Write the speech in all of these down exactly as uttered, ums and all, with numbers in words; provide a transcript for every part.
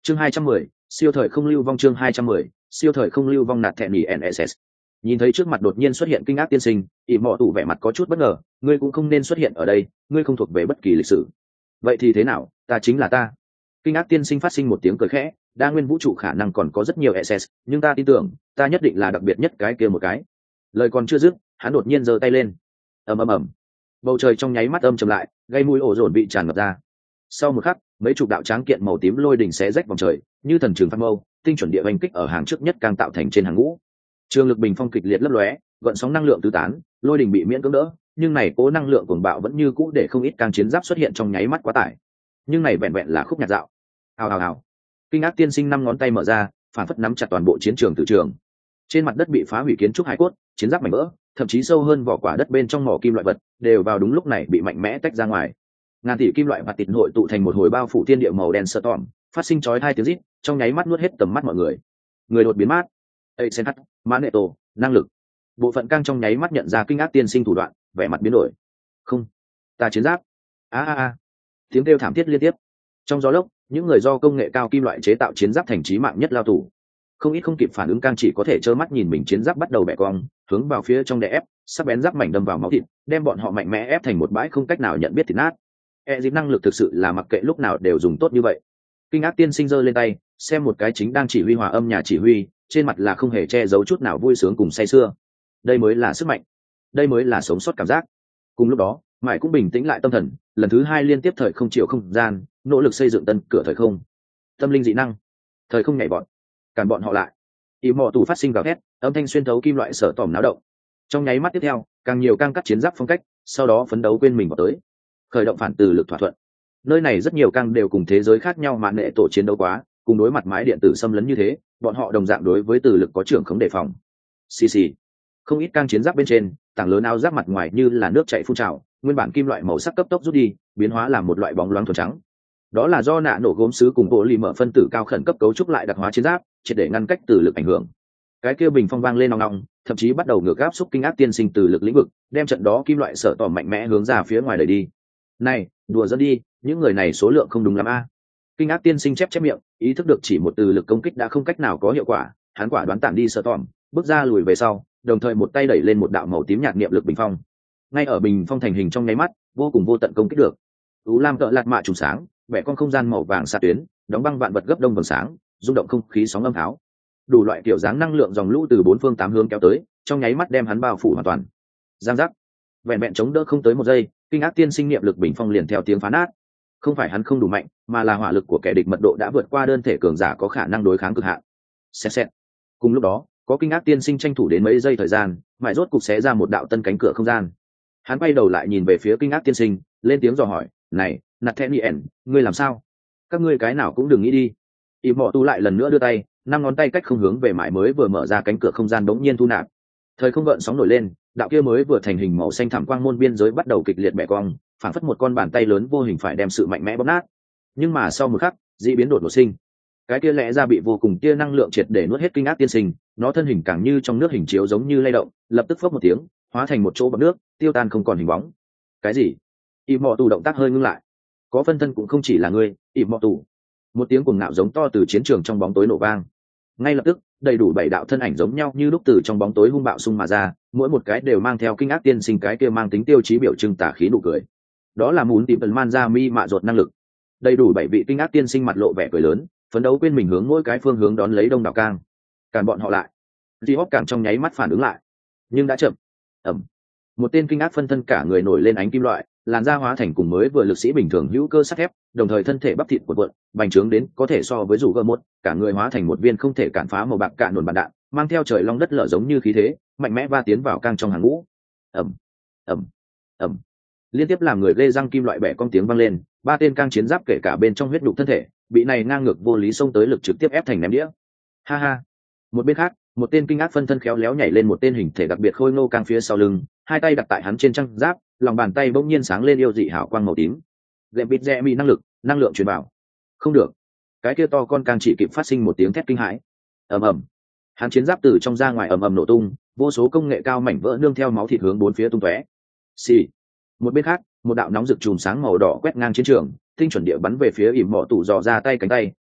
chương hai trăm mười, siêu thời không lưu vong. Chương hai trăm mười, siêu thời không lưu vong. Nạt thẹn nhỉ en ét ét. Nhìn thấy trước mặt đột nhiên xuất hiện kinh ác tiên sinh, ỷ mọ tụ vẻ mặt có chút bất ngờ. Ngươi cũng không nên xuất hiện ở đây, ngươi không thuộc về bất kỳ lịch sử. Vậy thì thế nào, ta chính là ta. Kinh ác tiên sinh phát sinh một tiếng cười khẽ. Đa nguyên vũ trụ khả năng còn có rất nhiều ét ét, nhưng ta tin tưởng ta nhất định là đặc biệt nhất cái kia một cái. Lời còn chưa dứt, hắn đột nhiên giơ tay lên. Ầm ầm ầm, bầu trời trong nháy mắt âm trầm lại, gây mùi ổ dồn bị tràn ngập ra. Sau một khắc, mấy chục đạo tráng kiện màu tím lôi đỉnh xé rách vòng trời, như thần trường phát mâu, tinh chuẩn địa oanh kích ở hàng trước nhất càng tạo thành trên hàng ngũ. Trường lực bình phong kịch liệt lấp lóe, gợn sóng năng lượng tứ tán, lôi đỉnh bị miễn cưỡng đỡ, nhưng này cố năng lượng cuồng bạo vẫn như cũ để không ít càng chiến giáp xuất hiện trong nháy mắt quá tải. Nhưng này vẹn vẹn là khúc nhạc dạo. Hào hào hào. Kinh ác tiên sinh năm ngón tay mở ra, phản phất nắm chặt toàn bộ chiến trường từ trường. Trên mặt đất bị phá hủy kiến trúc hải cốt, chiến giáp mảnh vỡ, thậm chí sâu hơn vỏ quả đất bên trong mỏ kim loại vật, đều vào đúng lúc này bị mạnh mẽ tách ra ngoài. Ngàn tỷ kim loại bạt tịt hội tụ thành một hồi bao phủ thiên địa màu đen storm, phát sinh chói hai tiếng rít, trong nháy mắt nuốt hết tầm mắt mọi người. Người đột biến mát. Eisenhat, Magneto, năng lực. Bộ phận căng trong nháy mắt nhận ra kinh ác tiên sinh thủ đoạn, vẻ mặt biến đổi. Không, ta chiến giáp. A a a. Tiếng kêu thảm thiết liên tiếp. Trong gió lốc, những người do công nghệ cao kim loại chế tạo chiến giáp thành chí mạng nhất lao tù. Không ít không kịp phản ứng cang chỉ có thể trơ mắt nhìn mình chiến giáp bắt đầu bẻ cong, hướng vào phía trong đè ép, sắc bén giáp mảnh đâm vào máu thịt, đem bọn họ mạnh mẽ ép thành một bãi không cách nào nhận biết thịt nát. E dịp năng lực thực sự là mặc kệ lúc nào đều dùng tốt như vậy. Kinh ác tiên sinh giơ lên tay, xem một cái chính đang chỉ huy hòa âm nhà chỉ huy, trên mặt là không hề che giấu chút nào vui sướng cùng say sưa. Đây mới là sức mạnh, đây mới là sống sót cảm giác. Cùng lúc đó, Mải cũng bình tĩnh lại tâm thần, lần thứ hai liên tiếp thời không chiều không gian, nỗ lực xây dựng tân cửa thời không. Tâm linh dị năng, thời không nhảy bọn, cản bọn họ lại. Ý mọ tù phát sinh gào thét, âm thanh xuyên thấu kim loại sở tỏm náo động. Trong nháy mắt tiếp theo, càng nhiều căng cắt chiến giáp phong cách, sau đó phấn đấu quên mình vào tới. Khởi động phản từ lực thỏa thuận. Nơi này rất nhiều căng đều cùng thế giới khác nhau mà nệ tổ chiến đấu quá, cùng đối mặt máy điện tử xâm lấn như thế, bọn họ đồng dạng đối với từ lực có trưởng khống đề phòng. Xì xì. Không ít căng chiến giáp bên trên, tảng lớn áo giáp mặt ngoài như là nước chảy phun trào, nguyên bản kim loại màu sắc cấp tốc rút đi, biến hóa làm một loại bóng loáng thuần trắng. Đó là do nạ nổ gốm sứ cùng bộ lì mở phân tử cao khẩn cấp cấu trúc lại đặc hóa chiến giáp, triệt để ngăn cách từ lực ảnh hưởng. Cái kia bình phong vang lên nòng nòng, thậm chí bắt đầu ngược áp xúc kinh ác tiên sinh từ lực lĩnh vực, đem trận đó kim loại sở tỏ mạnh mẽ hướng ra phía ngoài đẩy đi. Này, đùa dẫn đi, những người này số lượng không đúng lắm a. Kinh ác tiên sinh chép chép miệng, ý thức được chỉ một từ lực công kích đã không cách nào có hiệu quả, hắn quả đoán tản đi sở tỏm, bước ra lùi về sau, đồng thời một tay đẩy lên một đạo màu tím nhạt niệm lực bình phong. Ngay ở bình phong thành hình trong nháy mắt, vô cùng vô tận công kích được. Ú lam cỡ lạt mạ trùng sáng, vẽ con không gian màu vàng xạ tuyến, đóng băng vạn vật gấp đông vầng sáng, rung động không khí sóng âm tháo. Đủ loại kiểu dáng năng lượng dòng lũ từ bốn phương tám hướng kéo tới, trong nháy mắt đem hắn bao phủ hoàn toàn. Giang giác. Vẹn vẹn chống đỡ không tới một giây, kinh ác tiên sinh niệm lực bình phong liền theo tiếng phá nát. Không phải hắn không đủ mạnh, mà là hỏa lực của kẻ địch mật độ đã vượt qua đơn thể cường giả có khả năng đối kháng cực hạn. Xẹt xẹt. Cùng lúc đó, có kinh ác tiên sinh tranh thủ đến mấy giây thời gian, mãi rốt cục xé ra một đạo tân cánh cửa không gian. Hắn quay đầu lại nhìn về phía kinh ác tiên sinh, lên tiếng dò hỏi, "Này, Nathaniel, ngươi làm sao? Các ngươi cái nào cũng đừng nghĩ đi." Y Mọ Tu lại lần nữa đưa tay, năm ngón tay cách không hướng về mãi mới vừa mở ra cánh cửa không gian bỗng nhiên thu nạp. Thời không gợn sóng nổi lên, đạo kia mới vừa thành hình màu xanh thẳm quang môn biên giới bắt đầu kịch liệt bẻ cong, phản phất một con bàn tay lớn vô hình phải đem sự mạnh mẽ bóp nát. Nhưng mà sau một khắc, dị biến đột ngột sinh. Cái kia lẽ ra bị vô cùng tia năng lượng triệt để nuốt hết kinh ác tiên sinh, nó thân hình càng như trong nước hình chiếu giống như lay động, lập tức phốc một tiếng, hóa thành một chỗ bọt nước, tiêu tan không còn hình bóng. Cái gì? Y Mọ Tu động tác hơi ngưng lại. Có phân thân cũng không chỉ là ngươi, Y Mọ Tu. Một tiếng cuồng ngạo giống to từ chiến trường trong bóng tối nổ vang. Ngay lập tức, đầy đủ bảy đạo thân ảnh giống nhau như lúc từ trong bóng tối hung bạo xung mà ra, mỗi một cái đều mang theo kinh ác tiên sinh cái kia mang tính tiêu chí biểu trưng tà khí nụ cười. Đó là muốn tìm tần man ra mi mạ ruột năng lực. Đầy đủ bảy vị kinh ác tiên sinh mặt lộ vẻ cười lớn, phấn đấu quên mình hướng mỗi cái phương hướng đón lấy đông đảo cang. Càn bọn họ lại. Di Hốc càng trong nháy mắt phản ứng lại, nhưng đã chậm. Ẩm. Một tên kinh ác phân thân cả người nổi lên ánh kim loại, làn da hóa thành cùng mới vừa lực sĩ bình thường hữu cơ sắt thép, đồng thời thân thể bắp thịt cuộn cuộn, bành trướng đến có thể so với rủ gơ một, cả người hóa thành một viên không thể cản phá màu bạc cạn nổn bàn đạn, mang theo trời long đất lở giống như khí thế, mạnh mẽ va tiến vào cang trong hàng ngũ. Ẩm, ẩm, ẩm. Liên tiếp làm người lê răng kim loại bẻ cong tiếng vang lên, ba tên cang chiến giáp kể cả bên trong huyết đục thân thể, bị này ngang ngược vô lý xông tới lực trực tiếp ép thành ném đĩa. Ha ha. Một bên khác, một tên kinh ác phân thân khéo léo nhảy lên một tên hình thể đặc biệt khôi ngô cang phía sau lưng, hai tay đặt tại hắn trên trang giáp, lòng bàn tay bỗng nhiên sáng lên yêu dị hào quang màu tím. Gệm bịt rẽ mi năng lực, năng lượng truyền bảo. Không được. Cái kia to con càng chỉ kịp phát sinh một tiếng thét kinh hãi. Ầm ầm. Hắn chiến giáp từ trong ra ngoài ầm ầm nổ tung, vô số công nghệ cao mảnh vỡ nương theo máu thịt hướng bốn phía tung tóe. Xì. Một bên khác, một đạo nóng rực chùm sáng màu đỏ quét ngang chiến trường, tinh chuẩn địa bắn về phía ỉm mỏ tủ dò ra tay cánh tay,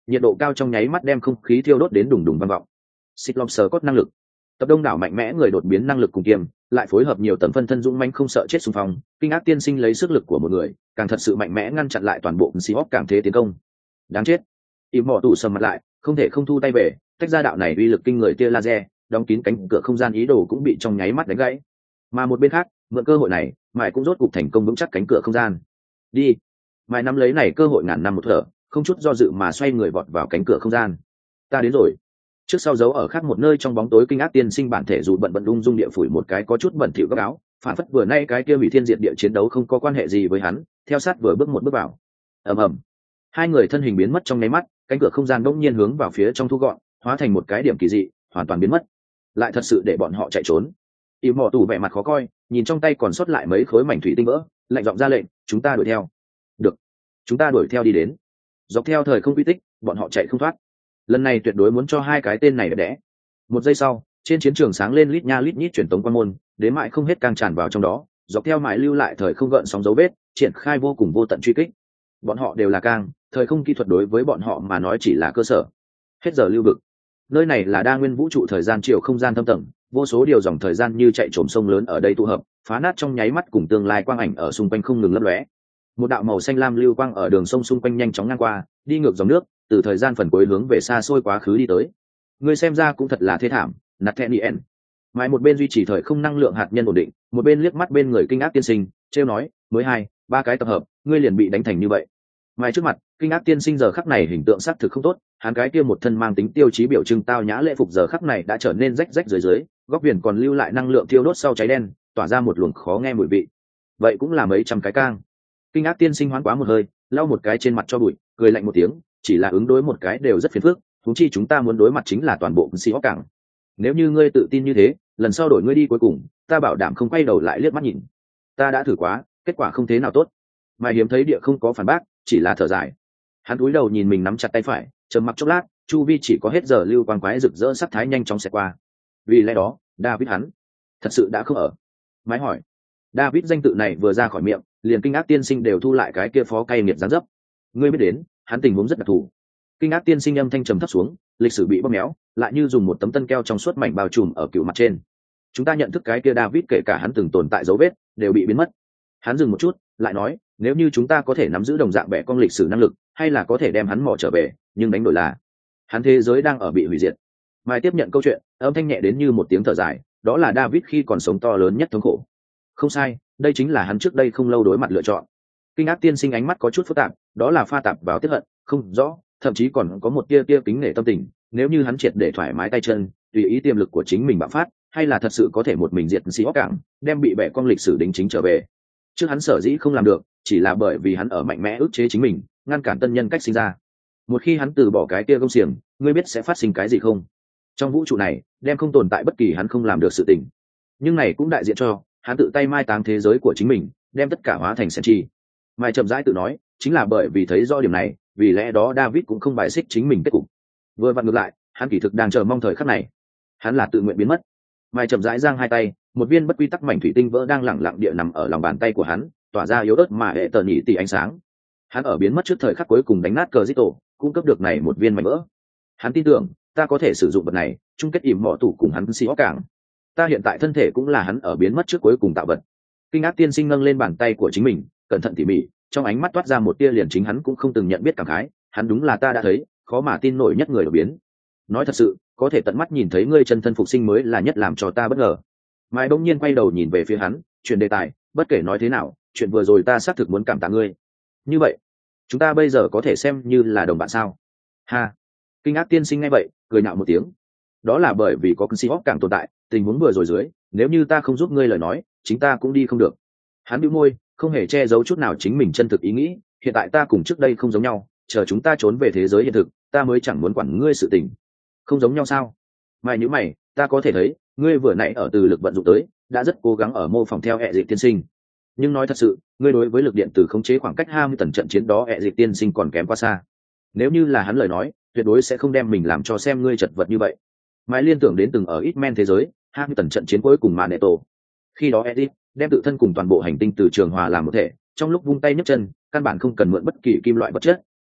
nhiệt độ cao trong nháy mắt đem không khí thiêu đốt đến đùng đùng vang vọng. Xích lom sờ cốt năng lực, tập đông đảo mạnh mẽ người đột biến năng lực cùng kiềm, lại phối hợp nhiều tầng phân thân dũng mãnh không sợ chết xung phong, kinh ác tiên sinh lấy sức lực của một người càng thật sự mạnh mẽ ngăn chặn lại toàn bộ Seahawks càng thế tiến công. Đáng chết. Im mỏ tụ sầm mặt lại, không thể không thu tay về, tách ra đạo này uy lực kinh người tia laser, đóng kín cánh cửa không gian ý đồ cũng bị trong nháy mắt đánh gãy. Mà một bên khác, mượn cơ hội này, Mại cũng rốt cục thành công vững chắc cánh cửa không gian. Đi. Mại nắm lấy này cơ hội ngàn năm một thở, không chút do dự mà xoay người vọt vào cánh cửa không gian. Ta đến rồi. Trước sau giấu ở khác một nơi trong bóng tối kinh ác tiên sinh bản thể dù bận bận ung dung địa phủi một cái có chút bẩn thỉu góc áo, phản phất vừa nay cái kia hủy thiên diệt địa chiến đấu không có quan hệ gì với hắn, theo sát vừa bước một bước vào. Ầm ầm. Hai người thân hình biến mất trong nháy mắt, cánh cửa không gian bỗng nhiên hướng vào phía trong thu gọn, hóa thành một cái điểm kỳ dị, hoàn toàn biến mất. Lại thật sự để bọn họ chạy trốn. Im mỏ tủ vẻ mặt khó coi, nhìn trong tay còn sót lại mấy khối mảnh thủy tinh vỡ, lạnh giọng ra lệnh, chúng ta đuổi theo. Được, chúng ta đuổi theo đi đến. Dọc theo thời không quy tích, bọn họ chạy không thoát. Lần này tuyệt đối muốn cho hai cái tên này đẹp đẽ. Một giây sau, trên chiến trường sáng lên lít nha lít nhít truyền tống quan môn, đến mãi không hết càng tràn vào trong đó, dọc theo mãi lưu lại thời không gợn sóng dấu vết, triển khai vô cùng vô tận truy kích. Bọn họ đều là càng, thời không kỹ thuật đối với bọn họ mà nói chỉ là cơ sở. Hết giờ lưu vực. Nơi này là đa nguyên vũ trụ thời gian chiều không gian thâm tầng, vô số điều dòng thời gian như chạy trồm sông lớn ở đây tụ hợp, phá nát trong nháy mắt cùng tương lai quang ảnh ở xung quanh không ngừng lấp lóe. Một đạo màu xanh lam lưu quang ở đường sông xung quanh nhanh chóng ngang qua, đi ngược dòng nước, từ thời gian phần cuối hướng về xa xôi quá khứ đi tới. Người xem ra cũng thật là thê thảm, Nathaniel. Mãi một bên duy trì thời không năng lượng hạt nhân ổn định, một bên liếc mắt bên người kinh ác tiên sinh, trêu nói, mới hai, ba cái tập hợp, ngươi liền bị đánh thành như vậy. Mai trước mặt, kinh ác tiên sinh giờ khắc này hình tượng xác thực không tốt, hắn cái kia một thân mang tính tiêu chí biểu trưng tao nhã lễ phục giờ khắc này đã trở nên rách rách dưới dưới, góc viền còn lưu lại năng lượng thiêu đốt sau cháy đen, tỏa ra một luồng khó nghe mùi vị. Vậy cũng là mấy trăm cái cang. Kinh ác tiên sinh hoán quá một hơi, lau một cái trên mặt cho bụi, cười lạnh một tiếng, chỉ là ứng đối một cái đều rất phiền phức, huống chi chúng ta muốn đối mặt chính là toàn bộ Seahawks cảng. Nếu như ngươi tự tin như thế, lần sau đổi ngươi đi cuối cùng, ta bảo đảm không quay đầu lại liếc mắt nhìn. Ta đã thử quá, kết quả không thế nào tốt. Mai hiếm thấy địa không có phản bác, chỉ là thở dài. Hắn cúi đầu nhìn mình nắm chặt tay phải, trầm mặc chốc lát, chu vi chỉ có hết giờ lưu quang quái rực rỡ sắc thái nhanh chóng xẹt qua. Vì lẽ đó, David hắn thật sự đã không ở. Mai hỏi. David danh tự này vừa ra khỏi miệng, liền kinh ác tiên sinh đều thu lại cái kia phó cay nghiệt dáng dấp. Ngươi biết đến, hắn tình huống rất đặc thù. Kinh ác tiên sinh âm thanh trầm thấp xuống, lịch sử bị bóp méo, lại như dùng một tấm tân keo trong suốt mảnh bao trùm ở cựu mặt trên. Chúng ta nhận thức cái kia David kể cả hắn từng tồn tại dấu vết, đều bị biến mất. Hắn dừng một chút, lại nói, nếu như chúng ta có thể nắm giữ đồng dạng bẻ cong lịch sử năng lực, hay là có thể đem hắn mò trở về, nhưng đánh đổi là hắn thế giới đang ở bị hủy diệt. Mai tiếp nhận câu chuyện, âm thanh nhẹ đến như một tiếng thở dài, đó là David khi còn sống to lớn nhất thống khổ. Không sai, đây chính là hắn trước đây không lâu đối mặt lựa chọn. Kinh ác tiên sinh ánh mắt có chút phức tạp, đó là pha tạp vào tiếc hận, không rõ, thậm chí còn có một tia tia kính nể tâm tình. Nếu như hắn triệt để thoải mái tay chân, tùy ý tiềm lực của chính mình bạo phát, hay là thật sự có thể một mình diệt Seahawks cảng, đem bị bẻ cong lịch sử đính chính trở về. Trước hắn sở dĩ không làm được, chỉ là bởi vì hắn ở mạnh mẽ ức chế chính mình, ngăn cản tân nhân cách sinh ra. Một khi hắn từ bỏ cái kia công xiềng, ngươi biết sẽ phát sinh cái gì không? Trong vũ trụ này, đem không tồn tại bất kỳ hắn không làm được sự tình. Nhưng này cũng đại diện cho hắn tự tay mai táng thế giới của chính mình, đem tất cả hóa thành sen chi. Mai chậm rãi tự nói, chính là bởi vì thấy rõ điểm này, vì lẽ đó David cũng không bài xích chính mình kết cục. Vừa vặn ngược lại, hắn kỳ thực đang chờ mong thời khắc này. Hắn là tự nguyện biến mất. Mai chậm rãi giang hai tay, một viên bất quy tắc mảnh thủy tinh vỡ đang lẳng lặng địa nằm ở lòng bàn tay của hắn, tỏa ra yếu ớt mà hệ tờ nhị tỷ ánh sáng. Hắn ở biến mất trước thời khắc cuối cùng đánh nát cờ dít tổ, cung cấp được này một viên mảnh vỡ. Hắn tin tưởng, ta có thể sử dụng vật này, chung kết ỉm mỏ tủ cùng hắn Seahawks cảng. Ta hiện tại thân thể cũng là hắn ở biến mất trước cuối cùng tạo vật. Kinh ác tiên sinh nâng lên bàn tay của chính mình, cẩn thận tỉ mỉ, trong ánh mắt toát ra một tia liền chính hắn cũng không từng nhận biết cảm khái, hắn đúng là ta đã thấy, khó mà tin nổi nhất người đổi biến. Nói thật sự, có thể tận mắt nhìn thấy ngươi chân thân phục sinh mới là nhất làm cho ta bất ngờ. Mai bỗng nhiên quay đầu nhìn về phía hắn, chuyển đề tài, bất kể nói thế nào, chuyện vừa rồi ta xác thực muốn cảm tạ ngươi. Như vậy, chúng ta bây giờ có thể xem như là đồng bạn sao? Ha. Kinh ác tiên sinh nghe vậy, cười nhạo một tiếng. Đó là bởi vì có Seahawks càng tồn tại, tình huống vừa rồi dưới, nếu như ta không giúp ngươi lời nói, chính ta cũng đi không được. Hắn bĩu môi, không hề che giấu chút nào chính mình chân thực ý nghĩ, hiện tại ta cùng trước đây không giống nhau, chờ chúng ta trốn về thế giới hiện thực, ta mới chẳng muốn quản ngươi sự tình. Không giống nhau sao? Mày nhíu mày, ta có thể thấy, ngươi vừa nãy ở từ lực vận dụng tới, đã rất cố gắng ở mô phỏng theo hệ dịch tiên sinh. Nhưng nói thật sự, ngươi đối với lực điện tử khống chế khoảng cách hai mươi tầng trận chiến đó hệ dịch tiên sinh còn kém quá xa. Nếu như là hắn lời nói, tuyệt đối sẽ không đem mình làm cho xem ngươi chật vật như vậy. Mãi liên tưởng đến từng ở X-Men thế giới, hai mươi tầng trận chiến cuối cùng Magneto. Khi đó Edith đem tự thân cùng toàn bộ hành tinh từ trường hòa làm một thể, trong lúc vung tay nhấc chân, căn bản không cần mượn bất kỳ kim loại vật chất,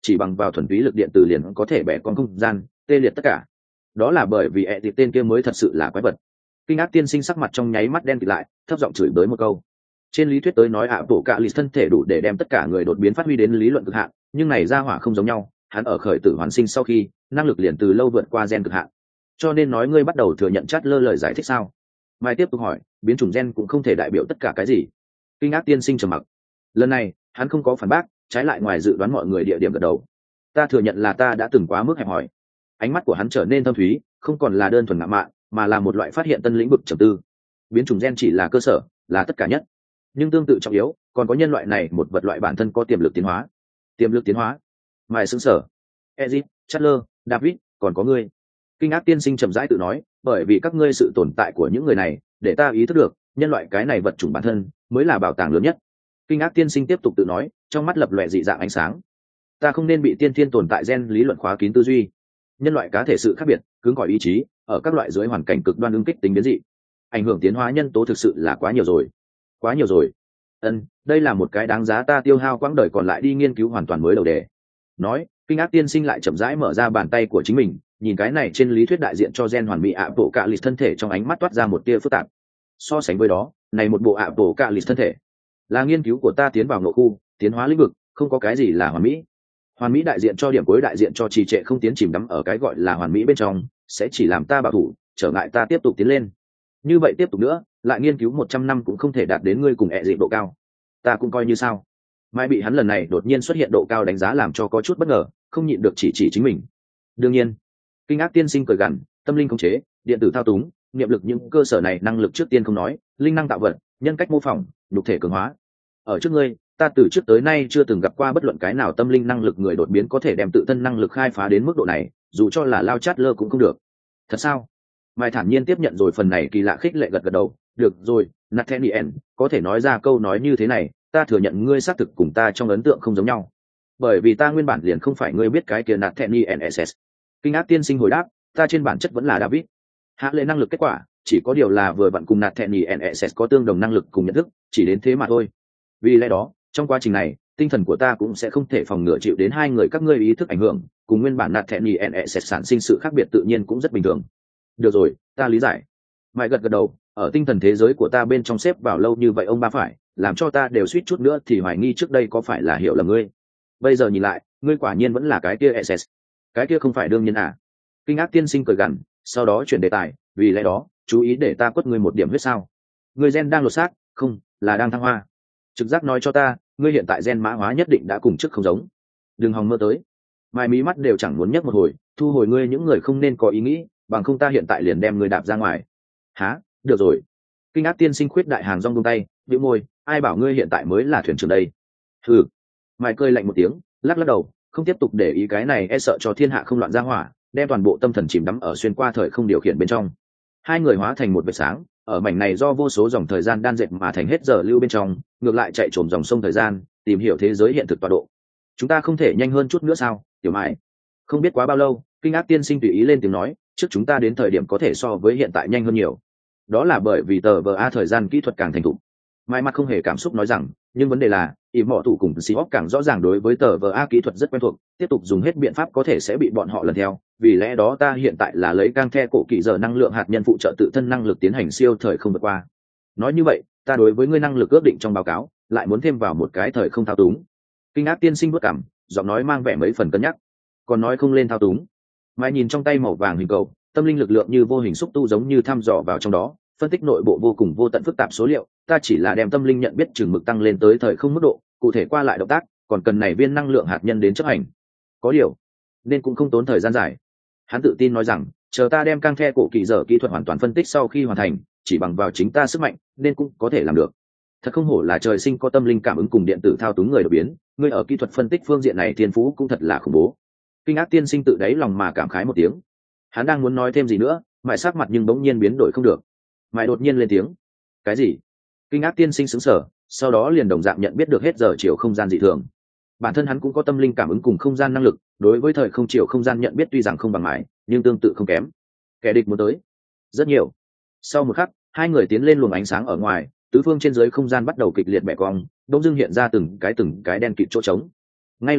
chỉ bằng vào thuần túy lực điện từ liền có thể bẻ con không gian tê liệt tất cả. Đó là bởi vì ẹ thịt tên kia mới thật sự là quái vật. Kinh ác tiên sinh sắc mặt trong nháy mắt đen kịt lại, thấp giọng chửi bới một câu. Trên lý thuyết tới nói ạ bộ cạ lì thân thể đủ để đem tất cả người đột biến phát huy đến lý luận cực hạn, nhưng này ra hỏa không giống nhau, hắn ở khởi tử hoàn sinh sau khi năng lực liền từ lâu vượt qua gen cực hạn. Cho nên nói ngươi bắt đầu thừa nhận chát lơ lời giải thích sao? Mai tiếp tục hỏi, biến chủng gen cũng không thể đại biểu tất cả cái gì. Kinh ác tiên sinh trầm mặc. Lần này hắn không có phản bác, trái lại ngoài dự đoán mọi người địa điểm gật đầu. Ta thừa nhận là ta đã từng quá mức hẹp hòi. Ánh mắt của hắn trở nên thâm thúy, không còn là đơn thuần ngạo mạn, mà là một loại phát hiện tân lĩnh vực trầm tư. Biến chủng gen chỉ là cơ sở, là tất cả nhất, nhưng tương tự trọng yếu còn có nhân loại này một vật loại bản thân có tiềm lực tiến hóa. Tiềm lực tiến hóa? Mày xứng sở. Ezit, Chatler, David, còn có ngươi. Kinh ác tiên sinh chậm rãi tự nói, bởi vì các ngươi sự tồn tại của những người này để ta ý thức được nhân loại cái này vật chủng bản thân mới là bảo tàng lớn nhất. Kinh ác tiên sinh tiếp tục tự nói, trong mắt lập lòe dị dạng ánh sáng. Ta không nên bị tiên thiên tồn tại gen lý luận khóa kín tư duy. Nhân loại cá thể sự khác biệt, cứng cỏi ý chí, ở các loại dưới hoàn cảnh cực đoan ứng kích tính biến dị, ảnh hưởng tiến hóa nhân tố thực sự là quá nhiều rồi, quá nhiều rồi. Ân, đây là một cái đáng giá ta tiêu hao quãng đời còn lại đi nghiên cứu hoàn toàn mới đầu đề. Nói, kinh ác tiên sinh lại chậm rãi mở ra bàn tay của chính mình, nhìn cái này trên lý thuyết đại diện cho gen hoàn mỹ ạ bộ cạ lì thân thể, trong ánh mắt toát ra một tia phức tạp. So sánh với đó, này một bộ ạ bộ cạ lì thân thể là nghiên cứu của ta tiến vào nội khu tiến hóa lĩnh vực, không có cái gì là hoàn mỹ. Hoàn mỹ đại diện cho điểm cuối, đại diện cho trì trệ không tiến chìm đắm ở cái gọi là hoàn mỹ bên trong, sẽ chỉ làm ta bảo thủ, trở ngại ta tiếp tục tiến lên. Như vậy tiếp tục nữa, lại nghiên cứu một trăm năm cũng không thể đạt đến ngươi cùng ẹ dị độ cao. Ta cũng coi như sao. Mai bị hắn lần này đột nhiên xuất hiện độ cao đánh giá làm cho có chút bất ngờ, không nhịn được chỉ chỉ chính mình. Đương nhiên, kinh ác tiên sinh cười gằn, tâm linh khống chế, điện tử thao túng, niệm lực, những cơ sở này năng lực trước tiên không nói, linh năng tạo vật, nhân cách mô phỏng, nhục thể cường hóa. Ở trước ngươi, ta từ trước tới nay chưa từng gặp qua bất luận cái nào tâm linh năng lực người đột biến có thể đem tự thân năng lực khai phá đến mức độ này, dù cho là lao chát lơ cũng không được. Thật sao? Mai thản nhiên tiếp nhận rồi phần này kỳ lạ khích lệ, gật gật đầu. Được rồi, Nathaniel, có thể nói ra câu nói như thế này, ta thừa nhận ngươi xác thực cùng ta trong ấn tượng không giống nhau. Bởi vì ta nguyên bản liền không phải ngươi biết cái kia Nathaniel ét ét. Kinh ác tiên sinh hồi đáp, ta trên bản chất vẫn là David. Hạ lệ năng lực kết quả, chỉ có điều là vừa vặn cùng Nathaniel ét ét có tương đồng năng lực cùng nhận thức, chỉ đến thế mà thôi. Vì lẽ đó, trong quá trình này, tinh thần của ta cũng sẽ không thể phòng ngừa chịu đến hai người các ngươi ý thức ảnh hưởng, cùng nguyên bản Nathaniel ét ét sản sinh sự khác biệt tự nhiên cũng rất bình thường. Được rồi, ta lý giải. Mãi gật gật đầu, ở tinh thần thế giới của ta bên trong xếp vào lâu như vậy ông ba phải, làm cho ta đều suýt chút nữa thì hoài nghi trước đây có phải là hiểu lầm ngươi. Bây giờ nhìn lại, ngươi quả nhiên vẫn là cái kia ét ét. Cái kia không phải đương nhiên à? Kinh ác tiên sinh cười gằn, sau đó chuyển đề tài, vì lẽ đó, chú ý để ta quất ngươi một điểm huyết sao? Ngươi gen đang lột xác, không, là đang thăng hoa. Trực giác nói cho ta, ngươi hiện tại gen mã hóa nhất định đã cùng trước không giống. Đừng hòng mơ tới. Mai mí mắt đều chẳng muốn nhấc một hồi, thu hồi ngươi những người không nên có ý nghĩ, bằng không ta hiện tại liền đem ngươi đạp ra ngoài. Hả? Được rồi. Kinh ác tiên sinh khuyết đại hàng rong buông tay, bĩu môi, ai bảo ngươi hiện tại mới là thuyền trưởng đây? Hừ. Mai cười lạnh một tiếng, lắc lắc đầu, không tiếp tục để ý cái này, e sợ cho thiên hạ không loạn ra hỏa, đem toàn bộ tâm thần chìm đắm ở xuyên qua thời không điều khiển bên trong. Hai người hóa thành một vệt sáng, ở mảnh này do vô số dòng thời gian đan dệt mà thành hết giờ lưu bên trong, ngược lại chạy trồm dòng sông thời gian, tìm hiểu thế giới hiện thực tọa độ. Chúng ta không thể nhanh hơn chút nữa sao, Tiểu Mai? Không biết quá bao lâu, kinh ác tiên sinh tùy ý lên tiếng nói, trước chúng ta đến thời điểm có thể so với hiện tại nhanh hơn nhiều. Đó là bởi vì tờ vờ a thời gian kỹ thuật càng thành thục. Mai mặt không hề cảm xúc nói rằng, nhưng vấn đề là ỉm mọ thủ cùng Seahawks càng rõ ràng đối với tờ vờ a kỹ thuật rất quen thuộc, tiếp tục dùng hết biện pháp có thể sẽ bị bọn họ lần theo. Vì lẽ đó ta hiện tại là lấy gang the cổ kỳ giờ năng lượng hạt nhân phụ trợ tự thân năng lực tiến hành siêu thời không vượt qua. Nói như vậy, ta đối với ngươi năng lực ước định trong báo cáo lại muốn thêm vào một cái thời không thao túng. Kinh ác tiên sinh bước cảm, giọng nói mang vẻ mấy phần cân nhắc. Còn nói không lên thao túng. Mai nhìn trong tay màu vàng hình cầu, tâm linh lực lượng như vô hình xúc tu giống như thăm dò vào trong đó, phân tích nội bộ vô cùng vô tận phức tạp số liệu. Ta chỉ là đem tâm linh nhận biết chừng mực tăng lên tới thời không mức độ, cụ thể qua lại động tác, còn cần này viên năng lượng hạt nhân đến chấp hành. Có điều, nên cũng không tốn thời gian dài. Hắn tự tin nói rằng, chờ ta đem căng the cổ kỳ giờ kỹ thuật hoàn toàn phân tích sau khi hoàn thành, chỉ bằng vào chính ta sức mạnh, nên cũng có thể làm được. Thật không hổ là trời sinh có tâm linh cảm ứng cùng điện tử thao túng người đột biến, ngươi ở kỹ thuật phân tích phương diện này thiên phú cũng thật là khủng bố. Kinh ác tiên sinh tự đáy lòng mà cảm khái một tiếng. Hắn đang muốn nói thêm gì nữa, mãi sắc mặt nhưng bỗng nhiên biến đổi không được. Mãi đột nhiên lên tiếng. Cái gì? Kinh ác tiên sinh sững sờ, sau đó liền đồng dạng nhận biết được hết giờ chiều không gian dị thường. Bản thân hắn cũng có tâm linh cảm ứng cùng không gian năng lực, đối với thời không chiều không gian nhận biết tuy rằng không bằng mãi, nhưng tương tự không kém. Kẻ địch muốn tới rất nhiều. Sau một khắc, hai người tiến lên luồng ánh sáng ở ngoài, tứ phương trên dưới không gian bắt đầu kịch liệt bẻ cong, đông dưng hiện ra từng cái từng cái đen kịt chỗ trống. Ngay lập tức,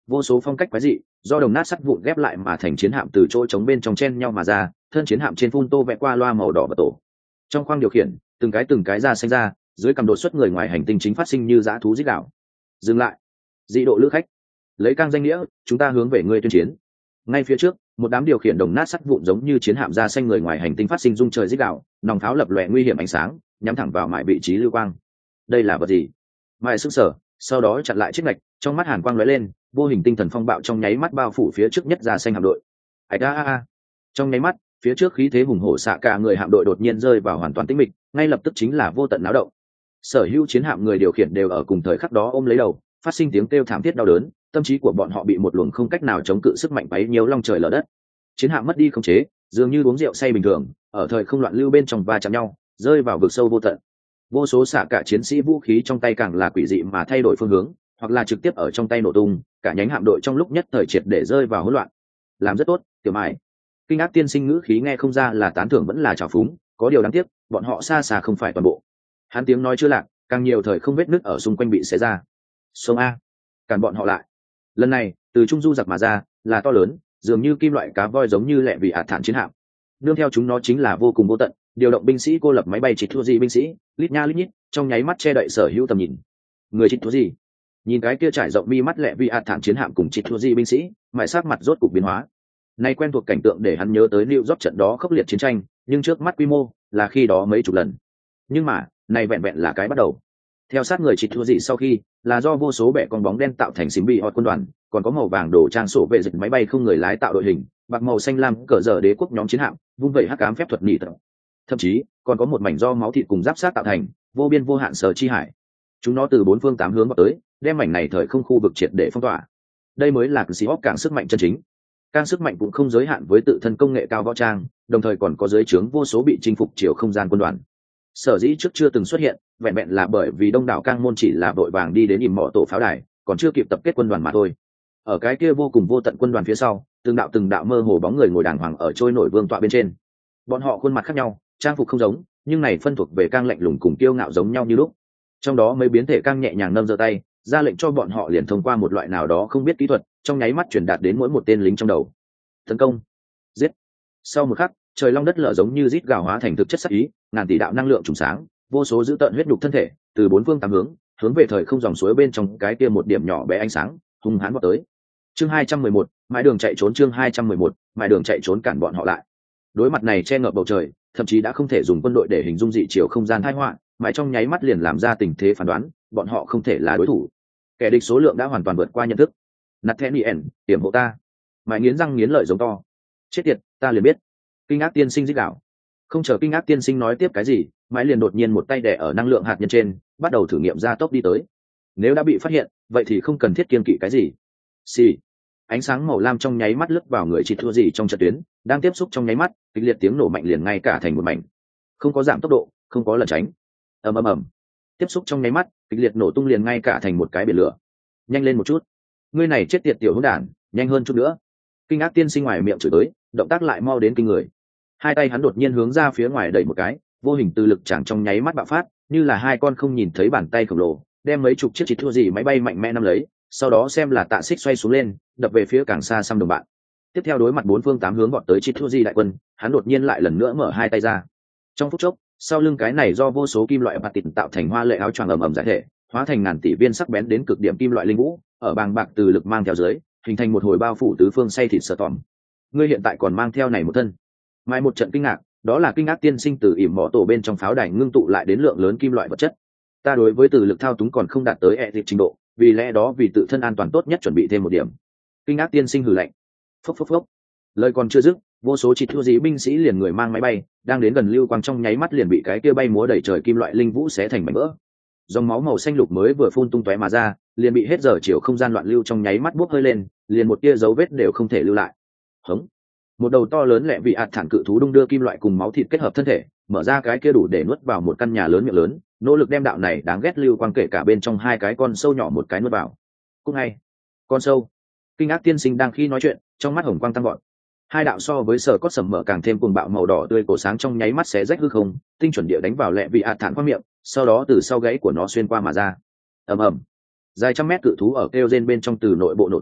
vô số phong cách quái dị do đồng nát sắt vụn ghép lại mà thành chiến hạm từ chỗ trống bên trong chen nhau mà ra, thân chiến hạm trên phun tô vẽ qua loa màu đỏ và tổ. Trong khoang điều khiển, từng cái từng cái ra xanh ra, dưới cầm đột xuất người ngoài hành tinh chính phát sinh như dã thú rít gào. Dừng lại, dị độ lữ khách, lấy cang danh nghĩa, chúng ta hướng về ngươi tuyên chiến. Ngay phía trước, một đám điều khiển đồng nát sắt vụn giống như chiến hạm ra xanh người ngoài hành tinh phát sinh rung trời rít gào, nòng pháo lập lòe nguy hiểm ánh sáng, nhắm thẳng vào mãi vị trí lưu quang. Đây là vật gì? Mãi sững sờ, sau đó chặn lại chiếc ngạch, trong mắt hàn quang lóe lên, vô hình tinh thần phong bạo trong nháy mắt bao phủ phía trước nhất ra xanh hạm đội. Ảch a a. Trong nháy mắt, phía trước khí thế hùng hổ xạ cả người hạm đội đột nhiên rơi vào hoàn toàn tĩnh mịch, ngay lập tức chính là vô tận náo động. Sở hữu chiến hạm người điều khiển đều ở cùng thời khắc đó ôm lấy đầu, phát sinh tiếng kêu thảm thiết đau đớn, tâm trí của bọn họ bị một luồng không cách nào chống cự sức mạnh bấy nhiêu long trời lở đất. Chiến hạm mất đi khống chế, dường như uống rượu say bình thường, ở thời không loạn lưu bên trong va chạm nhau, rơi vào vực sâu vô tận. Vô số xạ cả chiến sĩ vũ khí trong tay càng là quỷ dị mà thay đổi phương hướng, hoặc là trực tiếp ở trong tay nổ tung, cả nhánh hạm đội trong lúc nhất thời triệt để rơi vào hỗn loạn. Làm rất tốt, tiểu mại. Kinh ác tiên sinh ngữ khí nghe không ra là tán thưởng vẫn là trào phúng, có điều đáng tiếc, bọn họ xa xa không phải toàn bộ. Hắn tiếng nói chưa lạc, càng nhiều thời không vết nứt ở xung quanh bị xé ra. Sông a, cản bọn họ lại. Lần này, từ trung du giặc mà ra, là to lớn, dường như kim loại cá voi giống như lẹ vị ạt thản chiến hạm. Nương theo chúng nó chính là vô cùng vô tận, điều động binh sĩ cô lập máy bay chỉ thua gì binh sĩ, lít nha lít nhít, trong nháy mắt che đậy sở hữu tầm nhìn. Người chỉ thua gì? Nhìn cái kia trải rộng mi mắt lẹ vị ạt thản chiến hạm cùng chỉ thua gì binh sĩ, mãi sắc mặt rốt cục biến hóa. Nay quen thuộc cảnh tượng để hắn nhớ tới New York trận đó khốc liệt chiến tranh, nhưng trước mắt quy mô là khi đó mấy chục lần. Nhưng mà, này vẹn vẹn là cái bắt đầu. Theo sát người chỉ thua gì sau khi, là do vô số bẻ con bóng đen tạo thành xím bị hot quân đoàn, còn có màu vàng đổ trang sổ vệ dịch máy bay không người lái tạo đội hình, bạc màu xanh lam cờ dở đế quốc nhóm chiến hạm, vung vẩy hắc ám phép thuật nhị tập. Thậm chí, còn có một mảnh do máu thịt cùng giáp sát tạo thành, vô biên vô hạn sở chi hải. Chúng nó từ bốn phương tám hướng vào tới, đem mảnh này thời không khu vực triệt để phong tỏa. Đây mới là Xi Hop càng sức mạnh chân chính. Càng sức mạnh cũng không giới hạn với tự thân công nghệ cao võ trang, đồng thời còn có dưới trướng vô số bị chinh phục chiều không gian quân đoàn. Sở dĩ trước chưa từng xuất hiện, vẹn vẹn là bởi vì đông đảo Cang môn chỉ là vội vàng đi đến ỉm mọ tổ pháo đài, còn chưa kịp tập kết quân đoàn mà thôi. Ở cái kia vô cùng vô tận quân đoàn phía sau, từng đạo từng đạo mơ hồ bóng người ngồi đàng hoàng ở trôi nổi vương tọa bên trên. Bọn họ khuôn mặt khác nhau, trang phục không giống, nhưng này phân thuộc về Cang lạnh lùng cùng kiêu ngạo giống nhau như lúc. Trong đó mấy biến thể Cang nhẹ nhàng nâng giơ tay, ra lệnh cho bọn họ liền thông qua một loại nào đó không biết kỹ thuật, trong nháy mắt truyền đạt đến mỗi một tên lính trong đầu. Tấn công, giết. Sau một khắc, trời long đất lở giống như rít gào hóa thành thực chất sắc ý, ngàn tỷ đạo năng lượng trùng sáng, vô số dữ tợn huyết nhục thân thể, từ bốn phương tám hướng, hướng về thời không dòng suối bên trong cái kia một điểm nhỏ bé ánh sáng, hung hãn vọt tới. Chương hai trăm mười một, mãi đường chạy trốn chương hai trăm mười một, mãi đường chạy trốn cản bọn họ lại. Đối mặt này che ngập bầu trời, thậm chí đã không thể dùng quân đội để hình dung dị chiều không gian tai họa, mãi trong nháy mắt liền làm ra tình thế phán đoán, bọn họ không thể là đối thủ. Kẻ địch số lượng đã hoàn toàn vượt qua nhận thức. Nathaniel, tiềm hộ ta. Mãi nghiến răng nghiến lợi giống to. Chết tiệt, ta liền biết. Kinh ác tiên sinh rít gào. Không chờ kinh ác tiên sinh nói tiếp cái gì, mãi liền đột nhiên một tay đè ở năng lượng hạt nhân trên, bắt đầu thử nghiệm gia tốc đi tới. Nếu đã bị phát hiện, vậy thì không cần thiết kiêng kỵ cái gì. Xì. Ánh sáng màu lam trong nháy mắt lướt vào người chỉ thua gì trong trận tuyến, đang tiếp xúc trong nháy mắt, kịch liệt tiếng nổ mạnh liền ngay cả thành một mảnh. Không có giảm tốc độ, không có lẩn tránh. Ầm ầm ầm. Tiếp xúc trong nháy mắt, kịch liệt nổ tung liền ngay cả thành một cái biển lửa. Nhanh lên một chút. Ngươi này chết tiệt tiểu hỗn đản, nhanh hơn chút nữa. Kinh ác tiên sinh ngoài miệng chửi tới, động tác lại mau đến kinh người. Hai tay hắn đột nhiên hướng ra phía ngoài đẩy một cái, vô hình từ lực chẳng trong nháy mắt bạo phát, như là hai con không nhìn thấy bàn tay khổng lồ, đem mấy chục chiếc chỉ thua gì máy bay mạnh mẽ nắm lấy, sau đó xem là tạ xích xoay xuống lên, đập về phía càng xa xăm đồng bạn. Tiếp theo đối mặt bốn phương tám hướng vọt tới chỉ thua gì đại quân, hắn đột nhiên lại lần nữa mở hai tay ra. Trong phút chốc, sau lưng cái này do vô số kim loại bạc tịt tạo thành hoa lệ áo choàng ầm ầm giải thể, hóa thành ngàn tỷ viên sắc bén đến cực điểm kim loại linh vũ, ở bàng bạc từ lực mang theo dưới, hình thành một hồi bao phủ tứ phương say thịt sợ tỏm. Ngươi hiện tại còn mang theo này một thân. Mai một trận kinh ngạc, đó là kinh ác tiên sinh từ ỉm mỏ tổ bên trong pháo đài ngưng tụ lại đến lượng lớn kim loại vật chất. Ta đối với từ lực thao túng còn không đạt tới e thịt trình độ, vì lẽ đó vì tự thân an toàn tốt nhất chuẩn bị thêm một điểm. Kinh ác tiên sinh hừ lạnh. Phốc phốc phốc. Lời còn chưa dứt, vô số chỉ thua dĩ binh sĩ liền người mang máy bay, đang đến gần lưu quang trong nháy mắt liền bị cái kia bay múa đầy trời kim loại linh vũ xé thành mảnh vỡ. Dòng máu màu xanh lục mới vừa phun tung tóe mà ra, liền bị hết giờ chiều không gian loạn lưu trong nháy mắt bốc hơi lên, liền một tia dấu vết đều không thể lưu lại. Hống. Một đầu to lớn lẹ vị ạt thản cự thú đung đưa kim loại cùng máu thịt kết hợp thân thể, mở ra cái kia đủ để nuốt vào một căn nhà lớn miệng lớn, nỗ lực đem đạo này đáng ghét lưu quang kể cả bên trong hai cái con sâu nhỏ một cái nuốt vào. Cũng ngay, con sâu. Kinh ác tiên sinh đang khi nói chuyện, trong mắt hồng quang tăng vọt. Hai đạo so với sở cốt sầm mở càng thêm cuồng bạo màu đỏ tươi cổ sáng trong nháy mắt xé rách hư không, tinh chuẩn địa đánh vào lẹ vị ạt thản qua miệng, sau đó từ sau gáy của nó xuyên qua mà ra. Ầm ầm. Dài trăm mét cự thú ở kêu rên bên trong từ nội bộ nổ tung,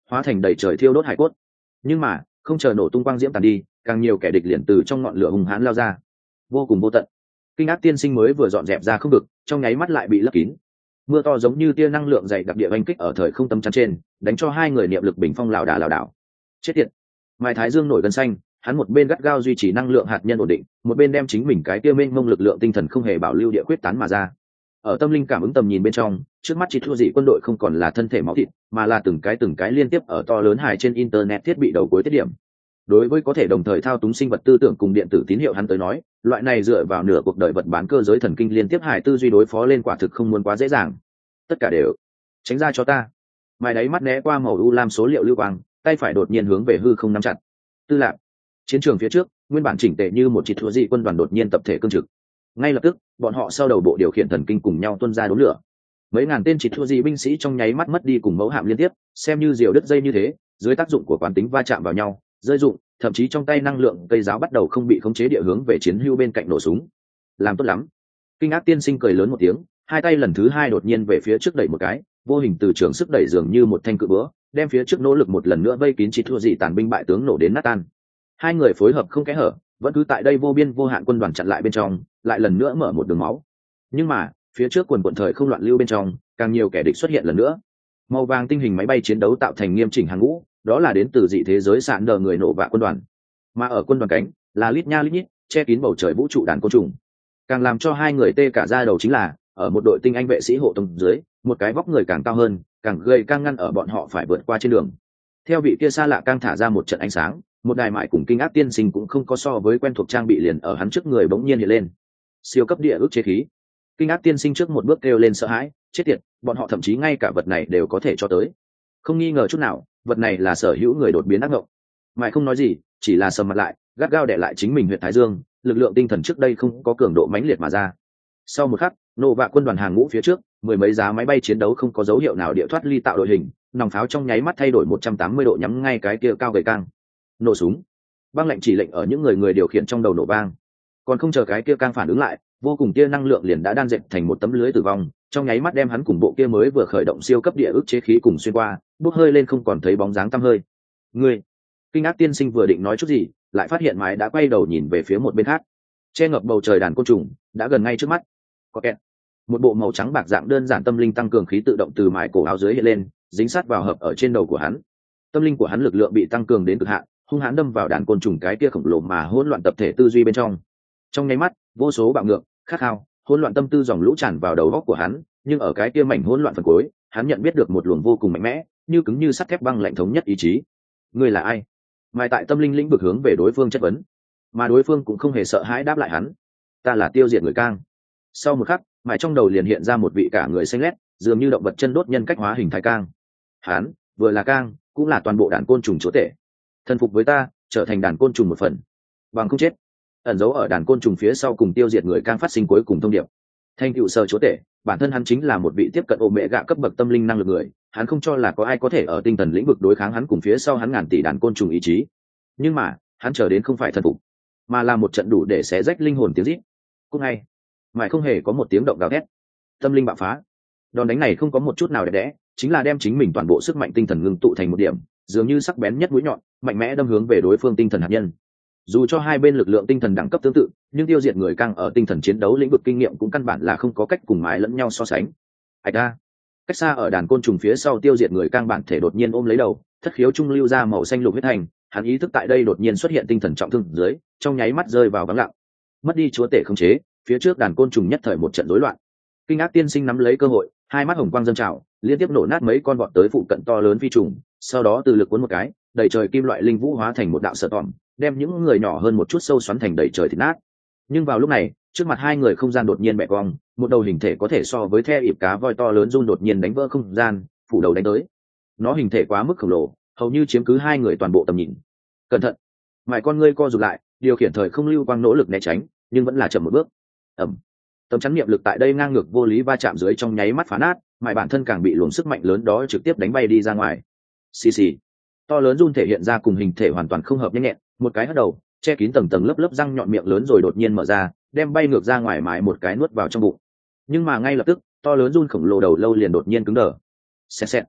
hóa thành đầy trời thiêu đốt hải cốt. Nhưng mà không chờ nổ tung quang diễm tàn đi, càng nhiều kẻ địch liền từ trong ngọn lửa hung hãn lao ra, vô cùng vô tận. Kinh ác tiên sinh mới vừa dọn dẹp ra không vực, trong nháy mắt lại bị lấp kín. Mưa to giống như tia năng lượng dày đặc địa oanh kích ở thời không tâm chắn trên, đánh cho hai người niệm lực bình phong lảo đảo lảo đảo. Chết tiệt! Mai Thái Dương nổi gân xanh, hắn một bên gắt gao duy trì năng lượng hạt nhân ổn định, một bên đem chính mình cái kia mênh mông lực lượng tinh thần không hề bảo lưu địa quyết tán mà ra. Ở tâm linh cảm ứng tầm nhìn bên trong, trước mắt chỉ thua dị quân đội không còn là thân thể máu thịt, mà là từng cái từng cái liên tiếp ở to lớn hải trên internet thiết bị đầu cuối tiết điểm. Đối với có thể đồng thời thao túng sinh vật tư tưởng cùng điện tử tín hiệu hắn tới nói, loại này dựa vào nửa cuộc đời vật bán cơ giới thần kinh liên tiếp hải tư duy đối phó lên quả thực không muốn quá dễ dàng. Tất cả đều tránh ra cho ta. Mai đáy mắt né qua màu u lam số liệu lưu quang, tay phải đột nhiên hướng về hư không nắm chặt. Tư lạc. Chiến trường phía trước, nguyên bản chỉnh tề như một chỉ thua dị quân đoàn đột nhiên tập thể cương trực. Ngay lập tức, bọn họ sau đầu bộ điều khiển thần kinh cùng nhau tuôn ra đốn lửa. Mấy ngàn tên chỉ thua dị binh sĩ trong nháy mắt mất đi cùng mẫu hạm liên tiếp, xem như diều đứt dây như thế, dưới tác dụng của quán tính va chạm vào nhau, rơi dụng, thậm chí trong tay năng lượng cây giáo bắt đầu không bị khống chế địa hướng về chiến hưu bên cạnh nổ súng. Làm tốt lắm. Kinh ác tiên sinh cười lớn một tiếng, hai tay lần thứ hai đột nhiên về phía trước đẩy một cái, vô hình từ trường sức đẩy dường như một thanh cự búa, đem phía trước nỗ lực một lần nữa vây kín chỉ thua dị tàn binh bại tướng nổ đến nát tan. Hai người phối hợp không kẽ hở, vẫn cứ tại đây vô biên vô hạn quân đoàn chặn lại bên trong, lại lần nữa mở một đường máu. Nhưng mà phía trước quần quần thời không loạn lưu bên trong, càng nhiều kẻ địch xuất hiện lần nữa. Màu vàng tinh hình máy bay chiến đấu tạo thành nghiêm chỉnh hàng ngũ, đó là đến từ dị thế giới sạn đờ người nổ vạ quân đoàn. Mà ở quân đoàn cánh là lít nha lít nhít che kín bầu trời vũ trụ đàn côn trùng. Càng làm cho hai người tê cả da đầu chính là ở một đội tinh anh vệ sĩ hộ tống dưới, một cái vóc người càng cao hơn, càng gầy càng ngăn ở bọn họ phải vượt qua trên đường. Theo vị kia xa lạ càng thả ra một trận ánh sáng, một đài mại cùng kinh ác tiên sinh cũng không có so với quen thuộc trang bị liền ở hắn trước người bỗng nhiên hiện lên. Siêu cấp địa ước chế khí. Kinh ác tiên sinh trước một bước kêu lên sợ hãi, chết tiệt, bọn họ thậm chí ngay cả vật này đều có thể cho tới. Không nghi ngờ chút nào, vật này là sở hữu người đột biến ác ngộng. Mại không nói gì, chỉ là sầm mặt lại, gắt gao đè lại chính mình huyện Thái Dương, lực lượng tinh thần trước đây không có cường độ mãnh liệt mà ra. Sau một khắc, nổ vạ quân đoàn hàng ngũ phía trước, mười mấy giá máy bay chiến đấu không có dấu hiệu nào địa thoát ly tạo đội hình, nòng pháo trong nháy mắt thay đổi một trăm tám mươi độ nhắm ngay cái kia cao gầy cang. Nổ súng. Băng lệnh chỉ lệnh ở những người người điều khiển trong đầu nổ vang. Còn không chờ cái kia cang phản ứng lại, vô cùng kia năng lượng liền đã đan dệt thành một tấm lưới tử vong, trong nháy mắt đem hắn cùng bộ kia mới vừa khởi động siêu cấp địa ức chế khí cùng xuyên qua, bốc hơi lên không còn thấy bóng dáng tăm hơi. Người. Kinh ác tiên sinh vừa định nói chút gì, lại phát hiện mái đã quay đầu nhìn về phía một bên khác. Che ngập bầu trời đàn côn trùng đã gần ngay trước mắt. Có kẹt. Một bộ màu trắng bạc dạng đơn giản tâm linh tăng cường khí tự động từ mái cổ áo dưới hiện lên, dính sát vào hợp ở trên đầu của hắn. Tâm linh của hắn lực lượng bị tăng cường đến cực hạn, hung hãn đâm vào đàn côn trùng cái kia khổng lồ mà hỗn loạn tập thể tư duy bên trong. Trong nháy mắt, vô số bạo ngược, khát khao, hỗn loạn tâm tư dòng lũ tràn vào đầu óc của hắn, nhưng ở cái kia mảnh hỗn loạn phần cuối, hắn nhận biết được một luồng vô cùng mạnh mẽ, như cứng như sắt thép băng lạnh thống nhất ý chí. Ngươi là ai? Mai tại tâm linh lĩnh vực hướng về đối phương chất vấn, mà đối phương cũng không hề sợ hãi đáp lại hắn. Ta là tiêu diệt người cang. Sau một khắc, Mai trong đầu liền hiện ra một vị cả người xanh lét, dường như động vật chân đốt nhân cách hóa hình thái cang. Hắn vừa là cang, cũng là toàn bộ đàn côn trùng chúa tể. Thần phục với ta, trở thành đàn côn trùng một phần, bằng không chết. Ẩn giấu ở đàn côn trùng phía sau cùng tiêu diệt người cang phát sinh cuối cùng thông điệp. Thanh cựu sở chúa tể, bản thân hắn chính là một vị tiếp cận ô mẹ gạ cấp bậc tâm linh năng lực người, hắn không cho là có ai có thể ở tinh thần lĩnh vực đối kháng hắn cùng phía sau hắn ngàn tỷ đàn côn trùng ý chí. Nhưng mà hắn chờ đến không phải thần phục, mà là một trận đủ để xé rách linh hồn tiếng rít. Cũng ngay mãi không hề có một tiếng động gào thét, tâm linh bạo phá. Đòn đánh này không có một chút nào đẹp đẽ, chính là đem chính mình toàn bộ sức mạnh tinh thần ngưng tụ thành một điểm, dường như sắc bén nhất mũi nhọn, mạnh mẽ đâm hướng về đối phương tinh thần hạt nhân. Dù cho hai bên lực lượng tinh thần đẳng cấp tương tự, nhưng tiêu diệt người cang ở tinh thần chiến đấu lĩnh vực kinh nghiệm cũng căn bản là không có cách cùng mái lẫn nhau so sánh. Ảch a, cách xa ở đàn côn trùng phía sau tiêu diệt người cang bản thể đột nhiên ôm lấy đầu, thất khiếu trung lưu ra màu xanh lục huyết thành, hắn ý thức tại đây đột nhiên xuất hiện tinh thần trọng thương dưới, trong nháy mắt rơi vào vắng lặng. Mất đi chúa tể không chế, phía trước đàn côn trùng nhất thời một trận rối loạn. Kinh ác tiên sinh nắm lấy cơ hội, hai mắt hồng quang dâng trào, liên tiếp nổ nát mấy con vọt tới phụ cận to lớn phi trùng, sau đó từ lực cuốn một cái, đầy trời kim loại linh vũ hóa thành một đạo sở tỏm, đem những người nhỏ hơn một chút sâu xoắn thành đầy trời thịt nát. Nhưng vào lúc này, trước mặt hai người không gian đột nhiên bẻ cong, một đầu hình thể có thể so với the ịp cá voi to lớn run đột nhiên đánh vỡ không gian, phủ đầu đánh tới. Nó hình thể quá mức khổng lồ, hầu như chiếm cứ hai người toàn bộ tầm nhìn. Cẩn thận! Mãi con ngươi co rụt lại, điều khiển thời không lưu quang nỗ lực né tránh, nhưng vẫn là chậm một bước. Ầm! Tấm chắn niệm lực tại đây ngang ngược vô lý va chạm dưới trong nháy mắt phá nát, mãi bản thân càng bị luồng sức mạnh lớn đó trực tiếp đánh bay đi ra ngoài. Xì xì. To lớn run thể hiện ra cùng hình thể hoàn toàn không hợp nhanh nhẹn, một cái hất đầu, che kín tầng tầng lớp lớp răng nhọn miệng lớn rồi đột nhiên mở ra, đem bay ngược ra ngoài mãi một cái nuốt vào trong bụng. Nhưng mà ngay lập tức, to lớn run khổng lồ đầu lâu liền đột nhiên cứng đờ. Xẹt xẹt.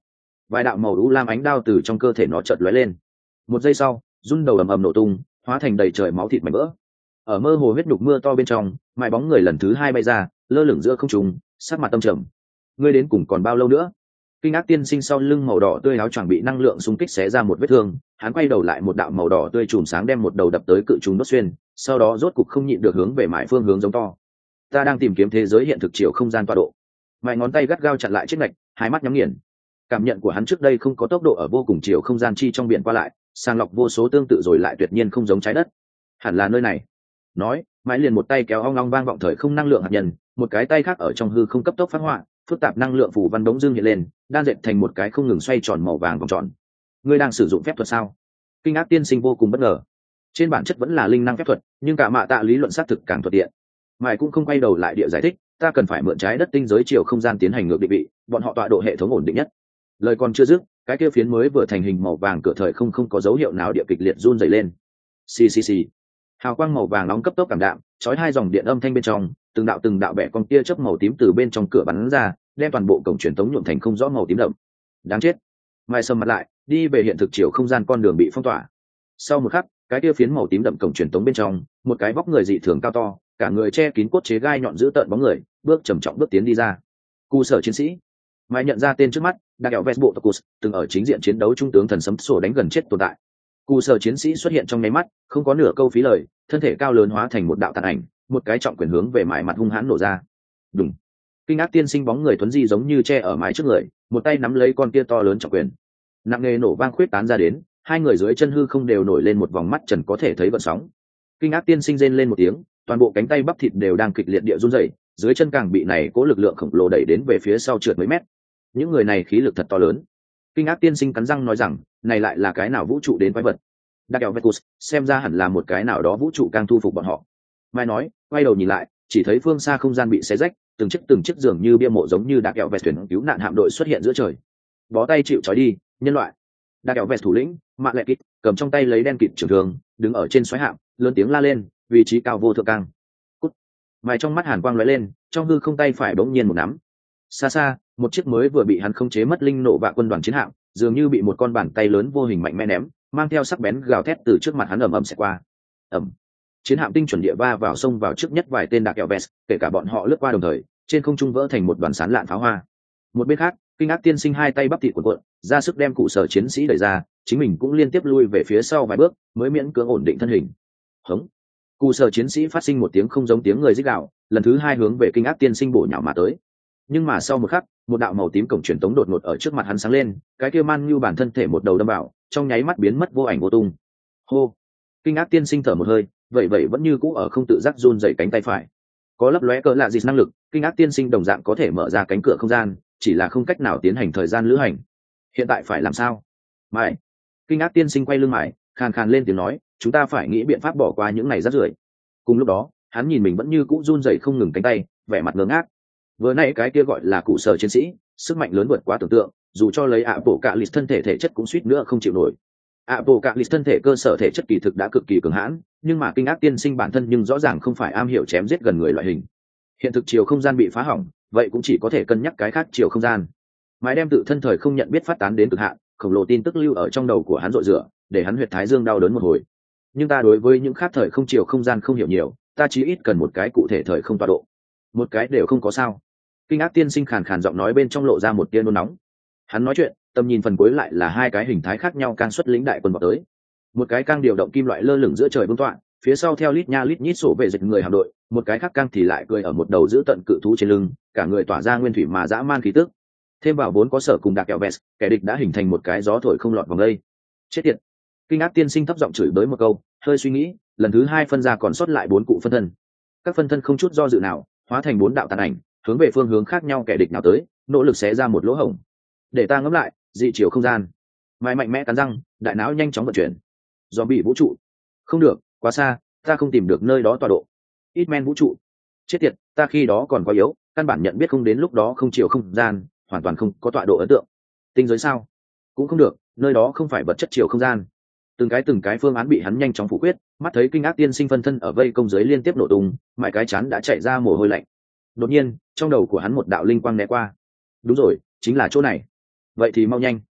vài đạo màu u lam ánh đao từ trong cơ thể nó chợt lóe lên. Một giây sau, run đầu ầm ầm nổ tung, hóa thành đầy trời máu thịt mảnh vỡ. Ở mơ hồ huyết nhục mưa to bên trong, mãi bóng người lần thứ hai bay ra, lơ lửng giữa không trung, sắc mặt tâm trầm. Ngươi đến cùng còn bao lâu nữa? Kinh ác tiên sinh sau lưng màu đỏ tươi áo choàng bị năng lượng xung kích xé ra một vết thương, hắn quay đầu lại, một đạo màu đỏ tươi chùm sáng đem một đầu đập tới cự trùng đốt xuyên, sau đó rốt cục không nhịn được hướng về mãi phương hướng giống to. Ta đang tìm kiếm thế giới hiện thực chiều không gian tọa độ. Mãi ngón tay gắt gao chặn lại chiếc ngạch, hai mắt nhắm nghiền. Cảm nhận của hắn trước đây không có tốc độ ở vô cùng chiều không gian chi trong biển qua lại, sàng lọc vô số tương tự rồi lại tuyệt nhiên không giống trái đất. Hẳn là nơi này. Nói, mãi liền một tay kéo ong ong vang vọng thời không năng lượng hạt nhân, một cái tay khác ở trong hư không cấp tốc phát họa, phức tạp năng lượng phù văn đống dương hiện lên, đan dệt thành một cái không ngừng xoay tròn màu vàng vòng tròn. Ngươi đang sử dụng phép thuật sao? Kinh ác tiên sinh vô cùng bất ngờ. Trên bản chất vẫn là linh năng phép thuật, nhưng cả mạ tạ lý luận xác thực càng thuận tiện. Mãi cũng không quay đầu lại địa giải thích, ta cần phải mượn trái đất tinh giới chiều không gian tiến hành ngược định vị, bọn họ tọa độ hệ thống ổn định nhất. Lời còn chưa dứt, cái kia phiến mới vừa thành hình màu vàng cửa thời không không có dấu hiệu nào địa kịch liệt run rẩy lên. Xì xì xì. Hào quang màu vàng nóng cấp tốc cảm đạm, chói hai dòng điện âm thanh bên trong, từng đạo từng đạo bẻ con tia chớp màu tím từ bên trong cửa bắn ra, đem toàn bộ cổng truyền tống nhuộm thành không rõ màu tím đậm. Đáng chết. Mai sầm mặt lại, đi về hiện thực chiều không gian con đường bị phong tỏa. Sau một khắc, cái tia phiến màu tím đậm cổng truyền tống bên trong, một cái vóc người dị thường cao to, cả người che kín cốt chế gai nhọn giữ tợn bóng người, bước trầm trọng bước tiến đi ra. Cù sở chiến sĩ. Mai nhận ra tên trước mắt, đặc kẹo Vesbo Tocus, từng ở chính diện chiến đấu trung tướng thần sấm sổ đánh gần chết tồn tại. Cù sở chiến sĩ xuất hiện trong nháy mắt, không có nửa câu phí lời, thân thể cao lớn hóa thành một đạo tàn ảnh, một cái trọng quyền hướng về mái mặt hung hãn nổ ra. Đùng. Kinh ác tiên sinh bóng người thuấn di giống như che ở mái trước người, một tay nắm lấy con kia to lớn trọng quyền. Nặng nề nổ vang khuyết tán ra đến, hai người dưới chân hư không đều nổi lên một vòng mắt trần có thể thấy vận sóng. Kinh ác tiên sinh rên lên một tiếng, toàn bộ cánh tay bắp thịt đều đang kịch liệt địa run rẩy, dưới chân càng bị này cố lực lượng khổng lồ đẩy đến về phía sau trượt mấy mét. Những người này khí lực thật to lớn. Kinh ác tiên sinh cắn răng nói rằng, này lại là cái nào vũ trụ đến quái vật? Đặc kẹo Vecus, xem ra hẳn là một cái nào đó vũ trụ càng thu phục bọn họ. Mai nói, quay đầu nhìn lại, chỉ thấy phương xa không gian bị xé rách, từng chiếc từng chiếc dường như bia mộ giống như đặc kẹo Vẹt thuyền cứu nạn hạm đội xuất hiện giữa trời. Bó tay chịu trói đi, nhân loại. Đặc kẹo Vẹt thủ lĩnh, Mạ Lệ Kít, cầm trong tay lấy đen kịt trường thường, đứng ở trên xoáy hạm, lớn tiếng la lên, vị trí cao vô thượng căng. Cút. Mai trong mắt hàn quang lóe lên, trong hư không tay phải bỗng nhiên một nắm. Xa xa, một chiếc mới vừa bị hắn khống chế mất linh nộ vạ quân đoàn chiến hạm, dường như bị một con bàn tay lớn vô hình mạnh mẽ ném, mang theo sắc bén gào thét từ trước mặt hắn ầm ầm sẽ qua. Ầm. Chiến hạm tinh chuẩn địa va vào sông vào trước nhất vài tên đặc kẹo Vest, kể cả bọn họ lướt qua đồng thời, trên không trung vỡ thành một đoàn sán lạn pháo hoa. Một bên khác, Kinh ác tiên sinh hai tay bắp thịt cuộn cuộn, ra sức đem cụ sở chiến sĩ đẩy ra, chính mình cũng liên tiếp lui về phía sau vài bước, mới miễn cưỡng ổn định thân hình. Hống. Cụ sở chiến sĩ phát sinh một tiếng không giống tiếng người rít gào, lần thứ hai hướng về Kinh ác tiên sinh bổ nhào mà tới. Nhưng mà sau một khắc, một đạo màu tím cổng truyền tống đột ngột ở trước mặt hắn sáng lên, cái kia man như bản thân thể một đầu đâm vào, trong nháy mắt biến mất vô ảnh vô tung. Hô. Kinh ác tiên sinh thở một hơi, vậy vậy vẫn như cũ ở không tự giác run rẩy cánh tay phải. Có lấp lóe cỡ lạ gì năng lực, Kinh ác tiên sinh đồng dạng có thể mở ra cánh cửa không gian, chỉ là không cách nào tiến hành thời gian lữ hành. Hiện tại phải làm sao? Mãi. Kinh ác tiên sinh quay lưng mãi, khàn khàn lên tiếng nói, chúng ta phải nghĩ biện pháp bỏ qua những này rác rưởi. Cùng lúc đó, hắn nhìn mình vẫn như cũ run rẩy không ngừng cánh tay, vẻ mặt ngơ ngác. Vừa nãy cái kia gọi là cụ sở chiến sĩ, sức mạnh lớn vượt quá tưởng tượng, dù cho lấy ạ bộ cạ lịch thân thể thể chất cũng suýt nữa không chịu nổi. ạ bộ cạ lịch thân thể cơ sở thể chất kỳ thực đã cực kỳ cường hãn, nhưng mà Kinh ác tiên sinh bản thân nhưng rõ ràng không phải am hiểu chém giết gần người loại hình. Hiện thực chiều không gian bị phá hỏng, vậy cũng chỉ có thể cân nhắc cái khác chiều không gian. Mãi đem tự thân thời không nhận biết phát tán đến cực hạn, khổng lồ tin tức lưu ở trong đầu của hắn rội rửa, để hắn huyệt thái dương đau đớn một hồi. Nhưng ta đối với những khác thời không chiều không gian không hiểu nhiều, ta chỉ ít cần một cái cụ thể thời không tọa độ. Một cái đều không có sao. Kinh ác tiên sinh khàn khàn giọng nói bên trong lộ ra một tia nôn nóng. Hắn nói chuyện, tầm nhìn phần cuối lại là hai cái hình thái khác nhau càng xuất lĩnh đại quân vào tới. Một cái càng điều động kim loại lơ lửng giữa trời vương tọa, phía sau theo lít nha lít nhít sổ về dịch người hạm đội, một cái khác càng thì lại cười ở một đầu giữ tận cự thú trên lưng, cả người tỏa ra nguyên thủy mà dã man khí tức. Thêm vào bốn có sở cùng đặc kẹo vest, kẻ địch đã hình thành một cái gió thổi không lọt vòng đây. Chết tiệt. Kinh ác tiên sinh thấp giọng chửi bới một câu, hơi suy nghĩ, lần thứ hai phân ra còn sót lại bốn cụ phân thân. Các phân thân không chút do dự nào, hóa thành bốn đạo tàn ảnh, hướng về phương hướng khác nhau kẻ địch nào tới, nỗ lực xé ra một lỗ hổng. Để ta ngẫm lại, dị chiều không gian. Mai mạnh mẽ cắn răng, đại não nhanh chóng vận chuyển. Do bị vũ trụ. Không được, quá xa, ta không tìm được nơi đó tọa độ. Ít men vũ trụ. Chết tiệt, ta khi đó còn quá yếu, căn bản nhận biết không đến lúc đó không chiều không gian, hoàn toàn không có tọa độ ấn tượng. Tinh giới sao? Cũng không được, nơi đó không phải vật chất chiều không gian. Từng cái từng cái phương án bị hắn nhanh chóng phủ quyết, mắt thấy Kinh ác tiên sinh phân thân ở vây công giới liên tiếp nổ tung, mãi cái chán đã chạy ra mồ hôi lạnh. Đột nhiên, trong đầu của hắn một đạo linh quang né qua. Đúng rồi, chính là chỗ này. Vậy thì mau nhanh.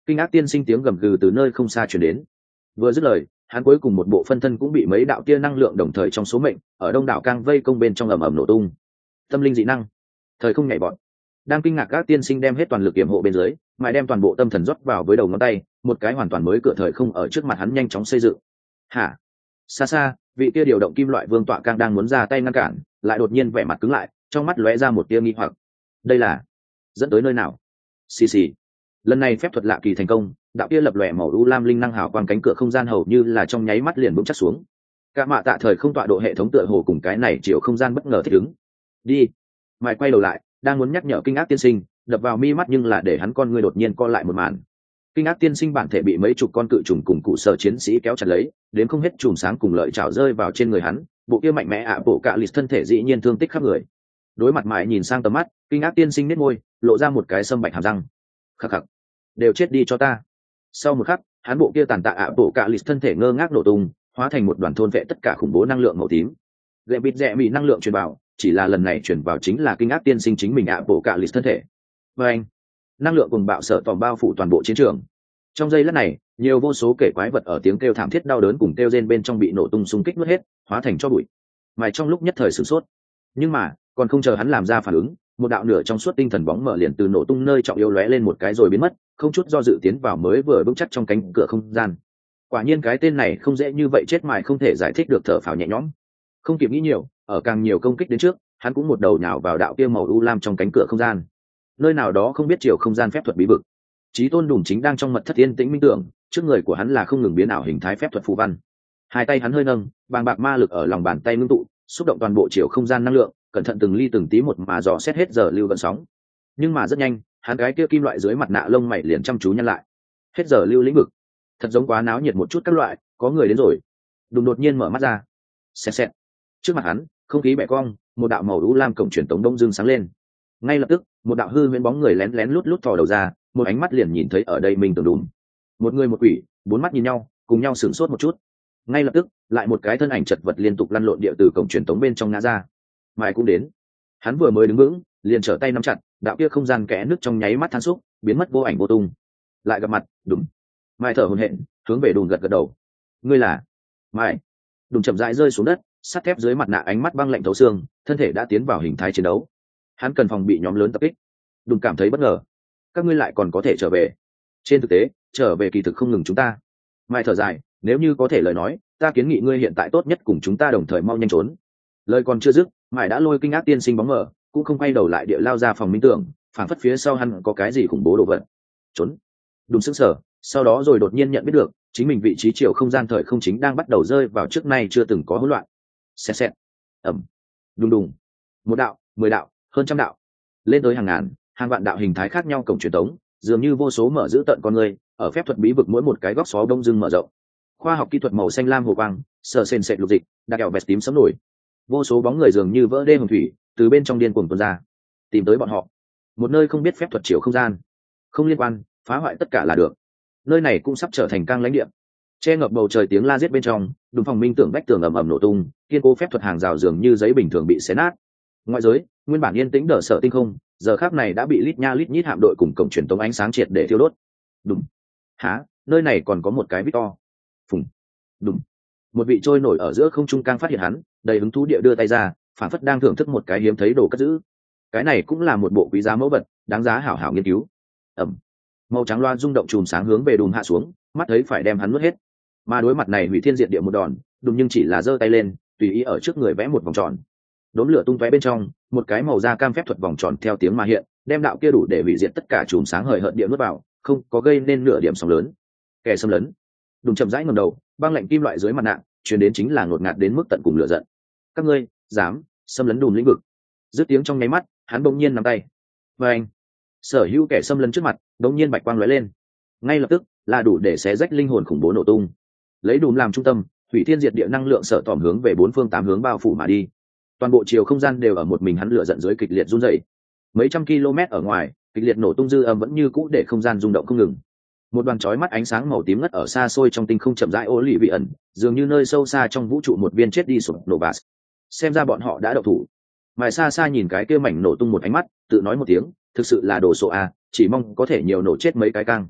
Kinh ác tiên sinh tiếng gầm gừ từ nơi không xa truyền đến. Vừa dứt lời, hắn cuối cùng một bộ phân thân cũng bị mấy đạo tia năng lượng đồng thời trong số mệnh ở đông đảo cang vây công bên trong ầm ầm nổ tung. Tâm linh dị năng, thời không nhảy bọn. Đang kinh ngạc các tiên sinh đem hết toàn lực yểm hộ bên dưới, mãi đem toàn bộ tâm thần rót vào với đầu ngón tay, một cái hoàn toàn mới cửa thời không ở trước mặt hắn nhanh chóng xây dựng. Hả? Xa xa, vị kia điều động kim loại vương tọa càng đang muốn ra tay ngăn cản, lại đột nhiên vẻ mặt cứng lại, trong mắt lóe ra một tia nghi hoặc. Đây là dẫn tới nơi nào? Xì xì. Lần này phép thuật lạ kỳ thành công, đạo kia lập lòe màu u lam linh năng hào quang cánh cửa không gian hầu như là trong nháy mắt liền vững chắc xuống. Cả mạ tạ thời không tọa độ hệ thống tựa hồ cùng cái này chiều không gian bất ngờ thích ứng. Đi. Mãi quay đầu lại, đang muốn nhắc nhở kinh ác tiên sinh, đập vào mi mắt nhưng là để hắn con người đột nhiên co lại một màn. Kinh ác tiên sinh bản thể bị mấy chục con cự trùng cùng cụ sở chiến sĩ kéo chặt lấy, đến không hết chùm sáng cùng lợi chảo rơi vào trên người hắn, bộ kia mạnh mẽ ạ bộ cạ lịt thân thể dĩ nhiên thương tích khắp người. Đối mặt mãi nhìn sang tầm mắt, kinh ác tiên sinh nết môi, lộ ra một cái sâm bạch hàm răng. Khắc khắc, đều chết đi cho ta. Sau một khắc, hắn bộ kia tàn tạ ạ bộ cạ lịt thân thể ngơ ngác nổ tung, hóa thành một đoàn thôn vệ tất cả khủng bố năng lượng màu tím. Lệ bịt rẽ bị năng lượng truyền vào, chỉ là lần này truyền vào chính là kinh ác tiên sinh chính mình ạ bộ cạ lịt thân thể. Và anh, năng lượng cùng bạo sợ tòm bao phủ toàn bộ chiến trường. Trong giây lát này, nhiều vô số kể quái vật ở tiếng kêu thảm thiết đau đớn cùng kêu rên bên trong bị nổ tung xung kích mất hết, hóa thành cho bụi. Mày trong lúc nhất thời sửng sốt, nhưng mà còn không chờ hắn làm ra phản ứng, một đạo nửa trong suốt tinh thần bóng mở liền từ nổ tung nơi trọng yếu lóe lên một cái rồi biến mất, không chút do dự tiến vào mới vừa vững chắc trong cánh cửa không gian. Quả nhiên cái tên này không dễ như vậy chết mài không thể giải thích được, thở phào nhẹ nhõm. Không kịp nghĩ nhiều, ở càng nhiều công kích đến trước, hắn cũng một đầu nhào vào đạo kia màu u lam trong cánh cửa không gian. Nơi nào đó không biết chiều không gian phép thuật bí vực. Chí Tôn Đùng chính đang trong mật thất yên tĩnh minh tưởng, trước người của hắn là không ngừng biến ảo hình thái phép thuật phù văn. Hai tay hắn hơi nâng, bàng bạc ma lực ở lòng bàn tay ngưng tụ, xúc động toàn bộ chiều không gian năng lượng, cẩn thận từng ly từng tí một mà dò xét hết giờ lưu vận sóng. Nhưng mà rất nhanh, hắn cái kia kim loại dưới mặt nạ lông mày liền chăm chú nhăn lại. Hết giờ lưu lĩnh vực, thật giống quá náo nhiệt một chút các loại, có người đến rồi. Đùng đột nhiên mở mắt ra, xẹt xẹt. Trước mặt hắn, không khí bẻ cong, một đạo màu u lam cổng truyền tống đông dương sáng lên. Ngay lập tức, một đạo hư huyễn bóng người lén lén lút lút thò đầu ra, một ánh mắt liền nhìn thấy ở đây mình tưởng đùm. Một người một quỷ, bốn mắt nhìn nhau, cùng nhau sửng sốt một chút. Ngay lập tức, lại một cái thân ảnh chật vật liên tục lăn lộn địa từ cổng truyền tống bên trong ngã ra. Mai cũng đến. Hắn vừa mới đứng vững, liền trở tay nắm chặt, đạo kia không gian kẽ nước trong nháy mắt than xúc, biến mất vô ảnh vô tung. Lại gặp mặt, đúng. Mai thở hổn hển, hướng về Đùn gật gật đầu. Ngươi là? Mai. Đùn chậm rãi rơi xuống đất, sắt thép dưới mặt nạ ánh mắt băng lạnh thấu xương, thân thể đã tiến vào hình thái chiến đấu. Hắn cần phòng bị nhóm lớn tập kích. Đùn cảm thấy bất ngờ. Các ngươi lại còn có thể trở về. Trên thực tế, trở về kỳ thực không ngừng chúng ta. Mai thở dài, nếu như có thể lời nói, ta kiến nghị ngươi hiện tại tốt nhất cùng chúng ta đồng thời mau nhanh trốn. Lời còn chưa dứt, Mai đã lôi kinh ác tiên sinh bóng mờ, cũng không quay đầu lại địa lao ra phòng minh tưởng, phảng phất phía sau hắn có cái gì khủng bố đồ vật. Trốn. Đùn sững sờ, sau đó rồi đột nhiên nhận biết được, chính mình vị trí chiều không gian thời không chính đang bắt đầu rơi vào trước nay chưa từng có hỗn loạn. Xẹt xẹt. Ầm. Đùng đùng. Một đạo, mười đạo, hơn trăm đạo, lên tới hàng ngàn, hàng vạn đạo hình thái khác nhau cổng truyền tống, dường như vô số mở giữ tận con người ở phép thuật bí vực mỗi một cái góc xó đông dưng mở rộng. Khoa học kỹ thuật màu xanh lam hồ quang, sờ sền sệt lục dịch, đặc kẹo vẹt tím sấm nổi. Vô số bóng người dường như vỡ đê hồng thủy, từ bên trong điên cuồng tuôn ra, tìm tới bọn họ. Một nơi không biết phép thuật chiều không gian, không liên quan, phá hoại tất cả là được. Nơi này cũng sắp trở thành cang lãnh địa. Che ngập bầu trời tiếng la giết bên trong, đùng phòng minh tưởng vách tường ầm ầm nổ tung, kiên cố phép thuật hàng rào dường như giấy bình thường bị xé nát. Ngoại giới, nguyên bản yên tĩnh đờ sợ tinh không, giờ khắc này đã bị lít nha lít nhít hạm đội cùng cổng truyền tống ánh sáng triệt để thiêu đốt. Đùng. Hả, nơi này còn có một cái Victor. Phùng. Đùng. Một vị trôi nổi ở giữa không trung cang phát hiện hắn, đầy hứng thú địa đưa tay ra, phản phất đang thưởng thức một cái hiếm thấy đồ cất giữ. Cái này cũng là một bộ quý giá mẫu vật, đáng giá hảo hảo nghiên cứu. Ẩm. Màu trắng loa rung động chùm sáng hướng về Đùm hạ xuống, mắt thấy phải đem hắn nuốt hết. Mà đối mặt này hủy thiên diệt địa một đòn, Đùm nhưng chỉ là giơ tay lên, tùy ý ở trước người vẽ một vòng tròn. Đốm lửa tung tóe bên trong, một cái màu da cam phép thuật vòng tròn theo tiếng mà hiện, đem đạo kia đủ để hủy diệt tất cả chùm sáng hời hợt địa nuốt vào, không có gây nên nửa điểm sóng lớn. Kẻ xâm lấn. Đùm chậm rãi ngẩng đầu, băng lạnh kim loại dưới mặt nạ, truyền đến chính là ngột ngạt đến mức tận cùng lửa giận. Các ngươi dám xâm lấn Đùm lĩnh vực? Dứt tiếng trong nháy mắt, hắn bỗng nhiên nắm tay. Và anh, sở hữu kẻ xâm lấn trước mặt, bỗng nhiên bạch quang lóe lên. Ngay lập tức, là đủ để xé rách linh hồn khủng bố nổ tung. Lấy Đùm làm trung tâm, hủy thiên diệt địa năng lượng sở tòm hướng về bốn phương tám hướng bao phủ mà đi. Toàn bộ chiều không gian đều ở một mình hắn lửa giận dưới kịch liệt run rẩy. Mấy trăm km ở ngoài, kịch liệt nổ tung dư âm vẫn như cũ để không gian rung động không ngừng. Một đoàn chói mắt ánh sáng màu tím ngất ở xa xôi trong tinh không chậm rãi ô lì vị ẩn, dường như nơi sâu xa trong vũ trụ một viên chết đi sụp nổ bạt. Xem ra bọn họ đã động thủ. Mài xa xa nhìn cái kia mảnh nổ tung một ánh mắt, tự nói một tiếng, thực sự là đồ sộ à, chỉ mong có thể nhiều nổ chết mấy cái căng.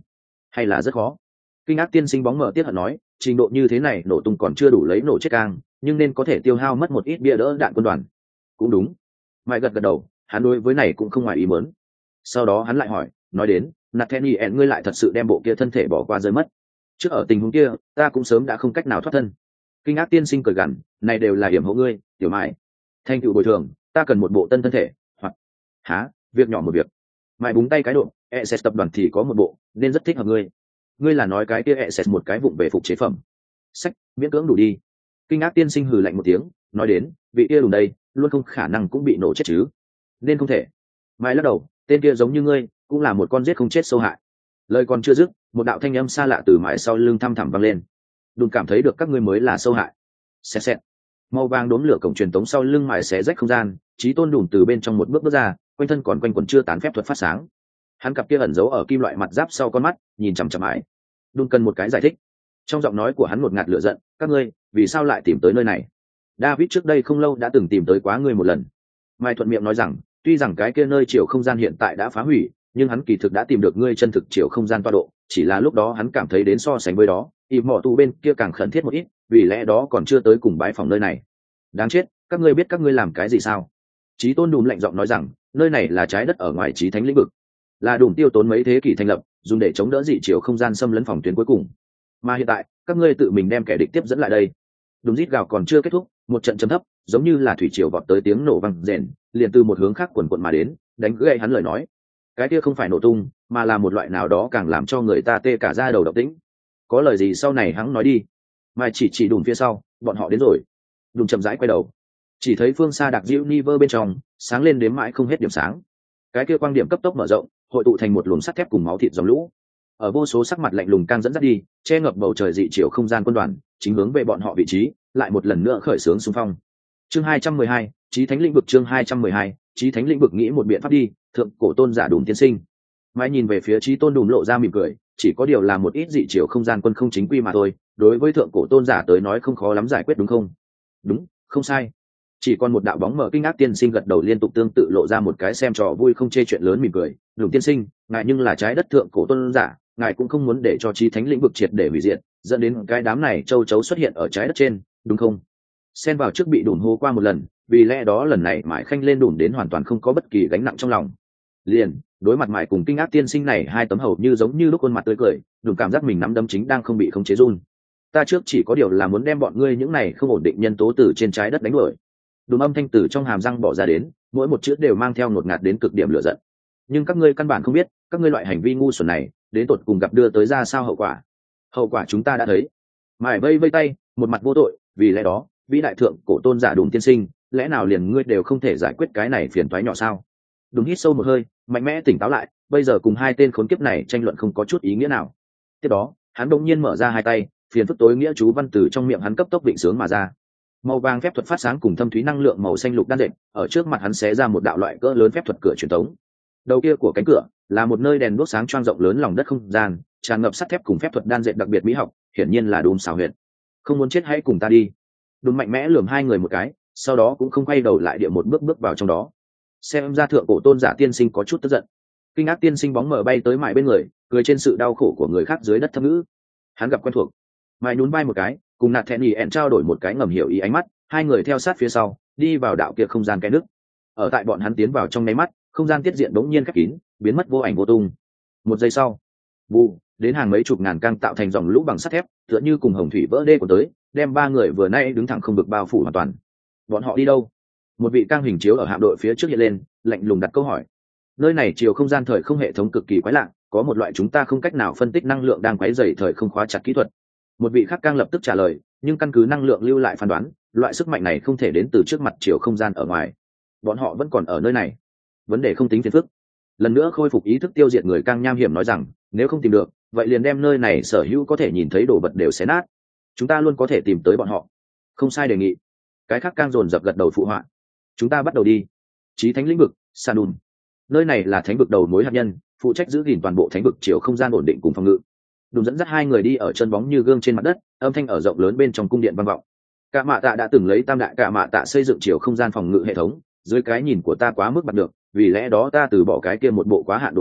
hay là rất khó. Kinh ác tiên sinh bóng mờ tiết hận nói, trình độ như thế này nổ tung còn chưa đủ lấy nổ chết cang, nhưng nên có thể tiêu hao mất một ít bia đỡ đạn quân đoàn. Cũng đúng. Mai gật gật đầu, hắn đối với này cũng không ngoài ý muốn. Sau đó hắn lại hỏi, nói đến, Nathaniel ngươi lại thật sự đem bộ kia thân thể bỏ qua rơi mất. Trước ở tình huống kia, ta cũng sớm đã không cách nào thoát thân. Kinh ác tiên sinh cười gằn, này đều là hiểm hộ ngươi, tiểu Mai. Thanh tựu bồi thường, ta cần một bộ tân thân thể, hoặc há, việc nhỏ một việc. Mai búng tay cái độ, e ét tập đoàn thì có một bộ, nên rất thích hợp ngươi. Ngươi là nói cái kia e ét một cái vụng về phục chế phẩm. Sách, miễn cưỡng đủ đi. Kinh ác tiên sinh hừ lạnh một tiếng, nói đến, vị kia đùng đây, luôn không khả năng cũng bị nổ chết chứ. Nên không thể. Mai lắc đầu, tên kia giống như ngươi, cũng là một con giết không chết sâu hại. Lời còn chưa dứt, một đạo thanh âm xa lạ từ mãi sau lưng thăm thẳm vang lên. Đùng cảm thấy được các ngươi mới là sâu hại. Xẹt xẹt. Màu vàng đốm lửa cổng truyền tống sau lưng mãi xé rách không gian, Chí Tôn đùn từ bên trong một bước bước ra, quanh thân còn quanh quẩn chưa tán phép thuật phát sáng. Hắn cặp kia ẩn giấu ở kim loại mặt giáp sau con mắt, nhìn chằm chằm mãi. Đun cần một cái giải thích. Trong giọng nói của hắn một ngạt lửa giận, các ngươi, vì sao lại tìm tới nơi này? David trước đây không lâu đã từng tìm tới quá ngươi một lần. Mai thuận miệng nói rằng, tuy rằng cái kia nơi chiều không gian hiện tại đã phá hủy, nhưng hắn kỳ thực đã tìm được ngươi chân thực chiều không gian toa độ, chỉ là lúc đó hắn cảm thấy đến so sánh với đó, ịp mỏ tù bên kia càng khẩn thiết một ít, vì lẽ đó còn chưa tới cùng bái phòng nơi này. Đáng chết, các ngươi biết các ngươi làm cái gì sao? Chí Tôn đùm lạnh giọng nói rằng, nơi này là trái đất ở ngoài chí thánh lĩnh vực, là đủ tiêu tốn mấy thế kỷ thành lập, dùng để chống đỡ dị chiều không gian xâm lấn phòng tuyến cuối cùng. Mà hiện tại, các ngươi tự mình đem kẻ địch tiếp dẫn lại đây. Đúng rít gào còn chưa kết thúc, một trận chấm thấp, giống như là thủy triều vọt tới tiếng nổ vang rền, liền từ một hướng khác quần quần mà đến, đánh gãy hắn lời nói. Cái kia không phải nổ tung, mà là một loại nào đó càng làm cho người ta tê cả da đầu động tĩnh. Có lời gì sau này hắn nói đi. Mai chỉ chỉ đùm phía sau, bọn họ đến rồi. Đùm chậm rãi quay đầu, chỉ thấy phương xa đặc diệu Niver bên trong sáng lên đến mãi không hết điểm sáng. Cái kia quang điểm cấp tốc mở rộng, hội tụ thành một luồng sắt thép cùng máu thịt dòng lũ. Ở vô số sắc mặt lạnh lùng càng dẫn dắt đi, che ngập bầu trời dị chiều không gian quân đoàn, chính hướng về bọn họ vị trí, lại một lần nữa khởi xướng xung phong. Chương hai trăm mười hai, Chí Thánh lĩnh vực chương hai trăm mười hai, Chí Thánh lĩnh vực nghĩ một biện pháp đi, thượng cổ tôn giả Đùm tiên sinh. Mai nhìn về phía Chí Tôn Đùm lộ ra mỉm cười, chỉ có điều là một ít dị chiều không gian quân không chính quy mà thôi, đối với thượng cổ tôn giả tới nói không khó lắm giải quyết đúng không? Đúng, không sai. Chỉ còn một đạo bóng mở kinh ác tiên sinh gật đầu liên tục tương tự lộ ra một cái xem trò vui không chê chuyện lớn mỉm cười. Đùm tiên sinh, ngài nhưng là trái đất thượng cổ tôn giả, ngài cũng không muốn để cho Chí Thánh lĩnh vực triệt để hủy diệt, dẫn đến cái đám này châu chấu xuất hiện ở trái đất trên, đúng không? Xen vào trước bị Đùm hô qua một lần, vì lẽ đó lần này mãi khanh lên Đùm đến hoàn toàn không có bất kỳ gánh nặng trong lòng. Liền đối mặt mãi cùng kinh ác tiên sinh này hai tấm hầu như giống như lúc khuôn mặt tươi cười, Đùm cảm giác mình nắm đấm chính đang không bị khống chế run. Ta trước chỉ có điều là muốn đem bọn ngươi những này không ổn định nhân tố từ trên trái đất đánh đuổi. Đùm âm thanh từ trong hàm răng bỏ ra đến, mỗi một chữ đều mang theo ngột ngạt đến cực điểm lửa giận. Nhưng các ngươi căn bản không biết, các ngươi loại hành vi ngu xuẩn này đến tột cùng gặp đưa tới ra sao hậu quả. Hậu quả chúng ta đã thấy. Mãi vây vây tay, một mặt vô tội, vì lẽ đó vĩ đại thượng cổ tôn giả Đùm tiên sinh, lẽ nào liền ngươi đều không thể giải quyết cái này phiền toái nhỏ sao? Đùm hít sâu một hơi, mạnh mẽ tỉnh táo lại, bây giờ cùng hai tên khốn kiếp này tranh luận không có chút ý nghĩa nào. Tiếp đó hắn đột nhiên mở ra hai tay, phiền phức tối nghĩa chú văn từ trong miệng hắn cấp tốc định sướng mà ra. Màu vàng phép thuật phát sáng cùng thâm thúy năng lượng màu xanh lục đan dệt, ở trước mặt hắn xé ra một đạo loại cỡ lớn phép thuật cửa truyền tống. Đầu kia của cánh cửa là một nơi đèn đuốc sáng choang rộng lớn lòng đất không gian, tràn ngập sắt thép cùng phép thuật đan dệt đặc biệt mỹ học, hiển nhiên là Đùm xảo huyệt. Không muốn chết hãy cùng ta đi. Đùm mạnh mẽ lườm hai người một cái, sau đó cũng không quay đầu lại địa một bước bước vào trong đó. Xem ra thượng cổ tôn giả tiên sinh có chút tức giận. Kinh ác tiên sinh bóng mờ bay tới mãi bên người, cười trên sự đau khổ của người khác dưới đất thâm ngữ. Hắn gặp quen thuộc, mãi nhún vai một cái, cùng nạt thẹn nhì ẹn trao đổi một cái ngầm hiểu ý ánh mắt, hai người theo sát phía sau đi vào đạo kia không gian cái nước. Ở tại bọn hắn tiến vào trong nháy mắt, không gian tiết diện đống nhiên khép kín, biến mất vô ảnh vô tung. Một giây sau, bù đến hàng mấy chục ngàn cang tạo thành dòng lũ bằng sắt thép, tựa như cùng hồng thủy vỡ đê của tới, đem ba người vừa nay đứng thẳng không được bao phủ hoàn toàn. Bọn họ đi đâu? Một vị cang hình chiếu ở hạm đội phía trước hiện lên, lạnh lùng đặt câu hỏi. Nơi này chiều không gian thời không hệ thống cực kỳ quái lạ, có một loại chúng ta không cách nào phân tích năng lượng đang quấy rầy thời không khóa chặt kỹ thuật. Một vị khác cang lập tức trả lời, nhưng căn cứ năng lượng lưu lại phán đoán, loại sức mạnh này không thể đến từ trước mặt chiều không gian ở ngoài. Bọn họ vẫn còn ở nơi này. Vấn đề không tính phiền phức. Lần nữa khôi phục ý thức tiêu diệt người cang nham hiểm nói rằng, nếu không tìm được, vậy liền đem nơi này sở hữu có thể nhìn thấy đồ vật đều xé nát. Chúng ta luôn có thể tìm tới bọn họ. Không sai đề nghị. Cái khác cang dồn dập gật đầu phụ họa. Chúng ta bắt đầu đi. Chí thánh lĩnh vực, Sanun. Nơi này là thánh vực đầu mối hạt nhân, phụ trách giữ gìn toàn bộ thánh vực chiều không gian ổn định cùng phòng ngự. Đùm dẫn dắt hai người đi ở chân bóng như gương trên mặt đất, âm thanh ở rộng lớn bên trong cung điện vang vọng. Cả mạ tạ đã từng lấy tam đại cả mạ tạ xây dựng chiều không gian phòng ngự hệ thống, dưới cái nhìn của ta quá mức bật được, vì lẽ đó ta từ bỏ cái kia một bộ quá hạn đồ vật,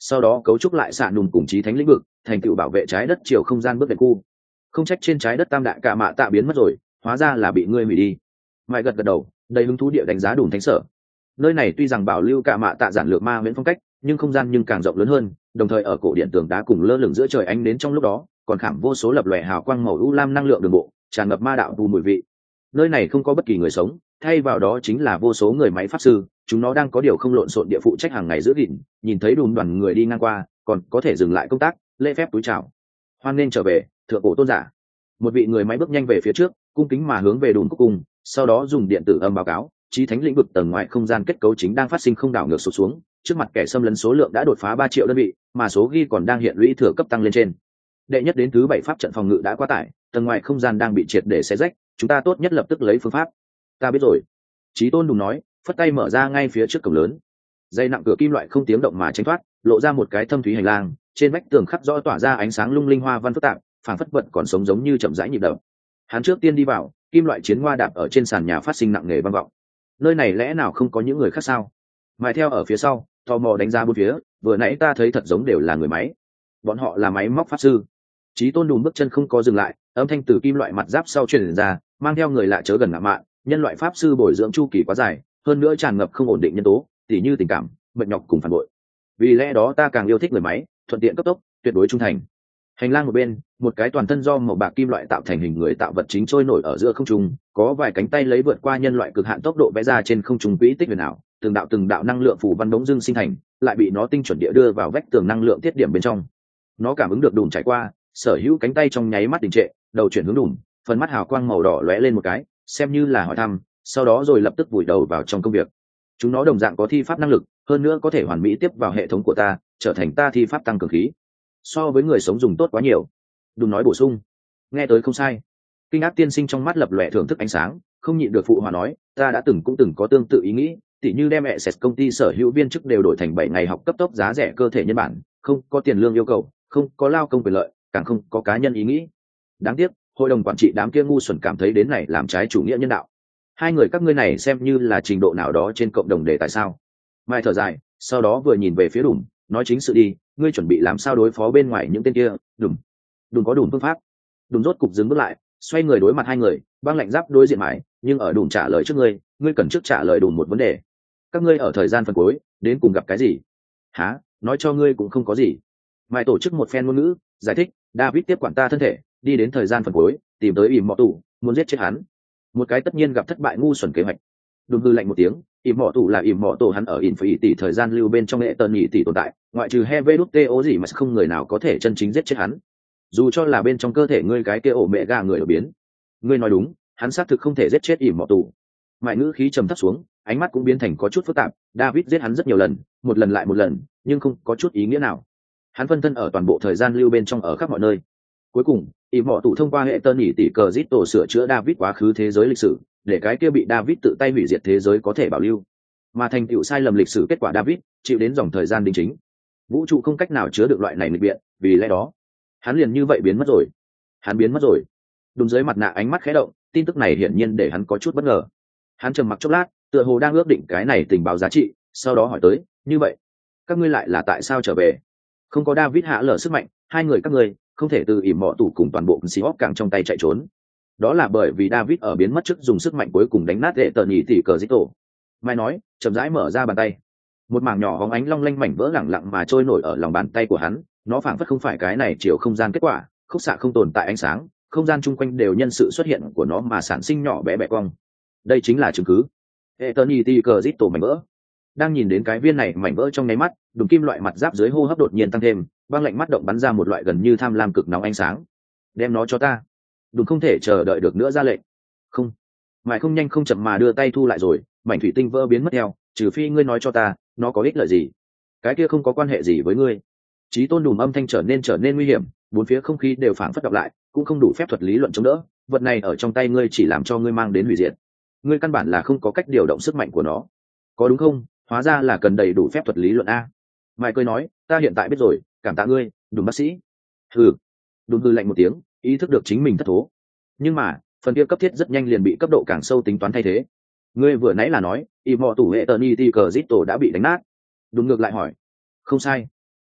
sau đó cấu trúc lại xạ nùm cùng trí thánh lĩnh vực thành tựu bảo vệ trái đất chiều không gian bước đệm khu. Không trách trên trái đất tam đại cả mạ tạ biến mất rồi, hóa ra là bị ngươi hủy đi. Mãi gật gật đầu, đầy hứng thú địa đánh giá Đùm Thánh Sở. Nơi này tuy rằng bảo lưu cả mạ tạ giản lược ma huyễn phong cách, nhưng không gian nhưng càng rộng lớn hơn, đồng thời ở cổ điện tường đá cùng lơ lửng giữa trời ánh đến trong lúc đó, còn khảm vô số lập lòe hào quang màu u lam năng lượng đường bộ, tràn ngập ma đạo phù mùi vị. Nơi này không có bất kỳ người sống, thay vào đó chính là vô số người máy pháp sư, chúng nó đang có điều không lộn xộn địa phụ trách hàng ngày giữ gìn, nhìn thấy Đùm đoàn người đi ngang qua, còn có thể dừng lại công tác, lễ phép túi chào. Hoan nên trở về, thượng cổ tôn giả. Một vị người máy bước nhanh về phía trước, cung kính mà hướng về Đùm cúc cung, sau đó dùng điện tử âm báo cáo, chí thánh lĩnh vực tầng ngoài không gian kết cấu chính đang phát sinh không đảo ngược sụt xuống, trước mặt kẻ xâm lấn số lượng đã đột phá ba triệu đơn vị, mà số ghi còn đang hiện lũy thừa cấp tăng lên trên. Đệ nhất đến thứ bảy pháp trận phòng ngự đã quá tải, tầng ngoài không gian đang bị triệt để xé rách, chúng ta tốt nhất lập tức lấy phương pháp. Ta biết rồi. Chí Tôn Đùm nói, phất tay mở ra ngay phía trước cổng lớn. Dây nặng cửa kim loại không tiếng động mà tránh thoát, lộ ra một cái thâm thúy hành lang, trên vách tường khắc rõ tỏa ra ánh sáng lung linh hoa văn phức tạp, phảng phất vật còn sống giống như chậm rãi nhịp đập. Hắn trước tiên đi vào, kim loại chiến hoa đạp ở trên sàn nhà phát sinh nặng nề vang vọng. Nơi này lẽ nào không có những người khác sao? Mài theo ở phía sau, tò mò đánh ra bốn phía, vừa nãy ta thấy thật giống đều là người máy. Bọn họ là máy móc pháp sư. Chí Tôn Đùm bước chân không có dừng lại, âm thanh từ kim loại mặt giáp sau truyền ra, mang theo người lạ chớ gần ngạ mạn, nhân loại pháp sư bồi dưỡng chu kỳ quá dài, hơn nữa tràn ngập không ổn định nhân tố, tỉ như tình cảm, mệt nhọc cùng phản bội. Vì lẽ đó ta càng yêu thích người máy, thuận tiện cấp tốc, tuyệt đối trung thành. Hành lang một bên, một cái toàn thân do màu bạc kim loại tạo thành hình người tạo vật chính trôi nổi ở giữa không trung, có vài cánh tay lấy vượt qua nhân loại cực hạn tốc độ vẽ ra trên không trung quỹ tích huyền ảo, từng đạo từng đạo năng lượng phù văn đống dưng sinh thành, lại bị nó tinh chuẩn địa đưa vào vách tường năng lượng tiết điểm bên trong. Nó cảm ứng được Đùm trải qua, sở hữu cánh tay trong nháy mắt đình trệ, đầu chuyển hướng Đùm, phần mắt hào quang màu đỏ lóe lên một cái, xem như là hỏi thăm, sau đó rồi lập tức vùi đầu vào trong công việc. Chúng nó đồng dạng có thi pháp năng lực, hơn nữa có thể hoàn mỹ tiếp vào hệ thống của ta, trở thành ta thi pháp tăng cường khí. So với người sống dùng tốt quá nhiều. Đùm nói bổ sung. Nghe tới không sai. Kinh Ác tiên sinh trong mắt lập lòe thưởng thức ánh sáng, không nhịn được phụ hòa nói, ta đã từng cũng từng có tương tự ý nghĩ, tỉ như đem mẹ sét công ty sở hữu viên chức đều đổi thành bảy ngày học cấp tốc giá rẻ cơ thể nhân bản, không có tiền lương yêu cầu, không có lao công quyền lợi, càng không có cá nhân ý nghĩ. Đáng tiếc, hội đồng quản trị đám kia ngu xuẩn cảm thấy đến này làm trái chủ nghĩa nhân đạo. Hai người các ngươi này xem như là trình độ nào đó trên cộng đồng đề tại sao? Mai thở dài, sau đó vừa nhìn về phía Đùm, nói chính sự đi, ngươi chuẩn bị làm sao đối phó bên ngoài những tên kia? Đùm, Đùm có Đùm phương pháp. Đùm rốt cục dừng bước lại, xoay người đối mặt hai người, băng lạnh giáp đối diện mãi, nhưng ở Đùm trả lời trước ngươi, ngươi cần trước trả lời Đùm một vấn đề. Các ngươi ở thời gian phần cuối, đến cùng gặp cái gì? Hả? Nói cho ngươi cũng không có gì. Mai tổ chức một phen ngôn ngữ, giải thích, David tiếp quản ta thân thể, đi đến thời gian phần cuối, tìm tới ỉm mọ tủ, muốn giết chết hắn. Một cái tất nhiên gặp thất bại ngu xuẩn kế hoạch. Đùm hư lạnh một tiếng, ỉm mọ tủ là ỉm mọ tổ hắn ở ỉn phải tỷ thời gian lưu bên trong hệ tần nhị tỷ tồn tại, ngoại trừ Heveduto gì mà không người nào có thể chân chính giết chết hắn. Dù cho là bên trong cơ thể ngươi cái kia ổ mẹ gà người ở biến. Ngươi nói đúng, hắn xác thực không thể giết chết ỉm mọ tủ. Mại ngữ khí trầm thấp xuống, ánh mắt cũng biến thành có chút phức tạp. David giết hắn rất nhiều lần, một lần lại một lần, nhưng không có chút ý nghĩa nào. Hắn phân thân ở toàn bộ thời gian lưu bên trong ở khắp mọi nơi. Cuối cùng, ỉm mọ tủ thông qua hệ tần nhị tỷ cờ giết tổ sửa chữa David quá khứ thế giới lịch sử, để cái kia bị David tự tay hủy diệt thế giới có thể bảo lưu. Mà thành tựu sai lầm lịch sử kết quả David chịu đến dòng thời gian đính chính. Vũ trụ không cách nào chứa được loại này nghịch biện, vì lẽ đó, hắn liền như vậy biến mất rồi. Hắn biến mất rồi. Đúng dưới mặt nạ ánh mắt khẽ động, tin tức này hiển nhiên để hắn có chút bất ngờ. Hắn trầm mặc chốc lát, tựa hồ đang ước định cái này tình báo giá trị, sau đó hỏi tới, như vậy, các ngươi lại là tại sao trở về? Không có David hạ lở sức mạnh, hai người các ngươi không thể từ ỉm mọ tủ cùng toàn bộ Seahawks càng trong tay chạy trốn. Đó là bởi vì David ở biến mất trước dùng sức mạnh cuối cùng đánh nát hệ tờ nhị tỷ cờ dít tổ. Mai nói, chậm rãi mở ra bàn tay. Một mảng nhỏ hóng ánh long lanh mảnh vỡ lẳng lặng mà trôi nổi ở lòng bàn tay của hắn, nó phảng phất không phải cái này chiều không gian kết quả, khúc xạ không tồn tại ánh sáng, không gian chung quanh đều nhân sự xuất hiện của nó mà sản sinh nhỏ bé bẹ cong. Đây chính là chứng cứ. Hệ tờ nhị tỷ cờ dít tổ mảnh vỡ. Đang nhìn đến cái viên này mảnh vỡ trong nháy mắt, đùng kim loại mặt giáp dưới hô hấp đột nhiên tăng thêm, băng lạnh mắt động bắn ra một loại gần như tham lam cực nóng ánh sáng. Đem nó cho ta. Đùng không thể chờ đợi được nữa ra lệnh. Không. Mãi không nhanh không chậm mà đưa tay thu lại rồi, mảnh thủy tinh vỡ biến mất theo, trừ phi ngươi nói cho ta, nó có ích lợi gì? Cái kia không có quan hệ gì với ngươi. Chí Tôn Đùm âm thanh trở nên trở nên nguy hiểm, bốn phía không khí đều phảng phất đọc lại, cũng không đủ phép thuật lý luận chống đỡ, vật này ở trong tay ngươi chỉ làm cho ngươi mang đến hủy diệt. Ngươi căn bản là không có cách điều động sức mạnh của nó. Có đúng không? Hóa ra là cần đầy đủ phép thuật lý luận a. Mãi cười nói, ta hiện tại biết rồi, cảm tạ ngươi, Đùm bác sĩ. Hừ. Đùm hừ lạnh một tiếng, ý thức được chính mình thất thố. Nhưng mà, phần kia cấp thiết rất nhanh liền bị cấp độ càng sâu tính toán thay thế. Ngươi vừa nãy là nói, ỉm mọ tủ hệ tờ ni ti cờ zito đã bị đánh nát. Đùm ngược lại hỏi. Không sai.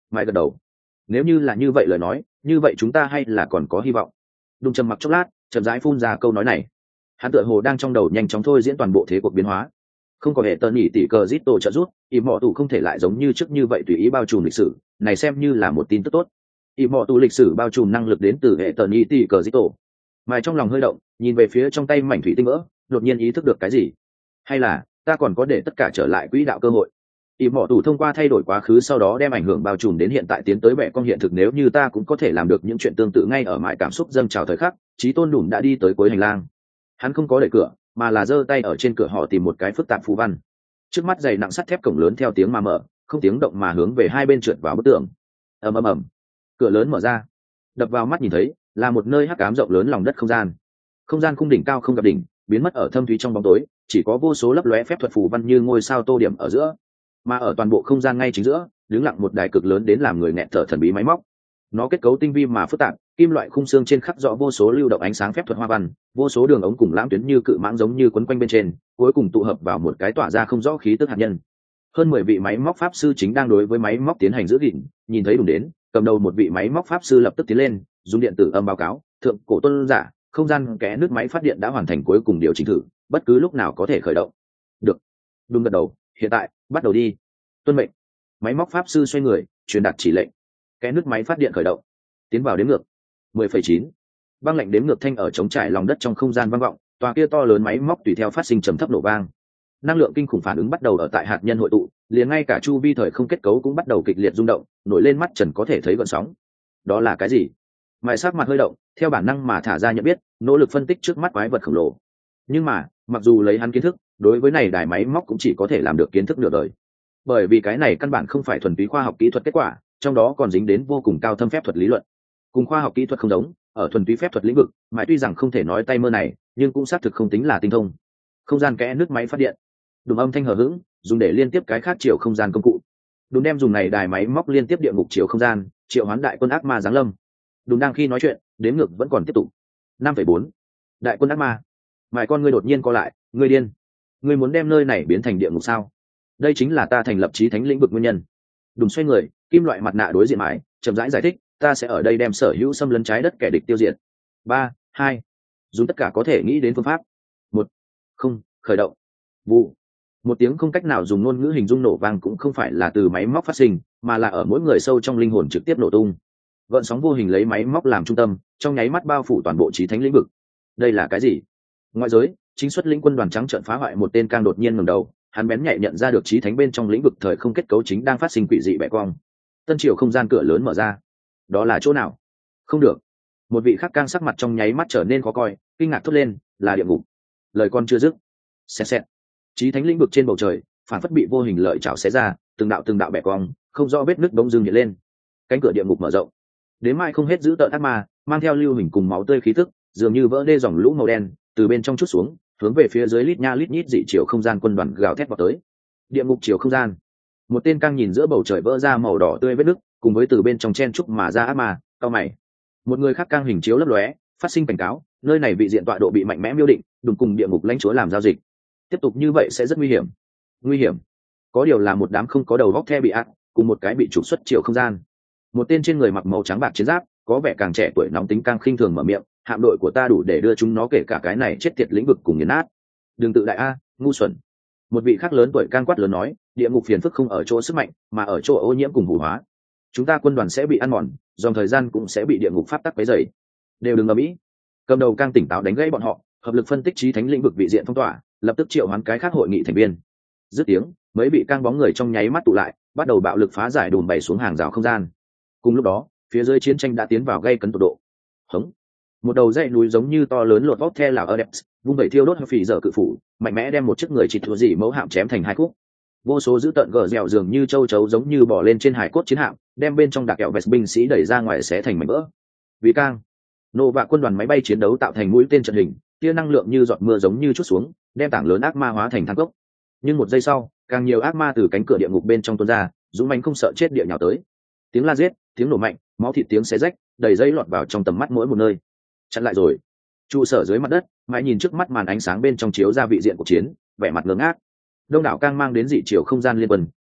Mai gật đầu. Nếu như là như vậy lời nói, như vậy chúng ta hay là còn có hy vọng. Đùng trầm mặc chốc lát, chậm rãi phun ra câu nói này. Hắn tựa hồ đang trong đầu nhanh chóng thôi diễn toàn bộ thế cuộc biến hóa. Không có hệ tần nhị tỷ cờ giết tổ trợ rút, ỷ mọ tù không thể lại giống như trước như vậy tùy ý bao trùm lịch sử, này xem như là một tin tức tốt. ỷ mọ tù lịch sử bao trùm năng lực đến từ hệ tần nhị tỷ cờ giết tổ. Mai trong lòng hơi động, nhìn về phía trong tay mảnh thủy tinh vỡ, đột nhiên ý thức được cái gì. Hay là ta còn có để tất cả trở lại quỹ đạo cơ hội. ỷ mọ tù thông qua thay đổi quá khứ sau đó đem ảnh hưởng bao trùm đến hiện tại tiến tới bẻ con hiện thực, nếu như ta cũng có thể làm được những chuyện tương tự ngay ở mãi cảm xúc dâng trào thời khắc, Chí Tôn Đủn đã đi tới cuối hành lang. Hắn không có đẩy cửa, mà là giơ tay ở trên cửa họ tìm một cái phức tạp phù văn. Trước mắt dày nặng sắt thép cổng lớn theo tiếng mà mở, không tiếng động mà hướng về hai bên trượt vào bức tường. Ầm ầm ầm, cửa lớn mở ra, đập vào mắt nhìn thấy là một nơi hắc ám rộng lớn lòng đất không gian. Không gian khung đỉnh cao không gặp đỉnh, biến mất ở thâm thúy trong bóng tối, chỉ có vô số lấp lóe phép thuật phù văn như ngôi sao tô điểm ở giữa. Mà ở toàn bộ không gian ngay chính giữa, đứng lặng một đài cực lớn đến làm người nghẹt thở thần bí máy móc. Nó kết cấu tinh vi mà phức tạp, kim loại khung xương trên khắc rõ vô số lưu động ánh sáng phép thuật hoa văn, vô số đường ống cùng lãng tuyến như cự mãng giống như quấn quanh bên trên, cuối cùng tụ hợp vào một cái tỏa ra không rõ khí tức hạt nhân. Hơn mười vị máy móc pháp sư chính đang đối với máy móc tiến hành giữ gìn, nhìn thấy Đùng đến, cầm đầu một vị máy móc pháp sư lập tức tiến lên, dùng điện tử âm báo cáo, thượng cổ tôn giả, không gian kẽ nước máy phát điện đã hoàn thành cuối cùng điều chỉnh thử, bất cứ lúc nào có thể khởi động. Được. Đùng gật đầu, hiện tại, bắt đầu đi. Tuân mệnh. Máy móc pháp sư xoay người, truyền đạt chỉ lệnh. Kẽ nước máy phát điện khởi động. Tiến vào đếm ngược. mười phẩy chín. Băng lệnh đếm ngược thanh ở trống trải lòng đất trong không gian vang vọng, tòa kia to lớn máy móc tùy theo phát sinh trầm thấp nổ vang. Năng lượng kinh khủng phản ứng bắt đầu ở tại hạt nhân hội tụ, liền ngay cả chu vi thời không kết cấu cũng bắt đầu kịch liệt rung động, nổi lên mắt trần có thể thấy gợn sóng. Đó là cái gì? Mại sắc mặt hơi động, theo bản năng mà thả ra nhận biết, nỗ lực phân tích trước mắt quái vật khổng lồ. Nhưng mà, mặc dù lấy hắn kiến thức, đối với này đài máy móc cũng chỉ có thể làm được kiến thức nửa đời. Bởi vì cái này căn bản không phải thuần túy khoa học kỹ thuật kết quả, trong đó còn dính đến vô cùng cao thâm phép thuật lý luận. Cùng khoa học kỹ thuật không giống, ở thuần túy phép thuật lĩnh vực, Mại tuy rằng không thể nói tay mơ này, nhưng cũng xác thực không tính là tinh thông. Không gian kẽ nước máy phát điện. Đùng âm thanh hờ hững, dùng để liên tiếp cái khác chiều không gian công cụ. Đùng đem dùng này đài máy móc liên tiếp địa ngục chiều không gian, triệu hoán đại quân ác ma giáng lâm. Đùng đang khi nói chuyện, đếm ngược vẫn còn tiếp tục. năm phẩy bốn. Đại quân ác ma. Mại con ngươi đột nhiên co lại, ngươi điên. Ngươi muốn đem nơi này biến thành địa ngục sao? Đây chính là ta thành lập chí thánh lĩnh vực nguyên nhân. Đùng xoay người, kim loại mặt nạ đối diện Mại, chậm rãi giải thích, ta sẽ ở đây đem sở hữu xâm lấn trái đất kẻ địch tiêu diệt. Ba, hai. Dùng tất cả có thể nghĩ đến phương pháp. Một. Không, khởi động. Vụ. Một tiếng không cách nào dùng ngôn ngữ hình dung nổ vang cũng không phải là từ máy móc phát sinh, mà là ở mỗi người sâu trong linh hồn trực tiếp nổ tung. Gợn sóng vô hình lấy máy móc làm trung tâm, trong nháy mắt bao phủ toàn bộ chí thánh lĩnh vực. Đây là cái gì? Ngoại giới, chính xuất lĩnh quân đoàn trắng trợn phá hoại một tên càng đột nhiên ngẩng đầu, hắn bén nhạy nhận ra được chí thánh bên trong lĩnh vực thời không kết cấu chính đang phát sinh quỷ dị bẻ cong. Tân triều không gian cửa lớn mở ra. Đó là chỗ nào? Không được. Một vị khác càng sắc mặt trong nháy mắt trở nên khó coi, kinh ngạc thốt lên, là địa ngục. Lời con chưa dứt. Xẹt xẹt. Chí thánh lĩnh vực trên bầu trời, phản phất bị vô hình lợi chảo xé ra, từng đạo từng đạo bẻ cong, không rõ vết nứt bỗng dưng hiện lên. Cánh cửa địa ngục mở rộng. Đến mai không hết giữ tợn ác ma, mang theo lưu hình cùng máu tươi khí tức, dường như vỡ đê dòng lũ màu đen, từ bên trong chút xuống, hướng về phía dưới lít nha lít nhít dị chiều không gian quân đoàn gào thét vào tới. Địa ngục chiều không gian. Một tên căng nhìn giữa bầu trời vỡ ra màu đỏ tươi vết nứt, cùng với từ bên trong chen trúc mà ra ác ma, cao mày. Một người khác căng hình chiếu lấp lóe, phát sinh cảnh cáo, nơi này vị diện tọa độ bị mạnh mẽ miêu định, đừng cùng địa ngục lãnh chúa làm giao dịch. Tiếp tục như vậy sẽ rất nguy hiểm. Nguy hiểm. Có điều là một đám không có đầu góc the bị ác, cùng một cái bị trục xuất chiều không gian. Một tên trên người mặc màu trắng bạc chiến giáp, có vẻ càng trẻ tuổi nóng tính càng khinh thường mở miệng, hạm đội của ta đủ để đưa chúng nó kể cả cái này chết tiệt lĩnh vực cùng nghiền nát. Đừng tự đại a, ngu xuẩn. Một vị khác lớn tuổi can quát lớn nói, địa ngục phiền phức không ở chỗ sức mạnh, mà ở chỗ ô nhiễm cùng hủ hóa. Chúng ta quân đoàn sẽ bị ăn mòn, dòng thời gian cũng sẽ bị địa ngục pháp tắc quấy rầy. Đều đừng ầm ĩ. Cầm đầu càng tỉnh táo đánh gãy bọn họ, hợp lực phân tích chí thánh lĩnh vực vị diện phong tỏa, lập tức triệu hoán cái khác hội nghị thành viên. Dứt tiếng, mấy vị cang bóng người trong nháy mắt tụ lại, bắt đầu bạo lực phá giải đùn bày xuống hàng rào không gian. Cùng lúc đó, phía dưới chiến tranh đã tiến vào gây cấn tột độ. Hống. Một đầu dãy núi giống như to lớn lột vót the là Adept, vung vẩy thiêu đốt phì dở cự phủ, mạnh mẽ đem một chiếc người chỉ thua gì mẫu hạm chém thành hai khúc. Vô số dữ tợn gờ dẻo dường như châu chấu giống như bò lên trên hải cốt chiến hạm, đem bên trong đặc kẹo vest binh sĩ đẩy ra ngoài xé thành mảnh vỡ. Vì cang, nô và quân đoàn máy bay chiến đấu tạo thành mũi tên trận hình, tia năng lượng như giọt mưa giống như chút xuống, đem tảng lớn ác ma hóa thành than cốc. Nhưng một giây sau, càng nhiều ác ma từ cánh cửa địa ngục bên trong tuôn ra, dũng mãnh không sợ chết địa nhào tới. Tiếng la giết, tiếng nổ mạnh, máu thịt tiếng xé rách, đầy dây lọt vào trong tầm mắt mỗi một nơi. Chặn lại rồi. Trụ sở dưới mặt đất, mãi nhìn trước mắt màn ánh sáng bên trong chiếu ra vị diện cuộc chiến, vẻ mặt ngơ ngác. Đông đảo càng mang đến dị chiều không gian liên quân,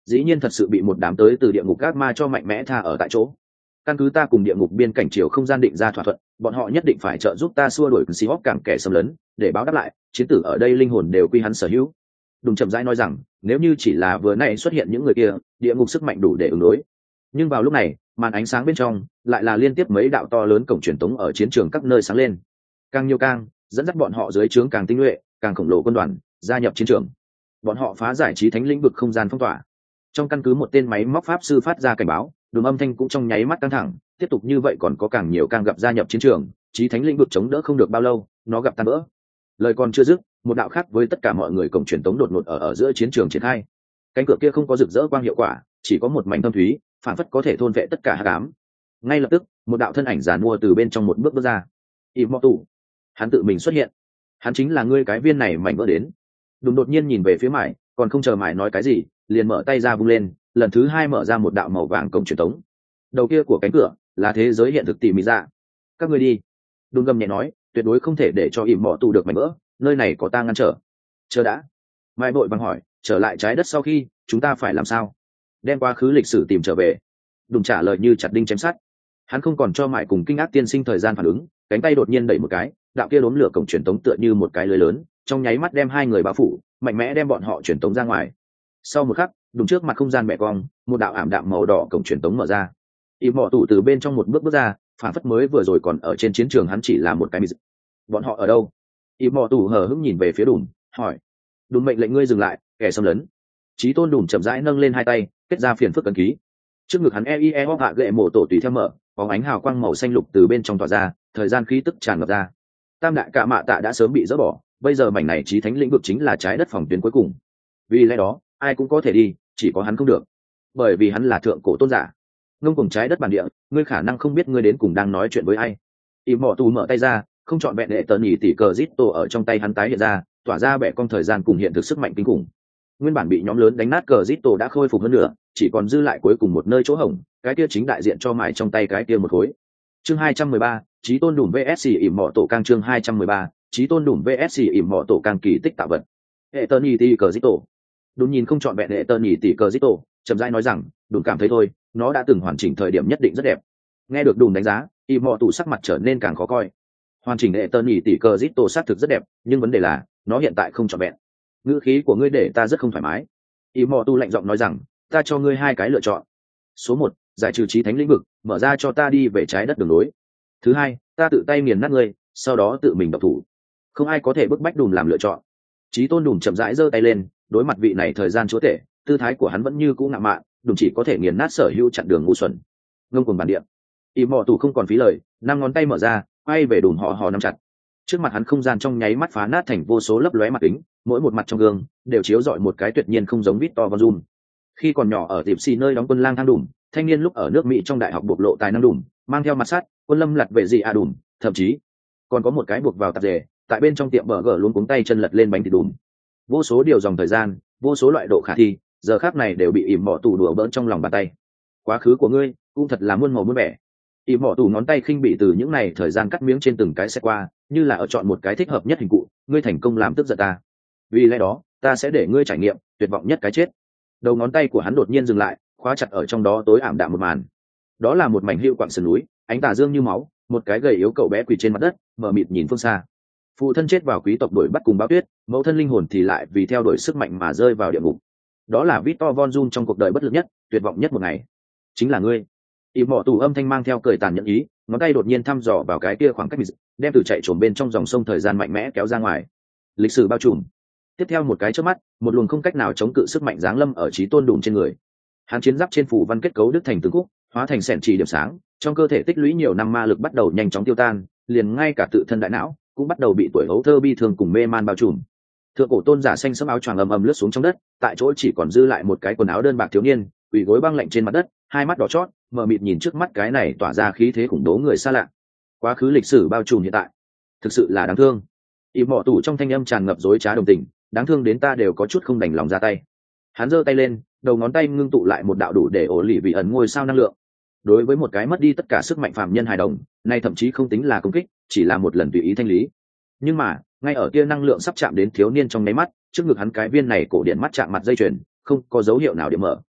dĩ nhiên thật sự bị một đám tới từ địa ngục ác ma cho mạnh mẽ tha ở tại chỗ. Căn cứ ta cùng địa ngục biên cảnh chiều không gian định ra thỏa thuận, bọn họ nhất định phải trợ giúp ta xua đuổi Seahawks càng kẻ xâm lấn, để báo đáp lại, chiến tử ở đây linh hồn đều quy hắn sở hữu. Đùng chậm rãi nói rằng, nếu như chỉ là vừa nãy xuất hiện những người kia, địa ngục sức mạnh đủ để ứng đối. Nhưng vào lúc này, màn ánh sáng bên trong lại là liên tiếp mấy đạo to lớn cổng truyền tống ở chiến trường các nơi sáng lên. Càng nhiều càng dẫn dắt bọn họ dưới trướng càng tinh nhuệ, càng khổng lồ quân đoàn gia nhập chiến trường. Bọn họ phá giải trí thánh lĩnh vực không gian phong tỏa. Trong căn cứ một tên máy móc pháp sư phát ra cảnh báo, đùm âm thanh cũng trong nháy mắt căng thẳng. Tiếp tục như vậy còn có càng nhiều càng gặp gia nhập chiến trường, trí thánh lĩnh vực chống đỡ không được bao lâu, nó gặp tan vỡ. Lời còn chưa dứt, một đạo khác với tất cả mọi người cổng truyền tống đột ngột ở ở giữa chiến trường triển khai. Cánh cửa kia không có rực rỡ quang hiệu quả, chỉ có một mảnh thâm thúy, phản phất có thể thôn vệ tất cả hắc ám. Ngay lập tức, một đạo thân ảnh giàn mua từ bên trong một bước bước ra. Immortal, hắn tự mình xuất hiện. Hắn chính là ngươi cái viên này mảnh vỡ đến. Đùng đột nhiên nhìn về phía Mải, còn không chờ Mải nói cái gì, liền mở tay ra vung lên, lần thứ hai mở ra một đạo màu vàng cổng truyền tống. Đầu kia của cánh cửa là thế giới hiện thực tỉ mỉ ra. Các ngươi đi. Đùng gầm nhẹ nói, tuyệt đối không thể để cho Immortal được mảnh vỡ, nơi này có ta ngăn trở. Chờ đã. Mải vội vàng hỏi, trở lại trái đất sau khi, chúng ta phải làm sao? Đem quá khứ lịch sử tìm trở về. Đùng trả lời như chặt đinh chém sắt. Hắn không còn cho Mải cùng kinh ác tiên sinh thời gian phản ứng, cánh tay đột nhiên đẩy một cái, đạo kia đốm lửa cổng truyền tống tựa như một cái lưới lớn, trong nháy mắt đem hai người bao phủ, mạnh mẽ đem bọn họ truyền tống ra ngoài. Sau một khắc, đùng trước mặt không gian mẹ cong, một đạo ảm đạm màu đỏ cổng truyền tống mở ra. Im mọ tụ từ bên trong một bước bước ra, phản phất mới vừa rồi còn ở trên chiến trường hắn chỉ là một cái mịt. Bọn họ ở đâu? Im mọ tụ hờ hững nhìn về phía đùng, hỏi. Đùng mệnh lệnh ngươi dừng lại, kẻ xâm lấn. Chí tôn đùng chậm rãi nâng lên hai tay, kết ra phiền phức ấn ký. Trước ngực hắn e i e hạ gậy mổ tổ tùy theo mở, bóng ánh hào quang màu xanh lục từ bên trong tỏa ra, thời gian khí tức tràn ngập ra. Tam đại cạ mạ tạ đã sớm bị dỡ bỏ, bây giờ mảnh này chí thánh lĩnh vực chính là trái đất phòng tuyến cuối cùng. Vì lẽ đó, ai cũng có thể đi, chỉ có hắn không được, bởi vì hắn là thượng cổ tôn giả. Ngông cùng trái đất bản địa, ngươi khả năng không biết ngươi đến cùng đang nói chuyện với ai. Im mọ tù mở tay ra, không chọn vẹn đệ tờ nhỉ tỉ cờ zito ở trong tay hắn tái hiện ra, tỏa ra bẻ cong thời gian cùng hiện thực sức mạnh kinh khủng. Nguyên bản bị nhóm lớn đánh nát cờ zito đã khôi phục hơn nữa, chỉ còn dư lại cuối cùng một nơi chỗ hổng, cái kia chính đại diện cho Mải trong tay cái kia một khối. Chương hai trăm mười ba, Chí tôn đủm vs ỉm mọ tổ cang. Chương hai trăm mười ba, Chí tôn đủm vs ỉm mọ tổ cang kỳ tích tạo vật. Hệ tờ nhỉ tỉ cờ zito. Đúng nhìn không chọn vẹn hệ tờ nhỉ tỉ cờ zito, chậm rãi nói rằng, đùm cảm thấy thôi, nó đã từng hoàn chỉnh thời điểm nhất định rất đẹp. Nghe được đùm đánh giá, ỉm mọ tổ sắc mặt trở nên càng khó coi. Hoàn chỉnh hệ tờ nhỉ tỉ cờ zito xác thực rất đẹp, nhưng vấn đề là, nó hiện tại không chọn vẹn. Ngữ khí của ngươi để ta rất không thoải mái. ỉm mọ tổ lạnh giọng nói rằng, ta cho ngươi hai cái lựa chọn. Số một, giải trừ chí thánh lĩnh vực, mở ra cho ta đi về trái đất đường lối. Thứ hai, ta tự tay nghiền nát ngươi, sau đó tự mình độc thủ. Không ai có thể bức bách đùm làm lựa chọn. Chí tôn đùm chậm rãi giơ tay lên, đối mặt vị này thời gian chúa tể, tư thái của hắn vẫn như cũ ngạo mạn, đùm chỉ có thể nghiền nát sở hữu chặn đường ngu xuẩn. Ngông cuồng bản địa. ỉm mọ tù không còn phí lời, năm ngón tay mở ra, quay về đùm họ hò nắm chặt. Trước mặt hắn không gian trong nháy mắt phá nát thành vô số lấp lóe mặt kính, mỗi một mặt trong gương đều chiếu rọi một cái tuyệt nhiên không giống Victor Von Zoom. Khi còn nhỏ ở tiệm xì nơi đóng quân lang thang đùm, thanh niên lúc ở nước Mỹ trong đại học bộc lộ tài năng đùm, mang theo mặt sắt, quân lâm lặt về gì à đùm, thậm chí còn có một cái buộc vào tạp dề, tại bên trong tiệm bờ gờ luôn cuống tay chân lật lên bánh thịt đùm. Vô số điều dòng thời gian, vô số loại độ khả thi, giờ khác này đều bị ỉm mọ tù đùa bỡn trong lòng bàn tay. Quá khứ của ngươi cũng thật là muôn màu muôn vẻ. ỉm mọ tù ngón tay khinh bị từ những này thời gian cắt miếng trên từng cái xe qua, như là ở chọn một cái thích hợp nhất hình cụ, ngươi thành công làm tức giận ta. Vì lẽ đó, ta sẽ để ngươi trải nghiệm tuyệt vọng nhất cái chết. Đầu ngón tay của hắn đột nhiên dừng lại, khóa chặt ở trong đó tối ảm đạm một màn. Đó là một mảnh hữu quặng sườn núi, ánh tà dương như máu, một cái gầy yếu cậu bé quỳ trên mặt đất, mờ mịt nhìn phương xa. Phụ thân chết vào quý tộc đuổi bắt cùng báo tuyết, mẫu thân linh hồn thì lại vì theo đuổi sức mạnh mà rơi vào địa ngục. Đó là Victor Von Zoom trong cuộc đời bất lực nhất, tuyệt vọng nhất một ngày. Chính là ngươi. ỉm mọ tù âm thanh mang theo cười tàn nhẫn ý, ngón tay đột nhiên thăm dò vào cái kia khoảng cách, đem từ chạy trốn bên trong dòng sông thời gian mạnh mẽ kéo ra ngoài. Lịch sử bao trùm. Tiếp theo một cái chớp mắt, một luồng không cách nào chống cự sức mạnh giáng lâm ở chí tôn đùm trên người. Hắn chiến giáp trên phủ văn kết cấu đứt thành từng khúc, hóa thành sẹn chỉ điểm sáng, trong cơ thể tích lũy nhiều năm ma lực bắt đầu nhanh chóng tiêu tan, liền ngay cả tự thân đại não cũng bắt đầu bị tuổi hấu thơ bi thương cùng mê man bao trùm. Thượng cổ tôn giả xanh sẫm áo choàng ầm ầm lướt xuống trong đất, tại chỗ chỉ còn dư lại một cái quần áo đơn bạc thiếu niên, quỳ gối băng lạnh trên mặt đất, hai mắt đỏ chót, mờ mịt nhìn trước mắt cái này tỏa ra khí thế khủng bố người xa lạ. Quá khứ lịch sử bao trùm hiện tại, thực sự là đáng thương. ỉm mọ tù trong thanh âm tràn ngập dối trá đồng tình, đáng thương đến ta đều có chút không đành lòng ra tay. Hắn giơ tay lên, đầu ngón tay ngưng tụ lại một đạo đủ để ổ lì vị ẩn ngôi sao năng lượng. Đối với một cái mất đi tất cả sức mạnh phàm nhân hài đồng, nay thậm chí không tính là công kích, chỉ là một lần tùy ý thanh lý. Nhưng mà ngay ở kia năng lượng sắp chạm đến thiếu niên trong nháy mắt, trước ngực hắn cái viên này cổ điện mắt chạm mặt dây chuyền không có dấu hiệu nào điểm mở,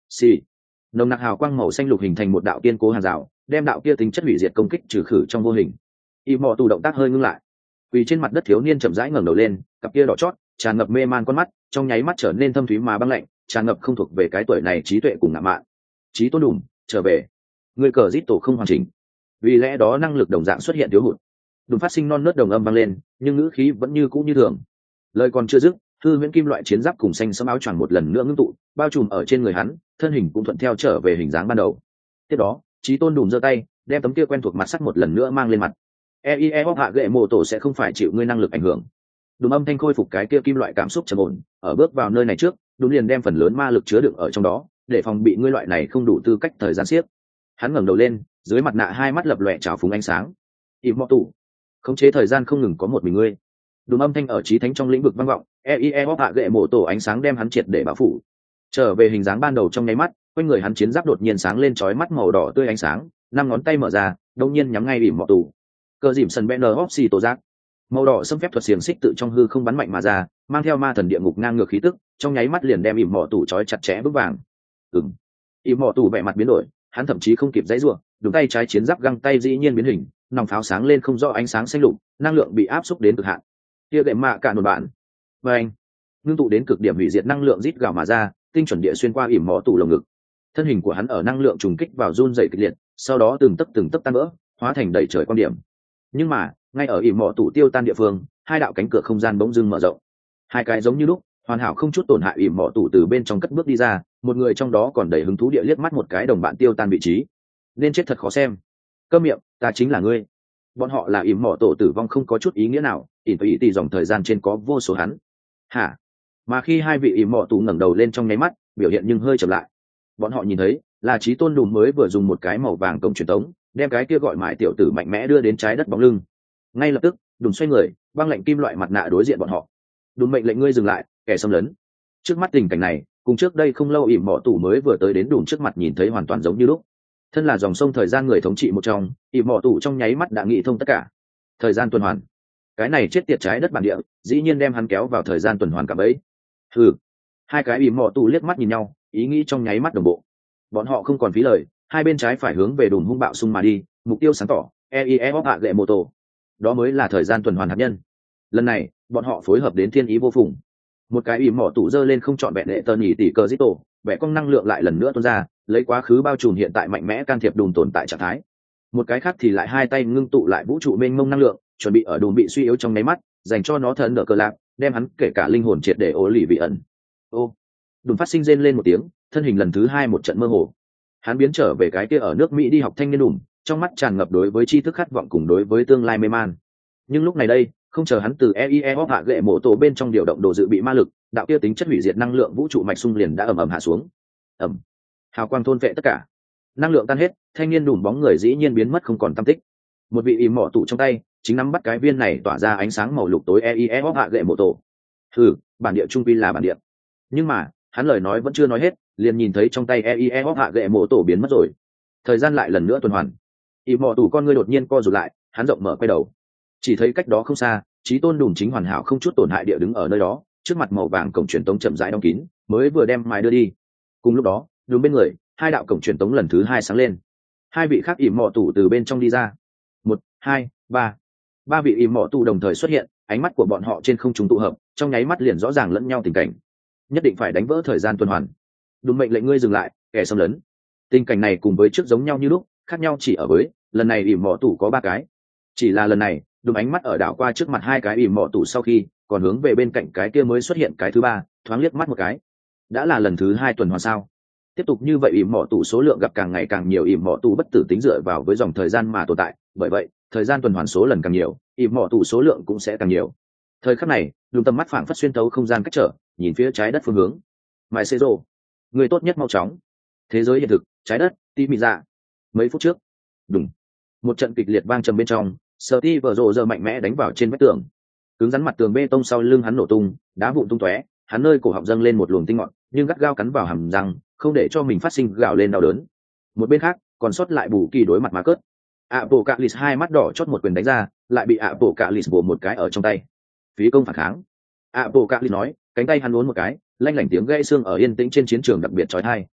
xì nồng nặc hào quang màu xanh lục hình thành một đạo kiên cố hàng rào, đem đạo kia tính chất hủy diệt công kích trừ khử trong vô hình. Y mọ tù động tác hơi ngưng lại, vì trên mặt đất thiếu niên chậm rãi ngẩng đầu lên, cặp kia đỏ chót tràn ngập mê man con mắt trong nháy mắt trở nên thâm thúy mà băng lạnh, tràn ngập không thuộc về cái tuổi này trí tuệ cùng ngạo mạn. Trí tôn đùm trở về, người cờ rít tổ không hoàn chỉnh, vì lẽ đó năng lực đồng dạng xuất hiện thiếu hụt. Đùm phát sinh non nớt đồng âm vang lên, nhưng ngữ khí vẫn như cũ như thường. Lời còn chưa dứt, hư huyễn kim loại chiến giáp cùng xanh sẫm áo choàng một lần nữa ngưng tụ, bao trùm ở trên người hắn, thân hình cũng thuận theo trở về hình dáng ban đầu. Tiếp đó, Chí Tôn đùm giơ tay, đem tấm kia quen thuộc mặt sắt một lần nữa mang lên mặt. e i e hạ gệ mộ tổ sẽ không phải chịu ngươi năng lực ảnh hưởng. Đùm âm thanh khôi phục cái kia kim loại cảm xúc trầm ổn, ở bước vào nơi này trước, đúng liền đem phần lớn ma lực chứa đựng ở trong đó, để phòng bị ngươi loại này không đủ tư cách thời gian xiết. Hắn ngẩng đầu lên, dưới mặt nạ hai mắt lập lòe trào phúng ánh sáng. Im mọ tụ, khống chế thời gian không ngừng có một mình ngươi. Đùm âm thanh ở trí thánh trong lĩnh vực vang vọng, e i e hạ gệ mộ tổ ánh sáng đem hắn triệt để bao phủ. Trở về hình dáng ban đầu trong nháy mắt, quanh người hắn chiến giáp đột nhiên sáng lên chói mắt màu đỏ tươi ánh sáng, năm ngón tay mở ra, đột nhiên nhắm ngay Ỉm Mọ Tù. Cờ dìm sần banner opsi tổ giác, màu đỏ xâm phép thuật xiềng xích tự trong hư không bắn mạnh mà ra, mang theo ma thần địa ngục ngang ngược khí tức, trong nháy mắt liền đem Ỉm Mọ Tù chói chặt chẽ bước vàng. Ừm. Ỉm Mọ Tù vẻ mặt biến đổi, hắn thậm chí không kịp giãy giụa, đúng tay trái chiến giáp găng tay dĩ nhiên biến hình, nòng pháo sáng lên không rõ ánh sáng xanh lục, năng lượng bị áp xúc đến cực hạn. Kia gậy mạ cả nổi bạn. Và anh, ngưng tụ đến cực điểm hủy diệt năng lượng rít gào mà ra, tinh chuẩn địa xuyên qua Ỉm Mọ Tù lồng ngực. Thân hình của hắn ở năng lượng trùng kích vào run rẩy kịch liệt, sau đó từng tấc từng tấc tan vỡ, hóa thành đầy trời quan điểm. Nhưng mà, ngay ở Ỉm Mọ Tù tiêu tan địa phương, hai đạo cánh cửa không gian bỗng dưng mở rộng. Hai cái giống như lúc, hoàn hảo không chút tổn hại Ỉm Mọ Tù từ bên trong cất bước đi ra, một người trong đó còn đầy hứng thú địa liếc mắt một cái đồng bạn tiêu tan vị trí. Nên chết thật khó xem. Câm miệng, ta chính là ngươi. Bọn họ là Ỉm Mọ Tù tử vong không có chút ý nghĩa nào, ỉn ý tỷ dòng thời gian trên có vô số hắn. Hả? Mà khi hai vị Ỉm Mọ Tù ngẩng đầu lên trong nháy mắt, biểu hiện nhưng hơi chậm lại. Bọn họ nhìn thấy là Chí Tôn đùm mới vừa dùng một cái màu vàng cổng truyền tống, đem cái kia gọi mãi tiểu tử mạnh mẽ đưa đến trái đất bóng lưng. Ngay lập tức, đùm xoay người, băng lệnh kim loại mặt nạ đối diện bọn họ. Đùm mệnh lệnh ngươi dừng lại, kẻ xâm lấn. Trước mắt tình cảnh này, cùng trước đây không lâu Ỉm Mọ Tù mới vừa tới đến đùm trước mặt nhìn thấy hoàn toàn giống như lúc. Thân là dòng sông thời gian người thống trị một trong, Ỉm Mọ Tù trong nháy mắt đã nghĩ thông tất cả. Thời gian tuần hoàn, cái này chết tiệt trái đất bản địa, dĩ nhiên đem hắn kéo vào thời gian tuần hoàn cả bấy. Hừ. Hai cái Ỉm Mọ Tù liếc mắt nhìn nhau, ý nghĩ trong nháy mắt đồng bộ. Bọn họ không còn phí lời, hai bên trái phải hướng về đùm hung bạo xung mà đi, mục tiêu sáng tỏ, e i e hạ gệ mô tô. Đó mới là thời gian tuần hoàn hạt nhân. Lần này, bọn họ phối hợp đến thiên ý vô phùng. Một cái Ỉm Mọ Tù giơ lên không chọn vẹn lệ tờ nhỉ tỷ cờ dít tổ, vẽ cong năng lượng lại lần nữa tuôn ra, lấy quá khứ bao trùm hiện tại mạnh mẽ can thiệp đùm tồn tại trạng thái. Một cái khác thì lại hai tay ngưng tụ lại vũ trụ mênh mông năng lượng, chuẩn bị ở đùm bị suy yếu trong nháy mắt, dành cho nó thần nở cờ lạc, đem hắn kể cả linh hồn triệt để ố lì vị ẩn. Ô, đùm phát sinh rên lên một tiếng, thân hình lần thứ hai một trận mơ hồ. Hắn biến trở về cái kia ở nước Mỹ đi học thanh niên đùm, trong mắt tràn ngập đối với tri thức khát vọng cùng đối với tương lai mê man. Nhưng lúc này đây, không chờ hắn từ e i e hạ gệ mộ tổ bên trong điều động đồ dự bị ma lực, đạo kia tính chất hủy diệt năng lượng vũ trụ mạch xung liền đã ầm ầm hạ xuống. Ầm, hào quang thôn vệ tất cả, năng lượng tan hết, thanh niên đùm bóng người dĩ nhiên biến mất không còn tăm tích. Một vị Ỉm Mọ Tù trong tay chính nắm bắt cái viên này tỏa ra ánh sáng màu lục tối e i e hạ gệ mộ tổ. Hừ, bản địa trung quy là bản địa. Nhưng mà hắn lời nói vẫn chưa nói hết, liền nhìn thấy trong tay e i e hạ gệ mộ tổ biến mất rồi. Thời gian lại lần nữa tuần hoàn. Ỉm Mọ Tù con ngươi đột nhiên co rụt lại, hắn rộng mở quay đầu, chỉ thấy cách đó không xa, Chí Tôn đùm chính hoàn hảo không chút tổn hại địa đứng ở nơi đó, trước mặt màu vàng cổng truyền tống chậm rãi đóng kín, mới vừa đem mài đưa đi. Cùng lúc đó, đường bên người, hai đạo cổng truyền tống lần thứ hai sáng lên. Hai vị khác Ỉm Mọ Tù từ bên trong đi ra. Một, hai, ba. Ba vị Ỉm Mọ Tù đồng thời xuất hiện, ánh mắt của bọn họ trên không trung tụ hợp, trong nháy mắt liền rõ ràng lẫn nhau tình cảnh. Nhất định phải đánh vỡ thời gian tuần hoàn. Đúng mệnh lệnh ngươi dừng lại, kẻ xâm lấn. Tình cảnh này cùng với trước giống nhau như lúc, khác nhau chỉ ở với lần này Ỉm Mọ Tù có ba cái. Chỉ là lần này, đúng ánh mắt ở đảo qua trước mặt hai cái Ỉm Mọ Tù sau khi, còn hướng về bên cạnh cái kia mới xuất hiện cái thứ ba, thoáng liếc mắt một cái. Đã là lần thứ hai tuần hoàn sao? Tiếp tục như vậy Ỉm Mọ Tù số lượng gặp càng ngày càng nhiều, Ỉm Mọ Tù bất tử tính dựa vào với dòng thời gian mà tồn tại, bởi vậy thời gian tuần hoàn số lần càng nhiều, Ỉm Mọ Tù số lượng cũng sẽ càng nhiều. Thời khắc này, đúng tầm mắt phảng phất xuyên thấu không gian cách trở, nhìn phía trái đất phương hướng. Mãi xê rô, người tốt nhất mau chóng. Thế giới hiện thực, trái đất, tí mị dạ. Mấy phút trước, đúng một trận kịch liệt vang trầm bên trong, Sở Ti vở rộ giờ mạnh mẽ đánh vào trên vách tường, cứng rắn mặt tường bê tông sau lưng hắn nổ tung, đá vụn tung tóe, hắn nơi cổ họng dâng lên một luồng tinh ngọn, nhưng gắt gao cắn vào hàm răng, không để cho mình phát sinh gào lên đau đớn. Một bên khác, còn sót lại bù kỳ đối mặt má cớt. Apocalypse hai mắt đỏ chót một quyền đánh ra, lại bị Apocalypse bổ một cái ở trong tay. Phí công phản kháng. Apocalypse nói, cánh tay hắn uốn một cái, lanh lảnh tiếng gãy xương ở yên tĩnh trên chiến trường đặc biệt chói tai.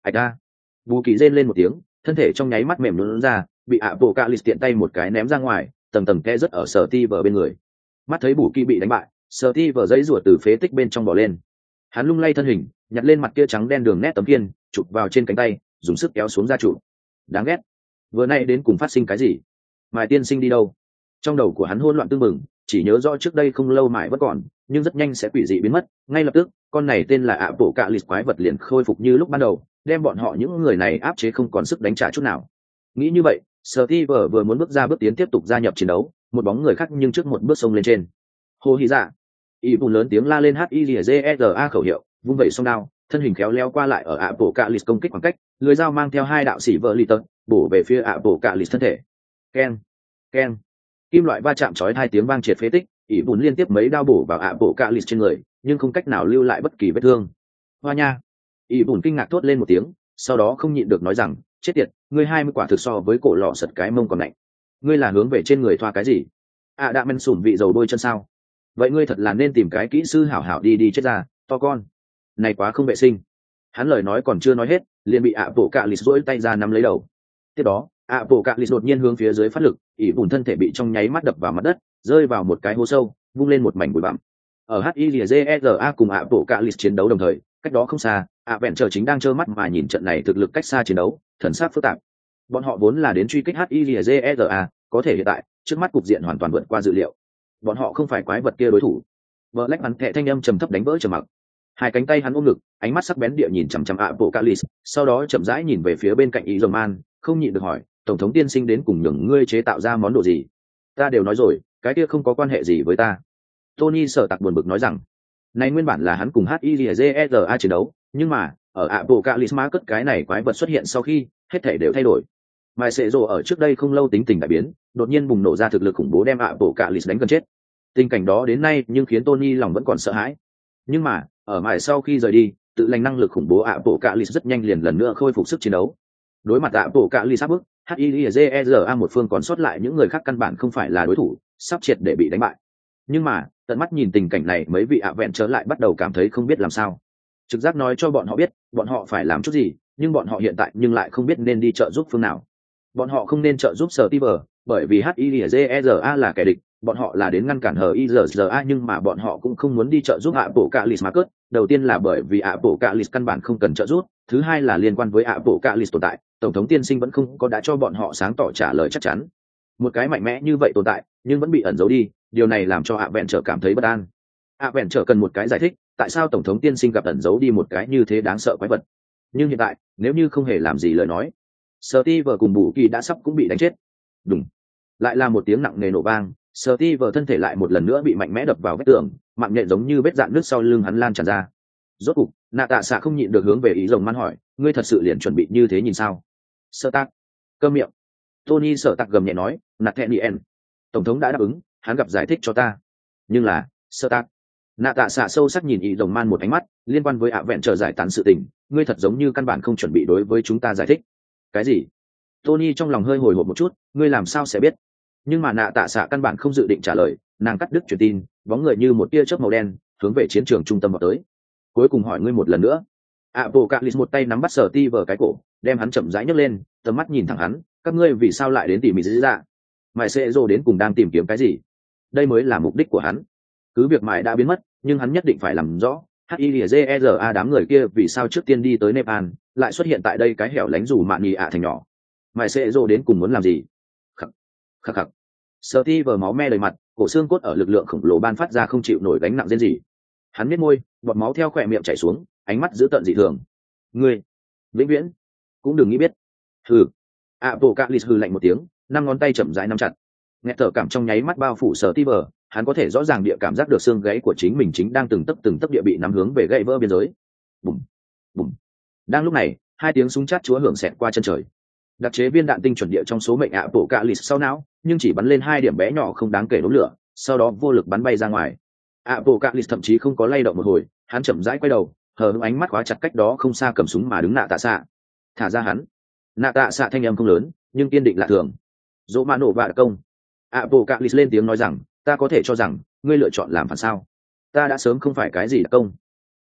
ạch a. Bù kỳ rên lên một tiếng, thân thể trong nháy mắt mềm nhũn ra, bị ạ bộ cạ lì tiện tay một cái ném ra ngoài, tầng tầng kẽ rất ở sở ti vờ bên người. Mắt thấy bù kỳ bị đánh bại, sở ti vờ giấy rủa từ phế tích bên trong bò lên. Hắn lung lay thân hình, nhặt lên mặt kia trắng đen đường nét tấm kiên, chụp vào trên cánh tay, dùng sức kéo xuống ra trụ. Đáng ghét, vừa nay đến cùng phát sinh cái gì? Mài tiên sinh đi đâu? Trong đầu của hắn hỗn loạn tương mừng, chỉ nhớ rõ trước đây không lâu mãi vẫn còn, nhưng rất nhanh sẽ quỷ dị biến mất. Ngay lập tức, con này tên là ạ bộ cạ lì quái vật liền khôi phục như lúc ban đầu, đem bọn họ những người này áp chế không còn sức đánh trả chút nào. Nghĩ như vậy, Steve vừa muốn bước ra bước tiến tiếp tục gia nhập chiến đấu, một bóng người khác nhưng trước một bước xông lên trên. Hô hí dạ, y bù lớn tiếng la lên h i g e r a khẩu hiệu, vung vẩy song đao, thân hình khéo léo qua lại ở ạ bộ cạ lì công kích khoảng cách, lưỡi dao mang theo hai đạo xỉ vợ lì tật, bổ về phía ạ bộ cạ lì thân thể. Keng, keng, kim loại va chạm chói hai tiếng vang triệt phế tích, y bù liên tiếp mấy đao bổ vào ạ bộ cạ lì trên người, nhưng không cách nào lưu lại bất kỳ vết thương. Hoa nha, y bù kinh ngạc thốt lên một tiếng, sau đó không nhịn được nói rằng, chết tiệt, ngươi hai mươi quả thực so với cổ lọ sật cái mông còn lạnh. Ngươi là hướng về trên người thoa cái gì? À đã men sủn vị dầu bôi chân sao? Vậy ngươi thật là nên tìm cái kỹ sư hảo hảo đi đi chết ra, to con. Này quá không vệ sinh. Hắn lời nói còn chưa nói hết, liền bị ạ bộ cạ lì rỗi tay ra nắm lấy đầu. Tiếp đó, ạ bộ cạ lì đột nhiên hướng phía dưới phát lực, ỉ bùn thân thể bị trong nháy mắt đập vào mặt đất, rơi vào một cái hố sâu, vung lên một mảnh bụi bặm. Ở h i g e r a cùng ạ bộ cạ lì chiến đấu đồng thời, cách đó không xa, ạ vẹn chờ chính đang trơ mắt mà nhìn trận này thực lực cách xa chiến đấu, thần sắc phức tạp. Bọn họ vốn là đến truy kích h i g e r a, có thể hiện tại trước mắt cục diện hoàn toàn vượt qua dự liệu. Bọn họ không phải quái vật kia đối thủ. Black hắn thẹ thanh âm trầm thấp đánh vỡ trầm mặc. Hai cánh tay hắn ôm ngực, ánh mắt sắc bén địa nhìn chằm chằm Apocalypse, sau đó chậm rãi nhìn về phía bên cạnh Iron không nhịn được hỏi, tổng thống tiên sinh đến cùng nhường ngươi chế tạo ra món đồ gì? Ta đều nói rồi, cái kia không có quan hệ gì với ta. Tony Sở Tạc buồn bực nói rằng, này nguyên bản là hắn cùng h i g e r a chiến đấu, nhưng mà ở Apocalypse cất cái này quái vật xuất hiện sau khi, hết thảy đều thay đổi. Mai Sệ Rồ ở trước đây không lâu tính tình đại biến, đột nhiên bùng nổ ra thực lực khủng bố đem Apocalypse đánh gần chết. Tình cảnh đó đến nay nhưng khiến Tony lòng vẫn còn sợ hãi. Nhưng mà, ở Mai sau khi rời đi, tự lành năng lực khủng bố Apocalypse rất nhanh liền lần nữa khôi phục sức chiến đấu. Đối mặt Apocalypse sắp bước, h i g e r a một phương còn sót lại những người khác căn bản không phải là đối thủ, sắp triệt để bị đánh bại. Nhưng mà, tận mắt nhìn tình cảnh này, mấy vị ạ vẹn trở lại bắt đầu cảm thấy không biết làm sao. Trực giác nói cho bọn họ biết, bọn họ phải làm chút gì, nhưng bọn họ hiện tại nhưng lại không biết nên đi trợ giúp phương nào. Bọn họ không nên trợ giúp Steve, bởi vì h i g e r a là kẻ địch, bọn họ là đến ngăn cản hờ i giê giê a, nhưng mà bọn họ cũng không muốn đi trợ giúp Apocalypse Market. Đầu tiên là bởi vì Apocalypse căn bản không cần trợ giúp, thứ hai là liên quan với Apocalypse tồn tại, tổng thống tiên sinh vẫn không có đã cho bọn họ sáng tỏ trả lời chắc chắn. Một cái mạnh mẽ như vậy tồn tại, nhưng vẫn bị ẩn giấu đi, điều này làm cho Avengers cảm thấy bất an. Avengers cần một cái giải thích, tại sao tổng thống tiên sinh gặp ẩn giấu đi một cái như thế đáng sợ quái vật. Nhưng hiện tại, nếu như không hề làm gì lời nói, Steve cùng Bù Kỳ đã sắp cũng bị đánh chết. Đùng. Lại là một tiếng nặng nề nổ vang, Steve thân thể lại một lần nữa bị mạnh mẽ đập vào vách tường, mạng nhện giống như vết dạn nước sau lưng hắn lan tràn ra. Rốt cục, Nạ Tạ Xạ không nhịn được hướng về ý rồng man hỏi, ngươi thật sự liền chuẩn bị như thế nhìn sao? Sở Tạc. Câm miệng. Tony Sở Tạc gầm nhẹ nói, Nathaniel. Tổng thống đã đáp ứng, hắn gặp giải thích cho ta. Nhưng là, Sở Tạc. Nạ Tạ Xạ sâu sắc nhìn ý rồng man một ánh mắt, liên quan với ạ vẹn chờ giải tán sự tình, ngươi thật giống như căn bản không chuẩn bị đối với chúng ta giải thích. Cái gì? Tony trong lòng hơi hồi hộp một chút, ngươi làm sao sẽ biết? Nhưng mà Nạ Tạ Xạ căn bản không dự định trả lời, nàng cắt đứt truyền tin, bóng người như một tia chớp màu đen hướng về chiến trường trung tâm vào tới. Cuối cùng hỏi ngươi một lần nữa. Apocalypse một tay nắm bắt Sở Ti vào cái cổ, đem hắn chậm rãi nhấc lên, tầm mắt nhìn thẳng hắn, các ngươi vì sao lại đến tìm mỹ dữ dạ? Mại Sệ Rồ đến cùng đang tìm kiếm cái gì? Đây mới là mục đích của hắn. Cứ việc Mại đã biến mất, nhưng hắn nhất định phải làm rõ, h i g e r a đám người kia vì sao trước tiên đi tới Nepal, lại xuất hiện tại đây cái hẻo lánh dù mạn nhì ạ thành nhỏ. Mại Sệ Rồ đến cùng muốn làm gì? Khắc khắc khắc. Sở Ti vờ máu me đầy mặt, cổ xương cốt ở lực lượng khổng lồ ban phát ra không chịu nổi gánh nặng riêng gì. Hắn nhếch môi, bọt máu theo khỏe miệng chảy xuống, ánh mắt dữ tợn dị thường. Ngươi, vĩnh viễn cũng đừng nghĩ biết. Hừ. Apocalypse hừ lạnh một tiếng, năm ngón tay chậm rãi nắm chặt. Nghe thở cảm trong nháy mắt bao phủ Sở Ti vờ, hắn có thể rõ ràng địa cảm giác được xương gãy của chính mình chính đang từng tấc từng tấc địa bị nắm hướng về gãy vỡ biên giới. Bùm, bùm. Đang lúc này, hai tiếng súng chát chúa hưởng xẹt qua chân trời. Đặc chế viên đạn tinh chuẩn địa trong số mệnh Apocalypse sau não, nhưng chỉ bắn lên hai điểm bé nhỏ không đáng kể đốm lửa, sau đó vô lực bắn bay ra ngoài. Apocalypse thậm chí không có lay động một hồi, hắn chậm rãi quay đầu, hờ hững ánh mắt khóa chặt cách đó không xa cầm súng mà đứng Nạ Tạ Xạ. Thả ra hắn. Nạ Tạ Xạ thanh âm không lớn, nhưng kiên định lạ thường. Dỗ mã nổ và công. Apocalypse lên tiếng nói rằng, ta có thể cho rằng ngươi lựa chọn làm phản sao? Ta đã sớm không phải cái gì đặc công.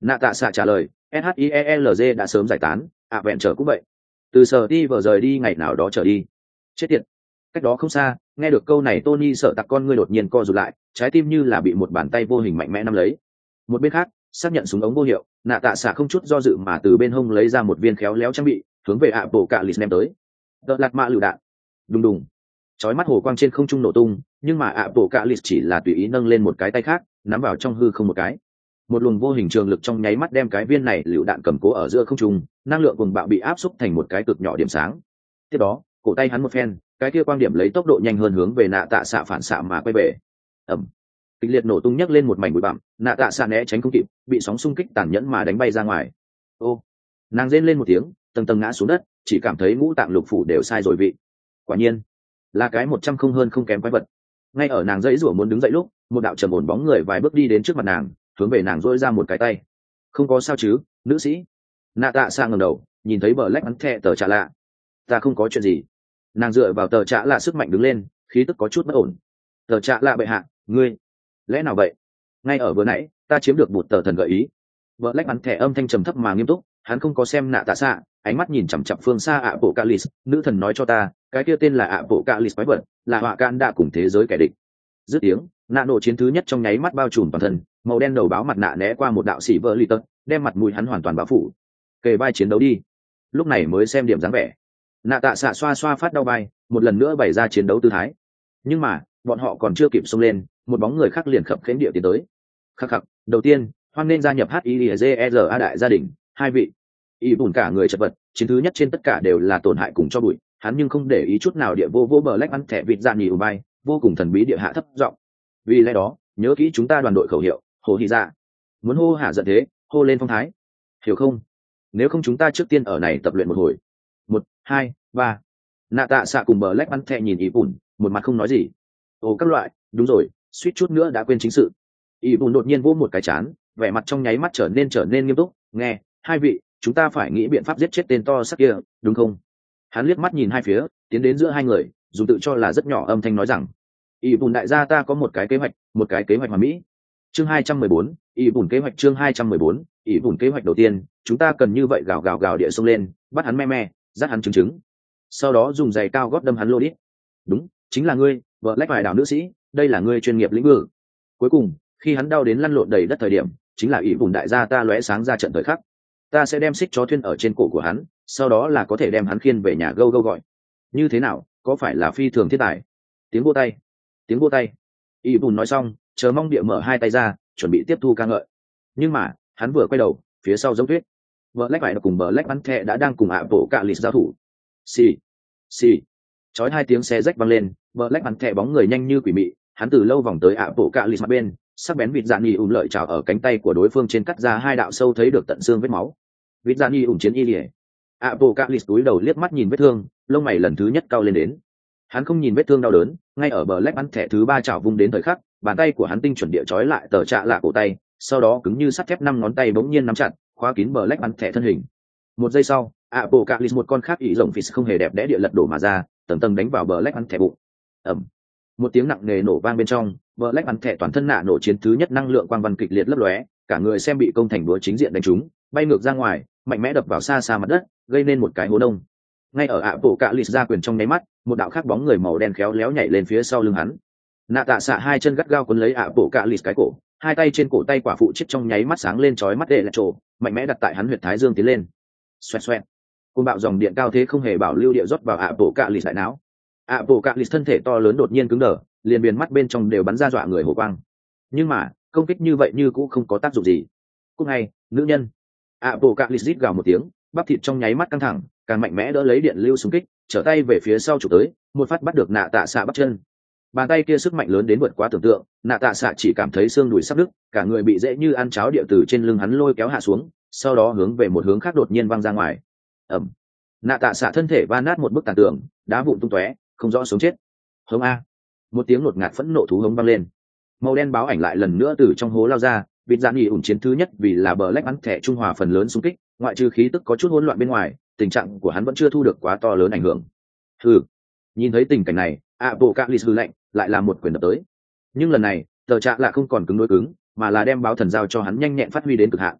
Nạ tạ xạ trả lời, SHIELZ đã sớm giải tán, ạ vẹn trở cũng vậy. Từ sở đi vờ rời đi ngày nào đó trở đi. Chết tiệt. Cách đó không xa, nghe được câu này Tony sợ tặc con ngươi đột nhiên co rụt lại, trái tim như là bị một bàn tay vô hình mạnh mẽ nắm lấy. Một bên khác, xác nhận súng ống vô hiệu, nạ tạ xạ không chút do dự mà từ bên hông lấy ra một viên khéo léo trang bị, hướng về ạ bộ cạ lì ném tới. Đợt lạt mạ lựu đạn. Đùng đùng. Chói mắt hồ quang trên không trung nổ tung, nhưng mà ạ bộ cạ lì chỉ là tùy ý nâng lên một cái tay khác, nắm vào trong hư không một cái. Một luồng vô hình trường lực trong nháy mắt đem cái viên này lựu đạn cầm cố ở giữa không trung, năng lượng cùng bạo bị áp xúc thành một cái cực nhỏ điểm sáng. Tiếp đó, cổ tay hắn một phen, cái kia quang điểm lấy tốc độ nhanh hơn hướng về nạ tạ xạ phản xạ mà quay về. Ầm. Kịch liệt nổ tung nhấc lên một mảnh bụi bặm, nạ tạ xạ né tránh không kịp, bị sóng xung kích tàn nhẫn mà đánh bay ra ngoài. Ô. Nàng rên lên một tiếng, tầng tầng ngã xuống đất, chỉ cảm thấy ngũ tạng lục phủ đều sai rồi vị. Quả nhiên, là cái một trăm không hơn không kém quái vật. Ngay ở nàng dãy rủa muốn đứng dậy lúc, một đạo trầm ổn bóng người vài bước đi đến trước mặt nàng, hướng về nàng dỗi ra một cái tay. Không có sao chứ, nữ sĩ? Nạ tạ xạ ngẩng đầu, nhìn thấy bờ lách bắn thẹ tờ trạ lạ. Ta không có chuyện gì. Nàng dựa vào tờ trạ lạ sức mạnh đứng lên, khí tức có chút bất ổn. Tờ trạ lạ bệ hạ, ngươi lẽ nào vậy? Ngay ở vừa nãy, ta chiếm được một tờ thần gợi ý. Bờ lách bắn thẹ âm thanh trầm thấp mà nghiêm túc, hắn không có xem nạ tạ xạ, ánh mắt nhìn chằm chằm phương xa ạ bộ calis, nữ thần nói cho ta, cái kia tên là ạ bộ calis quái vật, là họa can đã cùng thế giới kẻ địch. Dứt tiếng, nạ nổ chiến thứ nhất trong nháy mắt bao trùm toàn thân, màu đen đầu báo mặt nạ né qua một đạo xỉ vỡ lì tật, đem mặt mũi hắn hoàn toàn bao phủ. Kề vai chiến đấu đi. Lúc này mới xem điểm dáng vẻ. Nạ tạ xạ xoa xoa phát đau vai, một lần nữa bày ra chiến đấu tư thái. Nhưng mà, bọn họ còn chưa kịp xông lên, một bóng người khác liền khập khiễng địa tiến tới. Khắc khắc, đầu tiên, hoan nên gia nhập hát i e rờ a đại gia đình, hai vị. Y bùn cả người chật vật, chiến thứ nhất trên tất cả đều là tổn hại cùng cho bụi, hắn nhưng không để ý chút nào địa vô vô bờ lách ăn thẻ vịt dạn nhì ủ bay, vô cùng thần bí địa hạ thấp giọng. Vì lẽ đó, nhớ kỹ chúng ta đoàn đội khẩu hiệu, hồ hy dạ. Muốn hô hạ giận thế, hô lên phong thái. Hiểu không? Nếu không chúng ta trước tiên ở này tập luyện một hồi. Một, hai, ba. Nạ tạ xạ cùng bờ lách ăn thẻ nhìn Y bùn, một mặt không nói gì. Ồ các loại, đúng rồi, suýt chút nữa đã quên chính sự. Y bùn đột nhiên vỗ một cái chán, vẻ mặt trong nháy mắt trở nên trở nên nghiêm túc. Nghe, hai vị, chúng ta phải nghĩ biện pháp giết chết tên to sắc kia, đúng không? Hắn liếc mắt nhìn hai phía, tiến đến giữa hai người, dùng tự cho là rất nhỏ âm thanh nói rằng: Y bùn đại gia, ta có một cái kế hoạch, một cái kế hoạch hoàn mỹ. Chương hai trăm mười bốn, Y bùn kế hoạch. Chương hai trăm mười bốn, Y bùn kế hoạch. Đầu tiên, chúng ta cần như vậy gào gào gào địa xông lên, bắt hắn me me, dắt hắn trứng trứng. Sau đó dùng giày cao gót đâm hắn lô đít. Đúng, chính là ngươi, vợ lách vài đảo nữ sĩ, đây là ngươi chuyên nghiệp lĩnh vực. Cuối cùng, khi hắn đau đến lăn lộn đầy đất thời điểm, chính là Y bùn đại gia ta lóe sáng ra trận thời khắc. Ta sẽ đem xích chó thuyên ở trên cổ của hắn, sau đó là có thể đem hắn khiên về nhà gâu gâu gọi. Như thế nào, có phải là phi thường thiết tài? Tiếng vô tay, tiếng vô tay. Y bùn nói xong, chờ mong địa mở hai tay ra, chuẩn bị tiếp thu ca ngợi. Nhưng mà, hắn vừa quay đầu, phía sau giống tuyết. Vợ lách vải cùng bờ lách bắn thẹ đã đang cùng ạ bộ cạ lì giao thủ. Xì, xì. Chói hai tiếng xe rách văng lên, bờ lách bắn thẹ bóng người nhanh như quỷ mị, hắn từ lâu vòng tới ạ bộ cạ lì mặt bên, sắc bén vịt dạn nhì ùn lợi trào ở cánh tay của đối phương trên cắt ra hai đạo sâu thấy được tận xương vết máu. Vịt dạn nhì ùn chiến y lìa. ạ bộ cạ lì túi đầu liếc mắt nhìn vết thương, lông mày lần thứ nhất cao lên đến. Hắn không nhìn vết thương đau đớn, ngay ở bờ lách bắn thẻ thứ ba chảo vung đến thời khắc, bàn tay của hắn tinh chuẩn địa trói lại tờ trạ lạ cổ tay, sau đó cứng như sắt thép năm ngón tay bỗng nhiên nắm chặt, khóa kín bờ lách bắn thẻ thân hình. Một giây sau, Apocalypse một con khác ỷ rồng phì không hề đẹp đẽ địa lật đổ mà ra, tầng tầng đánh vào bờ lách bắn thẻ bụng. Ầm. Một tiếng nặng nề nổ vang bên trong, bờ lách bắn thẻ toàn thân nạ nổ chiến thứ nhất năng lượng quang văn kịch liệt lấp lóe, cả người xem bị công thành búa chính diện đánh trúng, bay ngược ra ngoài, mạnh mẽ đập vào xa xa mặt đất, gây nên một cái hố đông. Ngay ở Apocalypse ra quyền trong nháy mắt, một đạo khác bóng người màu đen khéo léo nhảy lên phía sau lưng hắn. Nạ tạ xạ hai chân gắt gao cuốn lấy Apocalypse cái cổ, hai tay trên cổ tay quả phụ chết trong nháy mắt sáng lên chói mắt đệ là trổ, mạnh mẽ đặt tại hắn huyệt thái dương tiến lên. Xoẹt xoẹt. Cơn bạo dòng điện cao thế không hề bảo lưu địa rót vào Apocalypse đại não. Apocalypse thân thể to lớn đột nhiên cứng đờ, liền viền mắt bên trong đều bắn ra dọa người hổ quang. Nhưng mà, công kích như vậy như cũng không có tác dụng gì. Cũng hay, nữ nhân. Apocalypse rít gào một tiếng, bắp thịt trong nháy mắt căng thẳng, càng mạnh mẽ đỡ lấy điện lưu xung kích, trở tay về phía sau chụp tới, một phát bắt được nạ tạ xạ bắp chân. Bàn tay kia sức mạnh lớn đến vượt quá tưởng tượng, nạ tạ xạ chỉ cảm thấy xương đùi sắp đứt, cả người bị dễ như ăn cháo địa từ trên lưng hắn lôi kéo hạ xuống, sau đó hướng về một hướng khác đột nhiên văng ra ngoài. Ầm. Nạ tạ xạ thân thể va nát một bức tàn tường, đá vụn tung tóe, không rõ sống chết. Hống a. Một tiếng ngột ngạt phẫn nộ thú hống vang lên. Màu đen báo ảnh lại lần nữa từ trong hố lao ra, vịt dạn nghỉ ủn chiến thứ nhất vì là bờ lách bắn thẻ trung hòa phần lớn xung kích, ngoại trừ khí tức có chút hỗn loạn bên ngoài, tình trạng của hắn vẫn chưa thu được quá to lớn ảnh hưởng. Hừ. Nhìn thấy tình cảnh này, Apocalypse hừ lạnh, lại là một quyền đập tới. Nhưng lần này, tờ trạ là không còn cứng đối cứng, mà là đem báo thần giao cho hắn nhanh nhẹn phát huy đến cực hạn.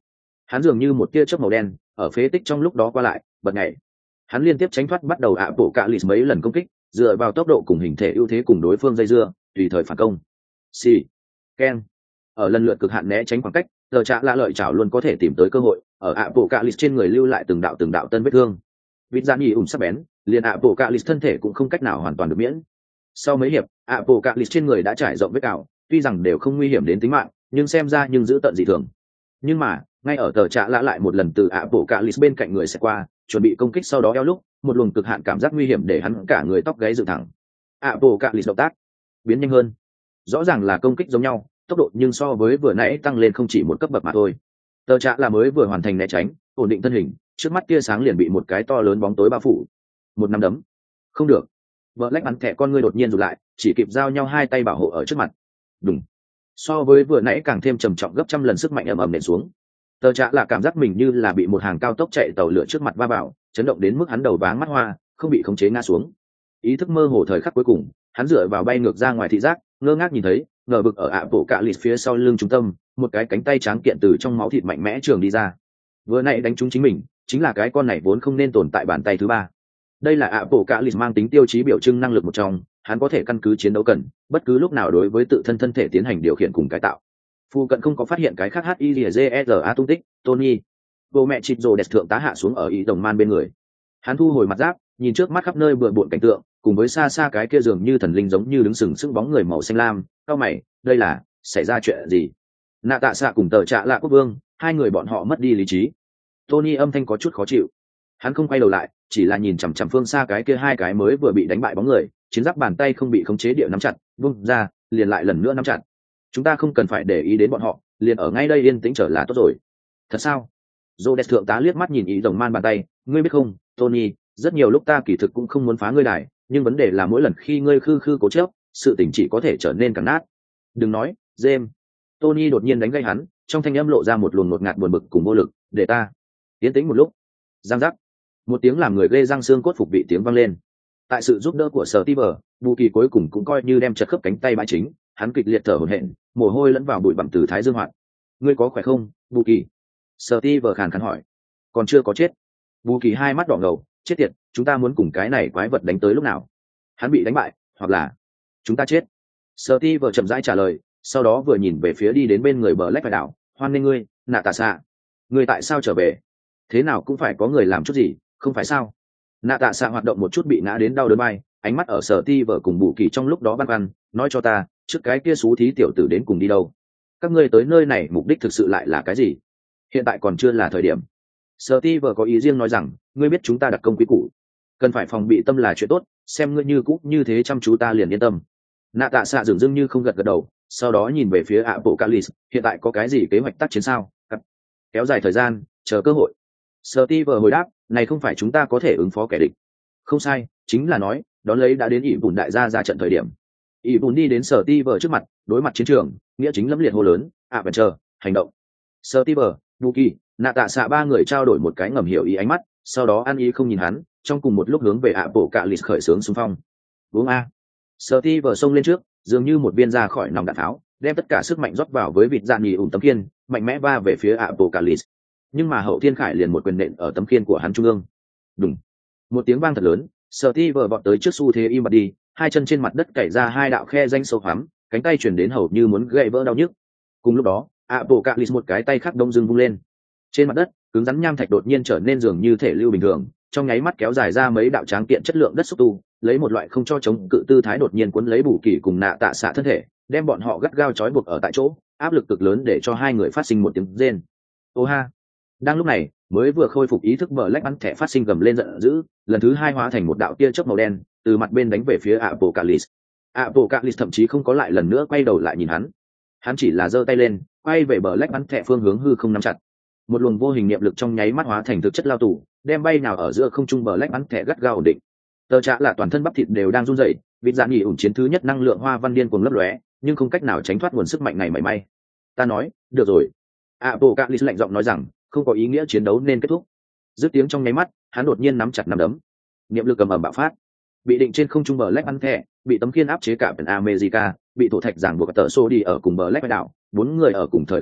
hắn dường như một tia chớp màu đen ở phế tích trong lúc đó qua lại bật nhảy. Hắn liên tiếp tránh thoát bắt đầu ạ bộ cạ lì mấy lần công kích, dựa vào tốc độ cùng hình thể ưu thế cùng đối phương dây dưa tùy thời phản công. Xì, ken, ở lần lượt cực hạn né tránh khoảng cách, giờ Trạ Lạ lợi chảo luôn có thể tìm tới cơ hội ở ạ bộ cạ lì trên người lưu lại từng đạo từng đạo tân vết thương. Vịt Dạ Nhĩ ủn sắc bén, liền ạ bộ cạ lì thân thể cũng không cách nào hoàn toàn được miễn. Sau mấy hiệp, ạ bộ cạ lì trên người đã trải rộng vết cào, tuy rằng đều không nguy hiểm đến tính mạng, nhưng xem ra nhưng giữ tận dị thường. Nhưng mà ngay ở tờ Trạ Lạ lại một lần từ ạ bộ cạ lì bên cạnh người sẽ qua, chuẩn bị công kích sau đó eo lúc một luồng cực hạn cảm giác nguy hiểm để hắn cả người tóc gáy dựng thẳng. ạ bộ cạ lì động tác biến nhanh hơn, rõ ràng là công kích giống nhau tốc độ, nhưng so với vừa nãy tăng lên không chỉ một cấp bậc mà thôi. Tờ Trạ Lạ mới vừa hoàn thành né tránh, ổn định thân hình, trước mắt tia sáng liền bị một cái to lớn bóng tối bao phủ. Một nắm đấm, không được. Vợ lách bắn thẻ con ngươi đột nhiên rụt lại, chỉ kịp giao nhau hai tay bảo hộ ở trước mặt. Đùng. So với vừa nãy càng thêm trầm trọng gấp trăm lần, sức mạnh ầm ầm nện xuống. Tờ Trạ Lạ cảm giác mình như là bị một hàng cao tốc chạy tàu lửa trước mặt va vào, chấn động đến mức hắn đầu váng mắt hoa, không bị khống chế ngã xuống. Ý thức mơ hồ thời khắc cuối cùng, hắn dựa vào bay ngược ra ngoài thị giác, ngơ ngác nhìn thấy, ngờ vực ở ạ bộ cạ lịt phía sau lưng trung tâm, một cái cánh tay tráng kiện từ trong máu thịt mạnh mẽ trường đi ra. Vừa nãy đánh trúng chính mình, chính là cái con này vốn không nên tồn tại bàn tay thứ ba. Đây là ạ bộ cạ lịt mang tính tiêu chí biểu trưng năng lực một trong, hắn có thể căn cứ chiến đấu cần, bất cứ lúc nào đối với tự thân thân thể tiến hành điều khiển cùng cải tạo. Phu cận không có phát hiện cái khác hizera tung tích. Tony, bộ mẹ chịp rồ đẹp thượng tá hạ xuống ở ý đồng man bên người. Hắn thu hồi mặt giáp, nhìn trước mắt khắp nơi bừa bộn cảnh tượng, cùng với xa xa cái kia dường như thần linh giống như đứng sừng sững bóng người màu xanh lam. Cao mày, đây là xảy ra chuyện gì? Nạ Tạ Xạ cùng tờ Trạ Lạ quốc vương, hai người bọn họ mất đi lý trí. Tony âm thanh có chút khó chịu. Hắn không quay đầu lại, chỉ là nhìn chằm chằm phương xa cái kia hai cái mới vừa bị đánh bại bóng người, chiến giáp bàn tay không bị khống chế địa nắm chặt, vung ra, liền lại lần nữa nắm chặt. Chúng ta không cần phải để ý đến bọn họ, liền ở ngay đây yên tĩnh trở là tốt rồi. Thật sao? Rhodes thượng tá liếc mắt nhìn ý rồng man bàn tay, ngươi biết không, Tony, rất nhiều lúc ta kỳ thực cũng không muốn phá ngươi đài, nhưng vấn đề là mỗi lần khi ngươi khư khư cố chấp, sự tình chỉ có thể trở nên càng nát. Đừng nói, James. Tony đột nhiên đánh gây hắn, trong thanh âm lộ ra một luồng ngột ngạt buồn bực cùng vô lực, để ta yên tĩnh một lúc. Giang giác, một tiếng làm người ghê răng xương cốt phục bị tiếng vang lên. Tại sự giúp đỡ của Steve, Bù Kỳ cuối cùng cũng coi như đem chật khớp cánh tay bãi chính, hắn kịch liệt thở hổn hển, mồ hôi lẫn vào bụi bặm từ thái dương hoạt. Ngươi có khỏe không, Bù Kỳ? Steve khàn khàn hỏi. Còn chưa có chết. Bù Kỳ hai mắt đỏ ngầu, chết tiệt, chúng ta muốn cùng cái này quái vật đánh tới lúc nào? Hắn bị đánh bại, hoặc là chúng ta chết. Steve chậm rãi trả lời, sau đó vừa nhìn về phía đi đến bên người bờ lách phải đảo, hoan nghênh ngươi, Nạ Tạ Xạ. Ngươi tại sao trở về? Thế nào cũng phải có người làm chút gì, không phải sao? Nạ Tạ Xạ hoạt động một chút bị ngã đến đau đớn vai, ánh mắt ở Steve cùng Bù Kỳ trong lúc đó băn khoăn, nói cho ta, trước cái kia xú thí tiểu tử đến cùng đi đâu? Các ngươi tới nơi này mục đích thực sự lại là cái gì? Hiện tại còn chưa là thời điểm. Steve có ý riêng nói rằng, ngươi biết chúng ta đặt công quý cũ, cần phải phòng bị tâm là chuyện tốt, xem ngươi như cũ như thế chăm chú ta liền yên tâm. Nạ Tạ Xạ dường dưng như không gật gật đầu, sau đó nhìn về phía Apocalypse, hiện tại có cái gì kế hoạch tác chiến sao? Kéo dài thời gian, chờ cơ hội. Steve hồi đáp, này không phải chúng ta có thể ứng phó kẻ địch. Không sai, chính là nói, đón lấy đã đến ỷ bùn đại gia ra trận thời điểm. ỷ bùn đi đến Steve trước mặt, đối mặt chiến trường, nghĩa chính lẫm liệt hô lớn, Adventure, hành động. Steve, Buki, Nạ Tạ Xạ ba người trao đổi một cái ngầm hiểu ý ánh mắt, sau đó ăn ý không nhìn hắn, trong cùng một lúc hướng về Apocalypse khởi xướng xung phong. Uống a. Steve xông lên trước, dường như một viên ra khỏi nòng đạn tháo, đem tất cả sức mạnh rót vào với vịt dạn nhì ủn tấm khiên, mạnh mẽ va về phía Apocalypse. Nhưng mà Hậu Thiên Khải liền một quyền nện ở tấm khiên của hắn trung ương. Đùng. Một tiếng vang thật lớn, Steve vọt tới trước xu thế im bặt đi, hai chân trên mặt đất cày ra hai đạo khe rãnh sâu hoắm, cánh tay truyền đến hầu như muốn gãy vỡ đau nhức. Cùng lúc đó, Apocalypse một cái tay khác đông dưng vung lên. Trên mặt đất, cứng rắn nham thạch đột nhiên trở nên dường như thể lưu bình thường, trong nháy mắt kéo dài ra mấy đạo tráng kiện chất lượng đất xúc tu, lấy một loại không cho chống cự tư thái đột nhiên cuốn lấy Bù Kỳ cùng Nạ Tạ Xạ thân thể, đem bọn họ gắt gao trói buộc ở tại chỗ, áp lực cực lớn để cho hai người phát sinh một tiếng rên. Ô ha. Đang lúc này, mới vừa khôi phục ý thức bờ lách bắn thẻ phát sinh gầm lên giận dữ, lần thứ hai hóa thành một đạo tia chớp màu đen, từ mặt bên đánh về phía Apocalypse. Apocalypse thậm chí không có lại lần nữa quay đầu lại nhìn hắn, hắn chỉ là giơ tay lên, quay về bờ lách bắn thẻ phương hướng hư không nắm chặt. Một luồng vô hình niệm lực trong nháy mắt hóa thành thực chất lao tù, đem bay nào ở giữa không trung bờ lách bắn thẻ gắt gao ổn định. Tờ Trạ là toàn thân bắp thịt đều đang run rẩy, vịt dạn nhì ủn chiến thứ nhất năng lượng hoa văn điên cuồng lấp lóe, nhưng không cách nào tránh thoát nguồn sức mạnh này mảy may. Ta nói, được rồi. Apocalypse lạnh giọng nói rằng, không có ý nghĩa chiến đấu nên kết thúc. Dứt tiếng trong nháy mắt, hắn đột nhiên nắm chặt nắm đấm, niệm lực cầm ầm bạo phát, bị định trên không trung bờ lách bắn thẻ, bị tấm khiên áp chế cả biển America, bị thổ thạch giảng buộc tờ xô đi ở cùng bờ lách đảo, bốn người ở cùng thời khắc đó,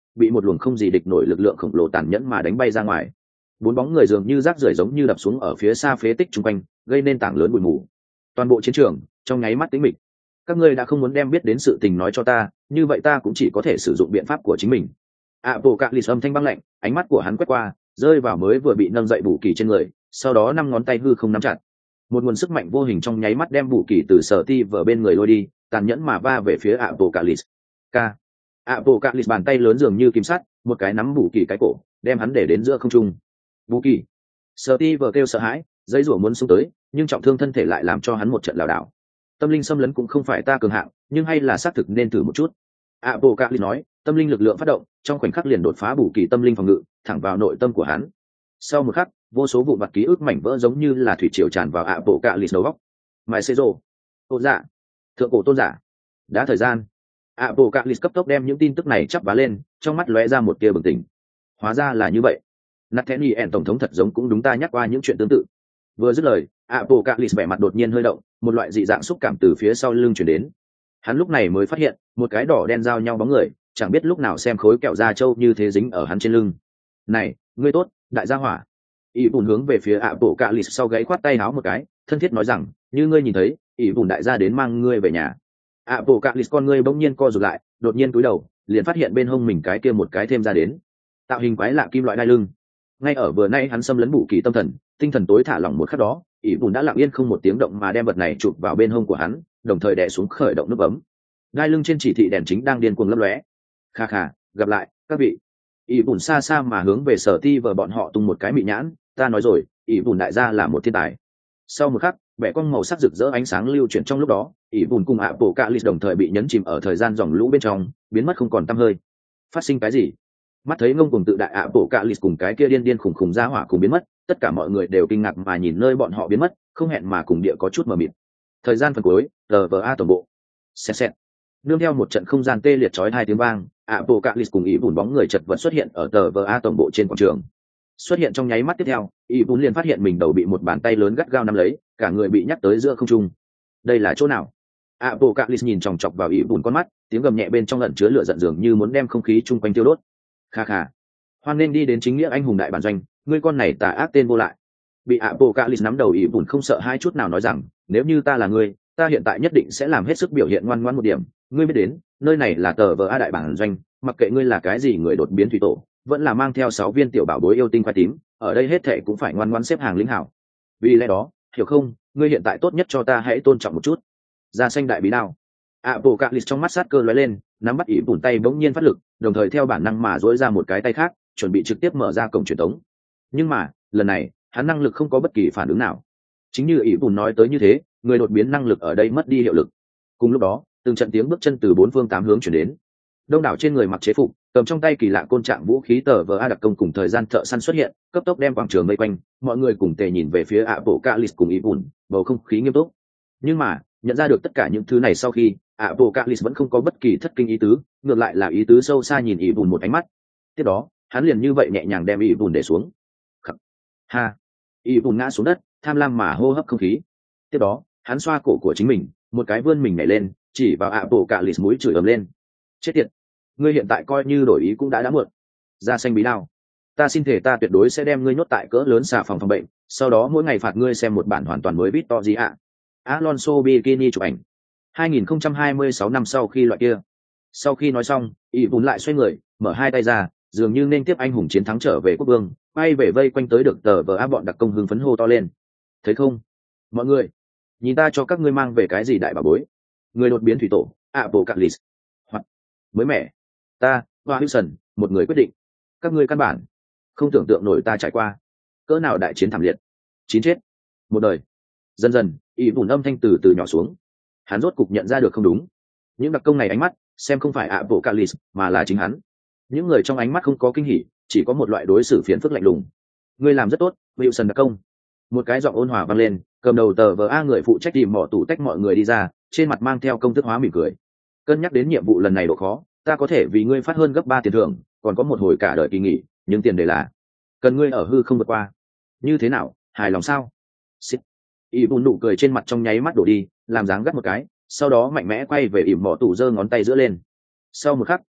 bị một luồng không gì địch nổi lực lượng khổng lồ tàn nhẫn mà đánh bay ra ngoài. Bốn bóng người dường như rác rưởi giống như đập xuống ở phía xa phế tích chung quanh, gây nên tảng lớn bụi mù. Toàn bộ chiến trường trong nháy mắt tĩnh mịch. Các ngươi đã không muốn đem biết đến sự tình nói cho ta, như vậy ta cũng chỉ có thể sử dụng biện pháp của chính mình. Apocalypse âm thanh băng lạnh, ánh mắt của hắn quét qua, rơi vào mới vừa bị nâng dậy Bù Kỳ trên người, sau đó năm ngón tay hư không nắm chặt. Một nguồn sức mạnh vô hình trong nháy mắt đem Bù Kỳ từ sở ti vở bên người lôi đi, tàn nhẫn mà va về phía Apocalypse. K. Apocalypse bàn tay lớn dường như kim sắt, một cái nắm Bù Kỳ cái cổ, đem hắn để đến giữa không trung. Bù Kỳ. Sở ti vở kêu sợ hãi, dây rủa muốn xung tới, nhưng trọng thương thân thể lại làm cho hắn một trận lảo đảo. Tâm linh xâm lấn cũng không phải ta cường hạng, nhưng hay là xác thực nên thử một chút. Apocalypse nói, tâm linh lực lượng phát động, trong khoảnh khắc liền đột phá Bù Kỳ tâm linh phòng ngự, thẳng vào nội tâm của hắn. Sau một khắc, vô số vụn vặt ký ức mảnh vỡ giống như là thủy triều tràn vào Apocalypse đầu óc. Mai Cezro, tôn giả, thượng cổ tôn giả. Đã thời gian, Apocalypse cấp tốc đem những tin tức này chắp vá lên, trong mắt lóe ra một tia bừng tỉnh. Hóa ra là như vậy. Nathaniel tổng thống thật giống cũng đúng ta nhắc qua những chuyện tương tự. Vừa dứt lời, Apocalypse vẻ mặt đột nhiên hơi động, một loại dị dạng xúc cảm từ phía sau lưng truyền đến. Hắn lúc này mới phát hiện, một cái đỏ đen giao nhau bóng người, chẳng biết lúc nào xem khối kẹo da trâu như thế dính ở hắn trên lưng. Này, ngươi tốt, đại gia hỏa. Ý bùn hướng về phía Apocalypse sau gáy khoát tay áo một cái, thân thiết nói rằng, như ngươi nhìn thấy, ý bùn đại gia đến mang ngươi về nhà. Apocalypse con ngươi bỗng nhiên co rụt lại, đột nhiên cúi đầu, liền phát hiện bên hông mình cái kia một cái thêm ra đến, tạo hình quái lạ kim loại đai lưng. Ngay ở vừa nay hắn xâm lấn Bù Kỳ tâm thần, tinh thần tối thả lỏng một khắc đó, ý bùn đã lặng yên không một tiếng động mà đem vật này chụp vào bên hông của hắn, đồng thời đè xuống khởi động nút bấm. Đai lưng trên chỉ thị đèn chính đang điên cuồng lấp lóe. Kha kha, gặp lại các vị. Ý bùn xa xa mà hướng về sở ti vờ bọn họ tung một cái mị nhãn, ta nói rồi, ý bùn đại gia là một thiên tài. Sau một khắc, vẻ cong màu sắc rực rỡ ánh sáng lưu chuyển trong lúc đó, ý bùn cùng Apocalypse đồng thời bị nhấn chìm ở thời gian dòng lũ bên trong, biến mất không còn tăm hơi. Phát sinh cái gì? Mắt thấy ngông cuồng tự đại Apocalypse cùng cái kia điên điên khủng khủng ra hỏa cùng biến mất, tất cả mọi người đều kinh ngạc mà nhìn nơi bọn họ biến mất, không hẹn mà cùng địa có chút mờ mịt. Thời gian phần cuối, tờ vờ a tổng bộ. Xẹt xẹt. Nương theo một trận không gian tê liệt chói hai tiếng vang, Apocalypse cùng ý bùn bóng người chật vật xuất hiện ở tờ vờ a tổng bộ trên quảng trường. Xuất hiện trong nháy mắt tiếp theo, ý bùn liền phát hiện mình đầu bị một bàn tay lớn gắt gao nắm lấy, cả người bị nhắc tới giữa không trung. Đây là chỗ nào? Apocalypse nhìn chòng chọc vào ý bùn con mắt, tiếng gầm nhẹ bên trong lẫn chứa lửa giận dường như muốn đem không khí chung quanh tiêu đốt. Kha kha, hoan nên đi đến chính nghĩa anh hùng đại bản doanh, ngươi con này tà ác tên vô lại. Bị Apocalypse nắm đầu ý bùn không sợ hai chút nào nói rằng, nếu như ta là ngươi, ta hiện tại nhất định sẽ làm hết sức biểu hiện ngoan ngoãn một điểm. Ngươi biết đến, nơi này là tờ vờ a đại bản doanh, mặc kệ ngươi là cái gì người đột biến thủy tổ, vẫn là mang theo sáu viên tiểu bảo bối yêu tinh khoai tím, ở đây hết thệ cũng phải ngoan ngoãn xếp hàng lĩnh hảo. Vì lẽ đó, hiểu không, ngươi hiện tại tốt nhất cho ta hãy tôn trọng một chút. Da xanh đại bí đao. Apocalypse trong mắt sát cơ lóe lên, nắm bắt ý bùn tay bỗng nhiên phát lực, đồng thời theo bản năng mà duỗi ra một cái tay khác, chuẩn bị trực tiếp mở ra cổng truyền tống. Nhưng mà, lần này, hắn năng lực không có bất kỳ phản ứng nào. Chính như ý bùn nói tới như thế, người đột biến năng lực ở đây mất đi hiệu lực. Cùng lúc đó, từng trận tiếng bước chân từ bốn phương tám hướng chuyển đến. Đông đảo trên người mặc chế phục, cầm trong tay kỳ lạ côn trạng vũ khí tờ vờ a đặc công cùng thời gian thợ săn xuất hiện, cấp tốc đem quảng trường vây quanh, mọi người cùng tề nhìn về phía Apocalypse cùng ý bùn, bầu không khí nghiêm túc. Nhưng mà, nhận ra được tất cả những thứ này sau khi, Apocalypse vẫn không có bất kỳ thất kinh ý tứ, ngược lại là ý tứ sâu xa nhìn ý bùn một ánh mắt. Tiếp đó, hắn liền như vậy nhẹ nhàng đem ý bùn để xuống. Khắc. Ha. Ý bùn ngã xuống đất, tham lam mà hô hấp không khí. Tiếp đó, hắn xoa cổ của chính mình, một cái vươn mình nhảy lên, chỉ vào Apocalypse mũi chửi ầm lên. Chết tiệt, ngươi hiện tại coi như đổi ý cũng đã đã muộn. Da xanh bí đao, ta xin thể ta tuyệt đối sẽ đem ngươi nhốt tại cỡ lớn xà phòng phòng bệnh, sau đó mỗi ngày phạt ngươi xem một bản hoàn toàn mới Victoria. Alonso bikini chụp ảnh. hai không hai sáu năm sau khi loại kia. Sau khi nói xong, ý bùn lại xoay người, mở hai tay ra, dường như nên tiếp anh hùng chiến thắng trở về quốc vương, bay về vây quanh tới được tờ vờ á bọn đặc công hưng phấn hô to lên. Thấy không? Mọi người, nhìn ta cho các ngươi mang về cái gì đại bảo bối. Người đột biến thủy tổ, Apocalypse. Hoặc, mới mẻ. Ta, Hoa Wilson, một người quyết định. Các ngươi căn bản, không tưởng tượng nổi ta trải qua. Cỡ nào đại chiến thảm liệt. Chín chết. Một đời. Dần dần, ý bùn âm thanh từ từ nhỏ xuống. Hắn rốt cục nhận ra được không đúng. Những đặc công này ánh mắt, xem không phải Apocalypse, mà là chính hắn. Những người trong ánh mắt không có kinh hỉ, chỉ có một loại đối xử phiền phức lạnh lùng. Ngươi làm rất tốt, Wilson đặc công. Một cái giọng ôn hòa vang lên, cầm đầu tờ vờ a người phụ trách tìm mỏ tủ tách mọi người đi ra, trên mặt mang theo công thức hóa mỉm cười. Cân nhắc đến nhiệm vụ lần này độ khó, ta có thể vì ngươi phát hơn gấp ba tiền thưởng, còn có một hồi cả đời kỳ nghỉ, nhưng tiền đề là cần ngươi ở hư không vượt qua. Như thế nào, hài lòng sao? Xịt. Y bùn nụ cười trên mặt trong nháy mắt đổ đi, làm dáng gắt một cái, sau đó mạnh mẽ quay về ỉm mỏ tủ giơ ngón tay giữa lên. Sau một khắc,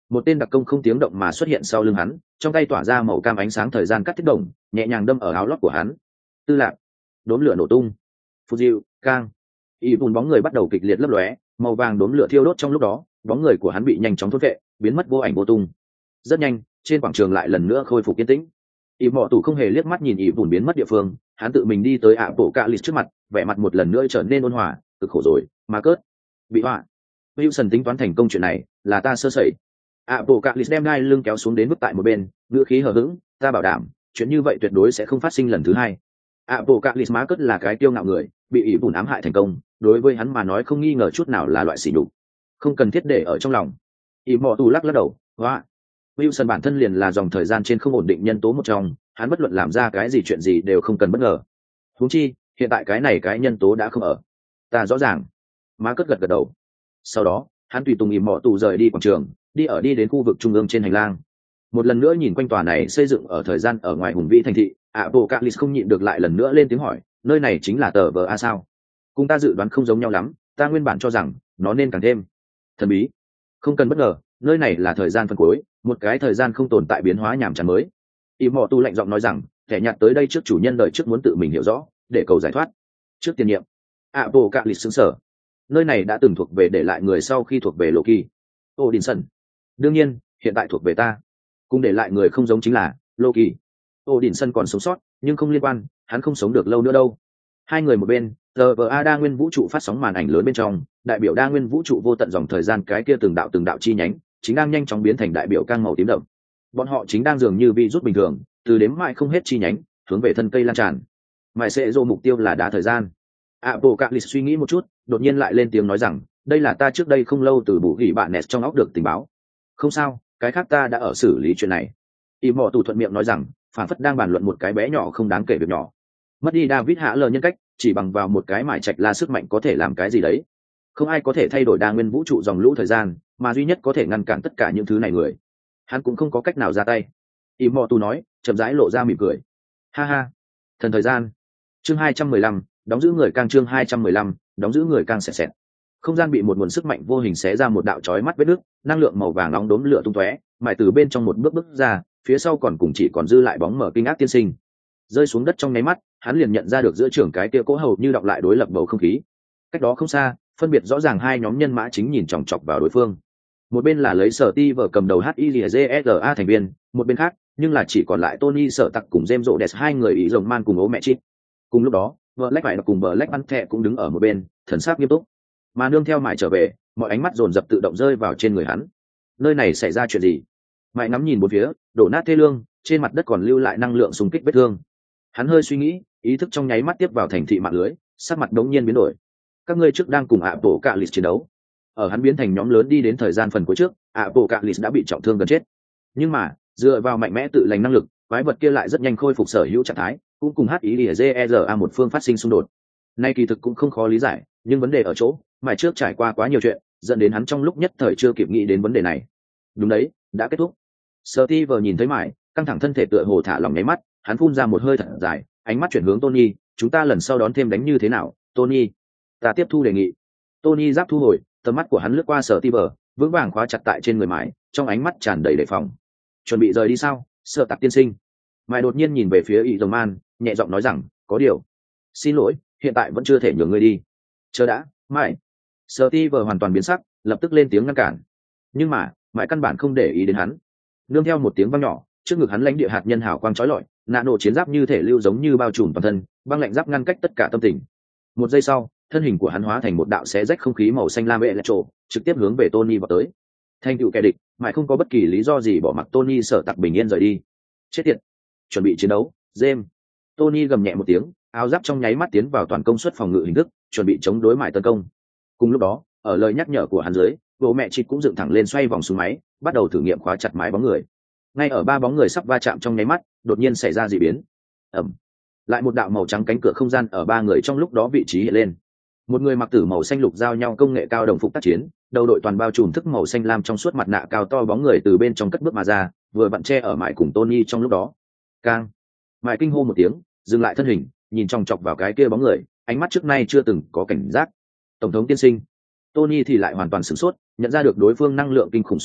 một tên đặc công không tiếng động mà xuất hiện sau lưng hắn, trong tay tỏa ra màu cam ánh sáng thời gian cắt thiết đồng, nhẹ nhàng đâm ở áo lót của hắn. Tư lạc, đốm lửa nổ tung. Phù diệu, cang. Y bùn bóng người bắt đầu kịch liệt lấp lóe, màu vàng đốm lửa thiêu đốt trong lúc đó, bóng người của hắn bị nhanh chóng thôn vệ, biến mất vô ảnh vô tung. Rất nhanh, trên quảng trường lại lần nữa khôi phục yên tĩnh. Y mọ tủ không hề liếc mắt nhìn Y bùn biến mất địa phương, hắn tự mình đi tới ạ bộ cạ lịt trước mặt, vẻ mặt một lần nữa trở nên ôn hòa. Cực khổ rồi, mà cớt. Bị họa. Wilson tính toán thành công chuyện này, là ta sơ sẩy. ạ bộ cạ lịt đem gai lưng kéo xuống đến bước tại một bên, ngữ khí hờ hững, ta bảo đảm, chuyện như vậy tuyệt đối sẽ không phát sinh lần thứ hai. ạ bộ cạ lịt má cớt là cái kiêu ngạo người, bị Y bùn ám hại thành công, đối với hắn mà nói không nghi ngờ chút nào là loại sỉ nhục, không cần thiết để ở trong lòng. Y mọ tù lắc lắc đầu, hoa. Wilson bản thân liền là dòng thời gian trên không ổn định nhân tố một trong, hắn bất luận làm ra cái gì chuyện gì đều không cần bất ngờ. Huống chi, hiện tại cái này cái nhân tố đã không ở. Ta rõ ràng. Má cất gật gật đầu. Sau đó, hắn tùy tùng Y mọ tù rời đi quảng trường, đi ở đi đến khu vực trung ương trên hành lang. Một lần nữa nhìn quanh tòa này xây dựng ở thời gian ở ngoài hùng vĩ thành thị, Apocalypse không nhịn được lại lần nữa lên tiếng hỏi, nơi này chính là tờ vờ a sao? Cùng ta dự đoán không giống nhau lắm, ta nguyên bản cho rằng nó nên càng thêm thần bí. Không cần bất ngờ, nơi này là thời gian phân cuối, một cái thời gian không tồn tại biến hóa nhàm chán mới. Y mọ tu lạnh giọng nói rằng, kẻ nhặt tới đây trước chủ nhân đời trước muốn tự mình hiểu rõ, để cầu giải thoát. Trước tiền nhiệm, Apocalypse sững sờ. Nơi này đã từng thuộc về để lại người sau khi thuộc về Loki. Odinson. Đương nhiên, hiện tại thuộc về ta. Cùng để lại người không giống chính là Loki. Odinson còn sống sót, nhưng không liên quan, hắn không sống được lâu nữa đâu. Hai người một bên, tờ vờ a đa nguyên vũ trụ phát sóng màn ảnh lớn bên trong, đại biểu đa nguyên vũ trụ vô tận dòng thời gian cái kia từng đạo từng đạo chi nhánh, chính đang nhanh chóng biến thành đại biểu cang màu tím đậm. Bọn họ chính đang dường như virus bình thường, từ đếm mãi không hết chi nhánh, hướng về thân cây lan tràn. Mãi sẽ dô mục tiêu là đá thời gian. Apocalypse suy nghĩ một chút, đột nhiên lại lên tiếng nói rằng, đây là ta trước đây không lâu từ bù gỉ bạn nẹt trong óc được tình báo. Không sao, cái khác ta đã ở xử lý chuyện này. Y mọ tù thuận miệng nói rằng, phản phất đang bàn luận một cái bé nhỏ không đáng kể việc nhỏ. Mất đi David hạ lờ nhân cách, chỉ bằng vào một cái mải trạch la sức mạnh có thể làm cái gì đấy. Không ai có thể thay đổi đa nguyên vũ trụ dòng lũ thời gian, mà duy nhất có thể ngăn cản tất cả những thứ này người. Hắn cũng không có cách nào ra tay. Y mọ tù nói, chậm rãi lộ ra mỉm cười. Ha ha. Thần thời gian. Chương hai trăm mười lăm, đóng giữ người càng chương hai trăm mười lăm, đóng giữ người càng xẹt xẹt. Không gian bị một nguồn sức mạnh vô hình xé ra một đạo chói mắt vết nứt, năng lượng màu vàng nóng đốm lửa tung tóe, mài từ bên trong một bước bước ra, phía sau còn cùng chỉ còn dư lại bóng mờ kinh ác tiên sinh. Rơi xuống đất trong nháy mắt, hắn liền nhận ra được giữa trưởng cái kia cố hầu như đọc lại đối lập bầu không khí. Cách đó không xa, phân biệt rõ ràng hai nhóm nhân mã chính nhìn chòng chọc vào đối phương. Một bên là lấy Sở Ti vở cầm đầu hát i giê ét a thành viên, một bên khác, nhưng là chỉ còn lại Tony Sở Tặc cùng James Rhodes hai người ý rồng man cùng ố mẹ chít. Cùng lúc đó, vợ Black phải cùng Black Panther cũng đứng ở một bên, thần sắc nghiêm túc. Mà nương theo mãi trở về, mọi ánh mắt dồn dập tự động rơi vào trên người hắn. Nơi này xảy ra chuyện gì? Mãi ngắm nhìn bốn phía, đổ nát thê lương, trên mặt đất còn lưu lại năng lượng xung kích vết thương. Hắn hơi suy nghĩ, ý thức trong nháy mắt tiếp vào thành thị mạng lưới, sắc mặt đống nhiên biến đổi. Các ngươi trước đang cùng ạ bộ cạ lịt chiến đấu. Ở hắn biến thành nhóm lớn đi đến thời gian phần cuối trước, ạ bộ cạ lịt đã bị trọng thương gần chết. Nhưng mà, dựa vào mạnh mẽ tự lành năng lực, quái vật kia lại rất nhanh khôi phục sở hữu trạng thái, cũng cùng hát ý a một phương phát sinh xung đột. Nay kỳ thực cũng không khó lý giải, nhưng vấn đề ở chỗ, mãi trước trải qua quá nhiều chuyện, dẫn đến hắn trong lúc nhất thời chưa kịp nghĩ đến vấn đề này. Đúng đấy, đã kết thúc. Steve nhìn thấy mãi, căng thẳng thân thể tựa hồ thả lỏng nháy mắt, hắn phun ra một hơi thật dài, ánh mắt chuyển hướng Tony, chúng ta lần sau đón thêm đánh như thế nào, Tony? Ta tiếp thu đề nghị. Tony giáp thu hồi, tầm mắt của hắn lướt qua Steve, vững vàng khóa chặt tại trên người mãi, trong ánh mắt tràn đầy đề phòng. Chuẩn bị rời đi sao, Sở Tặc tiên sinh? Mãi đột nhiên nhìn về phía Y Rồng Man, nhẹ giọng nói rằng, có điều. Xin lỗi, hiện tại vẫn chưa thể nhường ngươi đi. Chờ đã, Mãi. Steve hoàn toàn biến sắc, lập tức lên tiếng ngăn cản. Nhưng mà, Mãi căn bản không để ý đến hắn. Nương theo một tiếng vang nhỏ, trước ngực hắn lãnh địa hạt nhân hào quang chói lọi, nạ nổ chiến giáp như thể lưu giống như bao trùm toàn thân, băng lạnh giáp ngăn cách tất cả tâm tình. Một giây sau, thân hình của hắn hóa thành một đạo xé rách không khí màu xanh lam vệ lệ trổ, trực tiếp hướng về Tony vào tới. Thành tựu kẻ địch, Mãi không có bất kỳ lý do gì bỏ mặc Tony Sở Tặc bình yên rời đi. Chết tiệt! Chuẩn bị chiến đấu, James. Tony gầm nhẹ một tiếng, áo giáp trong nháy mắt tiến vào toàn công suất phòng ngự hình thức, chuẩn bị chống đối Mãi tấn công. Cùng lúc đó, ở lời nhắc nhở của hắn dưới, bố mẹ chịt cũng dựng thẳng lên xoay vòng xuống máy, bắt đầu thử nghiệm khóa chặt mái bóng người. Ngay ở ba bóng người sắp va chạm trong nháy mắt, đột nhiên xảy ra dị biến. Ầm! Lại một đạo màu trắng cánh cửa không gian ở ba người trong lúc đó vị trí hiện lên. Một người mặc tử màu xanh lục giao nhau công nghệ cao đồng phục tác chiến, đầu đội toàn bao trùm thức màu xanh lam trong suốt mặt nạ cao to bóng người từ bên trong cất bước mà ra, vừa vặn che ở Mãi cùng Tony trong lúc đó. Cang! Mãi kinh hô một tiếng, dừng lại thân hình, nhìn chòng chọc vào cái kia bóng người, ánh mắt trước nay chưa từng có cảnh giác. Tổng thống tiên sinh. Tony thì lại hoàn toàn sửng sốt, nhận ra được đối phương năng lượng kinh khủng số ghi,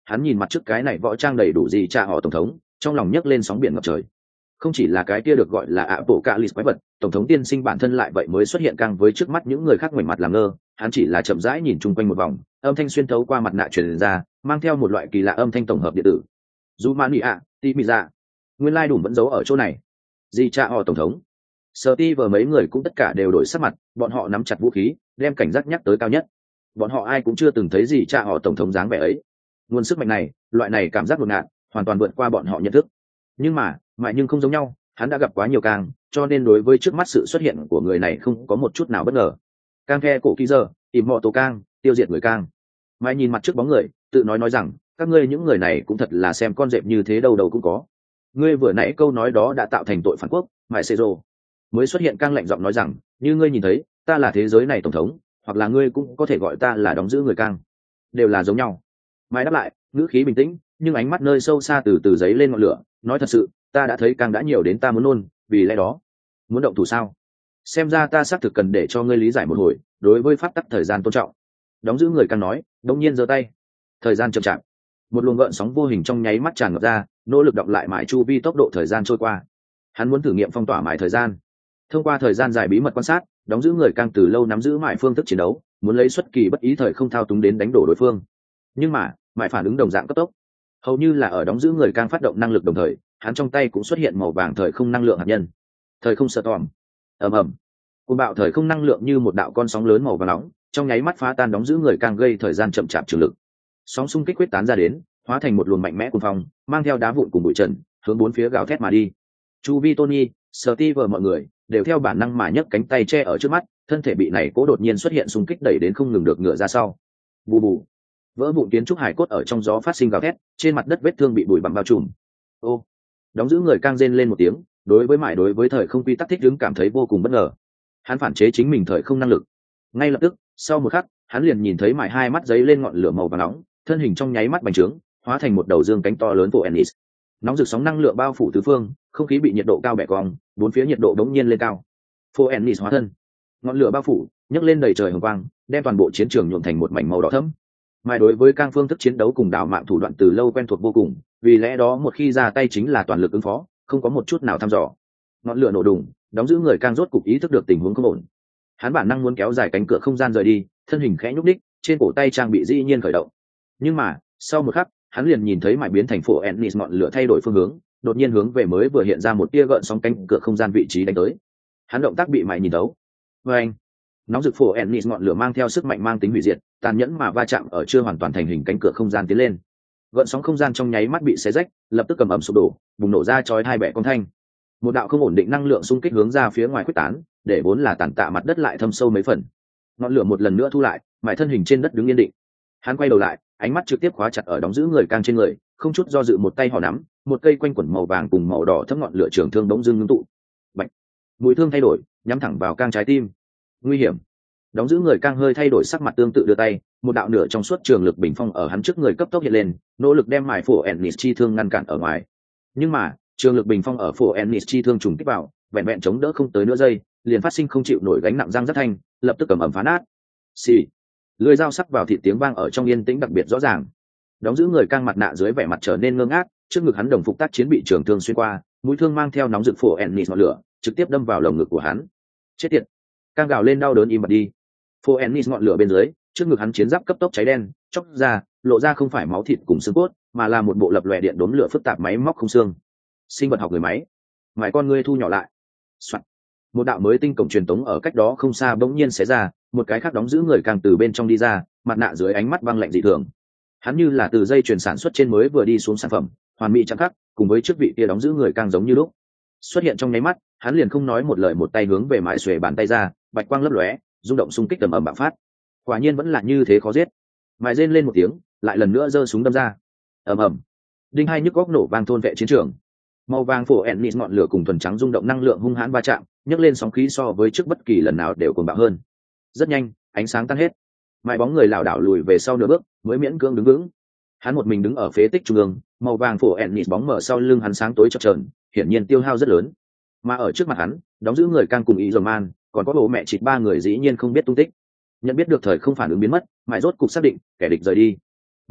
hắn nhìn mặt trước cái này võ trang đầy đủ gì cha họ tổng thống, trong lòng nhấc lên sóng biển ngập trời. Không chỉ là cái kia được gọi là ạ bộ cạ lì quái vật, tổng thống tiên sinh bản thân lại vậy mới xuất hiện càng với trước mắt những người khác ngoảnh mặt làm ngơ. Hắn chỉ là chậm rãi nhìn chung quanh một vòng, âm thanh xuyên thấu qua mặt nạ truyền ra, mang theo một loại kỳ lạ âm thanh tổng hợp điện tử. Dù mani ạ, tí mị dạ, nguyên lai đủ vẫn giấu ở chỗ này. Di cha họ tổng thống, sở ti và mấy người cũng tất cả đều đổi sắc mặt, bọn họ nắm chặt vũ khí, đem cảnh giác nhắc tới cao nhất. Bọn họ ai cũng chưa từng thấy gì cha họ tổng thống dáng vẻ ấy. Nguồn sức mạnh này, loại này cảm giác đột ngột, hoàn toàn vượt qua bọn họ nhận thức. Nhưng mà, mãi nhưng không giống nhau, hắn đã gặp quá nhiều càng, cho nên đối với trước mắt sự xuất hiện của người này không có một chút nào bất ngờ. Càng khe cổ ký giờ, tìm họ tổ càng, tiêu diệt người càng. Mãi nhìn mặt trước bóng người, tự nói nói rằng, các ngươi những người này cũng thật là xem con dẹp như thế đâu đâu cũng có. Ngươi vừa nãy câu nói đó đã tạo thành tội phản quốc, mãi xê rồ. Mới xuất hiện càng lạnh giọng nói rằng, như ngươi nhìn thấy, ta là thế giới này tổng thống, hoặc là ngươi cũng có thể gọi ta là đóng giữ người càng. Đều là giống nhau. Mãi đáp lại, ngữ khí bình tĩnh, nhưng ánh mắt nơi sâu xa từ từ giấy lên ngọn lửa, nói thật sự, ta đã thấy càng đã nhiều đến ta muốn nôn, vì lẽ đó, muốn động thủ sao? Xem ra ta xác thực cần để cho ngươi lý giải một hồi, đối với pháp tắc thời gian tôn trọng. Đóng giữ người càng nói, đống nhiên giơ tay. Thời gian chậm chạp, một luồng gợn sóng vô hình trong nháy mắt tràn ngập ra, nỗ lực đọc lại mãi chu vi tốc độ thời gian trôi qua. Hắn muốn thử nghiệm phong tỏa mãi thời gian. Thông qua thời gian dài bí mật quan sát, đóng giữ người càng từ lâu nắm giữ mãi phương thức chiến đấu, muốn lấy xuất kỳ bất ý thời không thao túng đến đánh đổ đối phương. Nhưng mà, mãi phản ứng đồng dạng cấp tốc. Hầu như là ở đóng giữ người càng phát động năng lực đồng thời, hắn trong tay cũng xuất hiện màu vàng thời không năng lượng hạt nhân. Thời không sợ tòm. Ầm ầm. Cuồng bạo thời không năng lượng như một đạo con sóng lớn màu vàng nóng, trong nháy mắt phá tan đóng giữ người càng gây thời gian chậm chạp trường lực. Sóng xung kích quyết tán ra đến, hóa thành một luồng mạnh mẽ cuồng phong, mang theo đá vụn cùng bụi trần, hướng bốn phía gào thét mà đi. Chu vi Tony, Steve mọi người đều theo bản năng mà nhấc cánh tay che ở trước mắt, thân thể bị này cố đột nhiên xuất hiện xung kích đẩy đến không ngừng được ngựa ra sau. Bù bù. Vỡ vụn kiến trúc hải cốt ở trong gió phát sinh gào thét, trên mặt đất vết thương bị bụi bặm bao trùm. Ô, đóng giữ người càng rên lên một tiếng, đối với mãi đối với thời không quy tắc thích ứng cảm thấy vô cùng bất ngờ. Hắn phản chế chính mình thời không năng lực. Ngay lập tức, sau một khắc, hắn liền nhìn thấy mãi hai mắt giấy lên ngọn lửa màu vàng nóng, thân hình trong nháy mắt bành trướng, hóa thành một đầu dương cánh to lớn của Ennis. Nóng rực sóng năng lượng bao phủ tứ phương, không khí bị nhiệt độ cao bẻ cong, bốn phía nhiệt độ đống nhiên lên cao. Phô Ennis hóa thân, ngọn lửa bao phủ, nhấc lên đầy trời hồng quang, đem toàn bộ chiến trường nhuộm thành một mảnh màu đỏ thẫm. Mãi đối với các phương thức chiến đấu cùng đào mạng thủ đoạn từ lâu quen thuộc vô cùng, vì lẽ đó một khi ra tay chính là toàn lực ứng phó, không có một chút nào thăm dò. Ngọn lửa nổ đùng, đóng giữ người càng rốt cục ý thức được tình huống không ổn. Hắn bản năng muốn kéo dài cánh cửa không gian rời đi, thân hình khẽ nhúc đích, trên cổ tay trang bị dĩ nhiên khởi động. Nhưng mà, sau một khắc, hắn liền nhìn thấy mãi biến thành phổ Ennis ngọn lửa thay đổi phương hướng, đột nhiên hướng về mới vừa hiện ra một tia gợn sóng cánh cửa không gian vị trí đánh tới. Hắn động tác bị mãi nhìn thấu. Và anh, nóng rực phổ Ennis ngọn lửa mang theo sức mạnh mang tính hủy diệt, tàn nhẫn mà va chạm ở chưa hoàn toàn thành hình cánh cửa không gian tiến lên. Gợn sóng không gian trong nháy mắt bị xé rách, lập tức cầm ẩm sụp đổ, bùng nổ ra chói hai bẻ con thanh. Một đạo không ổn định năng lượng xung kích hướng ra phía ngoài quyết tán, để vốn là tàn tạ mặt đất lại thâm sâu mấy phần. Ngọn lửa một lần nữa thu lại, mãi thân hình trên đất đứng yên định. Hắn quay đầu lại, ánh mắt trực tiếp khóa chặt ở đóng giữ người càng trên người, không chút do dự một tay hò nắm, một cây quanh quẩn màu vàng cùng màu đỏ thấm ngọn lửa trường thương bỗng dưng ngưng tụ. Bạch. Mũi thương thay đổi, nhắm thẳng vào càng trái tim. Nguy hiểm. Đóng giữ người càng hơi thay đổi sắc mặt tương tự đưa tay, một đạo nửa trong suốt trường lực bình phong ở hắn trước người cấp tốc hiện lên, nỗ lực đem mài phổ Ennis chi thương ngăn cản ở ngoài. Nhưng mà, trường lực bình phong ở phổ Ennis chi thương trùng kích vào, vẹn vẹn chống đỡ không tới nửa giây, liền phát sinh không chịu nổi gánh nặng răng rất thanh, lập tức cầm ẩm phá nát. Xì. Lưỡi dao sắc vào thịt tiếng vang ở trong yên tĩnh đặc biệt rõ ràng. Đóng giữ người càng mặt nạ dưới vẻ mặt trở nên ngơ ngác, trước ngực hắn đồng phục tác chiến bị trường thương xuyên qua, mũi thương mang theo nóng rực phổ Ennis ngọn lửa, trực tiếp đâm vào lồng ngực của hắn. Chết tiệt. Càng gào lên đau đớn im bặt đi. Phổ Ennis ngọn lửa bên dưới, trước ngực hắn chiến giáp cấp tốc cháy đen, chóc ra, lộ ra không phải máu thịt cùng xương cốt, mà là một bộ lập lòe điện đốn lửa phức tạp máy móc không xương. Sinh vật học người máy. Mãi con ngươi thu nhỏ lại. Soạn. Một đạo mới tinh cổng truyền tống ở cách đó không xa bỗng nhiên xé ra, một cái khác đóng giữ người càng từ bên trong đi ra, mặt nạ dưới ánh mắt băng lạnh dị thường. Hắn như là từ dây chuyền sản xuất trên mới vừa đi xuống sản phẩm, hoàn mỹ chẳng khắc, cùng với chức vị kia đóng giữ người càng giống như lúc. Xuất hiện trong nháy mắt, hắn liền không nói một lời một tay hướng về mãi xuề bàn tay ra, bạch quang lấp lóe, rung động xung kích tầm ầm bạo phát. Quả nhiên vẫn là như thế khó giết. Mãi rên lên một tiếng, lại lần nữa giơ súng đâm ra. Ầm ầm. Đinh hai nhức góc nổ vang thôn vệ chiến trường. Màu vàng phổ Ennis ngọn lửa cùng thuần trắng rung động năng lượng hung hãn va chạm, nhấc lên sóng khí so với trước bất kỳ lần nào đều cuồng bạo hơn. Rất nhanh, ánh sáng tan hết. Mãi bóng người lảo đảo lùi về sau nửa bước, mới miễn cưỡng đứng vững. Hắn một mình đứng ở phế tích trung ương, màu vàng phổ Ennis bóng mở sau lưng hắn sáng tối chập chờn, hiển nhiên tiêu hao rất lớn. Mà ở trước mặt hắn, đóng giữ người càng cùng ý dồn man, còn có bố mẹ chịt ba người dĩ nhiên không biết tung tích. Nhận biết được thời không phản ứng biến mất, mãi rốt cục xác định kẻ địch rời đi.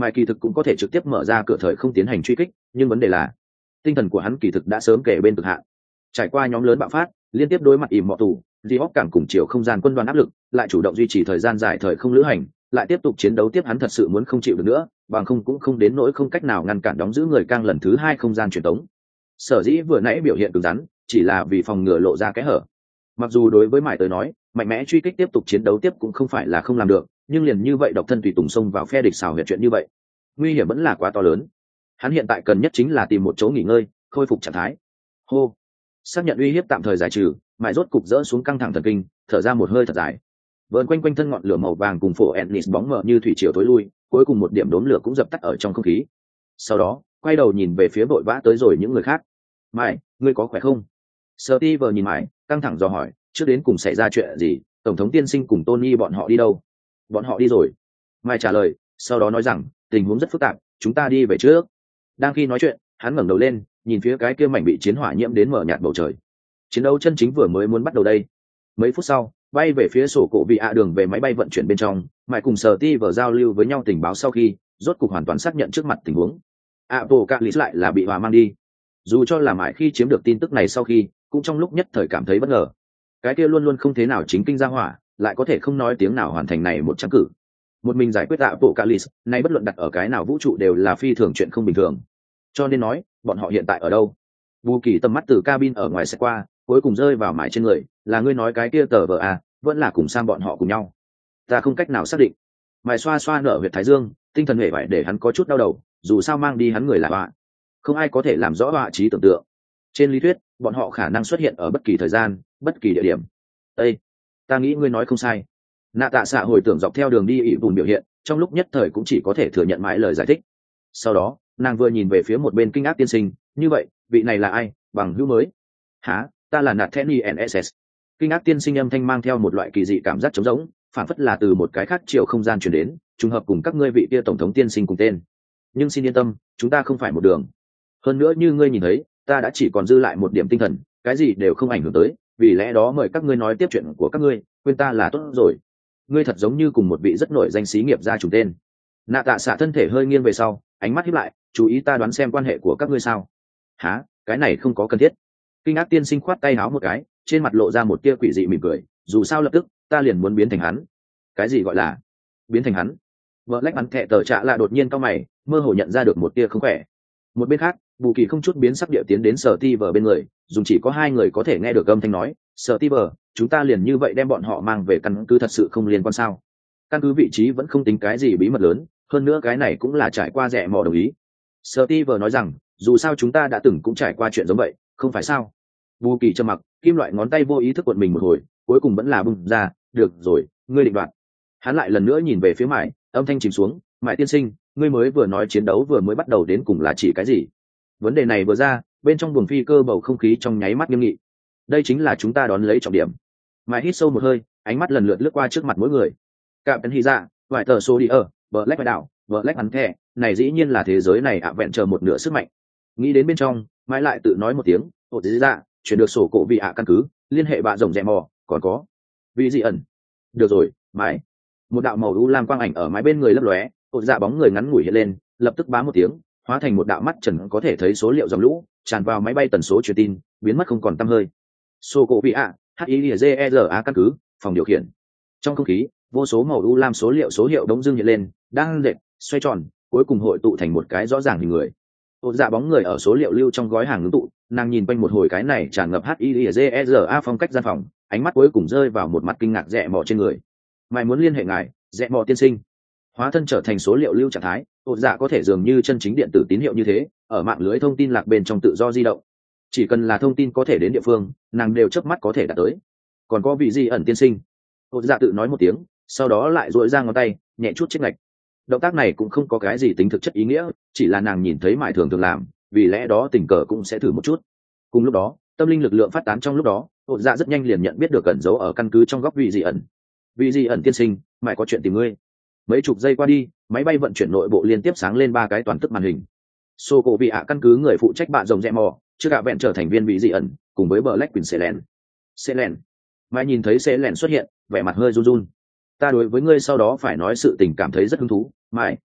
Mai kỳ thực cũng có thể trực tiếp mở ra cửa thời không tiến hành truy kích, nhưng vấn đề là tinh thần của hắn kỳ thực đã sớm kể bên cực hạn. Trải qua nhóm lớn bạo phát, liên tiếp đối mặt ỉm mọ tù, di hóc cảm cùng chiều không gian quân đoàn áp lực, lại chủ động duy trì thời gian dài thời không lữ hành, lại tiếp tục chiến đấu tiếp, hắn thật sự muốn không chịu được nữa, bằng không cũng không đến nỗi không cách nào ngăn cản đóng giữ người cang lần thứ hai không gian truyền tống. Sở dĩ vừa nãy biểu hiện cứng rắn, chỉ là vì phòng ngừa lộ ra cái hở. Mặc dù đối với Mại tới nói, mạnh mẽ truy kích tiếp tục chiến đấu tiếp cũng không phải là không làm được, nhưng liền như vậy độc thân tùy tùng xông vào phe địch xào huyệt chuyện như vậy, nguy hiểm vẫn là quá to lớn. Hắn hiện tại cần nhất chính là tìm một chỗ nghỉ ngơi, khôi phục trạng thái. Hô, xác nhận uy hiếp tạm thời giải trừ, Mại rốt cục dỡ xuống căng thẳng thần kinh, thở ra một hơi thật dài. Vờn quanh quanh thân ngọn lửa màu vàng cùng phổ Ennis bóng mờ như thủy triều tối lui, cuối cùng một điểm đốm lửa cũng dập tắt ở trong không khí. Sau đó, quay đầu nhìn về phía vội vã tới rồi những người khác. Mại, ngươi có khỏe không? Steve nhìn Mại, căng thẳng dò hỏi, trước đến cùng xảy ra chuyện gì? Tổng thống tiên sinh cùng Tony bọn họ đi đâu? Bọn họ đi rồi. Mại trả lời, sau đó nói rằng, tình huống rất phức tạp, chúng ta đi về trước. Đang khi nói chuyện, hắn ngẩng đầu lên, nhìn phía cái kia mảnh bị chiến hỏa nhiễm đến mở nhạt bầu trời. Chiến đấu chân chính vừa mới muốn bắt đầu đây. Mấy phút sau, bay về phía sổ cổ vị ạ đường về máy bay vận chuyển bên trong, Mại cùng Steve giao lưu với nhau tình báo sau khi, rốt cục hoàn toàn xác nhận trước mặt tình huống. Apocalypse lại là bị hòa mang đi. Dù cho là Mại khi chiếm được tin tức này sau khi, cũng trong lúc nhất thời cảm thấy bất ngờ. Cái kia luôn luôn không thế nào chính kinh ra hỏa, lại có thể không nói tiếng nào hoàn thành này một trắng cử. Một mình giải quyết Apocalypse, nay bất luận đặt ở cái nào vũ trụ đều là phi thường chuyện không bình thường. Cho nên nói, bọn họ hiện tại ở đâu? Vu Kỳ tầm mắt từ cabin ở ngoài sẽ qua, cuối cùng rơi vào Mại trên người, là ngươi nói cái kia tờ vờ à, vẫn là cùng sang bọn họ cùng nhau. Ta không cách nào xác định. Mại xoa xoa nở huyệt thái dương, tinh thần hề phải để hắn có chút đau đầu, dù sao mang đi hắn người là họa, không ai có thể làm rõ họa trí tưởng tượng. Trên lý thuyết, bọn họ khả năng xuất hiện ở bất kỳ thời gian, bất kỳ địa điểm. Ê, ta nghĩ ngươi nói không sai. Nạ Tạ Xạ hồi tưởng dọc theo đường đi ỷ bùn biểu hiện, trong lúc nhất thời cũng chỉ có thể thừa nhận mãi lời giải thích. Sau đó, nàng vừa nhìn về phía một bên kinh ác tiên sinh, như vậy, vị này là ai, bằng hữu mới? Hả, ta là Nathaniel en ét ét. Kinh ác tiên sinh âm thanh mang theo một loại kỳ dị cảm giác trống rỗng, phản phất là từ một cái khác chiều không gian truyền đến, trùng hợp cùng các ngươi vị kia tổng thống tiên sinh cùng tên. Nhưng xin yên tâm, chúng ta không phải một đường. Hơn nữa như ngươi nhìn thấy, ta đã chỉ còn dư lại một điểm tinh thần, cái gì đều không ảnh hưởng tới, vì lẽ đó mời các ngươi nói tiếp chuyện của các ngươi, quên ta là tốt rồi. Ngươi thật giống như cùng một vị rất nổi danh xí nghiệp gia trùng tên. Nạ Tạ Xạ thân thể hơi nghiêng về sau, ánh mắt híp lại, chú ý ta đoán xem quan hệ của các ngươi sao? Hả, cái này không có cần thiết. Kinh ác tiên sinh khoát tay háo một cái, trên mặt lộ ra một tia quỷ dị mỉm cười, dù sao lập tức ta liền muốn biến thành hắn. Cái gì gọi là biến thành hắn? Vợ lách bắn thẹ tờ trạ lạ đột nhiên cao mày, mơ hồ nhận ra được một tia không khỏe. Một bên khác, Bù Kỳ không chút biến sắc địa tiến đến Sở Ti vờ bên người, dùng chỉ có hai người có thể nghe được âm thanh nói, Sở Ti vờ, chúng ta liền như vậy đem bọn họ mang về căn cứ thật sự không liên quan sao? Căn cứ vị trí vẫn không tính cái gì bí mật lớn, hơn nữa cái này cũng là trải qua rẻ mò đồng ý. Sở Ti vờ nói rằng, dù sao chúng ta đã từng cũng trải qua chuyện giống vậy, không phải sao? Bù Kỳ trầm mặc, kim loại ngón tay vô ý thức cuộn mình một hồi, cuối cùng vẫn là bung ra, được rồi, ngươi định đoạt. Hắn lại lần nữa nhìn về phía Mại, âm thanh chìm xuống, Mại tiên sinh, ngươi mới vừa nói chiến đấu vừa mới bắt đầu đến cùng là chỉ cái gì? Vấn đề này vừa ra, bên trong buồng phi cơ bầu không khí trong nháy mắt nghiêm nghị. Đây chính là chúng ta đón lấy trọng điểm. Mại hít sâu một hơi, ánh mắt lần lượt lướt qua trước mặt mỗi người. Cạm Penny ra, vài tờ số đi ở, Black White đảo, Black bắn thẻ, này dĩ nhiên là thế giới này ạ vẹn chờ một nửa sức mạnh. Nghĩ đến bên trong, Mại lại tự nói một tiếng, ột dĩ ra, chuyển được sổ cổ vị ạ căn cứ, liên hệ bạ rồng rẻ mò, còn có vị dị ẩn. Được rồi, Mại. Một đạo màu u lam quang ảnh ở mái bên người lấp lóe, ột dạ bóng người ngắn ngủi hiện lên, lập tức bám một tiếng, hóa thành một đạo mắt trần có thể thấy số liệu dòng lũ, tràn vào máy bay tần số truyền tin, biến mất không còn tăm hơi. Sô cổ vị ạ, H I Z E R A căn cứ, phòng điều khiển. Trong không khí, vô số màu u lam số liệu số hiệu đống dưng hiện lên, đang dệt, xoay tròn, cuối cùng hội tụ thành một cái rõ ràng hình người. Ột dạ bóng người ở số liệu lưu trong gói hàng ngưng tụ, nàng nhìn quanh một hồi cái này tràn ngập H I Z E R A phong cách gian phòng, ánh mắt cuối cùng rơi vào một mặt kinh ngạc rẽ mò trên người. Mày muốn liên hệ ngài, rẽ mò tiên sinh. Hóa thân trở thành số liệu lưu trạng thái, ột dạ có thể dường như chân chính điện tử tín hiệu như thế, ở mạng lưới thông tin lạc bên trong tự do di động. Chỉ cần là thông tin có thể đến địa phương, nàng đều chớp mắt có thể đạt tới. Còn có vị gì ẩn tiên sinh? Ột dạ tự nói một tiếng, sau đó lại duỗi ra ngón tay, nhẹ chút chiếc ngạch. Động tác này cũng không có cái gì tính thực chất ý nghĩa, chỉ là nàng nhìn thấy Mại thường thường làm, vì lẽ đó tình cờ cũng sẽ thử một chút. Cùng lúc đó, tâm linh lực lượng phát tán trong lúc đó, ột dạ rất nhanh liền nhận biết được cẩn giấu ở căn cứ trong góc vị gì ẩn. Vị gì ẩn tiên sinh, Mại có chuyện tìm ngươi. Mấy chục giây qua đi, máy bay vận chuyển nội bộ liên tiếp sáng lên ba cái toàn tức màn hình. Sô cổ vị ạ căn cứ người phụ trách bạn rồng rẽ mò, trước ạ vẹn trở thành viên vị dị ẩn, cùng với Black Queen Selen. Selen. Mai nhìn thấy Selen xuất hiện, vẻ mặt hơi run run. Ta đối với ngươi sau đó phải nói sự tình cảm thấy rất hứng thú, Mai.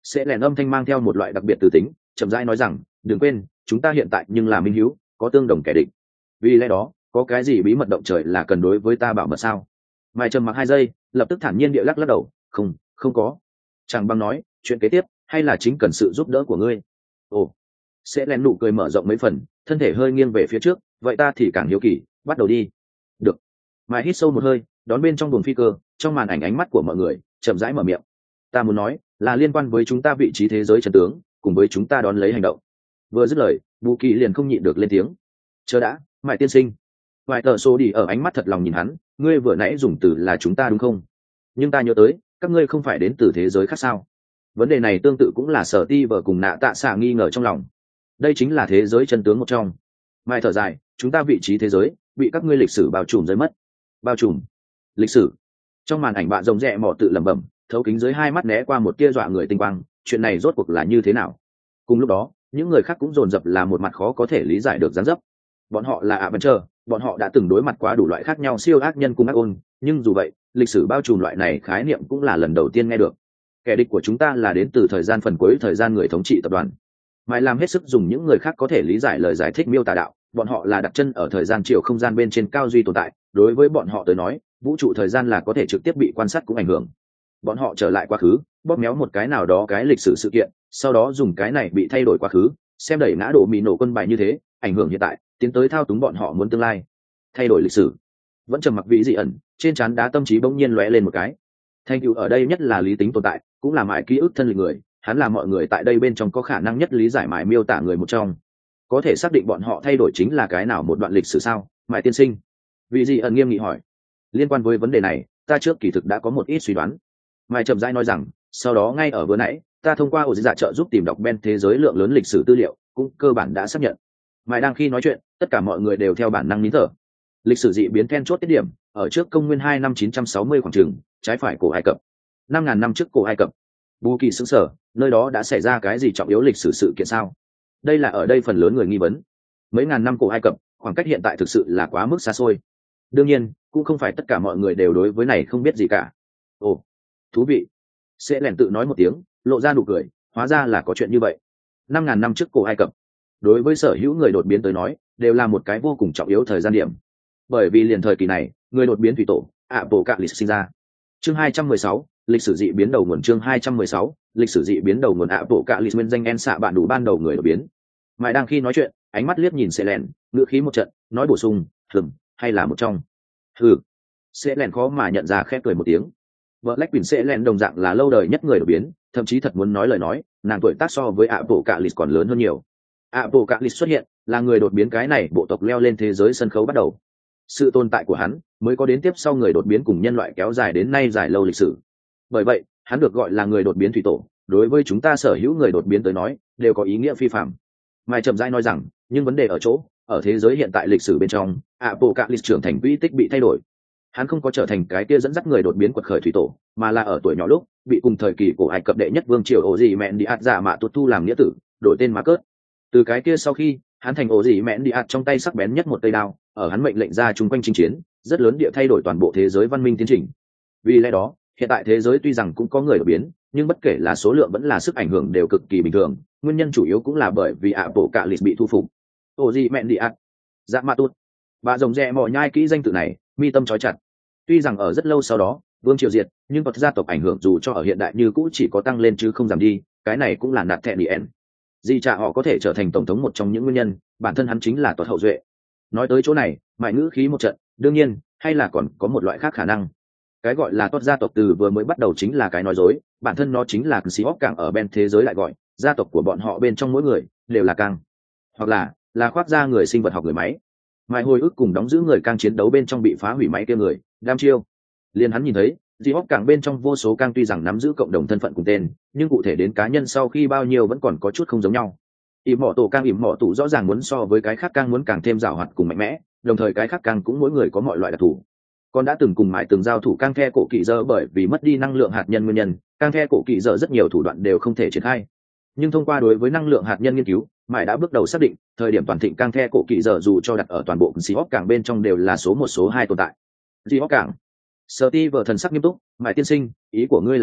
Sẽ lẻn âm thanh mang theo một loại đặc biệt từ tính, chậm rãi nói rằng đừng quên chúng ta hiện tại nhưng là minh hữu, có tương đồng kẻ địch. Vì lẽ đó có cái gì bí mật động trời là cần đối với ta bảo mật sao? Mai trầm mặc hai giây, lập tức thản nhiên địa lắc lắc đầu, không không có. Chẳng bằng nói chuyện kế tiếp hay là chính cần sự giúp đỡ của ngươi. Ồ. Sẽ lén nụ cười mở rộng mấy phần, thân thể hơi nghiêng về phía trước, vậy ta thì càng hiếu kỳ, bắt đầu đi. Được. Mai hít sâu một hơi, đón bên trong buồng phi cơ, trong màn ảnh ánh mắt của mọi người chậm rãi mở miệng. Ta muốn nói là liên quan với chúng ta vị trí thế giới chân tướng, cùng với chúng ta đón lấy hành động. Vừa dứt lời, Bù Kỳ liền không nhịn được lên tiếng. Chờ đã, Mại tiên sinh. Vài tờ số đi ở ánh mắt thật lòng nhìn hắn, ngươi vừa nãy dùng từ là chúng ta đúng không? Nhưng ta nhớ tới các ngươi không phải đến từ thế giới khác sao? Vấn đề này tương tự cũng là Sở Ti vợ cùng Nạ Tạ Xạ nghi ngờ trong lòng. Đây chính là thế giới chân tướng một trong. Mai thở dài, chúng ta vị trí thế giới bị các ngươi lịch sử bao trùm rơi mất. Bao trùm lịch sử. Trong màn ảnh bạn rồng rẹ mò tự lẩm bẩm, thấu kính dưới hai mắt né qua một tia dọa người tinh quang, chuyện này rốt cuộc là như thế nào? Cùng lúc đó những người khác cũng dồn dập là một mặt khó có thể lý giải được dáng dấp. Bọn họ là Avenger, bọn họ đã từng đối mặt quá đủ loại khác nhau siêu ác nhân cùng ác ôn, nhưng dù vậy lịch sử bao trùm loại này khái niệm cũng là lần đầu tiên nghe được. Kẻ địch của chúng ta là đến từ thời gian phần cuối thời gian người thống trị tập đoàn. Mãi làm hết sức dùng những người khác có thể lý giải lời giải thích miêu tả đạo, bọn họ là đặt chân ở thời gian chiều không gian bên trên cao duy tồn tại, đối với bọn họ tới nói vũ trụ thời gian là có thể trực tiếp bị quan sát cũng ảnh hưởng. Bọn họ trở lại quá khứ, bóp méo một cái nào đó cái lịch sử sự kiện, sau đó dùng cái này bị thay đổi quá khứ, xem đẩy ngã đổ mì nổ quân bài như thế, ảnh hưởng hiện tại, tiến tới thao túng bọn họ muốn tương lai. Thay đổi lịch sử. Vẫn trầm mặc vị dị ẩn, trên trán đá tâm trí bỗng nhiên lóe lên một cái. Thành tựu ở đây nhất là lý tính tồn tại, cũng là mãi ký ức thân lịch người, hắn là mọi người tại đây bên trong có khả năng nhất lý giải mãi miêu tả người một trong. Có thể xác định bọn họ thay đổi chính là cái nào một đoạn lịch sử sao? Mãi tiên sinh. Vị dị ẩn nghiêm nghị hỏi. Liên quan với vấn đề này, ta trước kỳ thực đã có một ít suy đoán. Mai chậm rãi nói rằng, sau đó ngay ở vừa nãy, ta thông qua ổ dạ trợ giúp tìm đọc Ben thế giới lượng lớn lịch sử tư liệu, cũng cơ bản đã xác nhận. Mai đang khi nói chuyện, tất cả mọi người đều theo bản năng nín thở. Lịch sử dị biến then chốt tiết điểm, ở trước công nguyên hai năm chín trăm sáu mươi khoảng chừng, trái phải cổ Ai Cập. năm ngàn năm trước cổ Ai Cập. Bù Kỳ sững sờ, nơi đó đã xảy ra cái gì trọng yếu lịch sử sự kiện sao? Đây là ở đây phần lớn người nghi vấn. Mấy ngàn năm cổ Ai Cập, khoảng cách hiện tại thực sự là quá mức xa xôi. Đương nhiên, cũng không phải tất cả mọi người đều đối với này không biết gì cả. Ồ, thú vị. Sẽ lẻn tự nói một tiếng, lộ ra nụ cười, hóa ra là có chuyện như vậy. Năm ngàn năm trước cổ Ai Cập, đối với sở hữu người đột biến tới nói, đều là một cái vô cùng trọng yếu thời gian điểm. Bởi vì liền thời kỳ này, người đột biến thủy tổ, Apocalypse sinh ra. Chương hai trăm mười sáu, lịch sử dị biến đầu nguồn. Chương hai trăm mười sáu, lịch sử dị biến đầu nguồn. Apocalypse nguyên danh En xạ bạn đủ ban đầu người đột biến. Mãi đang khi nói chuyện, ánh mắt liếc nhìn Sẽ lẻn, ngữ khí một trận, nói bổ sung, "Hừm, hay là một trong." Hừ. Sẽ lẻn khó mà nhận ra khẽ cười một tiếng. Blackpink sẽ lẻn đồng dạng là lâu đời nhất người đột biến, thậm chí thật muốn nói lời nói, nàng tuổi tác so với Apocalypse còn lớn hơn nhiều. Apocalypse xuất hiện, là người đột biến cái này bộ tộc leo lên thế giới sân khấu bắt đầu. Sự tồn tại của hắn mới có đến tiếp sau người đột biến cùng nhân loại kéo dài đến nay dài lâu lịch sử. Bởi vậy, hắn được gọi là người đột biến thủy tổ, đối với chúng ta sở hữu người đột biến tới nói, đều có ý nghĩa phi phàm. Mai chậm rãi nói rằng, nhưng vấn đề ở chỗ, ở thế giới hiện tại lịch sử bên trong, Apocalypse trưởng thành quỹ tích bị thay đổi. Hắn không có trở thành cái kia dẫn dắt người đột biến quật khởi thủy tổ, mà là ở tuổi nhỏ lúc bị cùng thời kỳ của Ai Cập đệ nhất vương triều ổ gì mẹn đi ạt giả mạ tuột thu làm nghĩa tử, đổi tên Marcus. Từ cái kia sau khi, hắn thành ổ gì mẹn đi ạt trong tay sắc bén nhất một cây đao, ở hắn mệnh lệnh ra chung quanh chinh chiến, rất lớn địa thay đổi toàn bộ thế giới văn minh tiến trình. Vì lẽ đó, hiện tại thế giới tuy rằng cũng có người đột biến, nhưng bất kể là số lượng vẫn là sức ảnh hưởng đều cực kỳ bình thường, nguyên nhân chủ yếu cũng là bởi vì Apocalypse bị thu phục. Ổ gì mẹn đi ạt, dạ mạ tuột. Bà rồng rẹ mò nhai kỹ danh tự này, mi tâm chói chặt. Tuy rằng ở rất lâu sau đó, vương triều diệt, nhưng vật gia tộc ảnh hưởng dù cho ở hiện đại như cũ chỉ có tăng lên chứ không giảm đi, cái này cũng là nạt thẹn đi ẻn. Di trả họ có thể trở thành tổng thống một trong những nguyên nhân, bản thân hắn chính là tuột hậu duệ. Nói tới chỗ này, mại ngữ khí một trận, đương nhiên, hay là còn có một loại khác khả năng. Cái gọi là tuột gia tộc từ vừa mới bắt đầu chính là cái nói dối, bản thân nó chính là Seahawk càng ở bên thế giới lại gọi, gia tộc của bọn họ bên trong mỗi người đều là càng, hoặc là là khoác ra người sinh vật học người máy. Mai hồi ức cùng đóng giữ người càng chiến đấu bên trong bị phá hủy máy kia người, đam chiêu. Liên hắn nhìn thấy, Seahawk càng bên trong vô số càng tuy rằng nắm giữ cộng đồng thân phận cùng tên, nhưng cụ thể đến cá nhân sau khi bao nhiêu vẫn còn có chút không giống nhau. Ỉm mỏ tổ càng ỉm mỏ tủ rõ ràng muốn so với cái khác càng muốn càng thêm giàu hoạt cùng mạnh mẽ, đồng thời cái khác càng cũng mỗi người có mọi loại đặc thù. Con đã từng cùng mãi từng giao thủ càng the cổ kỳ dơ bởi vì mất đi năng lượng hạt nhân nguyên nhân, càng the cổ kỳ dơ rất nhiều thủ đoạn đều không thể triển khai. Nhưng thông qua đối với năng lượng hạt nhân nghiên cứu, mãi đã bước đầu xác định, thời điểm toàn thịnh càng the cổ kỳ dơ dù cho đặt ở toàn bộ Seahawk càng bên trong đều là số một số hai tồn tại. Seahawk càng. Steve thần sắc nghiêm túc, mãi tiên sinh, ý của ngươi là nói,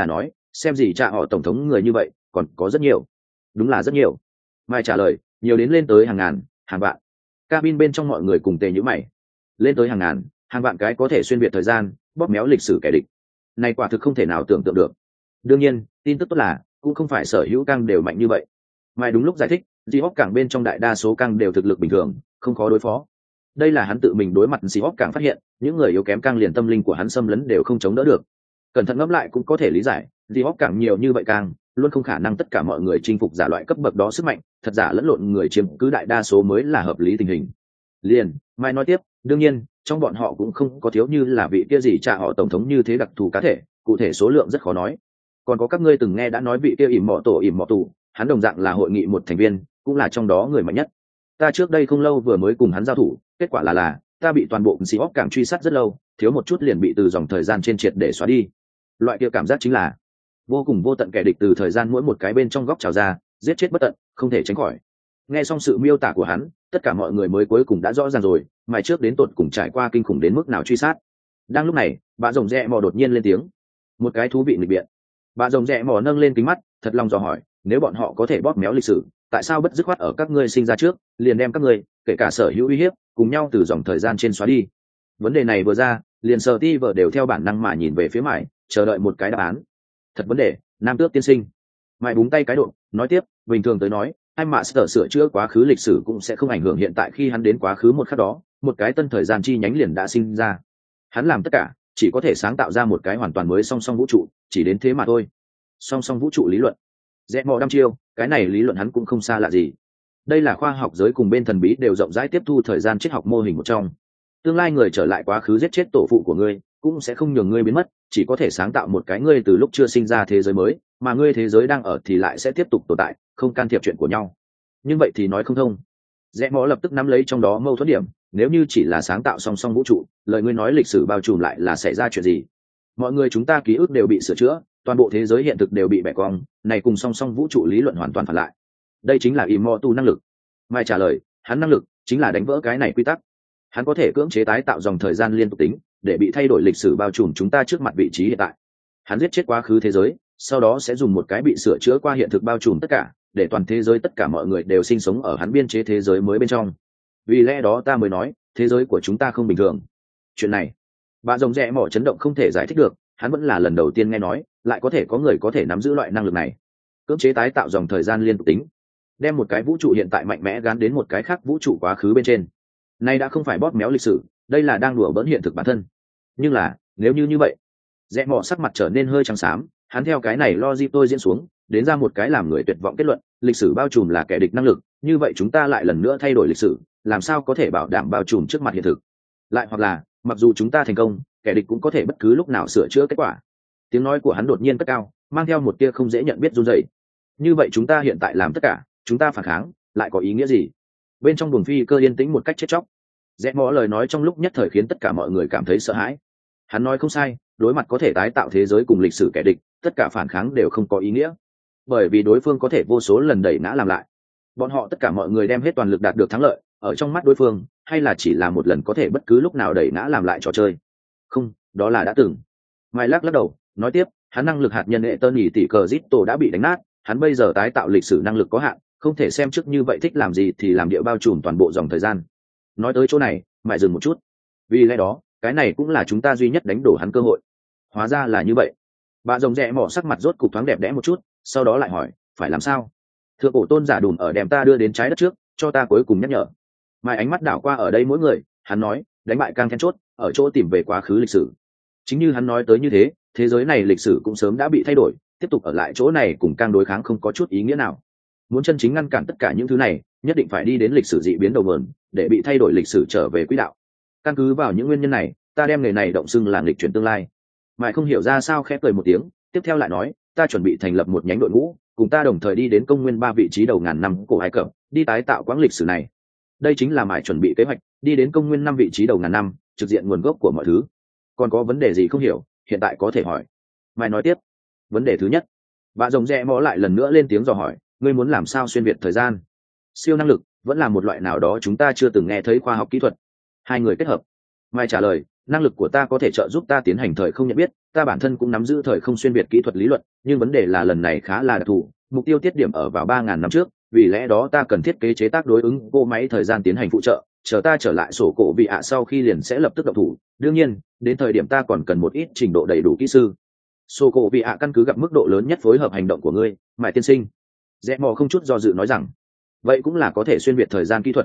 xem gì cha họ tổng thống người như vậy còn có rất nhiều. Đúng là rất nhiều. Mai trả lời, nhiều đến lên tới hàng ngàn hàng vạn. Cabin bên trong mọi người cùng tề nhữ mày. Lên tới hàng ngàn hàng vạn cái có thể xuyên việt thời gian, bóp méo lịch sử kẻ địch, này quả thực không thể nào tưởng tượng được. Đương nhiên tin tức tốt là cũng không phải sở hữu căng đều mạnh như vậy. Mai đúng lúc giải thích, Seahawks cảng bên trong đại đa số căng đều thực lực bình thường, không khó đối phó. Đây là hắn tự mình đối mặt Seahawks cảng phát hiện, những người yếu kém căng liền tâm linh của hắn xâm lấn đều không chống đỡ được. Cẩn thận ngẫm lại cũng có thể lý giải, Seahawks cảng nhiều như vậy căng, luôn không khả năng tất cả mọi người chinh phục giả loại cấp bậc đó sức mạnh, thật giả lẫn lộn người chiếm cứ đại đa số mới là hợp lý tình hình. Liền, Mai nói tiếp, đương nhiên, trong bọn họ cũng không có thiếu như là vị kia gì trả họ tổng thống như thế đặc thù cá thể, cụ thể số lượng rất khó nói. Còn có các ngươi từng nghe đã nói vị kia ỉm mọ tổ ỉm mọ tù, hắn đồng dạng là hội nghị một thành viên, cũng là trong đó người mạnh nhất. Ta trước đây không lâu vừa mới cùng hắn giao thủ, kết quả là là ta bị toàn bộ Seahawks cảng truy sát rất lâu, thiếu một chút liền bị từ dòng thời gian trên triệt để xóa đi. Loại kia cảm giác chính là vô cùng vô tận kẻ địch từ thời gian mỗi một cái bên trong góc trào ra, giết chết bất tận, không thể tránh khỏi. Nghe xong sự miêu tả của hắn, tất cả mọi người mới cuối cùng đã rõ ràng rồi, mà trước đến tột cùng trải qua kinh khủng đến mức nào truy sát. Đang lúc này, bà rồng rẽ mò đột nhiên lên tiếng, một cái thú vị nghịch biện. Bà rồng rẽ mò nâng lên kính mắt, thật lòng dò hỏi, nếu bọn họ có thể bóp méo lịch sử, tại sao bất dứt khoát ở các ngươi sinh ra trước, liền đem các ngươi, kể cả sở hữu uy hiếp, cùng nhau từ dòng thời gian trên xóa đi? Vấn đề này vừa ra, liền Sở Ti vợ đều theo bản năng mà nhìn về phía Mại, chờ đợi một cái đáp án. Thật vấn đề, nam tước tiên sinh. Mại búng tay cái độ, nói tiếp, bình thường tới nói, hai mạ sở sửa chữa quá khứ lịch sử cũng sẽ không ảnh hưởng hiện tại khi hắn đến quá khứ một khắc đó, một cái tân thời gian chi nhánh liền đã sinh ra. Hắn làm tất cả, chỉ có thể sáng tạo ra một cái hoàn toàn mới song song vũ trụ, chỉ đến thế mà thôi. Song song vũ trụ lý luận. Rẽ mò đăm chiêu, cái này lý luận hắn cũng không xa lạ gì. Đây là khoa học giới cùng bên thần bí đều rộng rãi tiếp thu thời gian triết học mô hình một trong. Tương lai người trở lại quá khứ giết chết tổ phụ của ngươi, cũng sẽ không nhường ngươi biến mất, chỉ có thể sáng tạo một cái ngươi từ lúc chưa sinh ra thế giới mới, mà ngươi thế giới đang ở thì lại sẽ tiếp tục tồn tại, không can thiệp chuyện của nhau. Nhưng vậy thì nói không thông. Rẽ mò lập tức nắm lấy trong đó mâu thuẫn điểm, nếu như chỉ là sáng tạo song song vũ trụ, lời ngươi nói lịch sử bao trùm lại là xảy ra chuyện gì? Mọi người chúng ta ký ức đều bị sửa chữa, toàn bộ thế giới hiện thực đều bị bẻ cong, này cùng song song vũ trụ lý luận hoàn toàn phản lại. Đây chính là Immortu năng lực. Mai trả lời, hắn năng lực chính là đánh vỡ cái này quy tắc. Hắn có thể cưỡng chế tái tạo dòng thời gian liên tục tính, để bị thay đổi lịch sử bao trùm chúng ta trước mặt vị trí hiện tại. Hắn giết chết quá khứ thế giới, sau đó sẽ dùng một cái bị sửa chữa qua hiện thực bao trùm tất cả, để toàn thế giới tất cả mọi người đều sinh sống ở hắn biên chế thế giới mới bên trong. Vì lẽ đó ta mới nói, thế giới của chúng ta không bình thường. Chuyện này, bà rồng rẽ mỏ chấn động không thể giải thích được, hắn vẫn là lần đầu tiên nghe nói, lại có thể có người có thể nắm giữ loại năng lực này. Cưỡng chế tái tạo dòng thời gian liên tục tính, đem một cái vũ trụ hiện tại mạnh mẽ gắn đến một cái khác vũ trụ quá khứ bên trên. Này đã không phải bóp méo lịch sử, đây là đang đùa bỡn hiện thực bản thân. Nhưng là, nếu như như vậy, rẽ mỏ sắc mặt trở nên hơi trắng xám, hắn theo cái này logic tôi diễn xuống, đến ra một cái làm người tuyệt vọng kết luận, lịch sử bao trùm là kẻ địch năng lực, như vậy chúng ta lại lần nữa thay đổi lịch sử, làm sao có thể bảo đảm bao trùm trước mặt hiện thực? Lại hoặc là, mặc dù chúng ta thành công, kẻ địch cũng có thể bất cứ lúc nào sửa chữa kết quả. Tiếng nói của hắn đột nhiên cất cao, mang theo một tia không dễ nhận biết run rẩy. Như vậy chúng ta hiện tại làm tất cả, chúng ta phản kháng, lại có ý nghĩa gì? Bên trong buồng phi cơ yên tĩnh một cách chết chóc. Rẽ mõ lời nói trong lúc nhất thời khiến tất cả mọi người cảm thấy sợ hãi. Hắn nói không sai, đối mặt có thể tái tạo thế giới cùng lịch sử kẻ địch, tất cả phản kháng đều không có ý nghĩa, bởi vì đối phương có thể vô số lần đẩy ngã làm lại. Bọn họ tất cả mọi người đem hết toàn lực đạt được thắng lợi, ở trong mắt đối phương, hay là chỉ là một lần có thể bất cứ lúc nào đẩy ngã làm lại trò chơi? Không, đó là đã từng. Mai lắc lắc đầu, nói tiếp, hắn năng lực hạt nhân hệ tơ nhỉ tỷ cờ Zito đã bị đánh nát, hắn bây giờ tái tạo lịch sử năng lực có hạn, không thể xem trước như vậy thích làm gì thì làm địa bao trùm toàn bộ dòng thời gian. Nói tới chỗ này, Mai dừng một chút. Vì lẽ đó, cái này cũng là chúng ta duy nhất đánh đổ hắn cơ hội. Hóa ra là như vậy. Bà rồng rẽ mỏ sắc mặt rốt cục thoáng đẹp đẽ một chút, sau đó lại hỏi, phải làm sao? Thượng cổ tôn giả đùm ở đem ta đưa đến trái đất trước, cho ta cuối cùng nhắc nhở. Mai ánh mắt đảo qua ở đây mỗi người, hắn nói, đánh bại càng then chốt, ở chỗ tìm về quá khứ lịch sử. Chính như hắn nói tới như thế, thế giới này lịch sử cũng sớm đã bị thay đổi, tiếp tục ở lại chỗ này cùng càng đối kháng không có chút ý nghĩa nào. Muốn chân chính ngăn cản tất cả những thứ này, nhất định phải đi đến lịch sử dị biến đầu nguồn, để bị thay đổi lịch sử trở về quỹ đạo. Căn cứ vào những nguyên nhân này, ta đem nghề này động xưng là nghịch chuyển tương lai. Mai không hiểu ra sao khẽ cười một tiếng, tiếp theo lại nói, ta chuẩn bị thành lập một nhánh đội ngũ, cùng ta đồng thời đi đến công nguyên ba vị trí đầu ngàn năm cổ Ai Cập, đi tái tạo quãng lịch sử này. Đây chính là Mai chuẩn bị kế hoạch, đi đến công nguyên năm vị trí đầu ngàn năm, trực diện nguồn gốc của mọi thứ. Còn có vấn đề gì không hiểu, hiện tại có thể hỏi. Mai nói tiếp, vấn đề thứ nhất, bà rồng rẽ mõ lại lần nữa lên tiếng dò hỏi, ngươi muốn làm sao xuyên việt thời gian? Siêu năng lực vẫn là một loại nào đó chúng ta chưa từng nghe thấy khoa học kỹ thuật. Hai người kết hợp. Mai trả lời, năng lực của ta có thể trợ giúp ta tiến hành thời không nhận biết, ta bản thân cũng nắm giữ thời không xuyên biệt kỹ thuật lý luận, nhưng vấn đề là lần này khá là đặc thù, mục tiêu tiết điểm ở vào ba ngàn năm trước, vì lẽ đó ta cần thiết kế chế tác đối ứng cỗ máy thời gian tiến hành phụ trợ, chờ ta trở lại sổ cổ vị ạ sau khi liền sẽ lập tức động thủ, đương nhiên đến thời điểm ta còn cần một ít trình độ đầy đủ kỹ sư. Sổ cổ vị ạ căn cứ gặp mức độ lớn nhất phối hợp hành động của ngươi, Mại tiên sinh. Rẽ mò không chút do dự nói rằng vậy cũng là có thể xuyên việt thời gian kỹ thuật,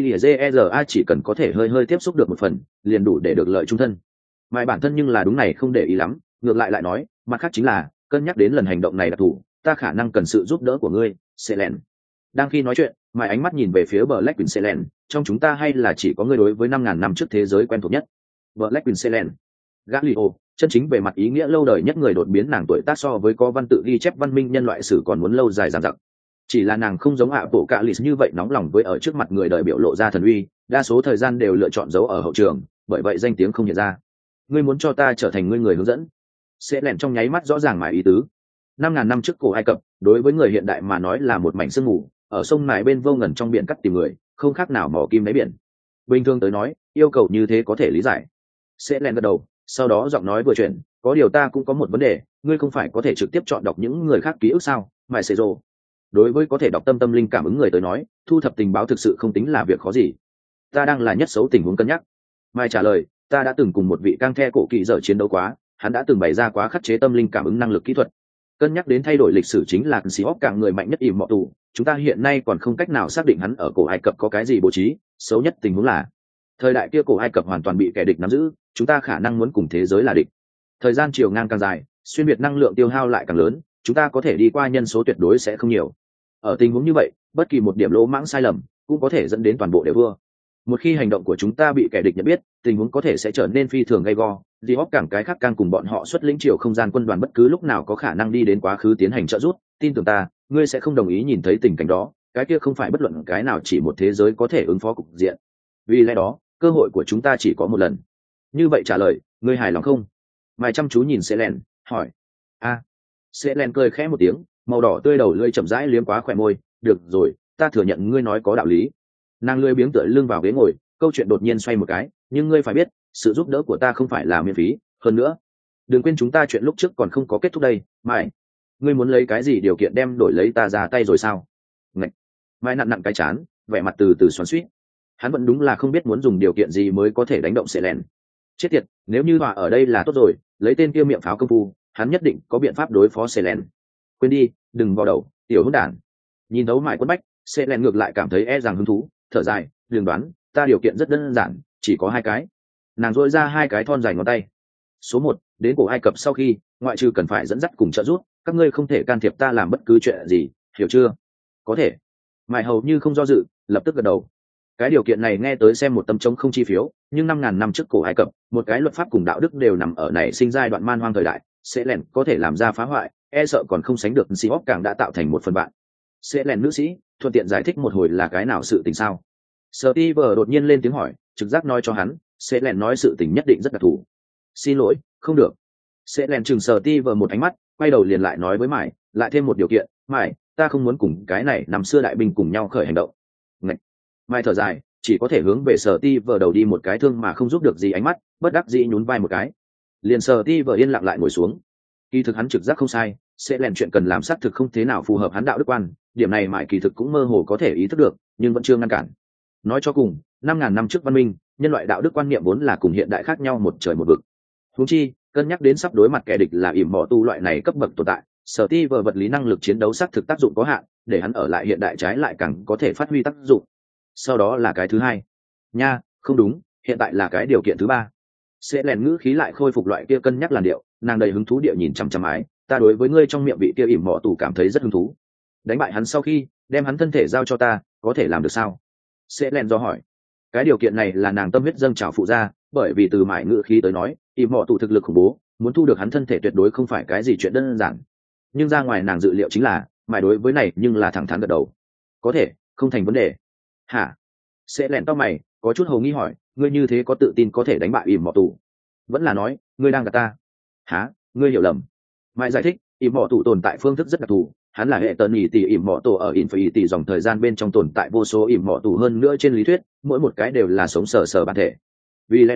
hizera chỉ cần có thể hơi hơi tiếp xúc được một phần liền đủ để được lợi trung thân. Mãi bản thân nhưng là đúng này không để ý lắm, ngược lại lại nói mặt khác chính là cân nhắc đến lần hành động này đặc thù, ta khả năng cần sự giúp đỡ của ngươi, Selen. Đang khi nói chuyện, Mãi ánh mắt nhìn về phía Black Queen Selen, trong chúng ta hay là chỉ có ngươi đối với năm ngàn năm trước thế giới quen thuộc nhất. Black Queen Selen, Galileo, chân chính về mặt ý nghĩa lâu đời nhất người đột biến, nàng tuổi tác so với có văn tự ghi chép văn minh nhân loại sử còn muốn lâu dài dằng dặc. Chỉ là nàng không giống ạ bộ cạ lì như vậy nóng lòng với ở trước mặt người đời biểu lộ ra thần uy, đa số thời gian đều lựa chọn giấu ở hậu trường, bởi vậy danh tiếng không hiện ra. Ngươi muốn cho ta trở thành ngươi người hướng dẫn? Sẽ lẹn trong nháy mắt rõ ràng mãi ý tứ. Năm ngàn năm trước cổ Ai Cập, đối với người hiện đại mà nói là một mảnh sương mù, ở sông mài bên vô ngần trong biển cắt tìm người, không khác nào mò kim đáy biển. Bình thường tới nói, yêu cầu như thế có thể lý giải. Sẽ lẹn gật đầu, sau đó giọng nói vừa chuyển, có điều ta cũng có một vấn đề, ngươi không phải có thể trực tiếp chọn đọc những người khác ký ức sao? Mãi sẽ rồ. Đối với có thể đọc tâm tâm linh cảm ứng người tới nói, thu thập tình báo thực sự không tính là việc khó gì. Ta đang là nhất xấu tình huống cân nhắc. Mai trả lời, ta đã từng cùng một vị cang the cổ kỳ dở chiến đấu quá, hắn đã từng bày ra quá khắc chế tâm linh cảm ứng năng lực kỹ thuật. Cân nhắc đến thay đổi lịch sử chính là Siop càng người mạnh nhất ỉm mọ tù, chúng ta hiện nay còn không cách nào xác định hắn ở cổ Ai Cập có cái gì bố trí, xấu nhất tình huống là thời đại kia cổ Ai Cập hoàn toàn bị kẻ địch nắm giữ, chúng ta khả năng muốn cùng thế giới là địch. Thời gian chiều ngang càng dài, xuyên biệt năng lượng tiêu hao lại càng lớn, chúng ta có thể đi qua nhân số tuyệt đối sẽ không nhiều. Ở tình huống như vậy, bất kỳ một điểm lỗ mãng sai lầm cũng có thể dẫn đến toàn bộ đều vua. Một khi hành động của chúng ta bị kẻ địch nhận biết, tình huống có thể sẽ trở nên phi thường gay go. Đi hóc cảng cái khác càng cùng bọn họ xuất lĩnh chiều không gian quân đoàn bất cứ lúc nào có khả năng đi đến quá khứ tiến hành trợ giúp. Tin tưởng ta, ngươi sẽ không đồng ý nhìn thấy tình cảnh đó. Cái kia không phải bất luận cái nào chỉ một thế giới có thể ứng phó cục diện. Vì lẽ đó, cơ hội của chúng ta chỉ có một lần. Như vậy trả lời, ngươi hài lòng không? Mai chăm chú nhìn Selen, hỏi. A. À. Selen cười khẽ một tiếng, màu đỏ tươi đầu lưỡi chậm rãi liếm quá khỏe môi. Được rồi, ta thừa nhận ngươi nói có đạo lý. Nàng lười biếng tựa lưng vào ghế ngồi, câu chuyện đột nhiên xoay một cái, nhưng ngươi phải biết, sự giúp đỡ của ta không phải là miễn phí. Hơn nữa, đừng quên chúng ta chuyện lúc trước còn không có kết thúc đây. Mai, ngươi muốn lấy cái gì điều kiện đem đổi lấy ta ra tay rồi sao? Ngạch. Mai nặn nặn cái chán, vẻ mặt từ từ xoắn xuýt. Hắn vẫn đúng là không biết muốn dùng điều kiện gì mới có thể đánh động Selen. Chết tiệt, nếu như hòa ở đây là tốt rồi, lấy tên kia miệng pháo công phu, hắn nhất định có biện pháp đối phó Selen. Quên đi, đừng vào đầu, tiểu hỗn đản. Nhìn thấu Mại quất bách, Selen ngược lại cảm thấy e rằng hứng thú, thở dài, đừng đoán, ta điều kiện rất đơn giản, chỉ có hai cái. Nàng duỗi ra hai cái thon dài ngón tay. Số một, đến cổ Ai Cập sau khi, ngoại trừ cần phải dẫn dắt cùng trợ giúp, các ngươi không thể can thiệp ta làm bất cứ chuyện gì, hiểu chưa? Có thể. Mại hầu như không do dự, lập tức gật đầu. Cái điều kiện này nghe tới xem một tấm trống không chi phiếu, nhưng năm ngàn năm trước cổ Ai Cập, một cái luật pháp cùng đạo đức đều nằm ở này sinh giai đoạn man hoang thời đại, Selen có thể làm ra phá hoại, e sợ còn không sánh được Siop càng đã tạo thành một phần bạn. Selen nữ sĩ, thuận tiện giải thích một hồi là cái nào sự tình sao? Steve đột nhiên lên tiếng hỏi, trực giác nói cho hắn, Selen nói sự tình nhất định rất đặc thù. Xin lỗi, không được. Selen chừng Steve một ánh mắt, quay đầu liền lại nói với Mải, lại thêm một điều kiện, Mải, ta không muốn cùng cái này năm xưa đại binh cùng nhau khởi hành động. Ngậy. Mải thở dài, chỉ có thể hướng về Steve đầu đi một cái thương mà không giúp được gì ánh mắt, bất đắc dĩ nhún vai một cái. Liền Steve yên lặng lại ngồi xuống. Kỳ thực hắn trực giác không sai, sẽ lèn chuyện cần làm xác thực không thế nào phù hợp hắn đạo đức quan, điểm này Mải kỳ thực cũng mơ hồ có thể ý thức được, nhưng vẫn chưa ngăn cản. Nói cho cùng, năm ngàn năm trước văn minh, nhân loại đạo đức quan niệm vốn là cùng hiện đại khác nhau một trời một vực. Huống chi, cân nhắc đến sắp đối mặt kẻ địch là ỉm mỏ tu loại này cấp bậc tồn tại, Steve vật lý năng lực chiến đấu xác thực tác dụng có hạn, để hắn ở lại hiện đại trái lại càng có thể phát huy tác dụng. Sau đó là cái thứ hai. Nha, không đúng, hiện tại là cái điều kiện thứ ba. Sẽ lèn ngữ khí lại khôi phục loại kia cân nhắc làn điệu, nàng đầy hứng thú địa nhìn chằm chằm ái, ta đối với ngươi trong miệng vị kia ỉm mỏ tù cảm thấy rất hứng thú. Đánh bại hắn sau khi, đem hắn thân thể giao cho ta, có thể làm được sao? Sẽ lèn do hỏi. Cái điều kiện này là nàng tâm huyết dâng trào phụ ra, bởi vì từ mải ngữ khí tới nói, ỉm mỏ tù thực lực khủng bố, muốn thu được hắn thân thể tuyệt đối không phải cái gì chuyện đơn giản. Nhưng ra ngoài nàng dự liệu chính là, mải đối với này nhưng là thẳng thắn gật đầu. Có thể, không thành vấn đề. Hả? Sẽ lèn tao mày, có chút hồ nghi hỏi, ngươi như thế có tự tin có thể đánh bại ỉm mỏ tù? Vẫn là nói, ngươi đang gạt ta? Hả? Ngươi hiểu lầm. Mãi giải thích, ỉm mỏ tù tồn tại phương thức rất đặc thù, hắn là hệ tần ỉ tỷ ỉm mỏ tù ở ỉm phải ỉ tỷ dòng thời gian bên trong tồn tại vô số ỉm mỏ tù, hơn nữa trên lý thuyết mỗi một cái đều là sống sờ sờ bản thể. Vì lẽ đó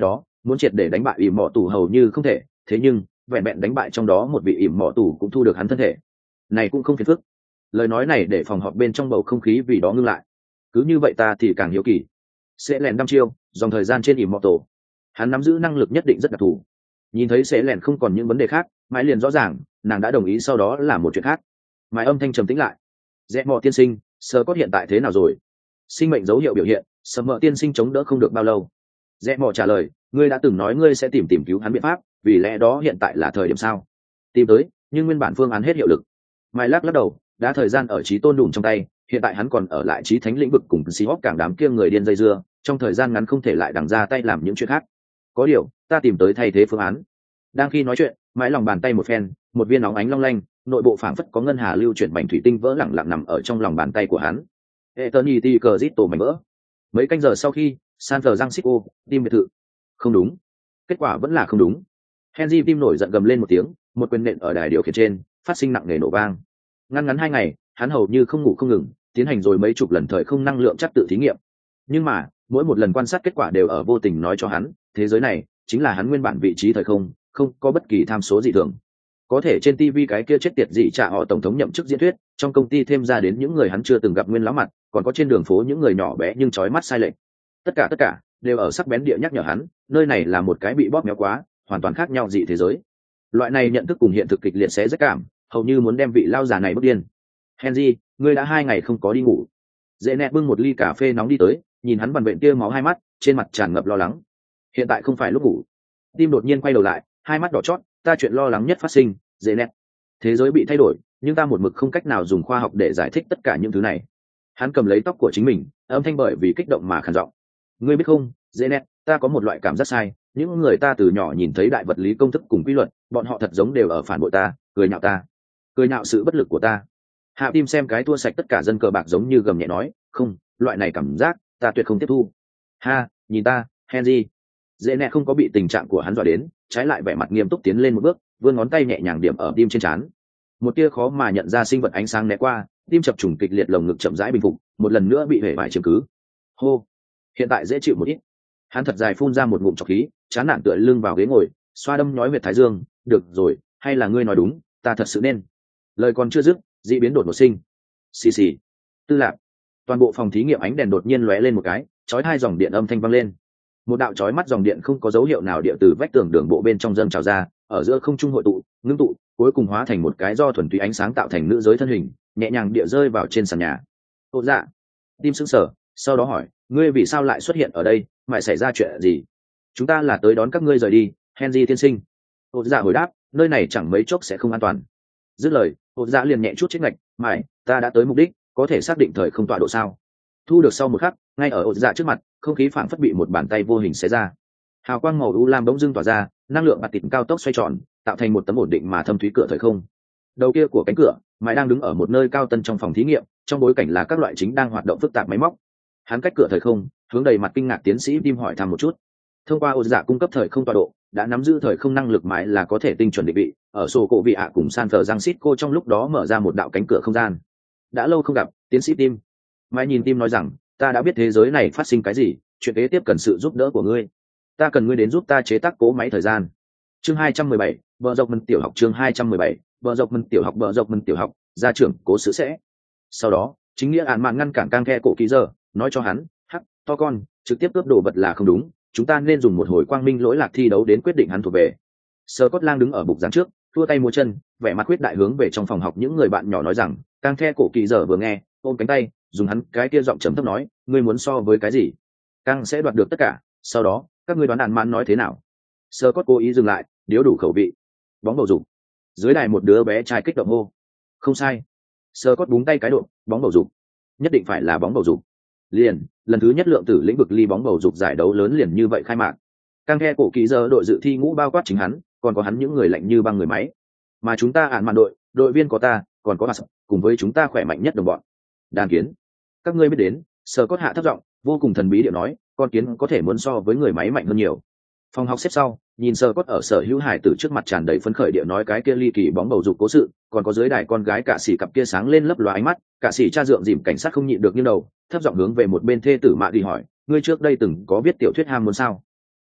muốn triệt để đánh bại ỉm mỏ tù hầu như không thể, thế nhưng vẹn vẹn đánh bại trong đó một vị ỉm mỏ tù cũng thu được hắn thân thể này cũng không phiền phức. Lời nói này để phòng họp bên trong bầu không khí vì đó ngưng lại. Cứ như vậy ta thì càng hiếu kỳ, sẽ lèn đăm chiêu dòng thời gian trên ỉm mỏ tổ, hắn nắm giữ năng lực nhất định rất đặc thù. Nhìn thấy sẽ lèn không còn những vấn đề khác, mãi liền rõ ràng nàng đã đồng ý, sau đó là một chuyện khác. Mãi âm thanh trầm tĩnh lại. Rẽ mò tiên sinh, sơ cốt hiện tại thế nào rồi? Sinh mệnh dấu hiệu biểu hiện, sơ mờ tiên sinh chống đỡ không được bao lâu. Rẽ mò trả lời, ngươi đã từng nói ngươi sẽ tìm tìm cứu hắn biện pháp, vì lẽ đó hiện tại là thời điểm sao? Tìm tới, nhưng nguyên bản phương án hết hiệu lực. Mai lắc lắc đầu, đã thời gian ở trí tôn đùm trong tay, hiện tại hắn còn ở lại trí thánh lĩnh vực cùng xí hóc cảng đám kia người điên dây dưa, trong thời gian ngắn không thể lại đằng ra tay làm những chuyện khác. Có điều, ta tìm tới thay thế phương án. Đang khi nói chuyện, mãi lòng bàn tay một phen, một viên óng ánh long lanh, nội bộ phảng phất có ngân hà lưu chuyển mảnh thủy tinh vỡ lẳng lặng nằm ở trong lòng bàn tay của hắn. Eternity Crystal mảnh vỡ. Mấy canh giờ sau khi, San Francisco, tim biệt thự. Không đúng. Kết quả vẫn là không đúng. Henry tim nổi giận gầm lên một tiếng, một quyền nện ở đài điều khiển trên, phát sinh nặng nề nổ vang. Ngắn ngắn hai ngày, hắn hầu như không ngủ không ngừng, tiến hành rồi mấy chục lần thời không năng lượng chắc tự thí nghiệm. Nhưng mà, mỗi một lần quan sát kết quả đều ở vô tình nói cho hắn, thế giới này chính là hắn nguyên bản vị trí thời không, không có bất kỳ tham số gì thường. Có thể trên ti vi cái kia chết tiệt gì trả họ tổng thống nhậm chức diễn thuyết, trong công ty thêm ra đến những người hắn chưa từng gặp nguyên lão mặt, còn có trên đường phố những người nhỏ bé nhưng chói mắt sai lệch. Tất cả tất cả đều ở sắc bén địa nhắc nhở hắn, nơi này là một cái bị bóp méo quá, hoàn toàn khác nhau dị thế giới. Loại này nhận thức cùng hiện thực kịch liệt sẽ rất cảm, hầu như muốn đem vị lao già này bức điên. Henry, ngươi đã hai ngày không có đi ngủ. Dễ nẹt bưng một ly cà phê nóng đi tới, nhìn hắn bằng bệnh kia máu hai mắt, trên mặt tràn ngập lo lắng. Hiện tại không phải lúc ngủ. Tim đột nhiên quay đầu lại, hai mắt đỏ chót, ta chuyện lo lắng nhất phát sinh, dễ nẹt. Thế giới bị thay đổi, nhưng ta một mực không cách nào dùng khoa học để giải thích tất cả những thứ này. Hắn cầm lấy tóc của chính mình, âm thanh bởi vì kích động mà khàn giọng. Ngươi biết không, dễ nẹt, ta có một loại cảm giác sai, những người ta từ nhỏ nhìn thấy đại vật lý công thức cùng quy luật, bọn họ thật giống đều ở phản bội ta, cười nhạo ta, cười nhạo sự bất lực của ta. Hạ tim xem cái thua sạch tất cả dân cờ bạc giống như gầm nhẹ nói, không, loại này cảm giác ta tuyệt không tiếp thu. Ha, nhìn ta, Henry. Dễ nẹ không có bị tình trạng của hắn dọa đến, trái lại vẻ mặt nghiêm túc tiến lên một bước, vươn ngón tay nhẹ nhàng điểm ở tim trên trán. Một tia khó mà nhận ra sinh vật ánh sáng né qua, tim chập trùng kịch liệt, lồng ngực chậm rãi bình phục, một lần nữa bị hể vải chiếm cứ. Hô, hiện tại dễ chịu một ít. Hắn thật dài phun ra một ngụm trọc khí, chán nản tựa lưng vào ghế ngồi, xoa đâm nhói huyệt thái dương. Được rồi, hay là ngươi nói đúng, ta thật sự nên. Lời còn chưa dứt, dị biến đột ngột sinh. Xì xì. Tư lạc. Toàn bộ phòng thí nghiệm ánh đèn đột nhiên lóe lên một cái, chói hai dòng điện âm thanh vang lên. Một đạo chói mắt dòng điện không có dấu hiệu nào địa từ vách tường đường bộ bên trong dâng trào ra, ở giữa không trung hội tụ, ngưng tụ, cuối cùng hóa thành một cái do thuần túy ánh sáng tạo thành nữ giới thân hình, nhẹ nhàng địa rơi vào trên sàn nhà. Ô dạ. Tim sững sờ, sau đó hỏi, ngươi vì sao lại xuất hiện ở đây, mày xảy ra chuyện gì? Chúng ta là tới đón các ngươi rời đi, Henry tiên sinh. Ô dạ hồi đáp, nơi này chẳng mấy chốc sẽ không an toàn. Dứt lời, ô dạ liền nhẹ chút chết ngạch, mày, ta đã tới mục đích, có thể xác định thời không tọa độ sao? Thu được sau một khắc, ngay ở ô dạ trước mặt, không khí phảng phất bị một bàn tay vô hình xé ra. Hào quang màu u lam bỗng dưng tỏa ra, năng lượng bạt tịt cao tốc xoay tròn, tạo thành một tấm ổn định mà thâm thúy cửa thời không. Đầu kia của cánh cửa, mãi đang đứng ở một nơi cao tân trong phòng thí nghiệm, trong bối cảnh là các loại chính đang hoạt động phức tạp máy móc. Hắn cách cửa thời không, hướng đầy mặt kinh ngạc tiến sĩ Tim hỏi thăm một chút. Thông qua ô dạ cung cấp thời không tọa độ, đã nắm giữ thời không năng lực mãi là có thể tinh chuẩn định vị, ở sổ cổ vị ạ cùng San Francisco trong lúc đó mở ra một đạo cánh cửa không gian. Đã lâu không gặp, tiến sĩ Tim. Mãi nhìn Tim nói rằng, ta đã biết thế giới này phát sinh cái gì, chuyện kế tiếp cần sự giúp đỡ của ngươi. Ta cần ngươi đến giúp ta chế tác cố máy thời gian. Chương hai trăm mười bảy, bờ dọc mân tiểu học. Chương hai trăm mười bảy, bờ dọc mân tiểu học. Bờ dọc mân tiểu học, gia trưởng cố sự sẽ. Sau đó, chính nghĩa ạn mạn ngăn cản cang khe cổ ký giờ, nói cho hắn, hắc, to con, trực tiếp cướp đồ vật là không đúng, chúng ta nên dùng một hồi quang minh lỗi lạc thi đấu đến quyết định hắn thuộc về. Sơ Cốt Lang đứng ở bục giảng trước, thua tay mua chân, vẻ mặt quyết đại hướng về trong phòng học những người bạn nhỏ nói rằng, cang khe cổ kỳ giờ vừa nghe, ôm cánh tay, dùng hắn cái kia giọng trầm thấp nói, ngươi muốn so với cái gì? Cang sẽ đoạt được tất cả, sau đó, các ngươi đoán ạn mạn nói thế nào? Sơ Cốt cố ý dừng lại, điếu đủ khẩu vị. Bóng bầu dục. Dưới đài một đứa bé trai kích động hô. Không sai. Sơ Cốt búng tay cái độ, bóng bầu dục. Nhất định phải là bóng bầu dục. Liền, lần thứ nhất lượng tử lĩnh vực ly bóng bầu dục giải đấu lớn liền như vậy khai mạc. Cang khe cổ kỳ giờ đội dự thi ngũ bao quát chính hắn, còn có hắn những người lạnh như băng người máy. Mà chúng ta ạn mạn đội, đội viên có ta, còn có Hạt, cùng với chúng ta khỏe mạnh nhất đồng bọn. Đàn kiến. Các ngươi biết đến, Sơ Cốt hạ thấp giọng, vô cùng thần bí điệu nói, con kiến có thể muốn so với người máy mạnh hơn nhiều. Phòng học xếp sau, nhìn Sơ Cốt ở sở hữu hải tử trước mặt tràn đầy phấn khởi điệu nói cái kia ly kỳ bóng bầu dục cố sự, còn có dưới đài con gái cả sĩ cặp kia sáng lên lấp lóa ánh mắt, cả sĩ cha dượng dìm cảnh sát không nhịn được như đầu, thấp giọng hướng về một bên thê tử Mạ đi hỏi, ngươi trước đây từng có viết tiểu thuyết ham muốn sao? Không,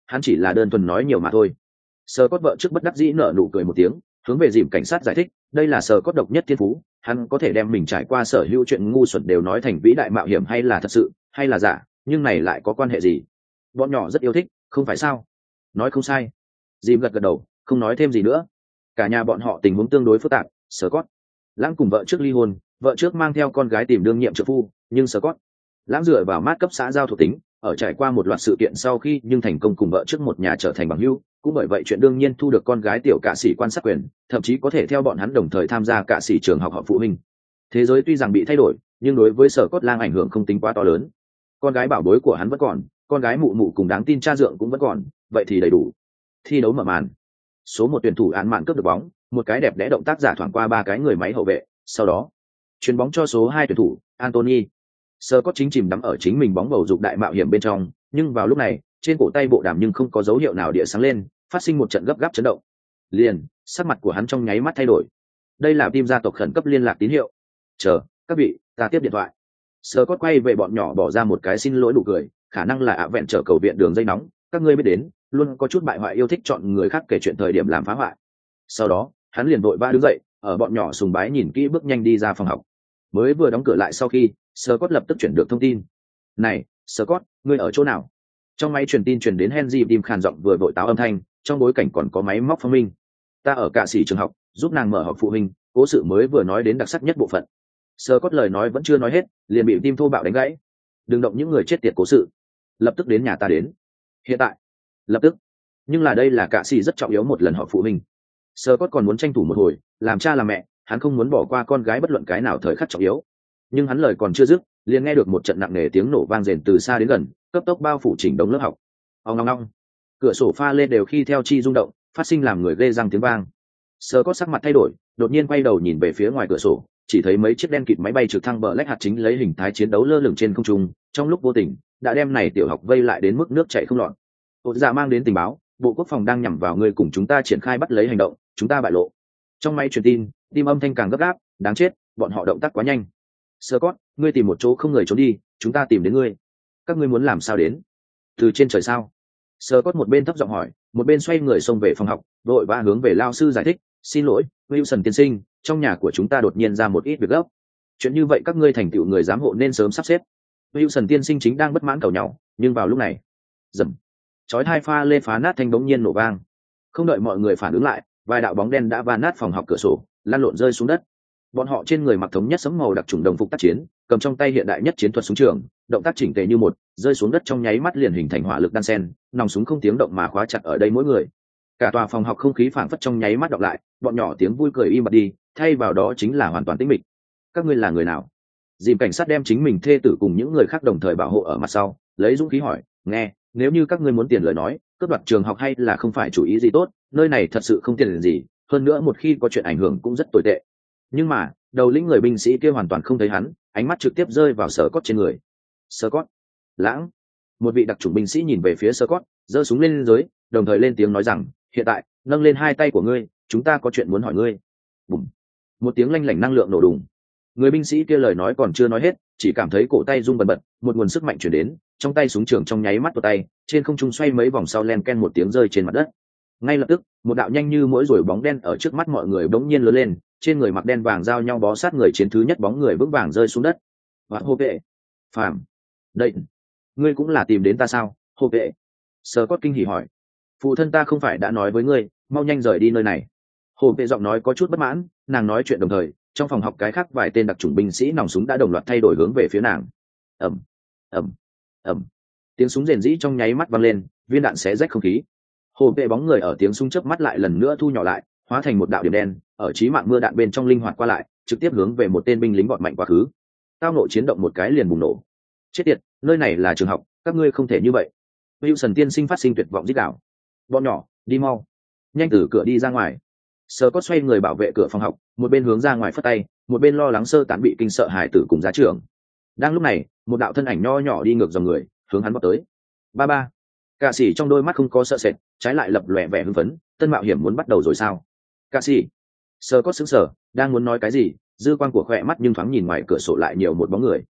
hắn chỉ là đơn thuần nói nhiều mà thôi. Sơ cốt vợ trước bất đắc dĩ nở nụ cười một tiếng, hướng về dìm cảnh sát giải thích, đây là sơ cốt độc nhất thiên phú, hắn có thể đem mình trải qua sở hữu chuyện ngu xuẩn đều nói thành vĩ đại mạo hiểm hay là thật sự hay là giả, nhưng này lại có quan hệ gì? Bọn nhỏ rất yêu thích, không phải sao? Nói không sai. Dìm gật gật đầu, không nói thêm gì nữa. Cả nhà bọn họ tình huống tương đối phức tạp. Sơ cốt lãng cùng vợ trước ly hôn, vợ trước mang theo con gái tìm đương nhiệm trợ phu, nhưng sơ cốt lãng dựa vào mát cấp xã giao thuộc tính, ở trải qua một loạt sự kiện sau khi nhưng thành công cùng vợ trước một nhà trở thành bằng hữu, cũng bởi vậy chuyện đương nhiên thu được con gái tiểu cạ sĩ quan sát quyền, thậm chí có thể theo bọn hắn đồng thời tham gia cạ sĩ trường học họ phụ huynh. Thế giới tuy rằng bị thay đổi, nhưng đối với sở cốt lang ảnh hưởng không tính quá to lớn. Con gái bảo bối của hắn vẫn còn, con gái mụ mụ cùng đáng tin cha dượng cũng vẫn còn, vậy thì đầy đủ. Thi đấu mở màn. Số một tuyển thủ án mạn cướp được bóng, một cái đẹp đẽ động tác giả thoảng qua ba cái người máy hậu vệ, sau đó chuyền bóng cho số hai tuyển thủ Anthony. Sơ cốt chính chìm đắm ở chính mình bóng bầu dục đại mạo hiểm bên trong, nhưng vào lúc này, trên cổ tay bộ đàm nhưng không có dấu hiệu nào địa sáng lên, phát sinh một trận gấp gáp chấn động. Liền, sắc mặt của hắn trong nháy mắt thay đổi. Đây là team gia tộc khẩn cấp liên lạc tín hiệu. Chờ, các vị, ta tiếp điện thoại. Sơ cốt quay về bọn nhỏ bỏ ra một cái xin lỗi nụ cười, khả năng là ạ vẹn trở cầu viện đường dây nóng, các ngươi biết đến, luôn có chút bại hoại yêu thích chọn người khác kể chuyện thời điểm làm phá hoại. Sau đó, hắn liền vội vã đứng dậy, ở bọn nhỏ sùng bái nhìn kỹ bước nhanh đi ra phòng học. Mới vừa đóng cửa lại sau khi, Sơ cốt lập tức chuyển được thông tin. Này, Sơ cốt, ngươi ở chỗ nào? Trong máy truyền tin truyền đến Henry tim khàn giọng vừa vội táo âm thanh, trong bối cảnh còn có máy móc phong minh. Ta ở cạ sĩ trường học, giúp nàng mở họp phụ huynh, cố sự mới vừa nói đến đặc sắc nhất bộ phận. Sơ cốt lời nói vẫn chưa nói hết, liền bị tim thô bạo đánh gãy. Đừng động những người chết tiệt cố sự, lập tức đến nhà ta đến. Hiện tại, lập tức. Nhưng là đây là cạ sĩ rất trọng yếu một lần họp phụ huynh. Sơ cốt còn muốn tranh thủ một hồi, làm cha làm mẹ, hắn không muốn bỏ qua con gái bất luận cái nào thời khắc trọng yếu. Nhưng hắn lời còn chưa dứt, liền nghe được một trận nặng nề tiếng nổ vang rền từ xa đến gần, cấp tốc bao phủ chỉnh đống lớp học. Ong ong ong. Cửa sổ pha lê đều khi theo chi rung động, phát sinh làm người ghê răng tiếng vang. Sơ cốt sắc mặt thay đổi, đột nhiên quay đầu nhìn về phía ngoài cửa sổ, chỉ thấy mấy chiếc đen kịt máy bay trực thăng bờ lách hạt chính lấy hình thái chiến đấu lơ lửng trên không trung, trong lúc vô tình đã đem này tiểu học vây lại đến mức nước chảy không lọt. Ột dạ mang đến tình báo, bộ quốc phòng đang nhắm vào người cùng chúng ta triển khai bắt lấy hành động, chúng ta bại lộ. Trong máy truyền tin, tim âm thanh càng gấp gáp, đáng chết, bọn họ động tác quá nhanh. Sơ cốt, ngươi tìm một chỗ không người trốn đi, chúng ta tìm đến ngươi. Các ngươi muốn làm sao đến? Từ trên trời sao? Sơ cốt một bên thấp giọng hỏi, một bên xoay người xông về phòng học, vội vã hướng về lao sư giải thích, xin lỗi, Wilson tiên sinh, trong nhà của chúng ta đột nhiên ra một ít việc gấp. Chuyện như vậy các ngươi thành tựu người giám hộ nên sớm sắp xếp. Wilson tiên sinh chính đang bất mãn cầu nhau, nhưng vào lúc này, rầm, chói hai pha lê phá nát thanh bỗng nhiên nổ vang. Không đợi mọi người phản ứng lại, vài đạo bóng đen đã va nát phòng học cửa sổ, lăn lộn rơi xuống đất. Bọn họ trên người mặc thống nhất sẫm màu đặc trùng đồng phục tác chiến, cầm trong tay hiện đại nhất chiến thuật súng trường, động tác chỉnh tề như một, rơi xuống đất trong nháy mắt liền hình thành hỏa lực đan sen, nòng súng không tiếng động mà khóa chặt ở đây mỗi người. Cả tòa phòng học không khí phảng phất trong nháy mắt đọc lại, bọn nhỏ tiếng vui cười im bặt đi, thay vào đó chính là hoàn toàn tĩnh mịch. Các ngươi là người nào? Dìm cảnh sát đem chính mình thê tử cùng những người khác đồng thời bảo hộ ở mặt sau, lấy dũng khí hỏi, nghe, nếu như các ngươi muốn tiền lời nói, cướp đoạt trường học hay là không phải chủ ý gì tốt, nơi này thật sự không tiền gì, hơn nữa một khi có chuyện ảnh hưởng cũng rất tồi tệ. Nhưng mà đầu lĩnh người binh sĩ kia hoàn toàn không thấy hắn, ánh mắt trực tiếp rơi vào Sơ cốt trên người. Sơ cốt, lãng, một vị đặc chủng binh sĩ nhìn về phía Sơ cốt, giơ súng lên dưới, đồng thời lên tiếng nói rằng, hiện tại nâng lên hai tay của ngươi, chúng ta có chuyện muốn hỏi ngươi. Bùm, một tiếng lanh lảnh năng lượng nổ đùng. Người binh sĩ kia lời nói còn chưa nói hết, chỉ cảm thấy cổ tay rung bần bật, một nguồn sức mạnh chuyển đến, trong tay súng trường trong nháy mắt vào tay, trên không trung xoay mấy vòng sau len ken một tiếng rơi trên mặt đất. Ngay lập tức, một đạo nhanh như mũi rồi bóng đen ở trước mắt mọi người bỗng nhiên lớn lên, trên người mặc đen vàng giao nhau bó sát người chiến thứ nhất bóng người vững vàng rơi xuống đất. Và hô vệ, phàm, đây, ngươi cũng là tìm đến ta sao? Hô vệ, Sơ cốt kinh hỉ hỏi, phụ thân ta không phải đã nói với ngươi, mau nhanh rời đi nơi này. Hồ vệ giọng nói có chút bất mãn, nàng nói chuyện đồng thời, trong phòng học cái khác vài tên đặc chủng binh sĩ nòng súng đã đồng loạt thay đổi hướng về phía nàng. Ầm, ầm, ầm, tiếng súng rền rĩ trong nháy mắt vang lên, viên đạn xé rách không khí. Hồ vệ bóng người ở tiếng súng chớp mắt lại lần nữa thu nhỏ lại, hóa thành một đạo điểm đen, ở chí mạng mưa đạn bên trong linh hoạt qua lại, trực tiếp hướng về một tên binh lính vọt mạnh quá khứ. Tao nộ chiến động một cái liền bùng nổ. Chết tiệt, nơi này là trường học, các ngươi không thể như vậy. Wilson tiên sinh phát sinh tuyệt vọng rít gào. Bọn nhỏ, đi mau, nhanh từ cửa đi ra ngoài. Sơ cốt xoay người bảo vệ cửa phòng học, một bên hướng ra ngoài phất tay, một bên lo lắng sơ tán bị kinh sợ hải tử cùng giá trưởng. Đang lúc này, một đạo thân ảnh nho nhỏ đi ngược dòng người, hướng hắn vọt tới. Ba ba. Cạ sĩ trong đôi mắt không có sợ sệt, trái lại lập lòe vẻ hưng phấn, tân mạo hiểm muốn bắt đầu rồi sao? Cạ sĩ. Sơ cốt sững sờ, đang muốn nói cái gì, dư quang của khỏe mắt nhưng thoáng nhìn ngoài cửa sổ lại nhiều một bóng người.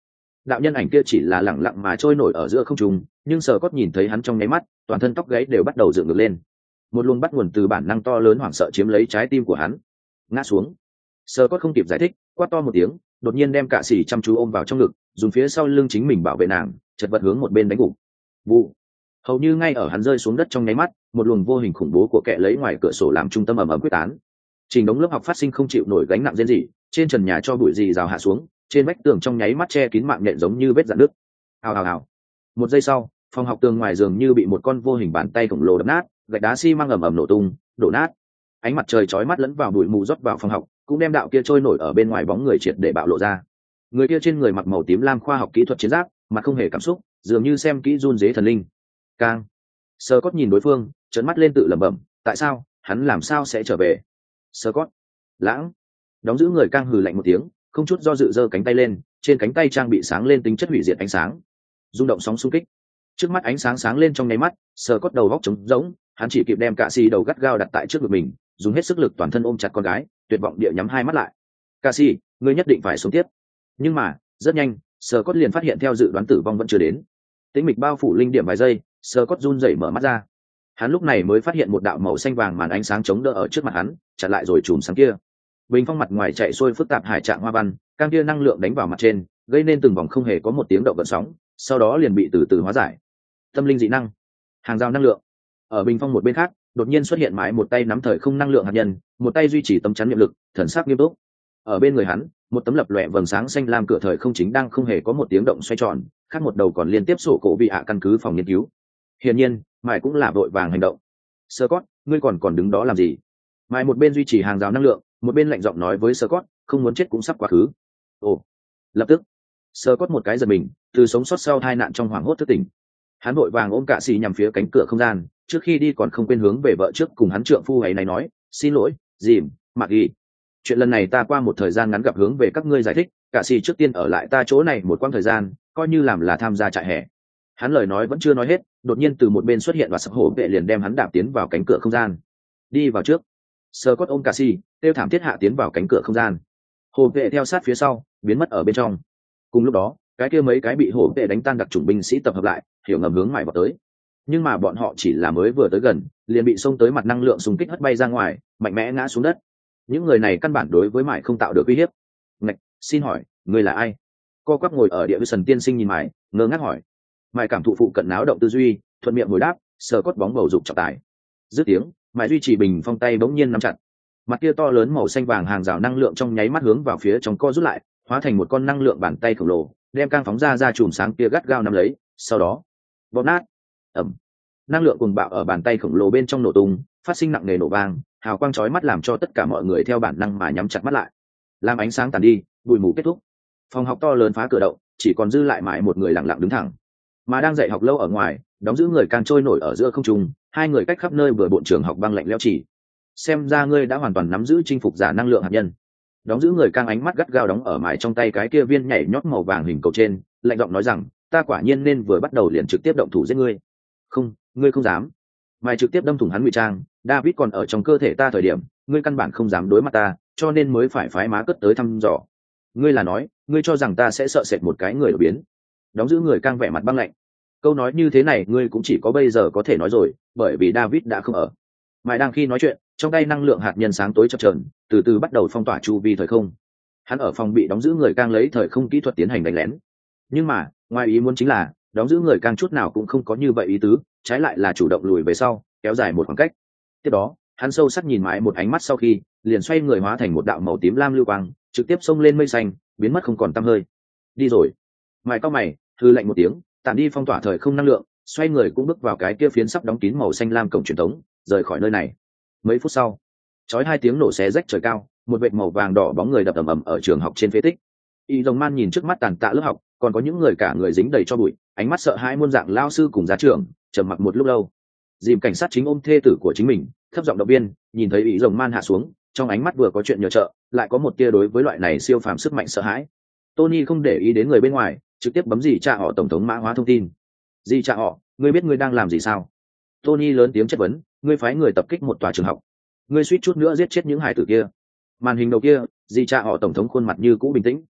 đạo nhân ảnh kia chỉ là lẳng lặng mà trôi nổi ở giữa không trung, nhưng sờ cốt nhìn thấy hắn trong nháy mắt, toàn thân tóc gáy đều bắt đầu dựng ngược lên. Một luồng bắt nguồn từ bản năng to lớn hoảng sợ chiếm lấy trái tim của hắn. Ngã xuống. Sờ cốt không kịp giải thích, quát to một tiếng, đột nhiên đem cả xỉ chăm chú ôm vào trong ngực, dùng phía sau lưng chính mình bảo vệ nàng, chật vật hướng một bên đánh gục. Vụ. Hầu như ngay ở hắn rơi xuống đất trong nháy mắt, một luồng vô hình khủng bố của kẻ lấy ngoài cửa sổ làm trung tâm ầm ầm quyết tán. Trình đống lớp học phát sinh không chịu nổi gánh nặng rên rỉ, trên trần nhà cho bụi rì rào hạ xuống, trên vách tường trong nháy mắt che kín mạng nhện giống như vết rạn nứt. Hào hào hào. Một giây sau, phòng học tường ngoài giường như bị một con vô hình bàn tay khổng lồ đập nát, gạch đá xi măng ầm ầm nổ tung, đổ nát. Ánh mặt trời chói mắt lẫn vào bụi mù rót vào phòng học, cũng đem đạo kia trôi nổi ở bên ngoài bóng người triệt để bạo lộ ra. Người kia trên người mặc màu tím lam khoa học kỹ thuật chiến giáp, mặt không hề cảm xúc, dường như xem kỹ run rế thần linh. Cang. Sơ Cốt nhìn đối phương, trợn mắt lên tự lẩm bẩm, tại sao, hắn làm sao sẽ trở về? Sơ Cốt. Lãng. Đóng giữ người Cang hừ lạnh một tiếng, không chút do dự giơ cánh tay lên, trên cánh tay trang bị sáng lên tính chất hủy diệt ánh sáng. Rung động sóng xung kích. Trước mắt ánh sáng sáng lên trong nháy mắt, Sơ Cốt đầu góc trống rỗng, hắn chỉ kịp đem cạ xì đầu gắt gao đặt tại trước ngực mình, dùng hết sức lực toàn thân ôm chặt con gái, tuyệt vọng địa nhắm hai mắt lại. Cạ xì, ngươi nhất định phải sống tiếp. Nhưng mà, rất nhanh, Sơ Cốt liền phát hiện theo dự đoán tử vong vẫn chưa đến. Tĩnh mịch bao phủ linh điểm vài giây, Sơ Cốt run rẩy mở mắt ra. Hắn lúc này mới phát hiện một đạo màu xanh vàng màn ánh sáng chống đỡ ở trước mặt hắn, chặn lại rồi chùm sáng kia. Bình phong mặt ngoài chạy xuôi phức tạp hải trạng hoa văn, cang kia năng lượng đánh vào mặt trên, gây nên từng vòng không hề có một tiếng động gợn sóng, sau đó liền bị từ từ hóa giải. Tâm linh dị năng, hàng rào năng lượng. Ở bình phong một bên khác, đột nhiên xuất hiện mãi một tay nắm thời không năng lượng hạt nhân, một tay duy trì tấm chắn niệm lực, thần sắc nghiêm túc. Ở bên người hắn, một tấm lập lòe vầng sáng xanh lam cửa thời không chính đang không hề có một tiếng động xoay tròn, khác một đầu còn liên tiếp sổ cổ vị ạ căn cứ phòng nghiên cứu. Hiển nhiên, mãi cũng là vội vàng hành động. Sơ Cốt, ngươi còn còn đứng đó làm gì? Mãi một bên duy trì hàng rào năng lượng, một bên lạnh giọng nói với Sơ Cốt, không muốn chết cũng sắp quá khứ. Ồ! Lập tức, Sơ Cốt một cái giật mình, từ sống sót sau tai nạn trong hoảng hốt thức tỉnh. Hắn vội vàng ôm cạ xì nhằm phía cánh cửa không gian, trước khi đi còn không quên hướng về vợ trước cùng hắn trượng phu ấy này nói, xin lỗi, dìm, mặc ghi. Chuyện lần này ta qua một thời gian ngắn gặp hướng về các ngươi giải thích, cạ xì trước tiên ở lại ta chỗ này một quãng thời gian, coi như làm là tham gia trại hè. Hắn lời nói vẫn chưa nói hết, đột nhiên từ một bên xuất hiện và sập hổ vệ liền đem hắn đạp tiến vào cánh cửa không gian. Đi vào trước. Sơ Cốt ôm cạ xì, tiêu thảm thiết hạ tiến vào cánh cửa không gian. Hổ vệ theo sát phía sau, biến mất ở bên trong. Cùng lúc đó, cái kia mấy cái bị hổ vệ đánh tan đặc chủng binh sĩ tập hợp lại, hiểu ngầm hướng mải vào tới. Nhưng mà bọn họ chỉ là mới vừa tới gần, liền bị xông tới mặt năng lượng xung kích hất bay ra ngoài, mạnh mẽ ngã xuống đất. Những người này căn bản đối với mải không tạo được uy hiếp. Ngạch, xin hỏi, ngươi là ai? Co quắp ngồi ở địa vị sần tiên sinh nhìn mải, ngơ ngác hỏi. Mải cảm thụ phụ cận náo động tư duy, thuận miệng hồi đáp, Sơ Cốt bóng bầu dục trọng tài. Dứt tiếng, mải duy trì bình phong tay bỗng nhiên nắm chặt. Mặt kia to lớn màu xanh vàng hàng rào năng lượng trong nháy mắt hướng vào phía trong co rút lại, hóa thành một con năng lượng bàn tay khổng lồ, đem cang phóng ra ra chùm sáng kia gắt gao nắm lấy, sau đó bóp nát. Ẩm. Năng lượng cuồng bạo ở bàn tay khổng lồ bên trong nổ tung, phát sinh nặng nề nổ vang, hào quang chói mắt làm cho tất cả mọi người theo bản năng mà nhắm chặt mắt lại. Làm ánh sáng tàn đi, bụi mù kết thúc. Phòng học to lớn phá cửa động, chỉ còn dư lại mãi một người lặng lặng đứng thẳng. Mà đang dạy học lâu ở ngoài, đóng giữ người càng trôi nổi ở giữa không trung, hai người cách khắp nơi vừa bộn trường học băng lạnh lẽo chỉ. Xem ra ngươi đã hoàn toàn nắm giữ chinh phục giả năng lượng hạt nhân. Đóng giữ người càng ánh mắt gắt gao đóng ở mãi trong tay cái kia viên nhảy nhót màu vàng hình cầu trên, lạnh giọng nói rằng, ta quả nhiên nên vừa bắt đầu liền trực tiếp động thủ giết ngươi. Không, ngươi không dám. Mãi trực tiếp đâm thủng hắn ngụy trang, David còn ở trong cơ thể ta thời điểm, ngươi căn bản không dám đối mặt ta, cho nên mới phải phái má cất tới thăm dò. Ngươi là nói, ngươi cho rằng ta sẽ sợ sệt một cái người đột biến? Đóng giữ người càng vẻ mặt băng lạnh. Câu nói như thế này ngươi cũng chỉ có bây giờ có thể nói rồi, bởi vì David đã không ở. Mãi đang khi nói chuyện, trong tay năng lượng hạt nhân sáng tối chập chờn, từ từ bắt đầu phong tỏa chu vi thời không. Hắn ở phòng bị đóng giữ người càng lấy thời không kỹ thuật tiến hành đánh lén. Nhưng mà, ngoài ý muốn chính là, đóng giữ người càng chút nào cũng không có như vậy ý tứ, trái lại là chủ động lùi về sau, kéo dài một khoảng cách. Tiếp đó, hắn sâu sắc nhìn mãi một ánh mắt sau khi, liền xoay người hóa thành một đạo màu tím lam lưu quang, trực tiếp xông lên mây xanh, biến mất không còn tăm hơi. Đi rồi. Mãi cao mày, hư lạnh một tiếng, tản đi phong tỏa thời không năng lượng, xoay người cũng bước vào cái kia phiến sắp đóng kín màu xanh lam cổng truyền thống, rời khỏi nơi này. Mấy phút sau, chói hai tiếng nổ xé rách trời cao, một vệt màu vàng đỏ bóng người đập ầm ầm ở trường học trên phế tích. Y Dòng Man nhìn trước mắt tàn tạ lớp học, còn có những người cả người dính đầy cho bụi, ánh mắt sợ hãi muôn dạng lao sư cùng gia trưởng, trầm mặc một lúc lâu. Dìm cảnh sát chính ôm thê tử của chính mình, thấp giọng động viên, nhìn thấy Y Dòng Man hạ xuống, trong ánh mắt vừa có chuyện nhờ trợ, lại có một tia đối với loại này siêu phàm sức mạnh sợ hãi. Tony không để ý đến người bên ngoài, trực tiếp bấm gì cha họ tổng thống mã hóa thông tin. Gì cha họ, ngươi biết ngươi đang làm gì sao? Tony lớn tiếng chất vấn, ngươi phái người tập kích một tòa trường học, ngươi suýt chút nữa giết chết những hải tử kia. Màn hình đầu kia, dì cha họ tổng thống khuôn mặt như cũ bình tĩnh.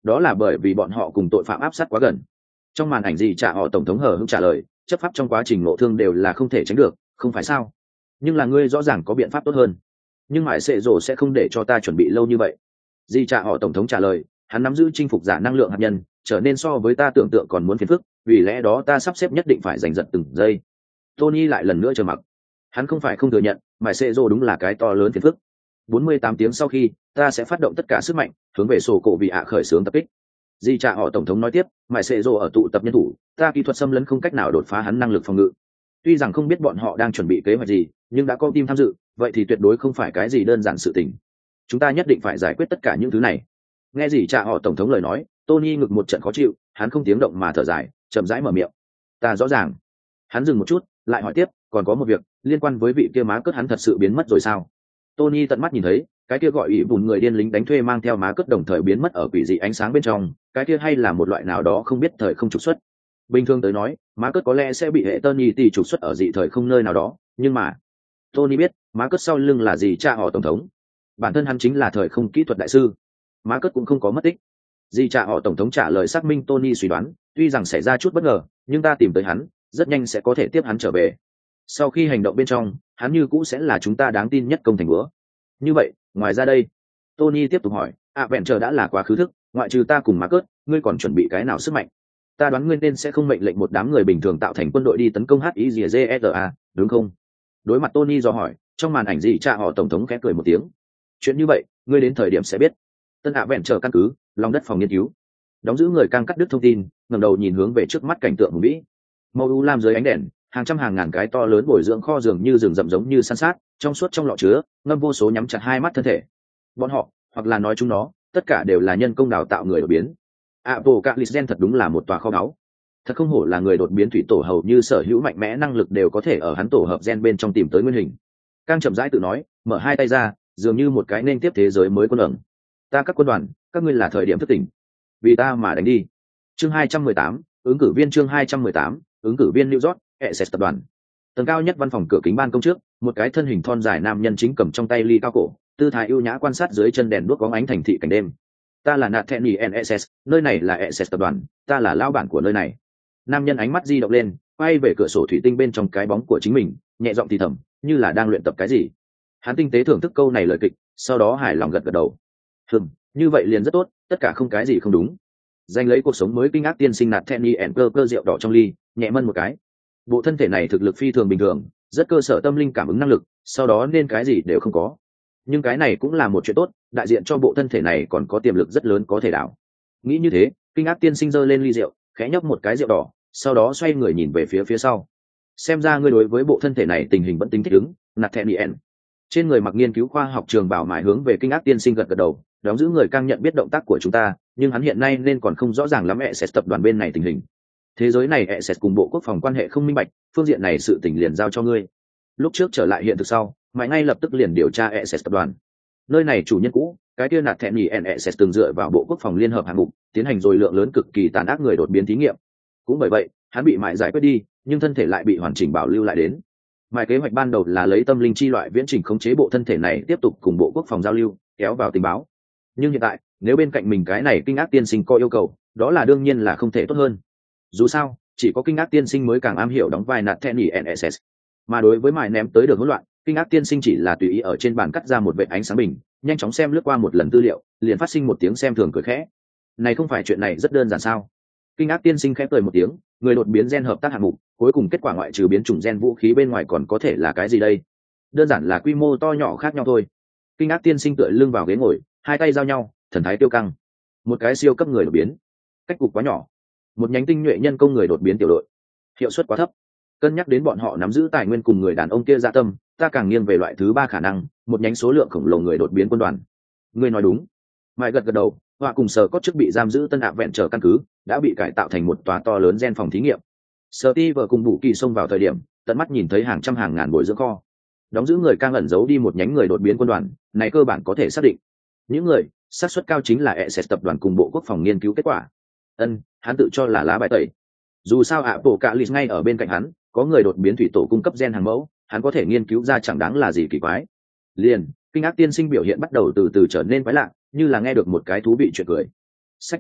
đó là bởi vì bọn họ cùng tội phạm áp sát quá gần. Trong màn ảnh gì trả họ tổng thống hờ hững trả lời, chấp pháp trong quá trình ngộ thương đều là không thể tránh được, không phải sao? Nhưng là ngươi rõ ràng có biện pháp tốt hơn. Nhưng mãi sệ rồ sẽ không để cho ta chuẩn bị lâu như vậy. Di trả họ tổng thống trả lời, hắn nắm giữ chinh phục giả năng lượng hạt nhân, trở nên so với ta tưởng tượng còn muốn phiền phức, vì lẽ đó ta sắp xếp nhất định phải giành giật từng giây. Tony lại lần nữa trầm mặc. Hắn không phải không thừa nhận, mãi sệ rồ đúng là cái to lớn phiền phức. bốn mươi tám tiếng sau khi, ta sẽ phát động tất cả sức mạnh, hướng về sổ cổ vị ạ khởi xướng tập kích. Di trả họ tổng thống nói tiếp, mãi sệ rồ ở tụ tập nhân thủ, ta kỹ thuật xâm lấn không cách nào đột phá hắn năng lực phòng ngự. Tuy rằng không biết bọn họ đang chuẩn bị kế hoạch gì, nhưng đã có team tham dự, vậy thì tuyệt đối không phải cái gì đơn giản sự tình. Chúng ta nhất định phải giải quyết tất cả những thứ này. Nghe gì trả họ tổng thống lời nói, Tony ngực một trận khó chịu, hắn không tiếng động mà thở dài, chậm rãi mở miệng. Ta rõ ràng. Hắn dừng một chút, lại hỏi tiếp, còn có một việc, liên quan với vị kia má cất hắn thật sự biến mất rồi sao? Tony tận mắt nhìn thấy, cái kia gọi ủy bùn người điên lính đánh thuê mang theo má cất đồng thời biến mất ở quỷ dị ánh sáng bên trong, cái kia hay là một loại nào đó không biết thời không trục xuất. Bình thường tới nói, má cất có lẽ sẽ bị hệ Tony tỷ trục xuất ở dị thời không nơi nào đó, nhưng mà Tony biết, má cất sau lưng là gì cha họ tổng thống. Bản thân hắn chính là thời không kỹ thuật đại sư. Má cất cũng không có mất tích. Dì cha họ tổng thống trả lời xác minh Tony suy đoán, tuy rằng xảy ra chút bất ngờ, nhưng ta tìm tới hắn, rất nhanh sẽ có thể tiếp hắn trở về. Sau khi hành động bên trong, hắn như cũ sẽ là chúng ta đáng tin nhất công thành bữa. Như vậy, ngoài ra đây, Tony tiếp tục hỏi, à vẹn chờ đã là quá khứ thức, ngoại trừ ta cùng má cất, ngươi còn chuẩn bị cái nào sức mạnh? Ta đoán ngươi nên sẽ không mệnh lệnh một đám người bình thường tạo thành quân đội đi tấn công hát i giê ét a, đúng không? Đối mặt Tony do hỏi, trong màn ảnh gì cha họ tổng thống khẽ cười một tiếng. Chuyện như vậy, ngươi đến thời điểm sẽ biết. Tân ạ vẹn chờ căn cứ, lòng đất phòng nghiên cứu. Đóng giữ người càng cắt đứt thông tin, ngẩng đầu nhìn hướng về trước mắt cảnh tượng hùng vĩ. Màu u lam dưới ánh đèn, hàng trăm hàng ngàn cái to lớn bồi dưỡng kho dường như rừng rậm giống như san sát, trong suốt trong lọ chứa, ngâm vô số nhắm chặt hai mắt thân thể. Bọn họ, hoặc là nói chúng nó, tất cả đều là nhân công đào tạo người đột biến. Apocalypse thật đúng là một tòa kho báu. Thật không hổ là người đột biến thủy tổ hầu như sở hữu mạnh mẽ năng lực đều có thể ở hắn tổ hợp gen bên trong tìm tới nguyên hình. Cang chậm rãi tự nói, mở hai tay ra, dường như một cái nên tiếp thế giới mới quân ẩn. Ta các quân đoàn, các ngươi là thời điểm thức tỉnh. Vì ta mà đánh đi. Chương hai trăm mười tám, ứng cử viên chương hai trăm mười tám, ứng cử viên New York, e xê tập đoàn. Tầng cao nhất văn phòng cửa kính ban công trước, một cái thân hình thon dài nam nhân chính cầm trong tay ly cao cổ, tư thái ưu nhã quan sát dưới chân đèn đuốc bóng ánh thành thị cảnh đêm. Ta là Nathaniel ét ét, nơi này là e xê tập đoàn, ta là lão bản của nơi này. Nam nhân ánh mắt di động lên, quay về cửa sổ thủy tinh bên trong cái bóng của chính mình, nhẹ giọng thì thầm, như là đang luyện tập cái gì. Hắn tinh tế thưởng thức câu này lời kịch, sau đó hài lòng gật gật đầu. Hừm, như vậy liền rất tốt, tất cả không cái gì không đúng. Danh lấy cuộc sống mới kinh ác tiên sinh Nathaniel cơ cơ rượu đỏ trong ly, nhẹ mân một cái. Bộ thân thể này thực lực phi thường bình thường, rất cơ sở tâm linh cảm ứng năng lực, sau đó nên cái gì đều không có. Nhưng cái này cũng là một chuyện tốt, đại diện cho bộ thân thể này còn có tiềm lực rất lớn có thể đảo. Nghĩ như thế, kinh ác tiên sinh giơ lên ly rượu, khẽ nhấp một cái rượu đỏ, sau đó xoay người nhìn về phía phía sau. Xem ra ngươi đối với bộ thân thể này tình hình vẫn tính thích ứng, Nathaniel. Trên người mặc nghiên cứu khoa học trường bảo mãi hướng về kinh ác tiên sinh gật gật đầu, đóng giữ người càng nhận biết động tác của chúng ta, nhưng hắn hiện nay nên còn không rõ ràng lắm e xê tập đoàn bên này tình hình. Thế giới này e xê cùng bộ quốc phòng quan hệ không minh bạch, phương diện này sự tình liền giao cho ngươi. Lúc trước trở lại hiện thực sau, mãi ngay lập tức liền điều tra e xê tập đoàn. Nơi này chủ nhân cũ, cái kia nạt thẹn nhỉ e xê từng dựa vào bộ quốc phòng liên hợp hạng mục, tiến hành rồi lượng lớn cực kỳ tàn ác người đột biến thí nghiệm. Cũng bởi vậy, hắn bị mãi giải quyết đi, nhưng thân thể lại bị hoàn chỉnh bảo lưu lại đến. Mãi kế hoạch ban đầu là lấy tâm linh chi loại viễn trình khống chế bộ thân thể này tiếp tục cùng bộ quốc phòng giao lưu, kéo vào tình báo. Nhưng hiện tại, nếu bên cạnh mình cái này kinh ác tiên sinh có yêu cầu, đó là đương nhiên là không thể tốt hơn. Dù sao, chỉ có kinh ác tiên sinh mới càng am hiểu đóng vai nạt thẹn nhỉ en ét ét. Mà đối với mãi ném tới được hỗn loạn, kinh ác tiên sinh chỉ là tùy ý ở trên bàn cắt ra một vệt ánh sáng bình, nhanh chóng xem lướt qua một lần tư liệu, liền phát sinh một tiếng xem thường cười khẽ. Này không phải chuyện này rất đơn giản sao? Kinh ác tiên sinh khẽ cười một tiếng, người đột biến gen hợp tác hạng mục, cuối cùng kết quả ngoại trừ biến chủng gen vũ khí bên ngoài còn có thể là cái gì đây? Đơn giản là quy mô to nhỏ khác nhau thôi. Kinh ác tiên sinh tựa lưng vào ghế ngồi, hai tay giao nhau, thần thái tiêu căng. Một cái siêu cấp người đột biến, cách cục quá nhỏ. Một nhánh tinh nhuệ nhân công người đột biến tiểu đội, hiệu suất quá thấp. Cân nhắc đến bọn họ nắm giữ tài nguyên cùng người đàn ông kia dạ tâm, ta càng nghiêng về loại thứ ba khả năng, một nhánh số lượng khổng lồ người đột biến quân đoàn. Ngươi nói đúng. Mãi gật gật đầu, họa cùng sở cốt trước bị giam giữ tân ạ vẹn trở căn cứ, đã bị cải tạo thành một tòa to lớn gen phòng thí nghiệm. Sở Ti vừa cùng Bù Kỳ xông vào thời điểm, tận mắt nhìn thấy hàng trăm hàng ngàn bồi dưỡng kho. Đóng giữ người càng ẩn giấu đi một nhánh người đột biến quân đoàn, này cơ bản có thể xác định. Những người, xác suất cao chính là e xê tập đoàn cùng bộ quốc phòng nghiên cứu kết quả. Ân, hắn tự cho là lá bài tẩy. Dù sao ạ bộ cạ lì ngay ở bên cạnh hắn, có người đột biến thủy tổ cung cấp gen hàng mẫu, hắn có thể nghiên cứu ra chẳng đáng là gì kỳ quái. Liền, kinh ác tiên sinh biểu hiện bắt đầu từ từ trở nên quái lạ, như là nghe được một cái thú vị chuyện cười. Sách,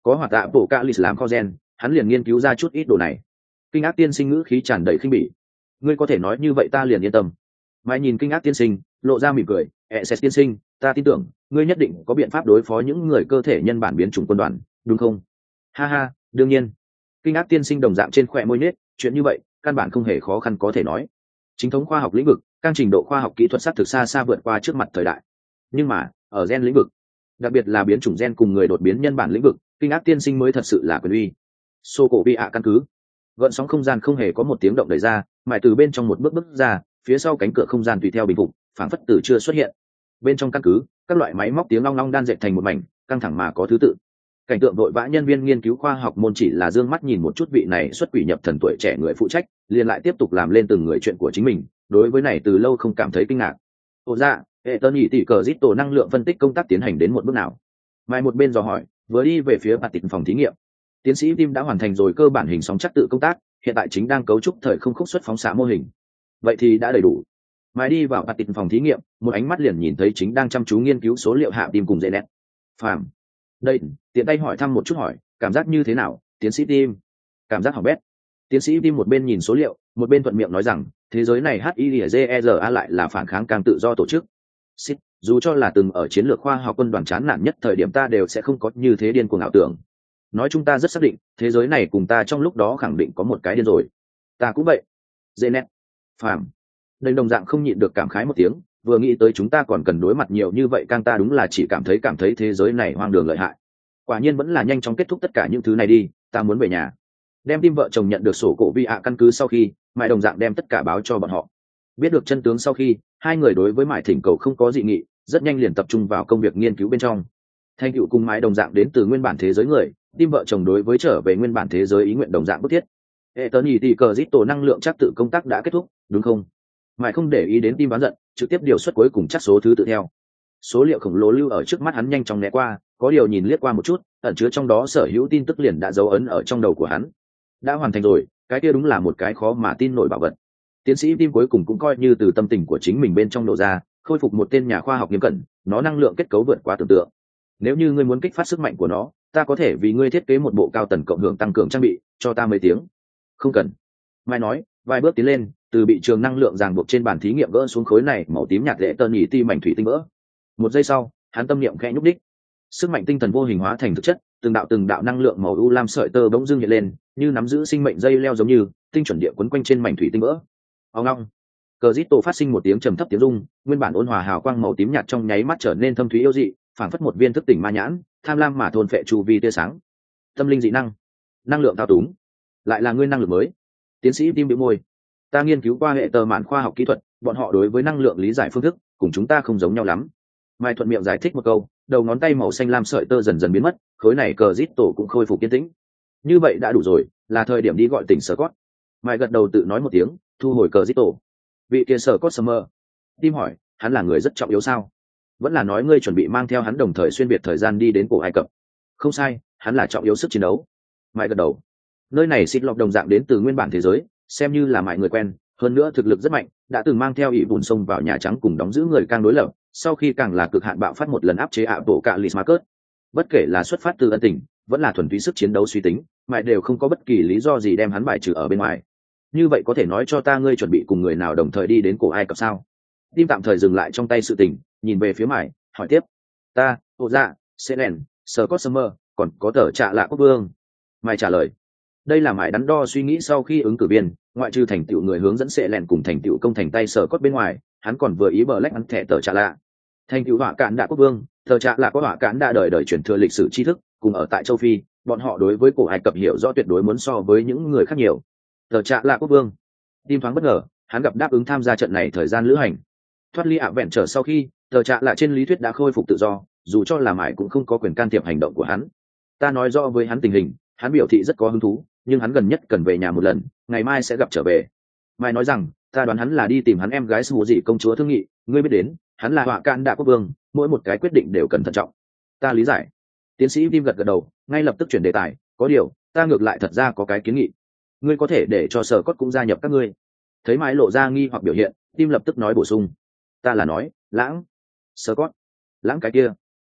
có hoạt tạ bộ cả lịch làm kho gen, hắn liền nghiên cứu ra chút ít đồ này. Kinh ác tiên sinh ngữ khí tràn đầy khinh bỉ. Ngươi có thể nói như vậy ta liền yên tâm. Mai nhìn kinh ác tiên sinh, lộ ra mỉm cười, "Ệ Sét tiên sinh, ta tin tưởng, ngươi nhất định có biện pháp đối phó những người cơ thể nhân bản biến chủng quân đoàn, đúng không?" Ha ha, đương nhiên. Kinh ác tiên sinh đồng dạng trên khóe môi nhếch, chuyện như vậy, căn bản không hề khó khăn có thể nói. Chính thống khoa học lĩnh vực, càng trình độ khoa học kỹ thuật sát thực xa xa vượt qua trước mặt thời đại. Nhưng mà, ở gen lĩnh vực, đặc biệt là biến chủng gen cùng người đột biến nhân bản lĩnh vực, kinh ác tiên sinh mới thật sự là quyền uy. Sô cổ vi ạ căn cứ, gợn sóng không gian không hề có một tiếng động đẩy ra, mãi từ bên trong một bước bước ra, phía sau cánh cửa không gian tùy theo bình phục, phảng phất từ chưa xuất hiện. Bên trong căn cứ, các loại máy móc tiếng long long đan dệt thành một mảnh, căng thẳng mà có thứ tự. Cảnh tượng vội vã nhân viên nghiên cứu khoa học môn chỉ là dương mắt nhìn một chút vị này xuất quỷ nhập thần tuổi trẻ người phụ trách, liền lại tiếp tục làm lên từng người chuyện của chính mình, đối với này từ lâu không cảm thấy kinh ngạc. Ồ dạ, hệ tân nhị tỷ cờ giết tổ năng lượng phân tích công tác tiến hành đến một bước nào? Mai một bên dò hỏi, vừa đi về phía bạt tịnh phòng thí nghiệm. Tiến sĩ Tim đã hoàn thành rồi cơ bản hình sóng chắc tự công tác, hiện tại chính đang cấu trúc thời không khúc xuất phóng xạ mô hình. Vậy thì đã đầy đủ. Mai đi vào bạt tịnh phòng thí nghiệm, một ánh mắt liền nhìn thấy chính đang chăm chú nghiên cứu số liệu hạ tim cùng dễ nét. Phàm. Đây, tiện tay hỏi thăm một chút hỏi, cảm giác như thế nào, tiến sĩ Tim? Cảm giác hỏng bét. Tiến sĩ Tim một bên nhìn số liệu, một bên thuận miệng nói rằng, thế giới này hát i giê e rờ a lại là phản kháng càng tự do tổ chức. Xít, dù cho là từng ở chiến lược khoa học quân đoàn chán nản nhất thời điểm ta đều sẽ không có như thế điên cuồng ảo tưởng. Nói chúng ta rất xác định, thế giới này cùng ta trong lúc đó khẳng định có một cái điên rồi. Ta cũng vậy. Dễ nét. Phàm. Đây đồng dạng không nhịn được cảm khái một tiếng, vừa nghĩ tới chúng ta còn cần đối mặt nhiều như vậy càng ta đúng là chỉ cảm thấy cảm thấy thế giới này hoang đường lợi hại. Quả nhiên vẫn là nhanh chóng kết thúc tất cả những thứ này đi, ta muốn về nhà. Đem Tim vợ chồng nhận được sổ cổ vi ạ căn cứ sau khi, Mại đồng dạng đem tất cả báo cho bọn họ. Biết được chân tướng sau khi, hai người đối với Mại thỉnh cầu không có dị nghị, rất nhanh liền tập trung vào công việc nghiên cứu bên trong. Thành tựu cùng Mại đồng dạng đến từ nguyên bản thế giới người, Tim vợ chồng đối với trở về nguyên bản thế giới ý nguyện đồng dạng bức thiết. Hệ tớ nhì tỷ cờ giết tổ năng lượng chắc tự công tác đã kết thúc, đúng không? Mại không để ý đến Tim bán giận, trực tiếp điều xuất cuối cùng chắc số thứ tự theo. Số liệu khổng lồ lưu ở trước mắt hắn nhanh chóng né qua, có điều nhìn liếc qua một chút, ẩn chứa trong đó sở hữu tin tức liền đã dấu ấn ở trong đầu của hắn. Đã hoàn thành rồi, cái kia đúng là một cái khó mà tin nổi bảo vật. Tiến sĩ Tim cuối cùng cũng coi như từ tâm tình của chính mình bên trong độ ra, khôi phục một tên nhà khoa học nghiêm cẩn, nó năng lượng kết cấu vượt quá tưởng tượng. Nếu như ngươi muốn kích phát sức mạnh của nó, ta có thể vì ngươi thiết kế một bộ cao tần cộng hưởng tăng cường trang bị, cho ta mấy tiếng. Không cần. Mai nói, vài bước tiến lên, từ bị trường năng lượng ràng buộc trên bàn thí nghiệm gỡ xuống khối này màu tím nhạt dễ tơ nhì ti mảnh thủy tinh vỡ. Một giây sau, hắn tâm niệm khẽ nhúc đích, sức mạnh tinh thần vô hình hóa thành thực chất, từng đạo từng đạo năng lượng màu u lam sợi tơ bỗng dưng hiện lên, như nắm giữ sinh mệnh dây leo giống như tinh chuẩn địa quấn quanh trên mảnh thủy tinh vỡ. Ông long, cờ rít tổ phát sinh một tiếng trầm thấp tiếng rung, nguyên bản ôn hòa hào quang màu tím nhạt trong nháy mắt trở nên thâm thúy yêu dị, phảng phất một viên thức tỉnh ma nhãn, tham lam mà thôn phệ chu vi tia sáng. Tâm linh dị năng, năng lượng thao túng, lại là ngươi năng lực mới. Tiến sĩ Tim bĩu môi, ta nghiên cứu qua hệ tờ mạn khoa học kỹ thuật, bọn họ đối với năng lượng lý giải phương thức cùng chúng ta không giống nhau lắm. Mai thuận miệng giải thích một câu, đầu ngón tay màu xanh lam sợi tơ dần dần biến mất, khối này cờ rít tổ cũng khôi phục kiên tĩnh. Như vậy đã đủ rồi, là thời điểm đi gọi tỉnh Scott. Mai gật đầu tự nói một tiếng, thu hồi cờ rít tổ. Vị kia Scott Summer. Tim hỏi, hắn là người rất trọng yếu sao? Vẫn là nói ngươi chuẩn bị mang theo hắn đồng thời xuyên biệt thời gian đi đến cổ Ai Cập? Không sai, hắn là trọng yếu sức chiến đấu. Mai gật đầu. Nơi này xịt lọc đồng dạng đến từ nguyên bản thế giới, xem như là mọi người quen, hơn nữa thực lực rất mạnh, đã từng mang theo ỷ bùn sông vào nhà trắng cùng đóng giữ người càng đối lập, sau khi càng là cực hạn bạo phát một lần áp chế ạ bộ cạ lì Marcus. Bất kể là xuất phát từ ân tình, vẫn là thuần túy sức chiến đấu suy tính, mãi đều không có bất kỳ lý do gì đem hắn bài trừ ở bên ngoài. Như vậy có thể nói cho ta ngươi chuẩn bị cùng người nào đồng thời đi đến cổ Ai Cập sao? Tim tạm thời dừng lại trong tay sự tình, nhìn về phía mải, hỏi tiếp. Ta, Ô Dạ, Selen, Scott Summer, còn có tờ trạ lạ quốc vương. Mải trả lời. Đây là mải đắn đo suy nghĩ sau khi ứng cử viên, ngoại trừ thành tựu người hướng dẫn Selen cùng thành tựu công thành tay Scott bên ngoài, hắn còn vừa ý bờ lách ăn thẻ tờ trạ lạ. Thành tựu họa cạn đạ quốc vương, tờ trạ lạ có họa cạn đạ đời đời truyền thừa lịch sử tri thức, cùng ở tại châu Phi, bọn họ đối với cổ Ai Cập hiểu rõ tuyệt đối muốn so với những người khác nhiều. Tờ trạ lạ quốc vương. Tim thoáng bất ngờ, hắn gặp đáp ứng tham gia trận này thời gian lữ hành. Thoát ly ạ vẹn trở sau khi, tờ trạ lạ trên lý thuyết đã khôi phục tự do, dù cho là mãi cũng không có quyền can thiệp hành động của hắn. Ta nói rõ với hắn tình hình, hắn biểu thị rất có hứng thú, nhưng hắn gần nhất cần về nhà một lần, ngày mai sẽ gặp trở về. Mai nói rằng, ta đoán hắn là đi tìm hắn em gái Sù Dị công chúa thương nghị, ngươi biết đến, hắn là họa cạn đạ quốc vương, mỗi một cái quyết định đều cần thận trọng. Ta lý giải. Tiến sĩ Tim gật gật đầu, ngay lập tức chuyển đề tài, có điều, ta ngược lại thật ra có cái kiến nghị. Ngươi có thể để cho Sở Cốt cũng gia nhập các ngươi. Thấy Mai lộ ra nghi hoặc biểu hiện, Tim lập tức nói bổ sung. Ta là nói, lãng. Sở Cốt. Lãng cái kia.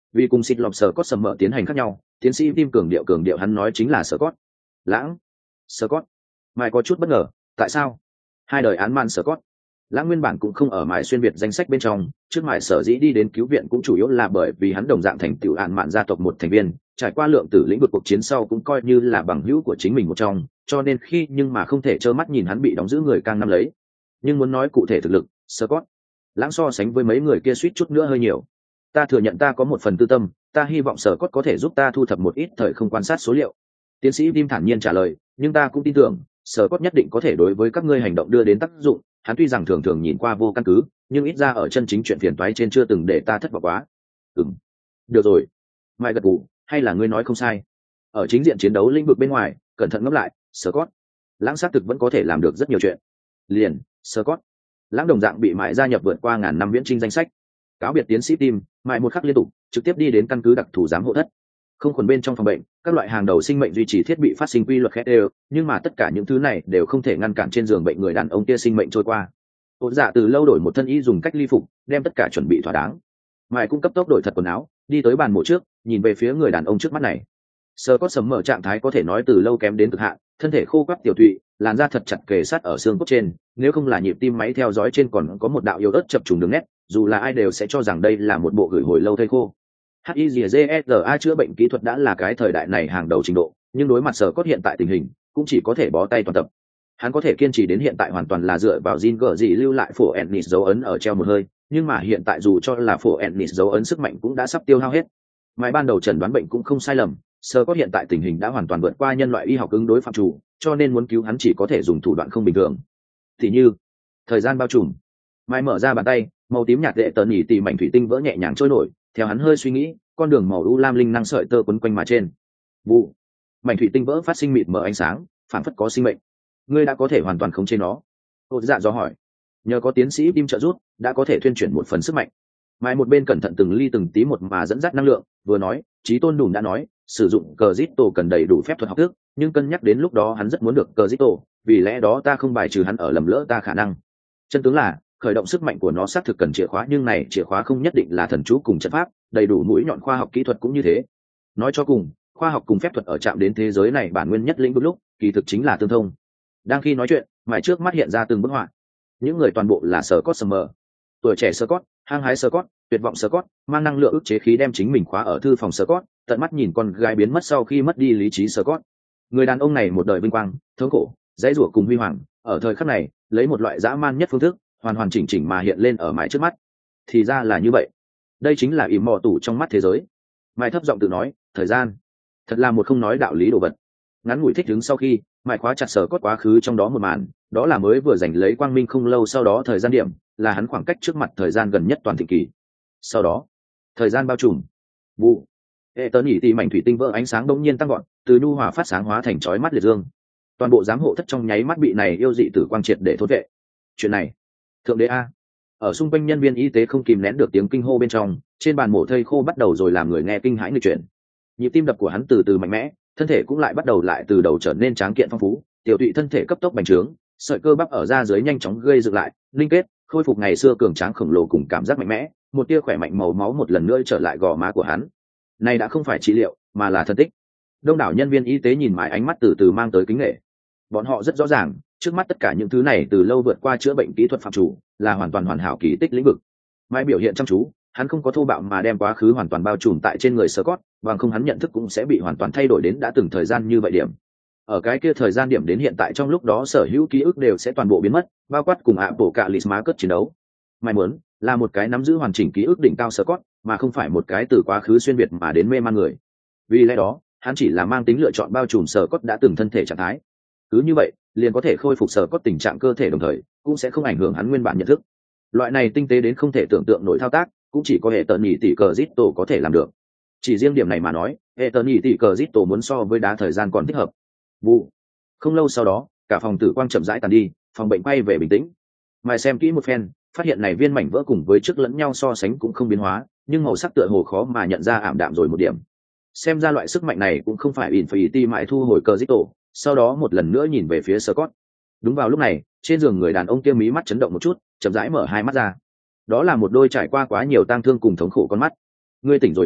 Vì cùng xịt lọc sở cốt sầm mỡ tiến hành khác nhau, tiến sĩ tim cường điệu cường điệu hắn nói chính là sở cốt. Lãng, sở cốt. Mai có chút bất ngờ, tại sao? Hai đời án man sở cốt. Lãng nguyên bản cũng không ở mãi xuyên việt danh sách bên trong, trước mãi sở dĩ đi đến cứu viện cũng chủ yếu là bởi vì hắn đồng dạng thành tựu án mạn gia tộc một thành viên, trải qua lượng tử lĩnh vực cuộc chiến sau cũng coi như là bằng hữu của chính mình một trong, cho nên khi nhưng mà không thể trơ mắt nhìn hắn bị đóng giữ người càng năm lấy. Nhưng muốn nói cụ thể thực lực, Scott, Lãng so sánh với mấy người kia suýt chút nữa hơi nhiều. Ta thừa nhận ta có một phần tư tâm, ta hy vọng Scott có thể giúp ta thu thập một ít thời không quan sát số liệu. Tiến sĩ Tim thản nhiên trả lời, nhưng ta cũng tin tưởng, Scott nhất định có thể đối với các ngươi hành động đưa đến tác dụng. Hắn tuy rằng thường thường nhìn qua vô căn cứ, nhưng ít ra ở chân chính chuyện phiền toái trên chưa từng để ta thất vọng quá. Ừm, được rồi. Mai gật gù, hay là ngươi nói không sai. Ở chính diện chiến đấu lĩnh vực bên ngoài, cẩn thận ngẫm lại, Scott, Lãng xác thực vẫn có thể làm được rất nhiều chuyện. Liền, Scott, Lãng đồng dạng bị Mại gia nhập vượt qua ngàn năm viễn trinh danh sách. Cáo biệt tiến sĩ Tim, Mại một khắc liên tục, trực tiếp đi đến căn cứ đặc thù giám hộ thất. Không khuẩn bên trong phòng bệnh, các loại hàng đầu sinh mệnh duy trì thiết bị phát sinh quy luật khét đều, nhưng mà tất cả những thứ này đều không thể ngăn cản trên giường bệnh người đàn ông kia sinh mệnh trôi qua. Ôn Dạ từ lâu đổi một thân y dùng cách ly phục, đem tất cả chuẩn bị thỏa đáng. Mại cũng cấp tốc đổi thật quần áo, đi tới bàn mổ trước, nhìn về phía người đàn ông trước mắt này. Sơ có sầm mở trạng thái có thể nói từ lâu kém đến cực hạn, thân thể khô quắt tiểu thụy, làn da thật chặt kề sát ở xương cốt trên, nếu không là nhịp tim máy theo dõi trên còn có một đạo yếu ớt chập trùng đường nét, dù là ai đều sẽ cho rằng đây là một bộ gửi hồi lâu thây khô. hát i giê ét a chữa bệnh kỹ thuật đã là cái thời đại này hàng đầu trình độ, nhưng đối mặt sở cốt hiện tại tình hình, cũng chỉ có thể bó tay toàn tập. Hắn có thể kiên trì đến hiện tại hoàn toàn là dựa vào Jin gở gì lưu lại phổ Ennis dấu ấn ở treo một hơi, nhưng mà hiện tại dù cho là phổ Ennis dấu ấn sức mạnh cũng đã sắp tiêu hao hết. Mai ban đầu chẩn đoán bệnh cũng không sai lầm, sở cốt hiện tại tình hình đã hoàn toàn vượt qua nhân loại y học ứng đối phạm chủ, cho nên muốn cứu hắn chỉ có thể dùng thủ đoạn không bình thường. Thì như thời gian bao trùm. Mai mở ra bàn tay, màu tím nhạt đệ tờ nhỉ tỉ mảnh thủy tinh vỡ nhẹ nhàng trôi nổi, theo hắn hơi suy nghĩ, con đường màu u lam linh năng sợi tơ quấn quanh mà trên. Vụ, mảnh thủy tinh vỡ phát sinh mịt mở ánh sáng, phản phất có sinh mệnh. Ngươi đã có thể hoàn toàn khống chế nó. Ôn Dạ do hỏi. Nhờ có tiến sĩ Tim trợ giúp, đã có thể thuyên chuyển một phần sức mạnh. Mai một bên cẩn thận từng ly từng tí một mà dẫn dắt năng lượng, vừa nói, Chí Tôn Đùn đã nói, sử dụng cờ Zito cần đầy đủ phép thuật học thức, nhưng cân nhắc đến lúc đó hắn rất muốn được cờ Zito, vì lẽ đó ta không bài trừ hắn ở lầm lỡ ta khả năng. Chân tướng là, khởi động sức mạnh của nó xác thực cần chìa khóa, nhưng này chìa khóa không nhất định là thần chú cùng trận pháp, đầy đủ mũi nhọn khoa học kỹ thuật cũng như thế. Nói cho cùng, khoa học cùng phép thuật ở chạm đến thế giới này bản nguyên nhất lĩnh vực lúc, kỳ thực chính là tương thông. Đang khi nói chuyện, mãi trước mắt hiện ra từng bức họa. Những người toàn bộ là Scott Summer, tuổi trẻ Scott, hăng hái Scott, tuyệt vọng Scott, mang năng lượng ức chế khí đem chính mình khóa ở thư phòng Scott, tận mắt nhìn con gái biến mất sau khi mất đi lý trí Scott. Người đàn ông này một đời vinh quang, thống khổ, dãy rủa cùng huy hoàng, ở thời khắc này, lấy một loại dã man nhất phương thức, hoàn hoàn chỉnh chỉnh mà hiện lên ở mãi trước mắt. Thì ra là như vậy. Đây chính là ỉm mò tủ trong mắt thế giới. Mai thấp giọng tự nói, thời gian, thật là một không nói đạo lý đồ vật. Ngắn ngủi thích đứng sau khi, Mai khóa chặt sở cốt quá khứ trong đó một màn, đó là mới vừa giành lấy quang minh không lâu sau đó thời gian điểm, là hắn khoảng cách trước mặt thời gian gần nhất toàn thị kỳ. Sau đó, thời gian bao trùm. Vụ. Hệ tớ nhỉ tỉ mảnh thủy tinh vỡ ánh sáng bỗng nhiên tăng gọn, từ nhu hòa phát sáng hóa thành chói mắt liệt dương. Toàn bộ giám hộ thất trong nháy mắt bị này yêu dị tử quang triệt để thốt vệ. Chuyện này, thượng đế a. Ở xung quanh nhân viên y tế không kìm nén được tiếng kinh hô bên trong, trên bàn mổ thây khô bắt đầu rồi làm người nghe kinh hãi người chuyển. Nhịp tim đập của hắn từ từ mạnh mẽ, thân thể cũng lại bắt đầu lại từ đầu trở nên tráng kiện phong phú, tiểu tụy thân thể cấp tốc bành trướng, sợi cơ bắp ở da dưới nhanh chóng gây dựng lại, linh kết, khôi phục ngày xưa cường tráng khổng lồ cùng cảm giác mạnh mẽ, một tia khỏe mạnh màu máu một lần nữa trở lại gò má của hắn. Này đã không phải trị liệu, mà là phân tích. Đông đảo nhân viên y tế nhìn mãi ánh mắt từ từ mang tới kính nể. Bọn họ rất rõ ràng, trước mắt tất cả những thứ này từ lâu vượt qua chữa bệnh kỹ thuật phạm chủ, là hoàn toàn hoàn hảo kỳ tích lĩnh vực. Mãi biểu hiện chăm chú, hắn không có thô bạo mà đem quá khứ hoàn toàn bao trùm tại trên người Scott, bằng không hắn nhận thức cũng sẽ bị hoàn toàn thay đổi đến đã từng thời gian như vậy điểm. Ở cái kia thời gian điểm đến hiện tại trong lúc đó sở hữu ký ức đều sẽ toàn bộ biến mất, bao quát cùng ạ bộ cả lịch má cất chiến đấu. Mãi muốn là một cái nắm giữ hoàn chỉnh ký ức đỉnh cao Scott, mà không phải một cái từ quá khứ xuyên việt mà đến mê man người. Vì lẽ đó, hắn chỉ là mang tính lựa chọn bao trùm Scott đã từng thân thể trạng thái. Cứ như vậy, liền có thể khôi phục Scott tình trạng cơ thể đồng thời, cũng sẽ không ảnh hưởng hắn nguyên bản nhận thức. Loại này tinh tế đến không thể tưởng tượng nổi thao tác, cũng chỉ có hệ tận nhị tỷ cờ Zito có thể làm được. Chỉ riêng điểm này mà nói, hệ tận nhị tỷ cờ Zito muốn so với đá thời gian còn thích hợp. Vụ. Không lâu sau đó, cả phòng tử quang chậm rãi tàn đi, phòng bệnh quay về bình tĩnh. Mày xem kỹ một phen, phát hiện này viên mảnh vỡ cùng với trước lẫn nhau so sánh cũng không biến hóa, nhưng màu sắc tựa hồ khó mà nhận ra ảm đạm rồi một điểm. Xem ra loại sức mạnh này cũng không phải Infinity mãi thu hồi cờ Zito, sau đó một lần nữa nhìn về phía Scott. Đúng vào lúc này, trên giường người đàn ông kia mí mắt chấn động một chút, chậm rãi mở hai mắt ra. Đó là một đôi trải qua quá nhiều tang thương cùng thống khổ con mắt. Ngươi tỉnh rồi a,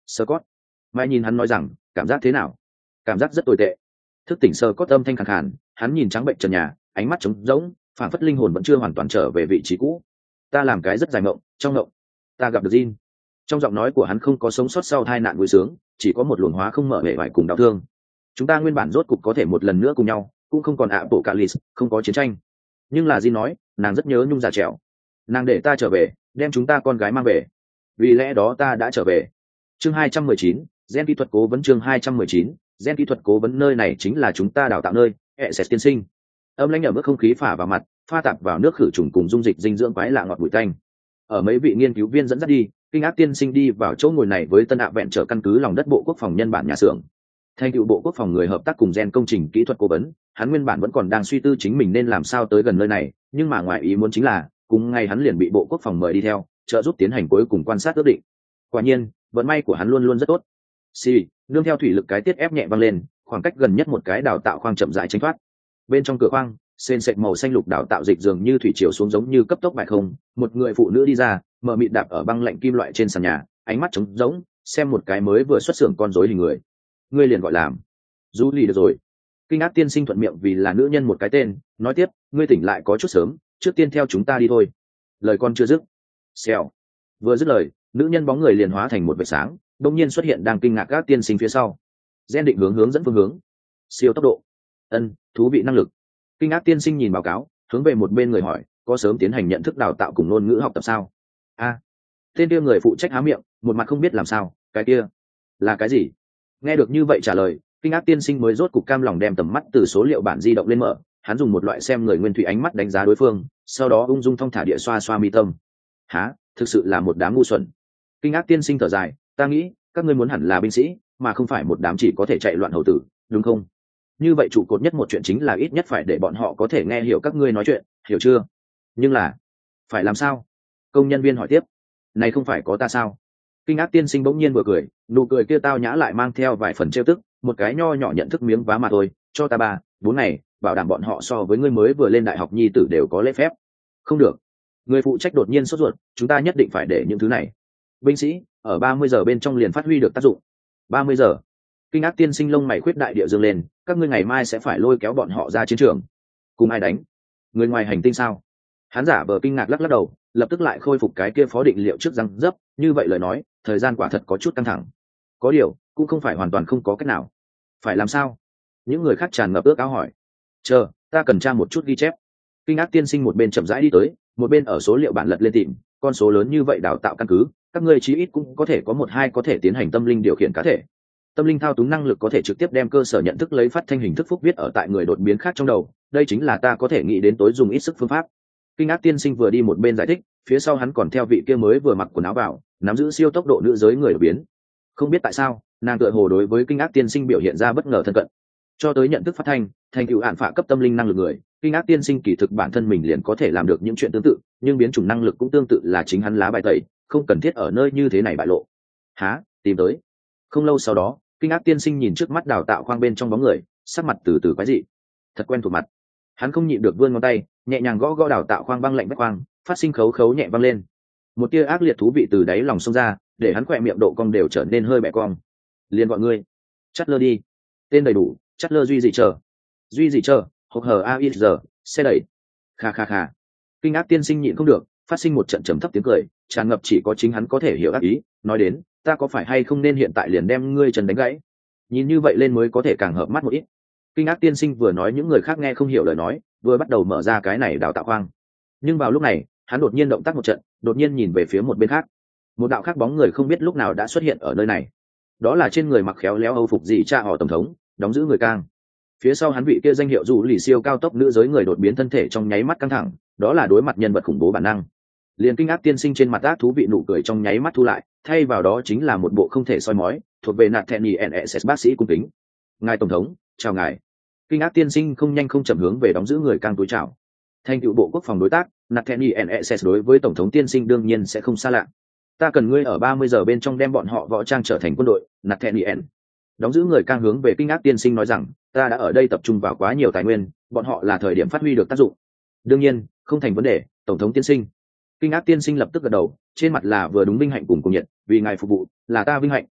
Scott. Mai nhìn hắn nói rằng, cảm giác thế nào? Cảm giác rất tồi tệ. Thức tỉnh Scott âm thanh khàn khàn, hắn nhìn trắng bệnh trần nhà, ánh mắt trống rỗng, phản phất linh hồn vẫn chưa hoàn toàn trở về vị trí cũ. Ta làm cái rất dài mộng, trong mộng ta gặp được Jin. Trong giọng nói của hắn không có sống sót sau tai nạn vui sướng, chỉ có một luồng hóa không mở bề ngoài cùng đau thương. Chúng ta nguyên bản rốt cục có thể một lần nữa cùng nhau, cũng không còn ạ bộ cạ lì, không có chiến tranh. Nhưng là Jin nói, nàng rất nhớ nhung già trẻo. Nàng để ta trở về, đem chúng ta con gái mang về. Vì lẽ đó ta đã trở về. Chương hai trăm mười chín, gen kỹ thuật cố vấn. Chương hai trăm mười chín, gen kỹ thuật cố vấn. Nơi này chính là chúng ta đào tạo nơi, hệ sẽ tiên sinh. Âm lãnh ở mức không khí phả vào mặt, pha tạp vào nước khử trùng cùng dung dịch dinh dưỡng quái lạ ngọt bụi tanh. Ở mấy vị nghiên cứu viên dẫn dắt đi, Kinh Ác tiên sinh đi vào chỗ ngồi này với tân ạ vẹn trở căn cứ lòng đất bộ quốc phòng nhân bản nhà xưởng. Thành tựu bộ quốc phòng người hợp tác cùng gen công trình kỹ thuật cố vấn, hắn nguyên bản vẫn còn đang suy tư chính mình nên làm sao tới gần nơi này, nhưng mà ngoài ý muốn chính là, cùng ngày hắn liền bị bộ quốc phòng mời đi theo, trợ giúp tiến hành cuối cùng quan sát ước định. Quả nhiên, vận may của hắn luôn luôn rất tốt. Xì, nương theo thủy lực cái tiết ép nhẹ văng lên, khoảng cách gần nhất một cái đào tạo khoang chậm rãi tránh thoát. Bên trong cửa khoang, sền sệt màu xanh lục đào tạo dịch dường như thủy chiều xuống giống như cấp tốc bại không, một người phụ nữ đi ra, mở mịt đạp ở băng lạnh kim loại trên sàn nhà, ánh mắt trống rỗng, xem một cái mới vừa xuất xưởng con rối hình người. Ngươi liền gọi làm du lì được rồi. Kinh Ác tiên sinh thuận miệng vì là nữ nhân một cái tên, nói tiếp, ngươi tỉnh lại có chút sớm, trước tiên theo chúng ta đi thôi. Lời con chưa dứt, xèo, vừa dứt lời, nữ nhân bóng người liền hóa thành một vệt sáng, đột nhiên xuất hiện đang kinh ngạc các tiên sinh phía sau. Gen định hướng hướng dẫn phương hướng, siêu tốc độ, ân, thú vị năng lực. Kinh Ác tiên sinh nhìn báo cáo, hướng về một bên người hỏi, có sớm tiến hành nhận thức đào tạo cùng ngôn ngữ học tập sao? A, à, tên kia người phụ trách há miệng, một mặt không biết làm sao, cái kia là cái gì? Nghe được như vậy trả lời, Kinh Ác tiên sinh mới rốt cục cam lòng đem tầm mắt từ số liệu bản di động lên mở, hắn dùng một loại xem người nguyên thủy ánh mắt đánh giá đối phương, sau đó ung dung thong thả địa xoa xoa mi tâm. Hả, thực sự là một đám ngu xuẩn. Kinh Ác tiên sinh thở dài, ta nghĩ các ngươi muốn hẳn là binh sĩ, mà không phải một đám chỉ có thể chạy loạn hầu tử, đúng không? Như vậy trụ cột nhất một chuyện chính là ít nhất phải để bọn họ có thể nghe hiểu các ngươi nói chuyện, hiểu chưa? Nhưng là phải làm sao? Công nhân viên hỏi tiếp. Này không phải có ta sao? Kinh Ác tiên sinh bỗng nhiên vừa cười, nụ cười kia tao nhã lại mang theo vài phần trêu tức, một cái nho nhỏ nhận thức miếng vá mà thôi, cho ta ba bốn ngày, bảo đảm bọn họ so với ngươi mới vừa lên đại học nhi tử đều có lễ phép. Không được. Người phụ trách đột nhiên sốt ruột, chúng ta nhất định phải để những thứ này. Binh sĩ, ở ba mươi giờ bên trong liền phát huy được tác dụng. ba mươi giờ. Kinh Ác tiên sinh lông mày khuyết đại địa dương lên, các ngươi ngày mai sẽ phải lôi kéo bọn họ ra chiến trường. Cùng ai đánh? Người ngoài hành tinh sao? Hắn giả vờ kinh ngạc lắc lắc đầu, lập tức lại khôi phục cái kia phó định liệu trước răng dấp, như vậy lời nói, thời gian quả thật có chút căng thẳng. Có điều, cũng không phải hoàn toàn không có cách nào. Phải làm sao? Những người khác tràn ngập ước ao hỏi. Chờ, ta cần tra một chút ghi chép. Kinh Ác tiên sinh một bên chậm rãi đi tới, một bên ở số liệu bản lật lên tìm, con số lớn như vậy đào tạo căn cứ, các ngươi chí ít cũng có thể có một hai có thể tiến hành tâm linh điều khiển cá thể. Tâm linh thao túng năng lực có thể trực tiếp đem cơ sở nhận thức lấy phát thanh hình thức phúc viết ở tại người đột biến khác trong đầu, đây chính là ta có thể nghĩ đến tối dùng ít sức phương pháp. Kinh Ác tiên sinh vừa đi một bên giải thích, phía sau hắn còn theo vị kia mới vừa mặc quần áo vào, nắm giữ siêu tốc độ nữ giới người đột biến. Không biết tại sao, nàng tựa hồ đối với Kinh Ác tiên sinh biểu hiện ra bất ngờ thân cận. Cho tới nhận thức phát thanh, thành tựu hạn phạ cấp tâm linh năng lực người, Kinh Ác tiên sinh kỳ thực bản thân mình liền có thể làm được những chuyện tương tự, nhưng biến chủng năng lực cũng tương tự là chính hắn lá bài tẩy, không cần thiết ở nơi như thế này bại lộ. Hả, tìm tới. Không lâu sau đó, Kinh Ác tiên sinh nhìn trước mắt đào tạo khoang bên trong bóng người, sắc mặt từ từ quái dị. Thật quen thuộc mặt. Hắn không nhịn được vươn ngón tay, nhẹ nhàng gõ gõ đào tạo khoang băng lạnh vách khoang, phát sinh khấu khấu nhẹ văng lên. Một tia ác liệt thú vị từ đáy lòng xông ra, để hắn khỏe miệng độ cong đều trở nên hơi bẻ cong. Liền gọi ngươi, chắt lơ đi. Tên đầy đủ, chắt lơ duy dị chờ. Duy dị chờ, hộp hờ a i giờ, xe đẩy. Kha kha kha. Kinh Ác tiên sinh nhịn không được, phát sinh một trận trầm thấp tiếng cười, tràn ngập chỉ có chính hắn có thể hiểu ác ý, nói đến, ta có phải hay không nên hiện tại liền đem ngươi trần đánh gãy? Nhìn như vậy lên mới có thể càng hợp mắt một ít. Kinh Ác tiên sinh vừa nói những người khác nghe không hiểu lời nói, vừa bắt đầu mở ra cái này đào tạo khoang. Nhưng vào lúc này, hắn đột nhiên động tác một trận, đột nhiên nhìn về phía một bên khác. Một đạo khác bóng người không biết lúc nào đã xuất hiện ở nơi này. Đó là trên người mặc khéo léo âu phục dị cha họ tổng thống, đóng giữ người cang. Phía sau hắn vị kia danh hiệu dù lì siêu cao tốc nữ giới người đột biến thân thể trong nháy mắt căng thẳng, đó là đối mặt nhân vật khủng bố bản năng. Liền Kinh Ác tiên sinh trên mặt ác thú vị nụ cười trong nháy mắt thu lại, thay vào đó chính là một bộ không thể soi mói, thuộc về nạt thẹn nhì en ét ét bác sĩ cung kính. Ngài tổng thống, chào ngài. Kinh Ác tiên sinh không nhanh không chậm hướng về đóng giữ người cang túi chào. Thành tựu bộ quốc phòng đối tác, nạt thẹn nhì en ét ét đối với tổng thống tiên sinh đương nhiên sẽ không xa lạ. Ta cần ngươi ở ba mươi giờ bên trong đem bọn họ võ trang trở thành quân đội, nạt thẹn nhì en. Đóng giữ người cang hướng về Kinh Ác tiên sinh nói rằng, ta đã ở đây tập trung vào quá nhiều tài nguyên, bọn họ là thời điểm phát huy được tác dụng. Đương nhiên, không thành vấn đề, tổng thống tiên sinh. Kinh Ác tiên sinh lập tức gật đầu, trên mặt là vừa đúng vinh hạnh cùng cùng nhiệt, vì ngài phục vụ, là ta vinh hạnh.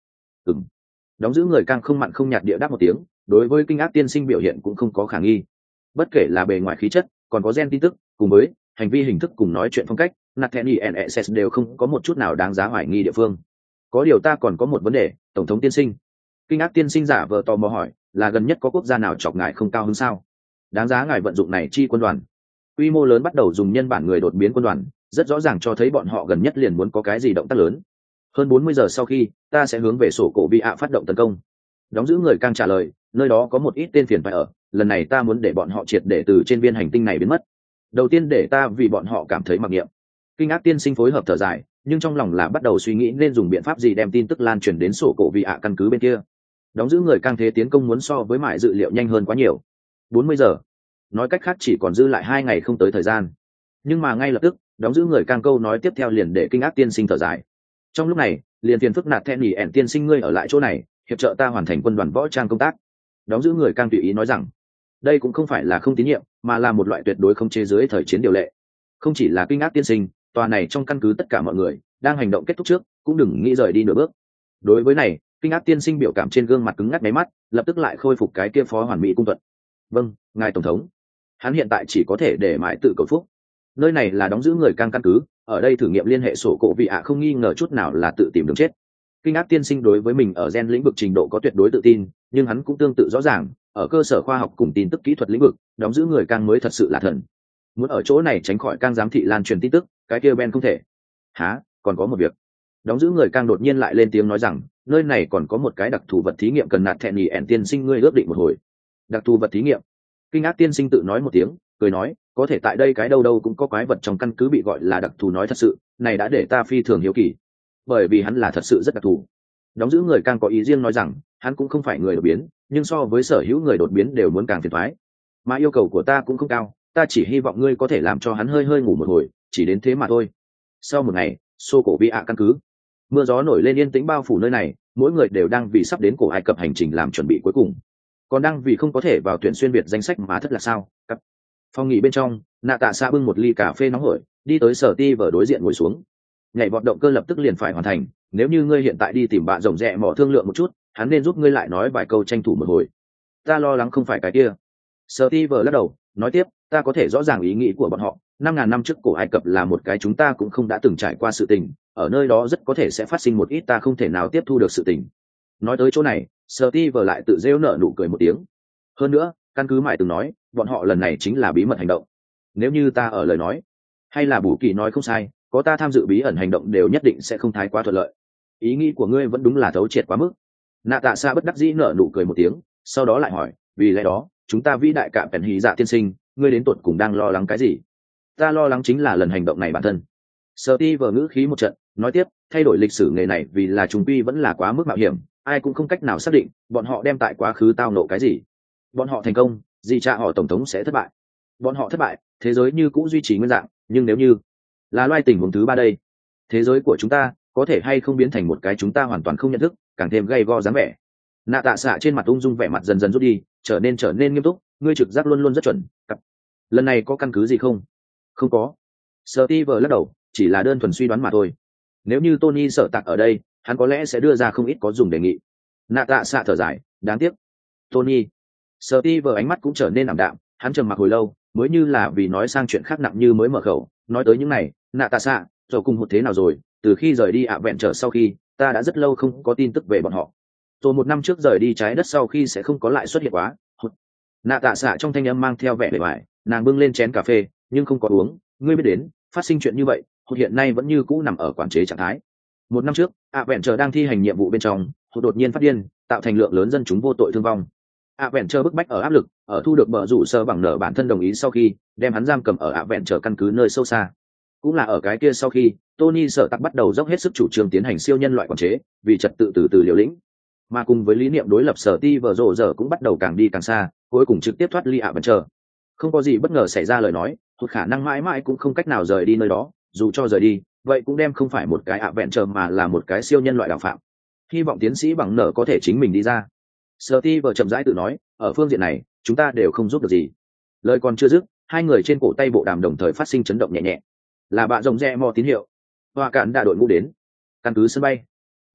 Ừm. Đóng giữ người càng không mặn không nhạt địa đáp một tiếng, đối với kinh ác tiên sinh biểu hiện cũng không có khả nghi. Bất kể là bề ngoài khí chất, còn có gen tin tức, cùng với hành vi hình thức cùng nói chuyện phong cách, Nathaniel en ess đều không có một chút nào đáng giá hoài nghi địa phương. Có điều ta còn có một vấn đề, tổng thống tiên sinh. Kinh ác tiên sinh giả vờ tò mò hỏi, là gần nhất có quốc gia nào chọc ngài không cao hơn sao? Đáng giá ngài vận dụng này chi quân đoàn. Quy mô lớn bắt đầu dùng nhân bản người đột biến quân đoàn, rất rõ ràng cho thấy bọn họ gần nhất liền muốn có cái gì động tác lớn. Hơn bốn mươi giờ sau khi, ta sẽ hướng về sổ cổ bị ạ phát động tấn công. Đóng giữ người càng trả lời, nơi đó có một ít tên phiền phải ở, lần này ta muốn để bọn họ triệt để từ trên viên hành tinh này biến mất. Đầu tiên để ta vì bọn họ cảm thấy mặc niệm. Kinh ác tiên sinh phối hợp thở dài, nhưng trong lòng là bắt đầu suy nghĩ nên dùng biện pháp gì đem tin tức lan truyền đến sổ cổ vị ạ căn cứ bên kia. Đóng giữ người càng thế tiến công muốn so với mại dự liệu nhanh hơn quá nhiều. bốn mươi giờ, nói cách khác chỉ còn dư lại hai ngày không tới thời gian. Nhưng mà ngay lập tức, đóng giữ người càng câu nói tiếp theo liền để kinh ác tiên sinh thở dài. Trong lúc này, liền phiền phức nạt then nhỉ ẻn tiên sinh ngươi ở lại chỗ này, hiệp trợ ta hoàn thành quân đoàn võ trang công tác. Đóng giữ người càng tùy ý nói rằng, đây cũng không phải là không tín nhiệm, mà là một loại tuyệt đối không chế dưới thời chiến điều lệ. Không chỉ là kinh ác tiên sinh, tòa này trong căn cứ tất cả mọi người đang hành động kết thúc trước, cũng đừng nghĩ rời đi nửa bước. Đối với này, kinh ác tiên sinh biểu cảm trên gương mặt cứng ngắc mấy mắt, lập tức lại khôi phục cái kia phó hoàn mỹ cung thuận. Vâng, ngài tổng thống. Hắn hiện tại chỉ có thể để mãi tự cầu phúc. Nơi này là đóng giữ người càng căn cứ, ở đây thử nghiệm liên hệ sổ cổ vị ạ không nghi ngờ chút nào là tự tìm đường chết. Kinh ác tiên sinh đối với mình ở gen lĩnh vực trình độ có tuyệt đối tự tin, nhưng hắn cũng tương tự rõ ràng, ở cơ sở khoa học cùng tin tức kỹ thuật lĩnh vực, đóng giữ người càng mới thật sự là thần. Muốn ở chỗ này tránh khỏi càng giám thị lan truyền tin tức, cái kia Ben không thể. Hả, còn có một việc. Đóng giữ người càng đột nhiên lại lên tiếng nói rằng, nơi này còn có một cái đặc thù vật thí nghiệm cần nạt thẹn nhỉ ẻn tiên sinh ngươi ước định một hồi. Đặc thù vật thí nghiệm? Kinh ác tiên sinh tự nói một tiếng, cười nói, có thể tại đây cái đâu đâu cũng có quái vật trong căn cứ bị gọi là đặc thù nói thật sự, này đã để ta phi thường hiếu kỳ. Bởi vì hắn là thật sự rất đặc thù. Đóng giữ người càng có ý riêng nói rằng, hắn cũng không phải người đột biến, nhưng so với sở hữu người đột biến đều muốn càng phiền toái. Mà yêu cầu của ta cũng không cao, ta chỉ hy vọng ngươi có thể làm cho hắn hơi hơi ngủ một hồi, chỉ đến thế mà thôi. Sau một ngày, xô cổ bị ạ căn cứ, mưa gió nổi lên yên tĩnh bao phủ nơi này, mỗi người đều đang vì sắp đến cổ Ai Cập hành trình làm chuẩn bị cuối cùng, còn đang vì không có thể vào tuyển xuyên việt danh sách mà thất là sao. Cặp phòng nghỉ bên trong, nạ tạ xạ bưng một ly cà phê nóng hổi, đi tới sở ti vở đối diện ngồi xuống. Nhảy vọt động cơ lập tức liền phải hoàn thành, nếu như ngươi hiện tại đi tìm bạn rồng rẹ mỏ thương lượng một chút, hắn nên giúp ngươi lại nói vài câu tranh thủ một hồi. Ta lo lắng không phải cái kia. Sở ti vở lắc đầu, nói tiếp, ta có thể rõ ràng ý nghĩ của bọn họ. Năm ngàn năm trước cổ Ai Cập là một cái chúng ta cũng không đã từng trải qua sự tình, ở nơi đó rất có thể sẽ phát sinh một ít ta không thể nào tiếp thu được sự tình. Nói tới chỗ này, Steve lại tự rêu nở nụ cười một tiếng. Hơn nữa, căn cứ mãi từng nói, bọn họ lần này chính là bí mật hành động. Nếu như ta ở lời nói, hay là Bù Kỳ nói không sai, có ta tham dự bí ẩn hành động đều nhất định sẽ không thái quá thuận lợi. Ý nghĩ của ngươi vẫn đúng là thấu triệt quá mức. Nạ Tạ Sa bất đắc dĩ nở nụ cười một tiếng, sau đó lại hỏi, vì lẽ đó, chúng ta vĩ đại cả Pèn Hí Dạ tiên sinh, ngươi đến tuột cùng đang lo lắng cái gì? Ta lo lắng chính là lần hành động này bản thân. Steve ngữ khí một trận, nói tiếp, thay đổi lịch sử nghề này vì là chúng quy vẫn là quá mức mạo hiểm, ai cũng không cách nào xác định bọn họ đem tại quá khứ tao nộ cái gì. Bọn họ thành công, gì cha họ tổng thống sẽ thất bại. Bọn họ thất bại, thế giới như cũ duy trì nguyên dạng, nhưng nếu như là loài tình huống thứ ba đây, thế giới của chúng ta có thể hay không biến thành một cái chúng ta hoàn toàn không nhận thức, càng thêm gay go dáng vẻ. Nạ Tạ Xạ trên mặt ung dung vẻ mặt dần dần rút đi, trở nên trở nên nghiêm túc, ngươi trực giác luôn luôn rất chuẩn. Cặp. Lần này có căn cứ gì không? Không có. Steve lắc đầu, chỉ là đơn thuần suy đoán mà thôi. Nếu như Tony sợ tạc ở đây, hắn có lẽ sẽ đưa ra không ít có dùng đề nghị. Nạ Tạ Xạ thở dài, đáng tiếc. Tony. Steve ánh mắt cũng trở nên ảm đạm, hắn trầm mặc hồi lâu, mới như là vì nói sang chuyện khác nặng như mới mở khẩu. Nói tới những này, Nạ Tạ Xạ, rồi cùng một thế nào rồi? Từ khi rời đi ạ vẹn trở sau khi, ta đã rất lâu không có tin tức về bọn họ. Rồi một năm trước rời đi trái đất sau khi sẽ không có lại xuất hiện quá. Nạ Tạ Xạ trong thanh âm mang theo vẻ bề bài, nàng bưng lên chén cà phê, nhưng không có uống. Ngươi biết đến, phát sinh chuyện như vậy, hụt hiện nay vẫn như cũ nằm ở quản chế trạng thái. Một năm trước, ạ vẹn chờ đang thi hành nhiệm vụ bên trong, hụt đột nhiên phát điên, tạo thành lượng lớn dân chúng vô tội thương vong. ạ vẹn chờ bức bách ở áp lực, ở thu được bờ rủ sơ bằng nợ bản thân đồng ý sau khi, đem hắn giam cầm ở ạ vẹn chờ căn cứ nơi sâu xa. Cũng là ở cái kia sau khi, Tony sợ tắc bắt đầu dốc hết sức chủ trương tiến hành siêu nhân loại quản chế, vì trật tự từ từ liều lĩnh. Mà cùng với lý niệm đối lập sở ti vờ rộ giờ cũng bắt đầu càng đi càng xa, cuối cùng trực tiếp thoát ly ạ vẹn chờ. Không có gì bất ngờ xảy ra lời nói, hụt khả năng mãi mãi cũng không cách nào rời đi nơi đó, dù cho rời đi, vậy cũng đem không phải một cái ạ vẹn chờ mà là một cái siêu nhân loại đạo phạm. Hy vọng tiến sĩ bằng nở có thể chính mình đi ra. Steve chậm rãi tự nói, ở phương diện này, chúng ta đều không giúp được gì. Lời còn chưa dứt, hai người trên cổ tay bộ đàm đồng thời phát sinh chấn động nhẹ nhẹ. Là bạn rồng rẽ mò tín hiệu. Hoa cạn đã đội ngũ đến. Căn cứ sân bay.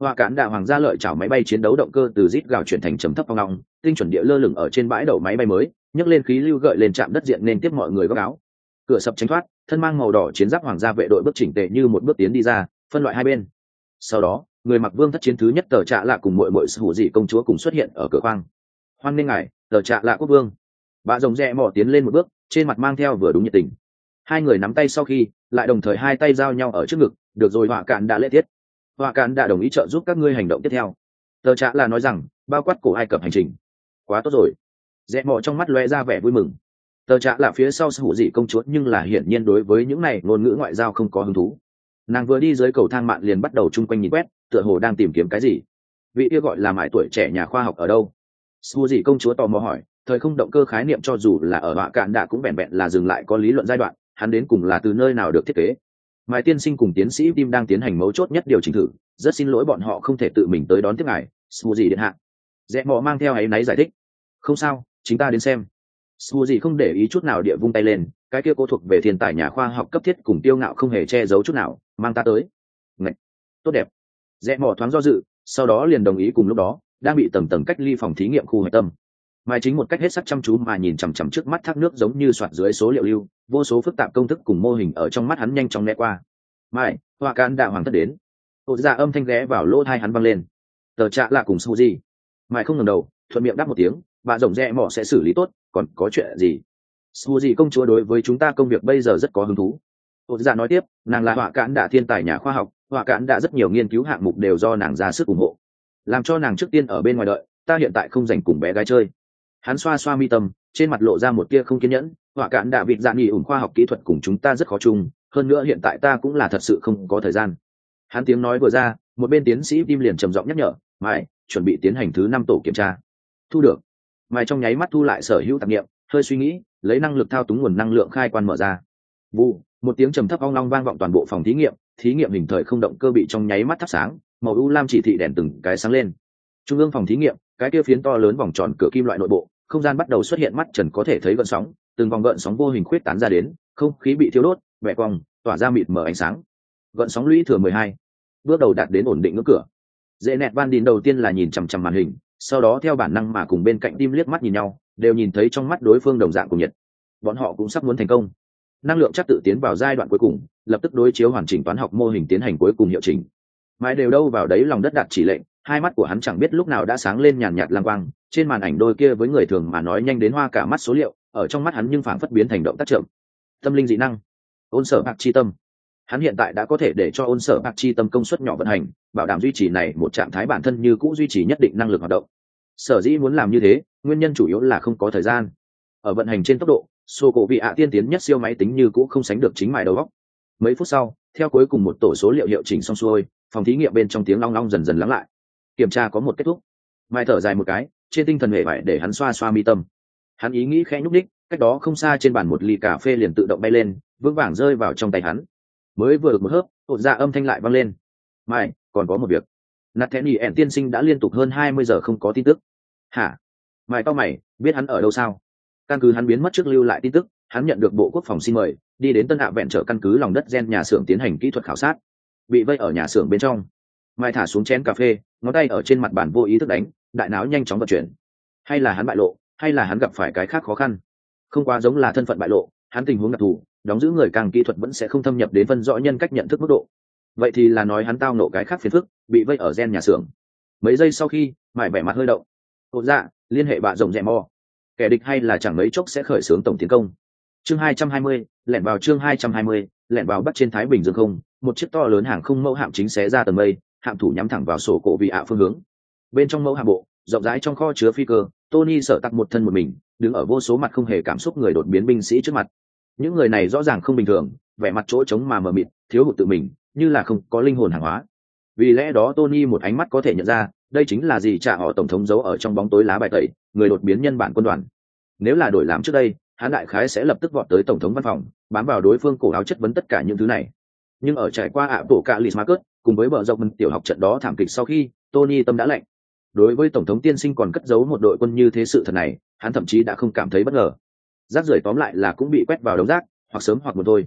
Hoa cán đạ hoàng gia lợi chảo máy bay chiến đấu động cơ từ rít gào chuyển thành trầm thấp phong long, tinh chuẩn địa lơ lửng ở trên bãi đậu máy bay mới, nhấc lên khí lưu gợi lên chạm đất diện nên tiếp mọi người góc áo. Cửa sập tránh thoát, thân mang màu đỏ chiến giáp hoàng gia vệ đội bước chỉnh tề như một bước tiến đi ra, phân loại hai bên. Sau đó, người mặc vương thất chiến thứ nhất tờ trạ lạ cùng muội muội hủ dị công chúa cùng xuất hiện ở cửa khoang. Hoan nghênh ngài, tờ trạ lạ quốc vương. Bà rồng rẽ mò tiến lên một bước, trên mặt mang theo vừa đúng nhiệt tình. Hai người nắm tay sau khi, lại đồng thời hai tay giao nhau ở trước ngực. Được rồi, họa cạn đã lễ tiết. Họa cạn đã đồng ý trợ giúp các ngươi hành động tiếp theo. Tờ trạ lạ nói rằng, bao quát cổ Ai Cập hành trình. Quá tốt rồi. Rẽ mò trong mắt lóe ra vẻ vui mừng. Tờ trạ lạ phía sau hủ dị công chúa nhưng là hiển nhiên đối với những này ngôn ngữ ngoại giao không có hứng thú. Nàng vừa đi dưới cầu thang mạn liền bắt đầu chung quanh nhìn quét, tựa hồ đang tìm kiếm cái gì. Vị kia gọi là mãi tuổi trẻ nhà khoa học ở đâu? Hủ dị công chúa tò mò hỏi. Thời không động cơ khái niệm cho dù là ở họa cạn đã cũng vẹn vẹn là dừng lại có lý luận giai đoạn, hắn đến cùng là từ nơi nào được thiết kế. Mai tiên sinh cùng tiến sĩ Tim đang tiến hành mấu chốt nhất điều chỉnh thử, rất xin lỗi bọn họ không thể tự mình tới đón tiếp ngài. Suzy điện hạ. Rẽ mò mang theo áy náy giải thích. Không sao, chính ta đến xem. Suzy không để ý chút nào địa vung tay lên, cái kia cố thuộc về thiên tài nhà khoa học cấp thiết cùng tiêu ngạo không hề che giấu chút nào, mang ta tới. Ngậy, tốt đẹp. Rẽ mò thoáng do dự, sau đó liền đồng ý cùng lúc đó, đang bị tầng tầng cách ly phòng thí nghiệm khu hạch tâm. Mai chính một cách hết sắc chăm chú mà nhìn chằm chằm trước mắt thác nước giống như soạt dưới số liệu lưu, vô số phức tạp công thức cùng mô hình ở trong mắt hắn nhanh chóng né qua. Mai, Hoa Can đã hoàng thất đến. Ôt Dạ âm thanh ghé vào lỗ tai hắn vang lên. Tờ trạ lạ cùng Suzy. Mai không ngẩng đầu, thuận miệng đáp một tiếng, bà rồng rẽ mỏ sẽ xử lý tốt, còn có chuyện gì? Suzy công chúa đối với chúng ta công việc bây giờ rất có hứng thú. Ôt Dạ nói tiếp, nàng là Hoa Cán đã thiên tài nhà khoa học, Hoa Cán đã rất nhiều nghiên cứu hạng mục đều do nàng ra sức ủng hộ. Làm cho nàng trước tiên ở bên ngoài đợi, ta hiện tại không dành cùng bé gái chơi. Hắn xoa xoa mi tâm, trên mặt lộ ra một tia không kiên nhẫn. Họa cạn đạ vịt dạ nghỉ ủng khoa học kỹ thuật cùng chúng ta rất khó chung, hơn nữa hiện tại ta cũng là thật sự không có thời gian. Hắn tiếng nói vừa ra, một bên tiến sĩ Tim liền trầm giọng nhắc nhở, Mai, chuẩn bị tiến hành thứ năm tổ kiểm tra. Thu được. Mai trong nháy mắt thu lại sở hữu tạp nghiệm, hơi suy nghĩ, lấy năng lực thao túng nguồn năng lượng khai quan mở ra. Vụ, một tiếng trầm thấp ong long vang vọng toàn bộ phòng thí nghiệm, thí nghiệm hình thời không động cơ bị trong nháy mắt thắp sáng, màu u lam chỉ thị đèn từng cái sáng lên. Trung ương phòng thí nghiệm, cái kia phiến to lớn vòng tròn cửa kim loại nội bộ, không gian bắt đầu xuất hiện mắt trần có thể thấy gợn sóng, từng vòng gợn sóng vô hình khuyết tán ra đến, không khí bị thiêu đốt, bẻ cong, tỏa ra mịt mờ ánh sáng. Gợn sóng lũy thừa mười hai, bước đầu đạt đến ổn định ngưỡng cửa. Dễ nẹt Van Đin đầu tiên là nhìn chằm chằm màn hình, sau đó theo bản năng mà cùng bên cạnh Tim liếc mắt nhìn nhau, đều nhìn thấy trong mắt đối phương đồng dạng cùng nhiệt. Bọn họ cũng sắp muốn thành công. Năng lượng chắc tự tiến vào giai đoạn cuối cùng, lập tức đối chiếu hoàn chỉnh toán học mô hình tiến hành cuối cùng hiệu chỉnh. Mãi đều đâu vào đấy lòng đất đặt chỉ lệnh, hai mắt của hắn chẳng biết lúc nào đã sáng lên nhàn nhạt lang quang, trên màn ảnh đôi kia với người thường mà nói nhanh đến hoa cả mắt số liệu, ở trong mắt hắn nhưng phảng phất biến thành động tác chậm. Tâm linh dị năng, ôn sở bạc chi tâm. Hắn hiện tại đã có thể để cho ôn sở bạc chi tâm công suất nhỏ vận hành, bảo đảm duy trì này một trạng thái bản thân như cũ duy trì nhất định năng lực hoạt động. Sở dĩ muốn làm như thế, nguyên nhân chủ yếu là không có thời gian. Ở vận hành trên tốc độ, số cổ vị ạ tiên tiến nhất siêu máy tính như cũ không sánh được chính mài đầu óc. Mấy phút sau, theo cuối cùng một tổ số liệu hiệu chỉnh xong xuôi, phòng thí nghiệm bên trong tiếng long long dần dần lắng lại. Kiểm tra có một kết thúc. Mai thở dài một cái, trên tinh thần hệ vải để hắn xoa xoa mi tâm. Hắn ý nghĩ khẽ nhúc đích, cách đó không xa trên bàn một ly cà phê liền tự động bay lên, vững vàng rơi vào trong tay hắn. Mới vừa được một hớp, Ôt Dạ âm thanh lại vang lên. Mai, còn có một việc. Nathaniel tiên sinh đã liên tục hơn hai mươi giờ không có tin tức. Hả? Mai cau mày, biết hắn ở đâu sao? Căn cứ hắn biến mất trước lưu lại tin tức, hắn nhận được Bộ Quốc phòng xin mời, đi đến Tân Hạ Vẹn trở căn cứ lòng đất gen nhà xưởng tiến hành kỹ thuật khảo sát. Bị vây ở nhà xưởng bên trong. Mai thả xuống chén cà phê, ngón tay ở trên mặt bàn vô ý thức đánh, đại não nhanh chóng vận chuyển. Hay là hắn bại lộ, hay là hắn gặp phải cái khác khó khăn? Không quá giống là thân phận bại lộ, hắn tình huống đặc thù, đóng giữ người càng kỹ thuật vẫn sẽ không thâm nhập đến phân rõ nhân cách nhận thức mức độ. Vậy thì là nói hắn tao nộ cái khác phiền phức, bị vây ở gen nhà xưởng. Mấy giây sau khi, Mải vẻ mặt hơi động. Ôt Dạ, liên hệ bạ rồng rẹ mò. Kẻ địch hay là chẳng mấy chốc sẽ khởi xướng tổng tiến công. Chương hai trăm hai mươi, lẻn vào chương hai trăm hai mươi, lẻn vào bắt trên Thái Bình Dương không, một chiếc to lớn hàng không mẫu hạm chính xé ra tầng mây, hạm thủ nhắm thẳng vào sổ cổ vị ạ phương hướng. Bên trong mẫu hạm bộ, rộng rãi trong kho chứa phi cơ, Tony sợ tặc một thân một mình, đứng ở vô số mặt không hề cảm xúc người đột biến binh sĩ trước mặt. Những người này rõ ràng không bình thường, vẻ mặt chỗ trống mà mờ mịt, thiếu hụt tự mình, như là không có linh hồn hàng hóa. Vì lẽ đó Tony một ánh mắt có thể nhận ra, đây chính là gì trả họ tổng thống giấu ở trong bóng tối lá bài tẩy, người đột biến nhân bản quân đoàn. Nếu là đổi làm trước đây, hắn đại khái sẽ lập tức vọt tới tổng thống văn phòng, bám vào đối phương cổ áo chất vấn tất cả những thứ này. Nhưng ở trải qua ạ bộ cạ lì Marcus, cùng với bờ rộng mân tiểu học trận đó thảm kịch sau khi, Tony tâm đã lạnh. Đối với tổng thống tiên sinh còn cất giấu một đội quân như thế sự thật này, hắn thậm chí đã không cảm thấy bất ngờ. Rác rưởi tóm lại là cũng bị quét vào đống rác, hoặc sớm hoặc muộn thôi.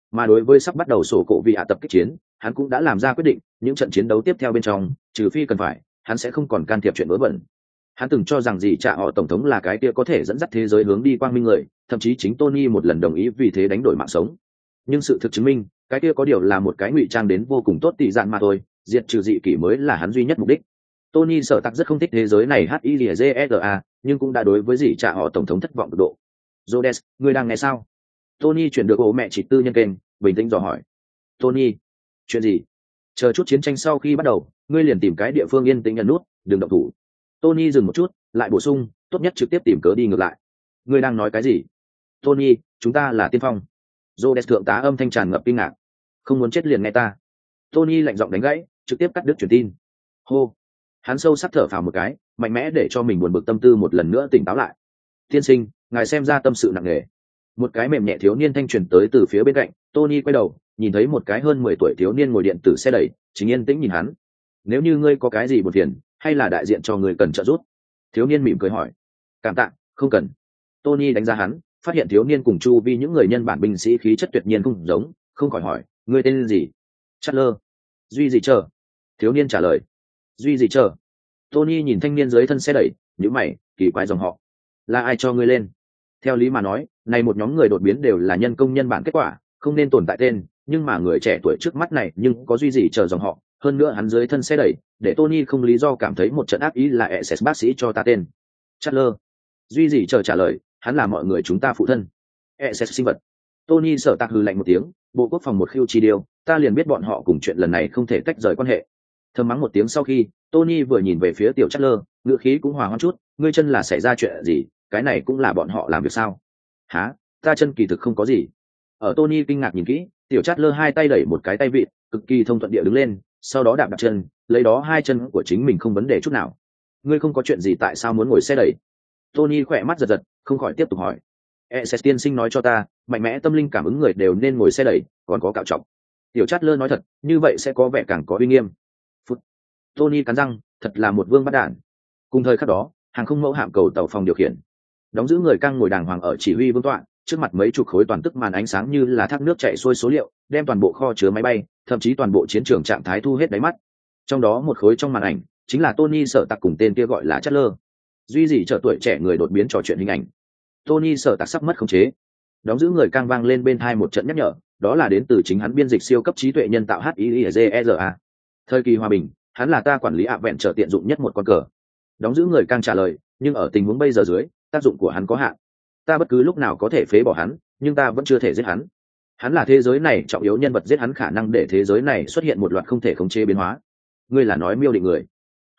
Mà đối với sắp bắt đầu sổ cổ vị ạ tập kích chiến, hắn cũng đã làm ra quyết định, những trận chiến đấu tiếp theo bên trong, trừ phi cần phải, hắn sẽ không còn can thiệp chuyện vớ vẩn. Hắn từng cho rằng gì trả họ tổng thống là cái kia có thể dẫn dắt thế giới hướng đi quang minh người, thậm chí chính Tony một lần đồng ý vì thế đánh đổi mạng sống. Nhưng sự thực chứng minh, cái kia có điều là một cái ngụy trang đến vô cùng tốt tị dạn mà thôi, diệt trừ dị kỷ mới là hắn duy nhất mục đích. Tony sở tặc rất không thích thế giới này HILZERA, nhưng cũng đã đối với gì trả họ tổng thống thất vọng cực độ. Rhodes, người đang nghe sao? Tony chuyển được ổ mẹ chỉ tư nhân kênh, bình tĩnh dò hỏi. Tony, chuyện gì? Chờ chút chiến tranh sau khi bắt đầu, ngươi liền tìm cái địa phương yên tĩnh nhận nút, đừng động thủ. Tony dừng một chút, lại bổ sung, tốt nhất trực tiếp tìm cớ đi ngược lại. Ngươi đang nói cái gì? Tony, chúng ta là tiên phong. Rhodes thượng tá âm thanh tràn ngập kinh ngạc. Không muốn chết liền nghe ta. Tony lạnh giọng đánh gãy, trực tiếp cắt đứt truyền tin. Hô. Hắn sâu sắc thở phào một cái, mạnh mẽ để cho mình buồn bực tâm tư một lần nữa tỉnh táo lại. Tiên sinh, ngài xem ra tâm sự nặng nề. Một cái mềm nhẹ thiếu niên thanh truyền tới từ phía bên cạnh. Tony quay đầu, nhìn thấy một cái hơn mười tuổi thiếu niên ngồi điện tử xe đẩy, chính yên tĩnh nhìn hắn. Nếu như ngươi có cái gì buồn phiền, hay là đại diện cho người cần trợ giúp? Thiếu niên mỉm cười hỏi. Cảm tạ, không cần. Tony đánh giá hắn, phát hiện thiếu niên cùng chu vi những người nhân bản binh sĩ khí chất tuyệt nhiên không giống, không khỏi hỏi, ngươi tên gì? Chatler. Duy gì chờ? Thiếu niên trả lời. Duy gì chờ? Tony nhìn thanh niên dưới thân xe đẩy, nhíu mày, kỳ quái dòng họ. Là ai cho ngươi lên? Theo lý mà nói, này một nhóm người đột biến đều là nhân công nhân bản kết quả, không nên tồn tại tên, nhưng mà người trẻ tuổi trước mắt này nhưng có duy gì chờ dòng họ, hơn nữa hắn dưới thân xe đẩy, để Tony không lý do cảm thấy một trận ác ý là ét ét bác sĩ cho ta tên. Chatler. Duy gì chờ trả lời, hắn là mọi người chúng ta phụ thân. ét ét sinh vật. Tony sở tạc hừ lạnh một tiếng, bộ quốc phòng một khiêu chi điều, ta liền biết bọn họ cùng chuyện lần này không thể tách rời quan hệ. Thầm mắng một tiếng sau khi, Tony vừa nhìn về phía tiểu Chatler, ngữ khí cũng hòa hoãn chút, ngươi chân là xảy ra chuyện gì, cái này cũng là bọn họ làm việc sao? Hả? Ta chân kỳ thực không có gì. Ở Tony kinh ngạc nhìn kỹ, tiểu Chatler hai tay đẩy một cái tay vịn, cực kỳ thông thuận địa đứng lên, sau đó đạp đạp chân, lấy đó hai chân của chính mình không vấn đề chút nào. Ngươi không có chuyện gì tại sao muốn ngồi xe đẩy? Tony khỏe mắt giật giật, không khỏi tiếp tục hỏi. ét ét tiên sinh nói cho ta, mạnh mẽ tâm linh cảm ứng người đều nên ngồi xe đẩy, còn có cạo trọng. Tiểu Chatler nói thật, như vậy sẽ có vẻ càng có uy nghiêm. Phút. Tony cắn răng, thật là một vương bắt đản. Cùng thời khắc đó, hàng không mẫu hạm cầu tàu phòng điều khiển, đóng giữ người căng ngồi đàng hoàng ở chỉ huy vương tọa, trước mặt mấy chục khối toàn tức màn ánh sáng như là thác nước chảy xuôi số liệu, đem toàn bộ kho chứa máy bay, thậm chí toàn bộ chiến trường trạng thái thu hết đáy mắt. Trong đó một khối trong màn ảnh, chính là Tony sở tạc cùng tên kia gọi là Chatler. Duy gì trở tuổi trẻ người đột biến trò chuyện hình ảnh. Tony sở tạc sắp mất khống chế. Đóng giữ người căng vang lên bên tai một trận nhắc nhở, đó là đến từ chính hắn biên dịch siêu cấp trí tuệ nhân tạo HILZERA. Thời kỳ hòa bình, hắn là ta quản lý ạ vẹn trở tiện dụng nhất một con cờ. Đóng giữ người căng trả lời, nhưng ở tình huống bây giờ dưới, tác dụng của hắn có hạn. Ta bất cứ lúc nào có thể phế bỏ hắn, nhưng ta vẫn chưa thể giết hắn. Hắn là thế giới này trọng yếu nhân vật, giết hắn khả năng để thế giới này xuất hiện một loạt không thể khống chế biến hóa. Ngươi là nói miêu định người?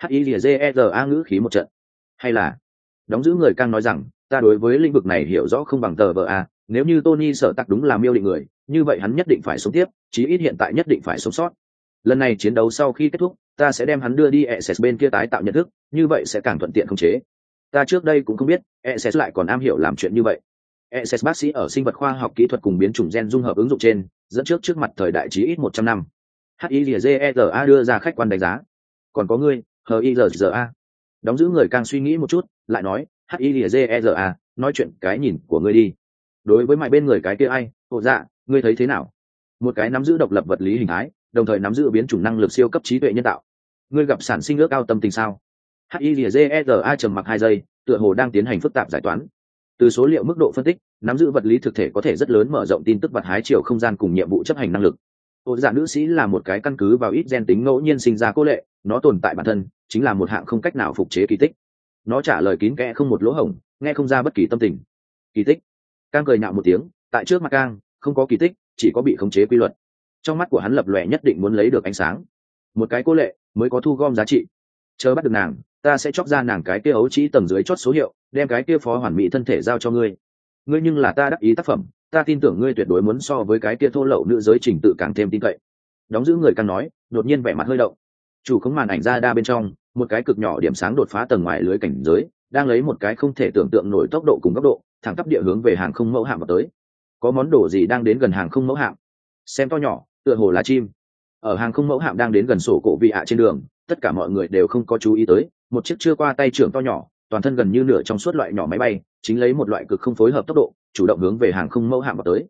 HILZERA ngữ khí một trận. Hay là đóng giữ người căng nói rằng, ta đối với lĩnh vực này hiểu rõ không bằng tờ vờ a, nếu như Tony sở tặc đúng là miêu định người, như vậy hắn nhất định phải sống tiếp, chí ít hiện tại nhất định phải sống sót. Lần này chiến đấu sau khi kết thúc, ta sẽ đem hắn đưa đi ét ét bên kia tái tạo nhận thức, như vậy sẽ càng thuận tiện khống chế. Ta trước đây cũng không biết ét ét lại còn am hiểu làm chuyện như vậy. ét ét bác sĩ ở sinh vật khoa học kỹ thuật cùng biến chủng gen dung hợp ứng dụng trên, dẫn trước trước mặt thời đại chí ít một trăm năm. HILZERA đưa ra khách quan đánh giá. Còn có ngươi, HILZERA. Đóng giữ người càng suy nghĩ một chút, lại nói, HILZERA, nói chuyện cái nhìn của ngươi đi. Đối với mại bên người cái kia ai, hộ dạ, ngươi thấy thế nào? Một cái nắm giữ độc lập vật lý hình thái, đồng thời nắm giữ biến chủng năng lực siêu cấp trí tuệ nhân tạo. Ngươi gặp sản sinh ước ao tâm tình sao? HILZERA trầm mặc hai giây, tựa hồ đang tiến hành phức tạp giải toán. Từ số liệu mức độ phân tích, nắm giữ vật lý thực thể có thể rất lớn mở rộng tin tức vật hái chiều không gian cùng nhiệm vụ chấp hành năng lực. Ôn dạ nữ sĩ là một cái căn cứ vào ít gen tính ngẫu nhiên sinh ra cô lệ, nó tồn tại bản thân, chính là một hạng không cách nào phục chế kỳ tích. Nó trả lời kín kẽ không một lỗ hổng, nghe không ra bất kỳ tâm tình. Kỳ tích? Cang cười nhạo một tiếng, tại trước mặt Cang, không có kỳ tích, chỉ có bị khống chế quy luật. Trong mắt của hắn lập lòe nhất định muốn lấy được ánh sáng. Một cái cô lệ mới có thu gom giá trị. Chờ bắt được nàng, ta sẽ chọc ra nàng cái kia ấu trĩ tầng dưới chót số hiệu, đem cái kia phó hoàn mỹ thân thể giao cho ngươi. Ngươi nhưng là ta đắc ý tác phẩm, ta tin tưởng ngươi tuyệt đối muốn so với cái kia thô lậu nữ giới trình tự càng thêm tin cậy. Đóng giữ người càng nói, đột nhiên vẻ mặt hơi động. Chủ khống màn ảnh ra đa bên trong, một cái cực nhỏ điểm sáng đột phá tầng ngoài lưới cảnh giới, đang lấy một cái không thể tưởng tượng nổi tốc độ cùng góc độ, thẳng tắp địa hướng về hàng không mẫu hạm vào tới. Có món đồ gì đang đến gần hàng không mẫu hạm? Xem to nhỏ, tựa hồ là chim. Ở hàng không mẫu hạm đang đến gần sổ cổ vị ạ trên đường, tất cả mọi người đều không có chú ý tới, một chiếc chưa qua tay trưởng to nhỏ, toàn thân gần như nửa trong suốt loại nhỏ máy bay, chính lấy một loại cực không phối hợp tốc độ, chủ động hướng về hàng không mẫu hạm vào tới.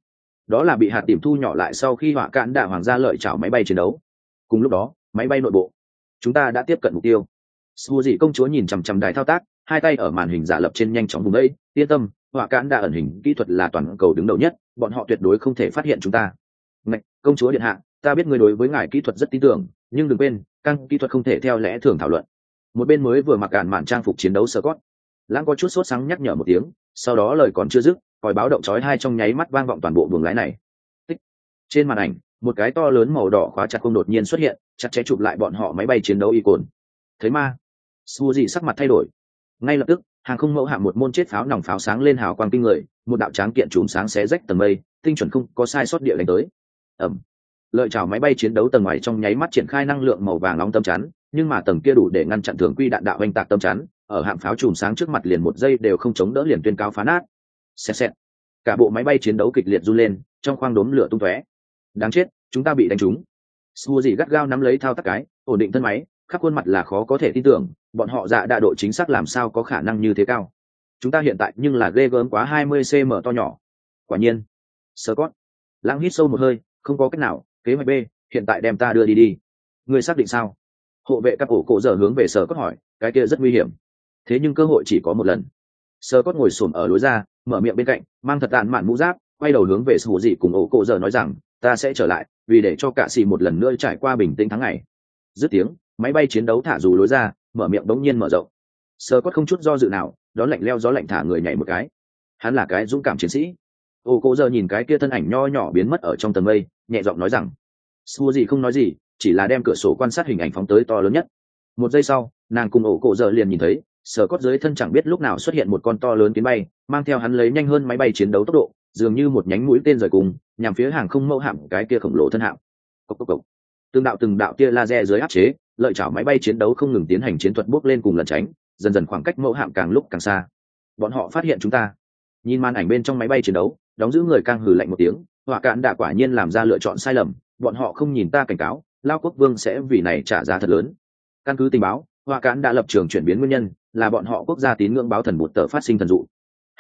đó là bị hạt điểm thu nhỏ lại sau khi họa cạn đạ hoàng gia lợi chảo máy bay chiến đấu. Cùng lúc đó máy bay nội bộ, chúng ta đã tiếp cận mục tiêu. Suzy công chúa nhìn chằm chằm đài thao tác, hai tay ở màn hình giả lập trên nhanh chóng vùng ấy. Yên tâm, họa cạn đạ ẩn hình kỹ thuật là toàn cầu đứng đầu nhất, bọn họ tuyệt đối không thể phát hiện chúng ta. Ngạch, công chúa điện hạ, ta biết người đối với ngài kỹ thuật rất tin tưởng, nhưng đừng quên, căn kỹ thuật không thể theo lẽ thường thảo luận. Một bên mới vừa mặc cản mạn trang phục chiến đấu Scott, lãng có chút sốt sắng nhắc nhở một tiếng, sau đó lời còn chưa dứt, còi báo động chói tai trong nháy mắt vang vọng toàn bộ buồng lái này. Tích. Trên màn ảnh, một cái to lớn màu đỏ khóa chặt không đột nhiên xuất hiện, chặt chẽ chụp lại bọn họ máy bay chiến đấu Icon. Thấy ma, Suzy sắc mặt thay đổi. Ngay lập tức, hàng không mẫu hạm một môn chết pháo nòng pháo sáng lên hào quang kinh người, một đạo tráng kiện chùm sáng xé rách tầng mây, tinh chuẩn không có sai sót địa đánh tới. Ầm. Lợi chảo máy bay chiến đấu tầng ngoài trong nháy mắt triển khai năng lượng màu vàng nóng tâm chắn, nhưng mà tầng kia đủ để ngăn chặn thường quy đạn đạo oanh tạc tâm chắn, ở hạm pháo chùm sáng trước mặt liền một giây đều không chống đỡ liền tuyên cáo phá nát. Xẹt xẹt. Cả bộ máy bay chiến đấu kịch liệt run lên, trong khoang đốm lửa tung tóe. Đáng chết, chúng ta bị đánh trúng. Suzy gắt gao nắm lấy thao tác cái, ổn định thân máy, khắp khuôn mặt là khó có thể tin tưởng, bọn họ dạ đạ độ chính xác làm sao có khả năng như thế cao. Chúng ta hiện tại nhưng là ghê gớm quá hai mươi xăng ti to nhỏ. Quả nhiên. Scott. Lãng hít sâu một hơi, không có cách nào, kế hoạch B, hiện tại đem ta đưa đi đi. Ngươi xác định sao? Hộ vệ các ổ cổ giờ hướng về Scott hỏi, cái kia rất nguy hiểm. Thế nhưng cơ hội chỉ có một lần. Scott ngồi xổm ở lối ra, mở miệng bên cạnh, mang thật tàn mạn mũ giáp, quay đầu hướng về Sủ Dị cùng ổ cổ giờ nói rằng, ta sẽ trở lại, vì để cho cả xì một lần nữa trải qua bình tĩnh tháng ngày. Dứt tiếng, máy bay chiến đấu thả dù lối ra, mở miệng bỗng nhiên mở rộng. Scott không chút do dự nào, đó lạnh leo gió lạnh thả người nhảy một cái. Hắn là cái dũng cảm chiến sĩ. Ổ cổ giờ nhìn cái kia thân ảnh nho nhỏ biến mất ở trong tầng mây, nhẹ giọng nói rằng, Sủ Dị không nói gì, chỉ là đem cửa sổ quan sát hình ảnh phóng tới to lớn nhất. Một giây sau, nàng cùng ổ cổ giờ liền nhìn thấy, Scott dưới thân chẳng biết lúc nào xuất hiện một con to lớn kiến bay, mang theo hắn lấy nhanh hơn máy bay chiến đấu tốc độ, dường như một nhánh mũi tên rời cùng, nhằm phía hàng không mẫu hạm cái kia khổng lồ thân hạm. Cốc cốc cốc. Từng đạo từng đạo tia laser dưới áp chế, lợi chảo máy bay chiến đấu không ngừng tiến hành chiến thuật bước lên cùng lẩn tránh, dần dần khoảng cách mẫu hạm càng lúc càng xa. Bọn họ phát hiện chúng ta. Nhìn màn ảnh bên trong máy bay chiến đấu, đóng giữ người càng hừ lạnh một tiếng, hỏa cạn đã quả nhiên làm ra lựa chọn sai lầm, bọn họ không nhìn ta cảnh cáo, Lao Quốc Vương sẽ vì này trả giá thật lớn. Căn cứ tình báo, hỏa cạn đã lập trường chuyển biến nguyên nhân là bọn họ quốc gia tín ngưỡng báo thần bụt tờ phát sinh thần dụ.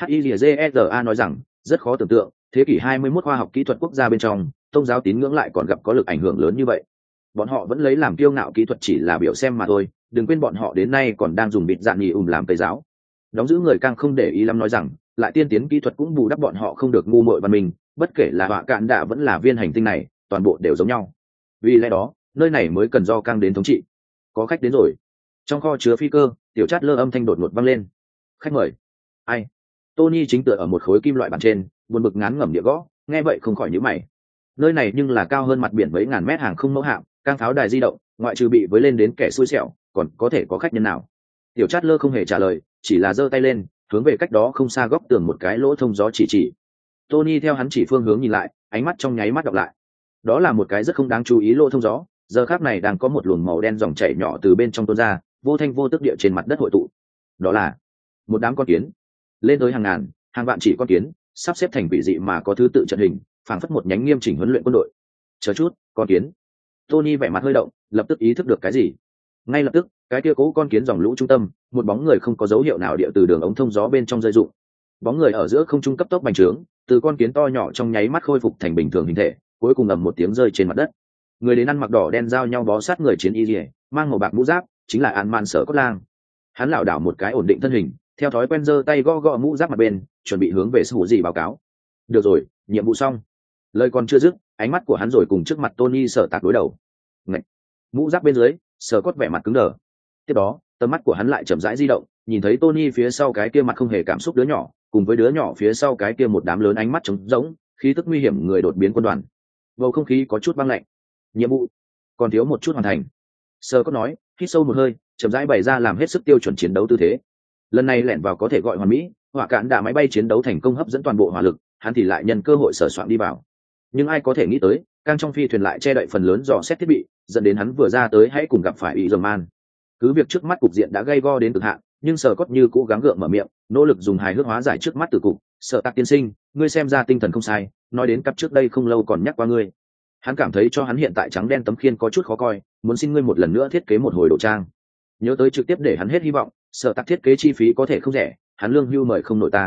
Hizera nói rằng, rất khó tưởng tượng, thế kỷ hai mươi mốt khoa học kỹ thuật quốc gia bên trong, tôn giáo tín ngưỡng lại còn gặp có lực ảnh hưởng lớn như vậy. Bọn họ vẫn lấy làm kiêu ngạo kỹ thuật chỉ là biểu xem mà thôi, đừng quên bọn họ đến nay còn đang dùng bịt dạng nhì ùm làm tây giáo. Đóng giữ người càng không để ý lắm nói rằng, lại tiên tiến kỹ thuật cũng bù đắp bọn họ không được ngu muội văn minh, bất kể là họa cạn đạ vẫn là viên hành tinh này, toàn bộ đều giống nhau. Vì lẽ đó, nơi này mới cần do càng đến thống trị. Có khách đến rồi. Trong kho chứa phi cơ, tiểu chát lơ âm thanh đột ngột vang lên. Khách mời. Ai? Tony chính tựa ở một khối kim loại bàn trên, buồn bực ngán ngẩm địa gõ, nghe vậy không khỏi nhíu mày. Nơi này nhưng là cao hơn mặt biển mấy ngàn mét hàng không mẫu hạm, càng pháo đài di động, ngoại trừ bị với lên đến kẻ xui xẻo, còn có thể có khách nhân nào? Tiểu chát lơ không hề trả lời, chỉ là giơ tay lên, hướng về cách đó không xa góc tường một cái lỗ thông gió chỉ chỉ. Tony theo hắn chỉ phương hướng nhìn lại, ánh mắt trong nháy mắt đọc lại. Đó là một cái rất không đáng chú ý lỗ thông gió, giờ khắc này đang có một luồng màu đen dòng chảy nhỏ từ bên trong tuôn ra, vô thanh vô tức địa trên mặt đất hội tụ. Đó là một đám con kiến, lên tới hàng ngàn, hàng vạn chỉ con kiến, sắp xếp thành vị dị mà có thứ tự trận hình, phảng phất một nhánh nghiêm chỉnh huấn luyện quân đội. Chờ chút, con kiến. Tony vẻ mặt hơi động, lập tức ý thức được cái gì. Ngay lập tức, cái kia cố con kiến dòng lũ trung tâm, một bóng người không có dấu hiệu nào địa từ đường ống thông gió bên trong rơi rụng. Bóng người ở giữa không trung cấp tốc bành trướng, từ con kiến to nhỏ trong nháy mắt khôi phục thành bình thường hình thể, cuối cùng ầm một tiếng rơi trên mặt đất. Người đến ăn mặc đỏ đen giao nhau bó sát người chiến y liễu, mang màu bạc mũ giáp, chính là An Man Sở Cốt Lang. Hắn lảo đảo một cái ổn định thân hình, theo thói quen giơ tay gõ gõ mũ giáp mặt bên, chuẩn bị hướng về Sủ Dị báo cáo. Được rồi, nhiệm vụ xong. Lời còn chưa dứt, ánh mắt của hắn rồi cùng trước mặt Tony Sở Tạc đối đầu. Ngậy. Mũ giáp bên dưới, Sở Cốt vẻ mặt cứng đờ. Tiếp đó, tầm mắt của hắn lại chậm rãi di động, nhìn thấy Tony phía sau cái kia mặt không hề cảm xúc đứa nhỏ, cùng với đứa nhỏ phía sau cái kia một đám lớn ánh mắt trống rỗng, khí tức nguy hiểm người đột biến quân đoàn. Bầu không khí có chút băng lạnh. Nhiệm vụ còn thiếu một chút hoàn thành. Sơ có nói, hít sâu một hơi, chậm rãi bày ra làm hết sức tiêu chuẩn chiến đấu tư thế. Lần này lẻn vào có thể gọi hoàn mỹ, hỏa cạn đạ máy bay chiến đấu thành công hấp dẫn toàn bộ hỏa lực, hắn thì lại nhân cơ hội sở soạn đi vào. Nhưng ai có thể nghĩ tới, càng trong phi thuyền lại che đậy phần lớn dò xét thiết bị, dẫn đến hắn vừa ra tới hãy cùng gặp phải ý dầm man. Cứ việc trước mắt cục diện đã gây go đến cực hạn, nhưng Sở Cốt như cũ gắng gượng mở miệng, nỗ lực dùng hài hước hóa giải trước mắt từ cục. Sở Tạc tiên sinh, ngươi xem ra tinh thần không sai, nói đến cặp trước đây không lâu còn nhắc qua ngươi. Hắn cảm thấy cho hắn hiện tại trắng đen tấm khiên có chút khó coi, muốn xin ngươi một lần nữa thiết kế một hồi đồ trang. Nhớ tới trực tiếp để hắn hết hy vọng, Sở Tạc thiết kế chi phí có thể không rẻ, hắn lương hưu mời không nổi ta.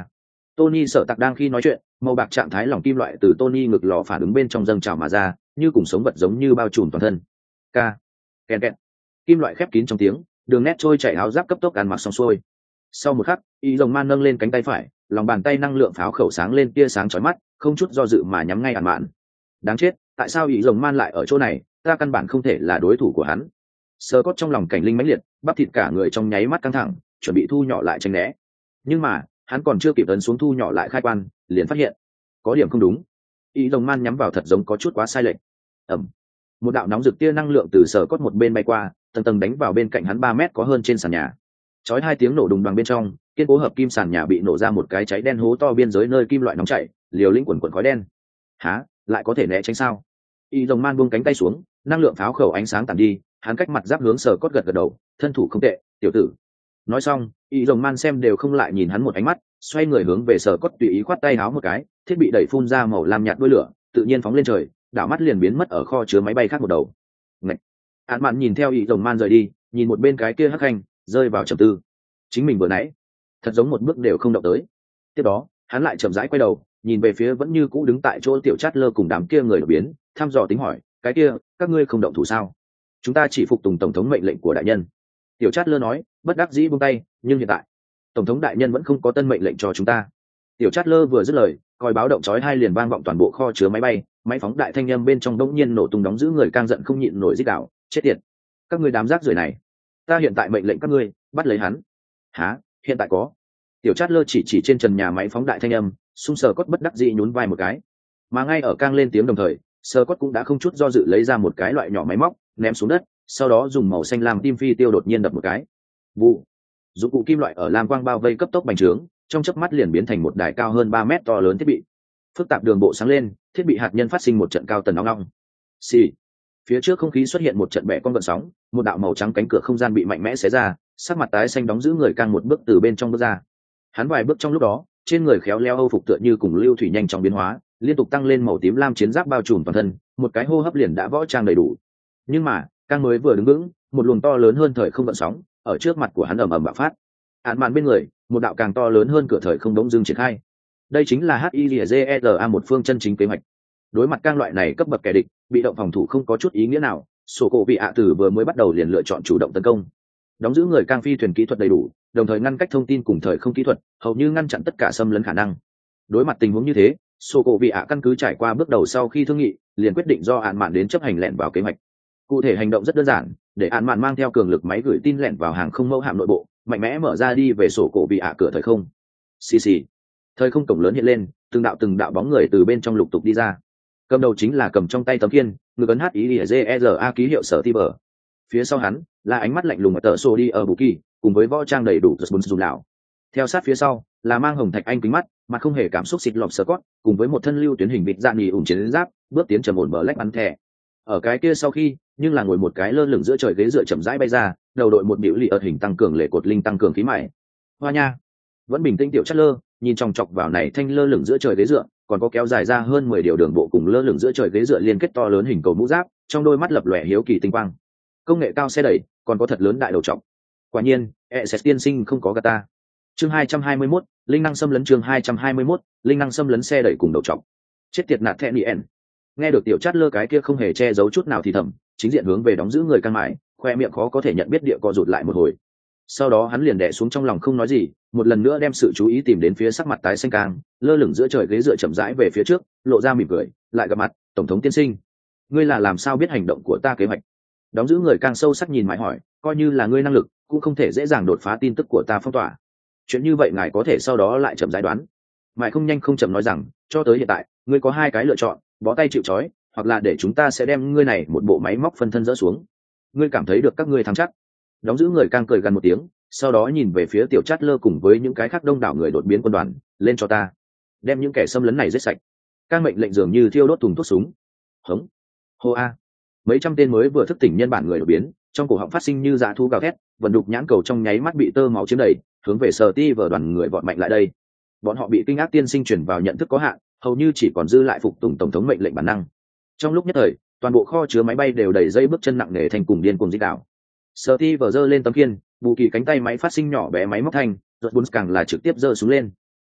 Tony Sở Tạc đang khi nói chuyện, màu bạc trạng thái lỏng kim loại từ Tony ngực lò phản ứng bên trong dâng trào mà ra, như cùng sống vật giống như bao trùm toàn thân. K. Kèn kẹt. Kim loại khép kín trong tiếng, đường nét trôi chảy áo giáp cấp tốc ăn mặc xong xuôi. Sau một khắc, Y Rồng Man nâng lên cánh tay phải, lòng bàn tay năng lượng pháo khẩu sáng lên tia sáng chói mắt, không chút do dự mà nhắm ngay ản mạn. Đáng chết, tại sao Y Rồng Man lại ở chỗ này? Ta căn bản không thể là đối thủ của hắn. Sơ cốt trong lòng cảnh linh mãnh liệt, bắp thịt cả người trong nháy mắt căng thẳng, chuẩn bị thu nhỏ lại tránh né. Nhưng mà, hắn còn chưa kịp ấn xuống thu nhỏ lại khai quan, liền phát hiện có điểm không đúng. Y Rồng Man nhắm vào thật giống có chút quá sai lệch. Ầm. Một đạo nóng rực tia năng lượng từ sờ cốt một bên bay qua, tầng tầng đánh vào bên cạnh hắn ba mét có hơn trên sàn nhà. Chói hai tiếng nổ đùng đoàng bên trong, kiên cố hợp kim sàn nhà bị nổ ra một cái cháy đen hố to biên giới nơi kim loại nóng chảy, liều lĩnh quần quần khói đen. Hả, lại có thể né tránh sao? Y Rồng Man buông cánh tay xuống, năng lượng pháo khẩu ánh sáng tàn đi, hắn cách mặt giáp hướng sờ cốt gật gật đầu, thân thủ không tệ, tiểu tử. Nói xong, Y Rồng Man xem đều không lại nhìn hắn một ánh mắt, xoay người hướng về sờ cốt tùy ý khoát tay háo một cái, thiết bị đẩy phun ra màu lam nhạt đuôi lửa, tự nhiên phóng lên trời, đảo mắt liền biến mất ở kho chứa máy bay khác một đầu. Ngậy. Án Mạn nhìn theo Y Rồng Man rời đi, nhìn một bên cái kia hắc hành, rơi vào trầm tư. Chính mình vừa nãy, thật giống một bước đều không động tới. Tiếp đó, hắn lại chậm rãi quay đầu, nhìn về phía vẫn như cũ đứng tại chỗ tiểu Chát Lơ cùng đám kia người đột biến, thăm dò tính hỏi, cái kia, các ngươi không động thủ sao? Chúng ta chỉ phục tùng tổng thống mệnh lệnh của đại nhân. Tiểu Chát Lơ nói, bất đắc dĩ buông tay, nhưng hiện tại, tổng thống đại nhân vẫn không có tân mệnh lệnh cho chúng ta. Tiểu Chát Lơ vừa dứt lời, còi báo động chói hai liền vang vọng toàn bộ kho chứa máy bay, máy phóng đại thanh âm bên trong đống nhiên nổ tung đóng giữ người cang giận không nhịn nổi rít đảo, chết tiệt, các ngươi đám rác rưởi này, ta hiện tại mệnh lệnh các ngươi bắt lấy hắn. Hả, hiện tại có? Tiểu Chát Lơ chỉ chỉ trên trần nhà máy phóng đại thanh âm, sung sờ cốt bất đắc dĩ nhún vai một cái, mà ngay ở cang lên tiếng đồng thời, sờ cốt cũng đã không chút do dự lấy ra một cái loại nhỏ máy móc ném xuống đất, sau đó dùng màu xanh lam tim phi tiêu đột nhiên đập một cái, vụ, dụng cụ kim loại ở lam quang bao vây cấp tốc bành trướng, trong chớp mắt liền biến thành một đài cao hơn ba mét to lớn thiết bị. Phức tạp đường bộ sáng lên, thiết bị hạt nhân phát sinh một trận cao tần nóng nóng. Xì. Phía trước không khí xuất hiện một trận bẻ con gợn sóng, một đạo màu trắng cánh cửa không gian bị mạnh mẽ xé ra, sắc mặt tái xanh đóng giữ người càng một bước từ bên trong bước ra. Hắn vài bước trong lúc đó, trên người khéo léo âu phục tựa như cùng lưu thủy nhanh chóng biến hóa, liên tục tăng lên màu tím lam chiến giáp bao trùm toàn thân, một cái hô hấp liền đã võ trang đầy đủ. Nhưng mà, càng mới vừa đứng vững, một luồng to lớn hơn thời không gợn sóng, ở trước mặt của hắn ầm ầm bạo phát. Án màn bên người, một đạo càng to lớn hơn cửa thời không đống dưng triển khai. Đây chính là hát i giê e rờ a một phương chân chính kế hoạch. Đối mặt cang loại này cấp bậc kẻ địch, bị động phòng thủ không có chút ý nghĩa nào, sổ cổ vị ạ tử vừa mới bắt đầu liền lựa chọn chủ động tấn công. Đóng giữ người cang phi thuyền kỹ thuật đầy đủ, đồng thời ngăn cách thông tin cùng thời không kỹ thuật, hầu như ngăn chặn tất cả xâm lấn khả năng. Đối mặt tình huống như thế, sổ cổ vị ạ căn cứ trải qua bước đầu sau khi thương nghị, liền quyết định do án mạn đến chấp hành lẻn vào kế hoạch. Cụ thể hành động rất đơn giản, để án mạn mang theo cường lực máy gửi tin lẻn vào hàng không mẫu hạm nội bộ, mạnh mẽ mở ra đi về sổ cổ vị ạ cửa thời không. Xì xì. Thời không cổng lớn hiện lên, từng đạo từng đạo bóng người từ bên trong lục tục đi ra. Cầm đầu chính là cầm trong tay tấm kiên, ngực ấn hát ý giê e rờ a ký hiệu sở ti bờ. Phía sau hắn là ánh mắt lạnh lùng ở tờ sổ đi ở bù kỳ, cùng với võ trang đầy đủ bốn dùng lão. Theo sát phía sau là mang hồng thạch anh kính mắt, mà không hề cảm xúc xịt lọp sờ cốt, cùng với một thân lưu tuyến hình vịt dạng nhì ủng chiến giáp, bước tiến trầm ổn bờ lách bắn thẻ. Ở cái kia sau khi, nhưng là ngồi một cái lơ lửng giữa trời ghế dựa chậm rãi bay ra, đầu đội một biểu lì ở hình tăng cường lệ cột linh tăng cường khí mại. Hoa nha, vẫn bình tĩnh tiểu chất lơ, nhìn chòng chọc vào này thanh lơ lửng giữa trời ghế dựa, còn có kéo dài ra hơn mười điều đường bộ cùng lơ lửng giữa trời ghế dựa liên kết to lớn hình cầu mũ giáp, trong đôi mắt lập lòe hiếu kỳ tinh quang. Công nghệ cao xe đẩy, còn có thật lớn đại đầu trọng. Quả nhiên, e ét tiên sinh không có gata. Chương hai trăm hai mươi mốt, linh năng xâm lấn chương hai trăm hai mươi mốt, linh năng xâm lấn xe đẩy cùng đầu trọng. Chết tiệt nạt thẹn nien. Nghe được tiểu chát lơ cái kia không hề che giấu chút nào thì thầm, chính diện hướng về đóng giữ người căng mãi, khoe miệng khó có thể nhận biết địa co rụt lại một hồi. Sau đó hắn liền đè xuống trong lòng không nói gì, một lần nữa đem sự chú ý tìm đến phía sắc mặt tái xanh càng, lơ lửng giữa trời ghế dựa chậm rãi về phía trước, lộ ra mỉm cười, lại gặp mặt, tổng thống tiên sinh. Ngươi là làm sao biết hành động của ta kế hoạch? Đóng giữ người càng sâu sắc nhìn mãi hỏi, coi như là ngươi năng lực, cũng không thể dễ dàng đột phá tin tức của ta phong tỏa. Chuyện như vậy ngài có thể sau đó lại chậm giải đoán. Mãi không nhanh không chậm nói rằng, cho tới hiện tại, ngươi có hai cái lựa chọn, bó tay chịu trói, hoặc là để chúng ta sẽ đem ngươi này một bộ máy móc phân thân dỡ xuống. Ngươi cảm thấy được các ngươi thắng chắc. Đóng giữ người càng cười gần một tiếng, sau đó nhìn về phía tiểu chát lơ cùng với những cái khác đông đảo người đột biến quân đoàn, lên cho ta, đem những kẻ xâm lấn này giết sạch. Các mệnh lệnh dường như thiêu đốt thùng thuốc súng. Hống, hô a. Mấy trăm tên mới vừa thức tỉnh nhân bản người đột biến, trong cổ họng phát sinh như dã thú gào thét, vận đục nhãn cầu trong nháy mắt bị tơ máu chiếm đầy, hướng về sở ti vở đoàn người vọt mạnh lại đây. Bọn họ bị kinh ác tiên sinh chuyển vào nhận thức có hạn, hầu như chỉ còn dư lại phục tùng tổng thống mệnh lệnh bản năng. Trong lúc nhất thời, toàn bộ kho chứa máy bay đều đầy dây bước chân nặng nề thành cùng điên cuồng dích đảo. Sở ti vở giơ lên tấm kiên, bù kỳ cánh tay máy phát sinh nhỏ bé máy móc thanh, ruột bốn càng là trực tiếp giơ xuống lên.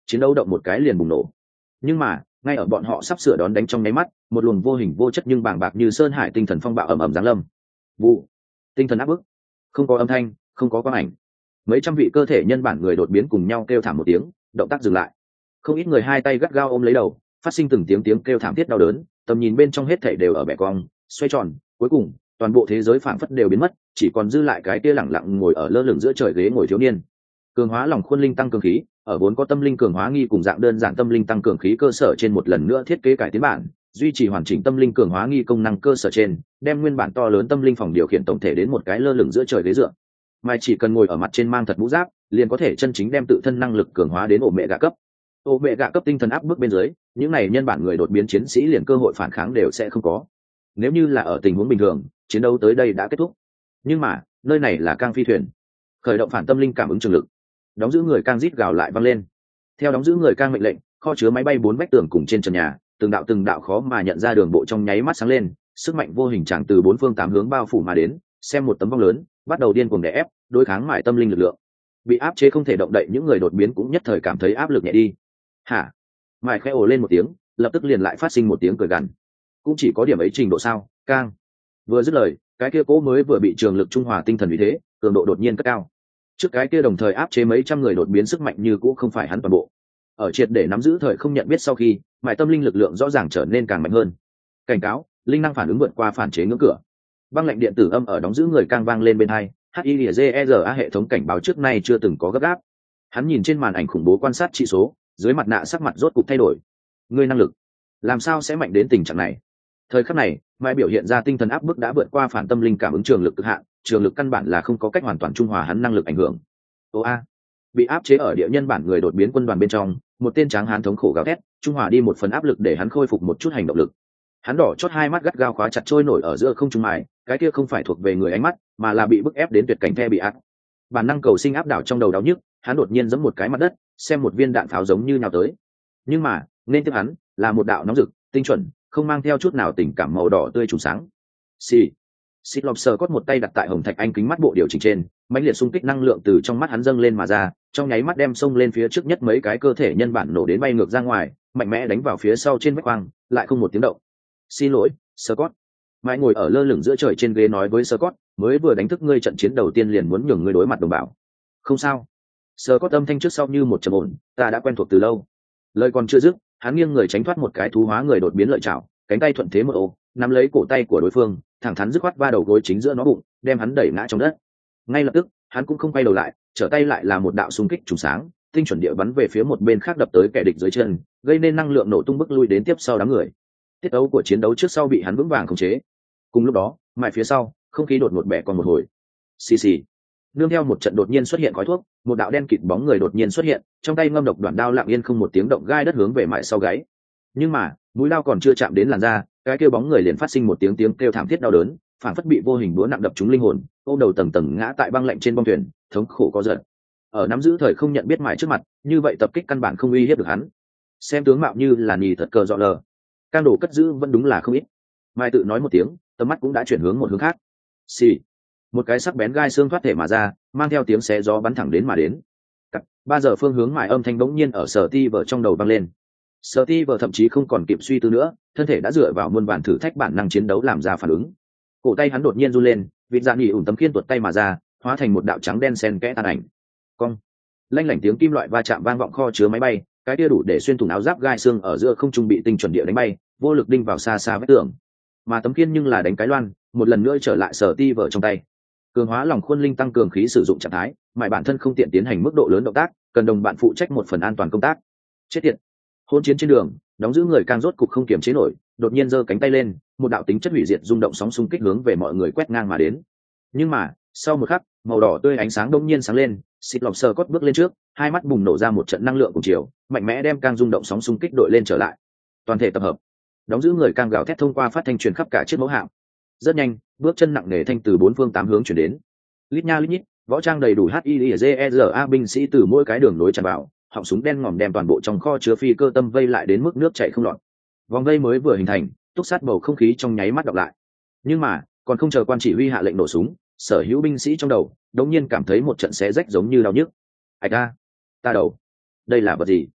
chiến đấu động một cái liền bùng nổ. Nhưng mà ngay ở bọn họ sắp sửa đón đánh trong nháy mắt, một luồng vô hình vô chất nhưng bàng bạc như sơn hải tinh thần phong bạo ầm ầm giáng lâm. Vụ, tinh thần áp bức, không có âm thanh, không có quang ảnh. Mấy trăm vị cơ thể nhân bản người đột biến cùng nhau kêu thảm một tiếng, động tác dừng lại. Không ít người hai tay gắt gao ôm lấy đầu, phát sinh từng tiếng tiếng kêu thảm thiết đau đớn, tầm nhìn bên trong hết thảy đều ở bẻ cong, xoay tròn, cuối cùng toàn bộ thế giới phảng phất đều biến mất, chỉ còn dư lại cái kia lẳng lặng ngồi ở lơ lửng giữa trời ghế ngồi thiếu niên. Cường hóa lòng khuôn linh tăng cường khí, ở vốn có tâm linh cường hóa nghi cùng dạng đơn giản tâm linh tăng cường khí cơ sở trên một lần nữa thiết kế cải tiến bản, duy trì hoàn chỉnh tâm linh cường hóa nghi công năng cơ sở trên, đem nguyên bản to lớn tâm linh phòng điều khiển tổng thể đến một cái lơ lửng giữa trời ghế dựa. Mà chỉ cần ngồi ở mặt trên mang thật mũ giáp, liền có thể chân chính đem tự thân năng lực cường hóa đến ổ mẹ gạ cấp. Ổ mẹ gạ cấp tinh thần áp bức bên dưới, những này nhân bản người đột biến chiến sĩ liền cơ hội phản kháng đều sẽ không có. Nếu như là ở tình huống bình thường, chiến đấu tới đây đã kết thúc. Nhưng mà, nơi này là Cang phi thuyền. Khởi động phản tâm linh cảm ứng trường lực. Đóng giữ người Cang rít gào lại vang lên. Theo đóng giữ người Cang mệnh lệnh, kho chứa máy bay bốn vách tường cùng trên trần nhà, từng đạo từng đạo khó mà nhận ra đường bộ trong nháy mắt sáng lên, sức mạnh vô hình tràn từ bốn phương tám hướng bao phủ mà đến, xem một tấm vong lớn, bắt đầu điên cuồng đè ép, đối kháng mại tâm linh lực lượng. Bị áp chế không thể động đậy những người đột biến cũng nhất thời cảm thấy áp lực nhẹ đi. Hả? Mại khẽ ồ lên một tiếng, lập tức liền lại phát sinh một tiếng cười gằn. Cũng chỉ có điểm ấy trình độ sao, Cang? Vừa dứt lời, cái kia cố mới vừa bị trường lực trung hòa tinh thần uy thế, cường độ đột nhiên cất cao. Trước cái kia đồng thời áp chế mấy trăm người đột biến sức mạnh như cũ không phải hắn toàn bộ. Ở triệt để nắm giữ thời không nhận biết sau khi, mại tâm linh lực lượng rõ ràng trở nên càng mạnh hơn. Cảnh cáo, linh năng phản ứng vượt qua phản chế ngưỡng cửa. Băng lệnh điện tử âm ở đóng giữ người Cang vang lên bên hai, hát i giê e rờ a hệ thống cảnh báo trước nay chưa từng có gấp gáp. Hắn nhìn trên màn ảnh khủng bố quan sát trị số, dưới mặt nạ sắc mặt rốt cục thay đổi. Ngươi năng lực làm sao sẽ mạnh đến tình trạng này? Thời khắc này, mai biểu hiện ra tinh thần áp bức đã vượt qua phản tâm linh cảm ứng trường lực cực hạn, trường lực căn bản là không có cách hoàn toàn trung hòa hắn năng lực ảnh hưởng. Ô a, bị áp chế ở địa nhân bản người đột biến quân đoàn bên trong, một tên tráng hán thống khổ gào thét, trung hòa đi một phần áp lực để hắn khôi phục một chút hành động lực. Hắn đỏ chót hai mắt gắt gao khóa chặt trôi nổi ở giữa không trung mài, cái kia không phải thuộc về người ánh mắt, mà là bị bức ép đến tuyệt cảnh the bị áp. Bản năng cầu sinh áp đảo trong đầu đau nhức, hắn đột nhiên giẫm một cái mặt đất, xem một viên đạn pháo giống như nhào tới. Nhưng mà, nên tiếp hắn là một đạo nóng rực, tinh chuẩn, không mang theo chút nào tình cảm màu đỏ tươi trùng sáng. Xì. Xịt lọp sờ cốt một tay đặt tại hồng thạch anh kính mắt bộ điều chỉnh trên, mãnh liệt xung kích năng lượng từ trong mắt hắn dâng lên mà ra, trong nháy mắt đem xông lên phía trước nhất mấy cái cơ thể nhân bản nổ đến bay ngược ra ngoài, mạnh mẽ đánh vào phía sau trên vách quang, lại không một tiếng động. Xin lỗi, Scott. Mãi ngồi ở lơ lửng giữa trời trên ghế nói với Scott, mới vừa đánh thức ngươi trận chiến đầu tiên liền muốn nhường ngươi đối mặt đồng bào. Không sao. Scott âm thanh trước sau như một trầm ổn, ta đã quen thuộc từ lâu. Lời còn chưa dứt, hắn nghiêng người tránh thoát một cái thú hóa người đột biến lợi chảo, cánh tay thuận thế một ô, nắm lấy cổ tay của đối phương, thẳng thắn dứt khoát va đầu gối chính giữa nó bụng, đem hắn đẩy ngã trong đất. Ngay lập tức, hắn cũng không quay đầu lại, trở tay lại là một đạo xung kích trùng sáng, tinh chuẩn địa bắn về phía một bên khác đập tới kẻ địch dưới chân, gây nên năng lượng nổ tung bức lui đến tiếp sau đám người. Tiết đấu của chiến đấu trước sau bị hắn vững vàng khống chế. Cùng lúc đó, mãi phía sau, không khí đột ngột bẻ còn một hồi. Xì xì. Nương theo một trận đột nhiên xuất hiện khói thuốc, một đạo đen kịt bóng người đột nhiên xuất hiện, trong tay ngâm độc đoạn đao lặng yên không một tiếng động gai đất hướng về mãi sau gáy. Nhưng mà, mũi đao còn chưa chạm đến làn da, cái kêu bóng người liền phát sinh một tiếng tiếng kêu thảm thiết đau đớn, phản phất bị vô hình búa nặng đập trúng linh hồn, ôm đầu tầng tầng ngã tại băng lạnh trên bong thuyền, thống khổ có giận. Ở nắm giữ thời không nhận biết mãi trước mặt, như vậy tập kích căn bản không uy hiếp được hắn. Xem tướng mạo như là nhì thật cờ dọ lờ, can đồ cất giữ vẫn đúng là không ít. Mai tự nói một tiếng, tầm mắt cũng đã chuyển hướng một hướng khác. Xì. Một cái sắc bén gai xương thoát thể mà ra, mang theo tiếng xé gió bắn thẳng đến mà đến. Cắt, ba giờ phương hướng mãi âm thanh bỗng nhiên ở Sở Ti vở trong đầu vang lên. Sở Ti vở thậm chí không còn kịp suy tư nữa, thân thể đã dựa vào muôn vàn thử thách bản năng chiến đấu làm ra phản ứng. Cổ tay hắn đột nhiên run lên, vịt dạ nghỉ ủn tấm khiên tuột tay mà ra, hóa thành một đạo trắng đen xen kẽ tàn ảnh. Cong. Lanh lảnh tiếng kim loại va chạm vang vọng kho chứa máy bay, cái kia đủ để xuyên thủng áo giáp gai xương ở giữa không trung bị tinh chuẩn địa đánh bay, vô lực đinh vào xa xa vách tường. Mà tấm khiên nhưng là đánh cái loan, một lần nữa trở lại Sở Ti vở trong tay. Cường hóa lòng khuôn linh tăng cường khí sử dụng trạng thái, mại bản thân không tiện tiến hành mức độ lớn động tác, cần đồng bạn phụ trách một phần an toàn công tác. Chết tiệt. Hôn chiến trên đường, đóng giữ người càng rốt cục không kiềm chế nổi, đột nhiên giơ cánh tay lên, một đạo tính chất hủy diệt rung động sóng xung kích hướng về mọi người quét ngang mà đến. Nhưng mà, sau một khắc, màu đỏ tươi ánh sáng đông nhiên sáng lên, xịt lọc sờ cốt bước lên trước, hai mắt bùng nổ ra một trận năng lượng cùng chiều, mạnh mẽ đem càng rung động sóng xung kích đội lên trở lại. Toàn thể tập hợp. Đóng giữ người càng gào thét thông qua phát thanh truyền khắp cả chiếc mẫu hạm. Rất nhanh, bước chân nặng nề thanh từ bốn phương tám hướng chuyển đến. Lít nha lít nhít, võ trang đầy đủ hát i giê e rờ a binh sĩ từ mỗi cái đường nối tràn vào, họng súng đen ngòm đem toàn bộ trong kho chứa phi cơ tâm vây lại đến mức nước chảy không lọt. Vòng vây mới vừa hình thành, túc sát bầu không khí trong nháy mắt đọc lại. Nhưng mà, còn không chờ quan chỉ huy hạ lệnh nổ súng, sở hữu binh sĩ trong đầu đột nhiên cảm thấy một trận xé rách giống như đau nhức. Ảch a, ta đầu, đây là vật gì?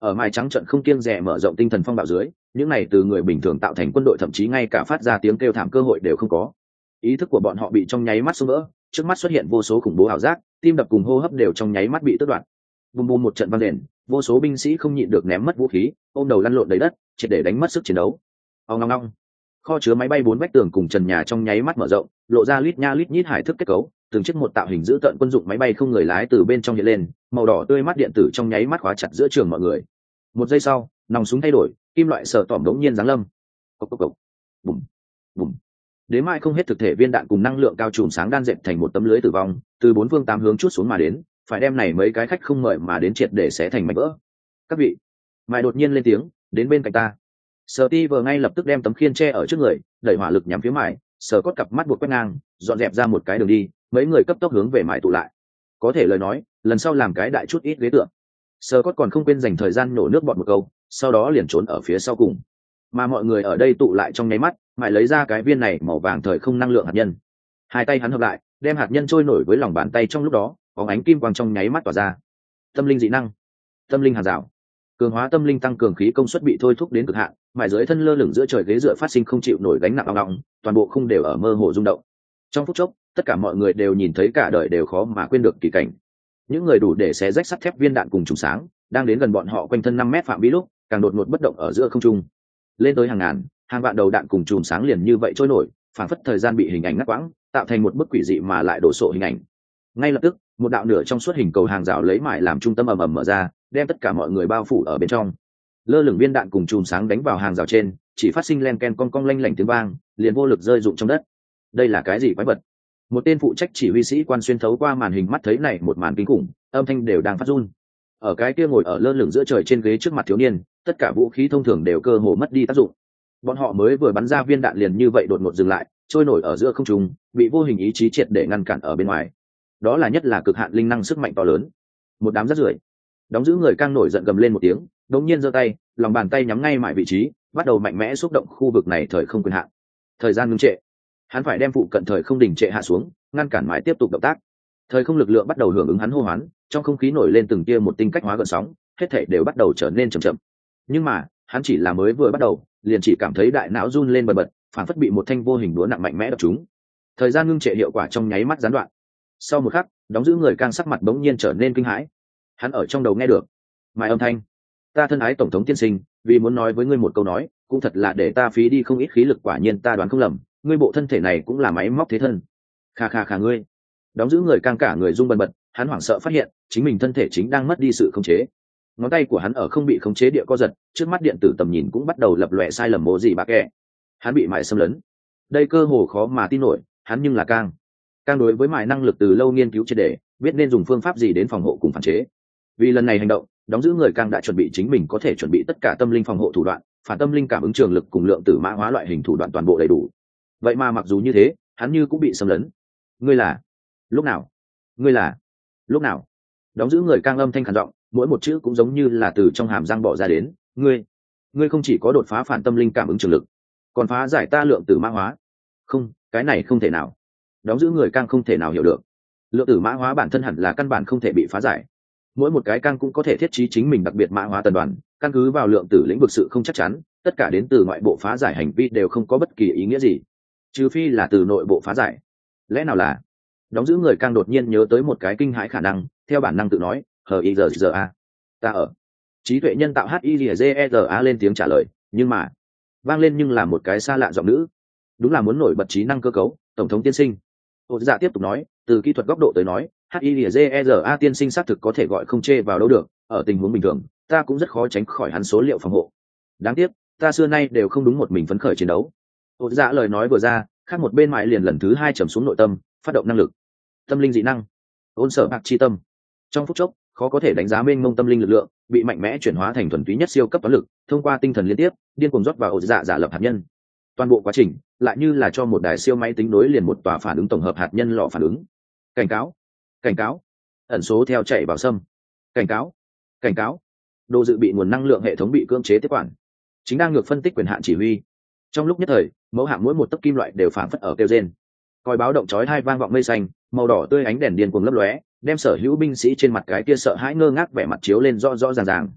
ở mài trắng trận không kiêng dè mở rộng tinh thần phong bạo dưới, những này từ người bình thường tạo thành quân đội thậm chí ngay cả phát ra tiếng kêu thảm cơ hội đều không có. Ý thức của bọn họ bị trong nháy mắt xô vỡ, trước mắt xuất hiện vô số khủng bố ảo giác, tim đập cùng hô hấp đều trong nháy mắt bị tước đoạt. Bùm bùm một trận vang dền, vô số binh sĩ không nhịn được ném mất vũ khí, ôm đầu lăn lộn đầy đất, triệt để đánh mất sức chiến đấu. Ong ong ong. Kho chứa máy bay bốn vách tường cùng trần nhà trong nháy mắt mở rộng, lộ ra lít nha lít nhít hải thức kết cấu, từng chiếc một tạo hình giữ tợn quân dụng máy bay không người lái từ bên trong hiện lên, màu đỏ tươi mắt điện tử trong nháy mắt khóa chặt giữa trường mọi người. Một giây sau, nòng súng thay đổi, kim loại sở tỏm đống nhiên giáng lâm. Cộc cộc cộc. Bùm. Bùm. Đến mai không hết thực thể viên đạn cùng năng lượng cao trùm sáng đan dệt thành một tấm lưới tử vong, từ bốn phương tám hướng chút xuống mà đến, phải đem này mấy cái khách không mời mà đến triệt để xé thành mảnh vỡ. Các vị, mai đột nhiên lên tiếng, đến bên cạnh ta. Sở Ti vừa ngay lập tức đem tấm khiên che ở trước người, đẩy hỏa lực nhắm phía mải, Sở Cốt cặp mắt buộc quét ngang, dọn dẹp ra một cái đường đi, mấy người cấp tốc hướng về mải tụ lại. Có thể lời nói, lần sau làm cái đại chút ít ghế tượng. Sở Cốt còn không quên dành thời gian nổ nước bọt một câu, sau đó liền trốn ở phía sau cùng. Mà mọi người ở đây tụ lại trong nháy mắt, mải lấy ra cái viên này màu vàng thời không năng lượng hạt nhân. Hai tay hắn hợp lại, đem hạt nhân trôi nổi với lòng bàn tay trong lúc đó, bóng ánh kim quang trong nháy mắt tỏa ra. Tâm linh dị năng, tâm linh hàn rào, cường hóa tâm linh tăng cường khí công suất bị thôi thúc đến cực hạn, mải dưới thân lơ lửng giữa trời ghế dựa phát sinh không chịu nổi gánh nặng ong ong, toàn bộ khung đều ở mơ hồ rung động. Trong phút chốc, tất cả mọi người đều nhìn thấy cả đời đều khó mà quên được kỳ cảnh. Những người đủ để xé rách sắt thép viên đạn cùng trùng sáng, đang đến gần bọn họ quanh thân năm mét phạm vi lúc, càng đột ngột bất động ở giữa không trung. Lên tới hàng ngàn, hàng vạn đầu đạn cùng chùm sáng liền như vậy trôi nổi, phảng phất thời gian bị hình ảnh ngắt quãng, tạo thành một bức quỷ dị mà lại đổ sộ hình ảnh. Ngay lập tức, một đạo nửa trong suốt hình cầu hàng rào lấy mải làm trung tâm ầm ầm mở ra, đem tất cả mọi người bao phủ ở bên trong. Lơ lửng viên đạn cùng chùm sáng đánh vào hàng rào trên, chỉ phát sinh len ken cong cong lanh lảnh tiếng vang, liền vô lực rơi rụng trong đất. Đây là cái gì quái vật? Một tên phụ trách chỉ huy sĩ quan xuyên thấu qua màn hình mắt thấy này một màn kinh khủng, âm thanh đều đang phát run. Ở cái kia ngồi ở lơ lửng giữa trời trên ghế trước mặt thiếu niên, tất cả vũ khí thông thường đều cơ hồ mất đi tác dụng. Bọn họ mới vừa bắn ra viên đạn liền như vậy đột ngột dừng lại, trôi nổi ở giữa không trung, bị vô hình ý chí triệt để ngăn cản ở bên ngoài. Đó là nhất là cực hạn linh năng sức mạnh to lớn. Một đám rác rưởi. Đóng giữ người càng nổi giận gầm lên một tiếng, đống nhiên giơ tay, lòng bàn tay nhắm ngay mãi vị trí, bắt đầu mạnh mẽ xúc động khu vực này thời không quyền hạn. Thời gian ngưng trệ, hắn phải đem phụ cận thời không đình trệ hạ xuống, ngăn cản mãi tiếp tục động tác. Thời không lực lượng bắt đầu hưởng ứng hắn hô hoán, trong không khí nổi lên từng tia một tinh cách hóa gợn sóng, hết thảy đều bắt đầu trở nên chậm chậm. Nhưng mà, hắn chỉ là mới vừa bắt đầu, liền chỉ cảm thấy đại não run lên bần bật, phản phất bị một thanh vô hình búa nặng mạnh mẽ đập trúng. Thời gian ngưng trệ hiệu quả trong nháy mắt gián đoạn. Sau một khắc, đóng giữ người càng sắc mặt bỗng nhiên trở nên kinh hãi. Hắn ở trong đầu nghe được mãi âm thanh: ta thân ái tổng thống tiên sinh, vì muốn nói với ngươi một câu nói, cũng thật là để ta phí đi không ít khí lực, quả nhiên ta đoán không lầm, ngươi bộ thân thể này cũng là máy móc thế thân. Kha kha kha ngươi. Đóng giữ người càng cả người rung bần bật, hắn hoảng sợ phát hiện chính mình thân thể chính đang mất đi sự khống chế. Ngón tay của hắn ở không bị khống chế địa co giật, trước mắt điện tử tầm nhìn cũng bắt đầu lập lòe sai lầm mô gì bà kẻ. Hắn bị mãi xâm lấn. Đây cơ hồ khó mà tin nổi, hắn nhưng là Cang. Cang đối với mãi năng lực từ lâu nghiên cứu triệt để, biết nên dùng phương pháp gì đến phòng hộ cùng phản chế. Vì lần này hành động, đóng giữ người Cang đã chuẩn bị chính mình có thể chuẩn bị tất cả tâm linh phòng hộ thủ đoạn, phản tâm linh cảm ứng trường lực cùng lượng tử mã hóa loại hình thủ đoạn toàn bộ đầy đủ. Vậy mà mặc dù như thế, hắn như cũng bị xâm lấn. Ngươi là? Lúc nào? Ngươi là? Lúc nào? Đóng giữ người Cang âm thanh khàn giọng, mỗi một chữ cũng giống như là từ trong hàm răng bỏ ra đến. Ngươi, ngươi không chỉ có đột phá phản tâm linh cảm ứng trường lực, còn phá giải ta lượng tử mã hóa. Không, cái này không thể nào. Đóng giữ người Cang không thể nào hiểu được. Lượng tử mã hóa bản thân hẳn là căn bản không thể bị phá giải. Mỗi một cái Cang cũng có thể thiết trí chính mình đặc biệt mã hóa tần đoàn, căn cứ vào lượng tử lĩnh vực sự không chắc chắn, tất cả đến từ ngoại bộ phá giải hành vi đều không có bất kỳ ý nghĩa gì, trừ phi là từ nội bộ phá giải. Lẽ nào là? Đóng giữ người Cang đột nhiên nhớ tới một cái kinh hãi khả năng, theo bản năng tự nói, hờ i giờ giờ a, ta ở. Trí tuệ nhân tạo h i z a lên tiếng trả lời, nhưng mà vang lên nhưng là một cái xa lạ giọng nữ. Đúng là muốn nổi bật trí năng cơ cấu, tổng thống tiên sinh. Ô dạ tiếp tục nói, từ kỹ thuật góc độ tới nói, h i z a tiên sinh xác thực có thể gọi không chê vào đâu được, ở tình huống bình thường ta cũng rất khó tránh khỏi hắn số liệu phòng hộ. Đáng tiếc ta xưa nay đều không đúng một mình phấn khởi chiến đấu. Ô dạ lời nói vừa ra, khác một bên mãi liền lần thứ hai trầm xuống nội tâm, phát động năng lực tâm linh dị năng, ôn sở bạc chi tâm. Trong phút chốc, khó có thể đánh giá mênh mông tâm linh lực lượng bị mạnh mẽ chuyển hóa thành thuần túy nhất siêu cấp toán lực, thông qua tinh thần liên tiếp điên cuồng rót vào ổ dạ giả lập hạt nhân. Toàn bộ quá trình lại như là cho một đài siêu máy tính nối liền một tòa phản ứng tổng hợp hạt nhân lò phản ứng. Cảnh cáo, cảnh cáo, ẩn số theo chạy vào sâm. Cảnh cáo, cảnh cáo, đồ dự bị nguồn năng lượng hệ thống bị cưỡng chế tiếp quản. Chính đang ngược phân tích quyền hạn chỉ huy. Trong lúc nhất thời, mẫu hạng mỗi một tấc kim loại đều phản phất ở kêu rên. Còi báo động chói hai vang vọng mây xanh, màu đỏ tươi ánh đèn điên cuồng lấp lóe, đem sở hữu binh sĩ trên mặt cái kia sợ hãi ngơ ngác vẻ mặt chiếu lên rõ rõ ràng ràng.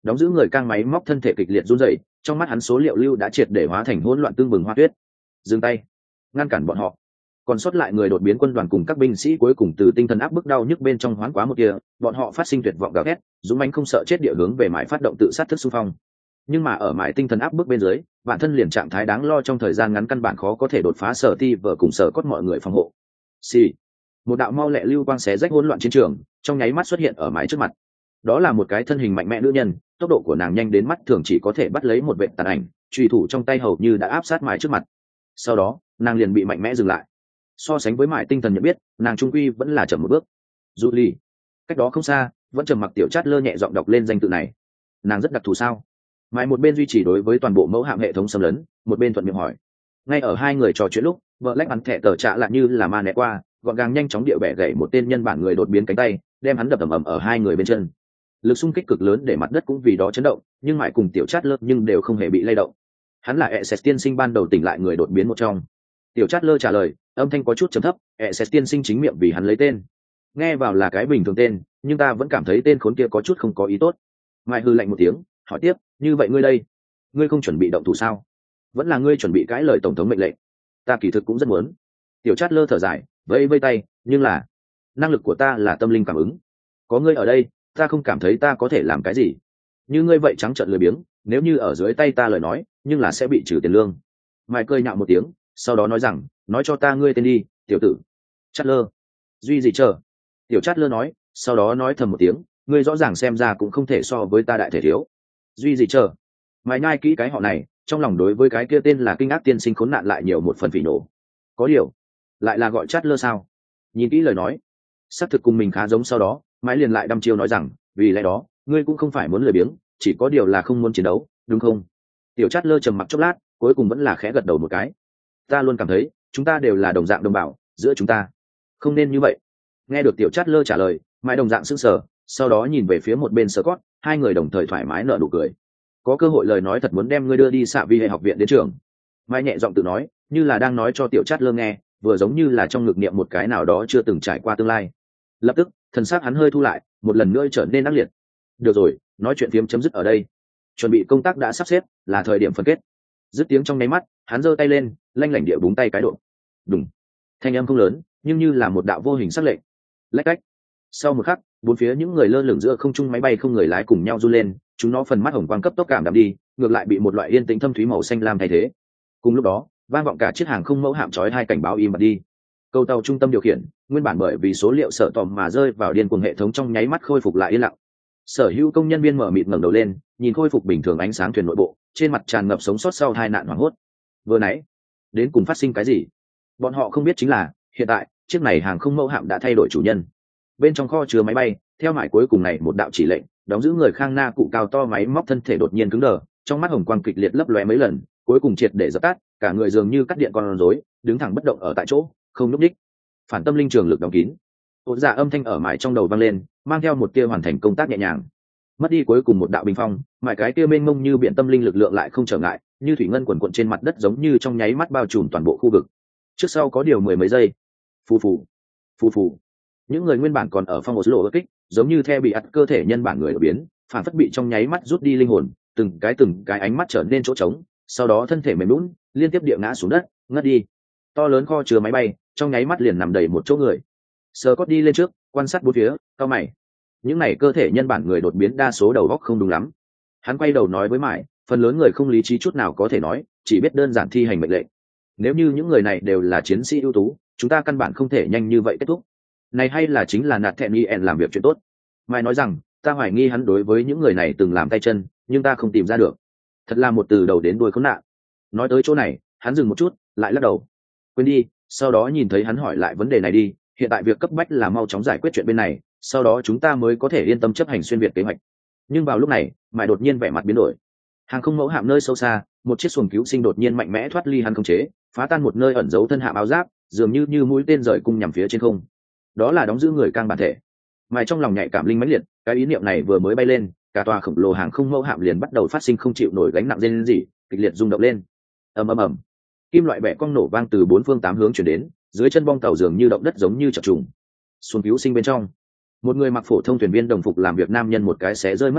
đóng giữ người cang máy móc thân thể kịch liệt run rẩy, trong mắt hắn số liệu lưu đã triệt để hóa thành hỗn loạn tương bừng hoa tuyết. Dừng tay, ngăn cản bọn họ. Còn sót lại người đột biến quân đoàn cùng các binh sĩ cuối cùng từ tinh thần áp bức đau nhức bên trong hoán quá một kia, bọn họ phát sinh tuyệt vọng gào thét, dũng mãnh không sợ chết địa hướng về mãi phát động tự sát thức xung phong. Nhưng mà ở mãi tinh thần áp bức bên dưới, bản thân liền trạng thái đáng lo trong thời gian ngắn căn bản khó có thể đột phá sở ti vở cùng sở cốt mọi người phòng hộ. Xì. Một đạo mau lẹ lưu quang xé rách hỗn loạn chiến trường, trong nháy mắt xuất hiện ở mãi trước mặt. Đó là một cái thân hình mạnh mẽ nữ nhân, tốc độ của nàng nhanh đến mắt thường chỉ có thể bắt lấy một vệt tàn ảnh, chùy thủ trong tay hầu như đã áp sát mãi trước mặt. Sau đó, nàng liền bị mạnh mẽ dừng lại. So sánh với mãi tinh thần nhận biết, nàng trung quy vẫn là chậm một bước. Julie. Cách đó không xa, vẫn trầm mặc tiểu chát lơ nhẹ giọng đọc lên danh tự này. Nàng rất đặc thù sao? Mãi một bên duy trì đối với toàn bộ mẫu hạm hệ thống xâm lấn, một bên thuận miệng hỏi. Ngay ở hai người trò chuyện lúc, vợ lách bắn thẻ tờ trạ lại như là ma né qua, gọn gàng nhanh chóng địa bẻ gãy một tên nhân bản người đột biến cánh tay, đem hắn đập ầm ầm ở hai người bên chân. Lực xung kích cực lớn để mặt đất cũng vì đó chấn động, nhưng mãi cùng tiểu chát lơ nhưng đều không hề bị lay động. Hắn là e tiên sinh ban đầu tỉnh lại người đột biến một trong. Tiểu chát lơ trả lời, âm thanh có chút trầm thấp, e tiên sinh chính miệng vì hắn lấy tên. Nghe vào là cái bình thường tên, nhưng ta vẫn cảm thấy tên khốn kia có chút không có ý tốt. Mai hư lạnh một tiếng, hỏi tiếp, như vậy ngươi đây, ngươi không chuẩn bị động thủ sao? Vẫn là ngươi chuẩn bị cãi lời tổng thống mệnh lệnh? Ta kỳ thực cũng rất muốn. Tiểu chát lơ thở dài, vẫy vây tay, nhưng là năng lực của ta là tâm linh cảm ứng. Có ngươi ở đây, ta không cảm thấy ta có thể làm cái gì. Như ngươi vậy trắng trợn lười biếng, nếu như ở dưới tay ta lời nói, nhưng là sẽ bị trừ tiền lương. Mai cười nhạo một tiếng, sau đó nói rằng, nói cho ta ngươi tên đi, tiểu tử. Chát lơ. Duy gì chờ? Tiểu chát lơ nói, sau đó nói thầm một tiếng, ngươi rõ ràng xem ra cũng không thể so với ta đại thể thiếu. Duy gì chờ? Mai nhai kỹ cái họ này, trong lòng đối với cái kia tên là kinh ác tiên sinh khốn nạn lại nhiều một phần phỉ nổ. Có điều, lại là gọi chát lơ sao? Nhìn kỹ lời nói, xác thực cùng mình khá giống. Sau đó mãi liền lại đăm chiêu nói rằng, vì lẽ đó ngươi cũng không phải muốn lười biếng, chỉ có điều là không muốn chiến đấu, đúng không? Tiểu chát lơ trầm mặc chốc lát, cuối cùng vẫn là khẽ gật đầu một cái. Ta luôn cảm thấy chúng ta đều là đồng dạng đồng bào, giữa chúng ta không nên như vậy. Nghe được tiểu chát lơ trả lời, mãi đồng dạng sững sờ, sau đó nhìn về phía một bên Scott, hai người đồng thời thoải mái nở nụ cười. Có cơ hội lời nói thật muốn đem ngươi đưa đi xạ vi hệ học viện đến trường. Mai nhẹ giọng tự nói, như là đang nói cho tiểu chát lơ nghe, vừa giống như là trong ngực niệm một cái nào đó chưa từng trải qua tương lai. Lập tức thần xác hắn hơi thu lại, một lần nữa trở nên ác liệt. Được rồi, nói chuyện phiếm chấm dứt ở đây, chuẩn bị công tác đã sắp xếp, là thời điểm phân kết. Dứt tiếng trong nháy mắt, hắn giơ tay lên, lanh lảnh địa búng tay cái độ. Đùng. Thanh âm không lớn, nhưng như là một đạo vô hình sắc lệnh. Lách cách. Sau một khắc, bốn phía những người lơ lửng giữa không trung máy bay không người lái cùng nhau run lên, chúng nó phần mắt hồng quang cấp tốc cảm đạm đi, ngược lại bị một loại yên tĩnh thâm thúy màu xanh lam thay thế. Cùng lúc đó, vang vọng cả chiếc hàng không mẫu hạm chói hai cảnh báo im bặt đi. Cầu tàu trung tâm điều khiển, nguyên bản bởi vì số liệu sợ tòm mà rơi vào điên cuồng hệ thống trong nháy mắt khôi phục lại yên lặng. Sở hữu công nhân viên mở mịt ngẩng đầu lên, nhìn khôi phục bình thường ánh sáng thuyền nội bộ, trên mặt tràn ngập sống sót sau hai nạn hoảng hốt. Vừa nãy, đến cùng phát sinh cái gì? Bọn họ không biết chính là, hiện tại, chiếc này hàng không mẫu hạm đã thay đổi chủ nhân. Bên trong kho chứa máy bay, theo mãi cuối cùng này một đạo chỉ lệnh, đóng giữ người khang na cụ cao to máy móc thân thể đột nhiên cứng đờ, trong mắt hồng quang kịch liệt lấp lóe mấy lần, cuối cùng triệt để dập tắt, cả người dường như cắt điện con rối, đứng thẳng bất động ở tại chỗ, không nhúc nhích. Phản tâm linh trường lực đóng kín. Ổn dạ âm thanh ở mãi trong đầu vang lên, mang theo một tia hoàn thành công tác nhẹ nhàng. Mất đi cuối cùng một đạo bình phong, mãi cái tia mênh mông như biển tâm linh lực lượng lại không trở ngại, như thủy ngân quần quần trên mặt đất giống như trong nháy mắt bao trùm toàn bộ khu vực. Trước sau có điều mười mấy giây. Phù phù, phù phù. Những người nguyên bản còn ở phong Oslo kích, giống như the bị ắt cơ thể nhân bản người ở biến, phản phất bị trong nháy mắt rút đi linh hồn, từng cái từng cái ánh mắt trở nên chỗ trống, sau đó thân thể mềm nhũn, liên tiếp địa ngã xuống đất, ngất đi. To lớn kho chứa máy bay, trong nháy mắt liền nằm đầy một chỗ người. Scott đi lên trước, quan sát bốn phía, cao mày. Những này cơ thể nhân bản người đột biến đa số đầu óc không đúng lắm. Hắn quay đầu nói với Mại, phần lớn người không lý trí chút nào có thể nói, chỉ biết đơn giản thi hành mệnh lệnh. Nếu như những người này đều là chiến sĩ ưu tú, chúng ta căn bản không thể nhanh như vậy kết thúc. Này hay là chính là nạt thẹn en làm việc chuyện tốt. Mại nói rằng, ta hoài nghi hắn đối với những người này từng làm tay chân, nhưng ta không tìm ra được. Thật là một từ đầu đến đuôi khốn nạn. Nói tới chỗ này, hắn dừng một chút, lại lắc đầu. Quên đi, sau đó nhìn thấy hắn hỏi lại vấn đề này đi, hiện tại việc cấp bách là mau chóng giải quyết chuyện bên này, sau đó chúng ta mới có thể yên tâm chấp hành xuyên việt kế hoạch. Nhưng vào lúc này, Mại đột nhiên vẻ mặt biến đổi. Hàng không mẫu hạm nơi sâu xa, một chiếc xuồng cứu sinh đột nhiên mạnh mẽ thoát ly hắn khống chế, phá tan một nơi ẩn giấu thân hạm áo giáp, dường như như mũi tên rời cung nhằm phía trên không. Đó là đóng giữ người cang bản thể. Mại trong lòng nhạy cảm linh mãnh liệt, cái ý niệm này vừa mới bay lên, cả tòa khổng lồ hàng không mẫu hạm liền bắt đầu phát sinh không chịu nổi gánh nặng rên rỉ, kịch liệt rung động lên. Ầm ầm ầm. Kim loại bẻ cong nổ vang từ bốn phương tám hướng chuyển đến, dưới chân bong tàu dường như động đất giống như chập trùng. Xuồng cứu sinh bên trong, một người mặc phổ thông thuyền viên đồng phục làm việc nam nhân một cái xé rơi mất mũ,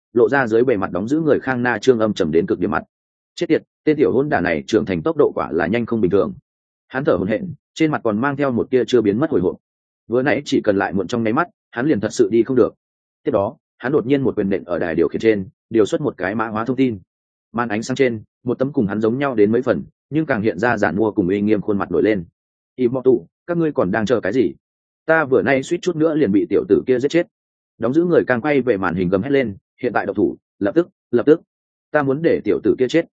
lộ ra dưới bề mặt đóng giữ người khang na trương âm trầm đến cực điểm mặt. Chết tiệt, tên tiểu hôn đả này trưởng thành tốc độ quả là nhanh không bình thường. Hắn thở hổn hển, trên mặt còn mang theo một tia chưa biến mất hồi hộp. Vừa nãy chỉ cần lại muộn trong nháy mắt, hắn liền thật sự đi không được. Tiếp đó, hắn đột nhiên một quyền nện ở đài điều khiển trên, điều xuất một cái mã hóa thông tin. Màn ánh sáng trên, một tấm cùng hắn giống nhau đến mấy phần, nhưng càng hiện ra giản mua cùng uy nghiêm khuôn mặt nổi lên. Immortu, các ngươi còn đang chờ cái gì? Ta vừa nay suýt chút nữa liền bị tiểu tử kia giết chết. Đóng giữ người càng quay về màn hình gầm hét lên, hiện tại độc thủ, lập tức, lập tức. Ta muốn để tiểu tử kia chết.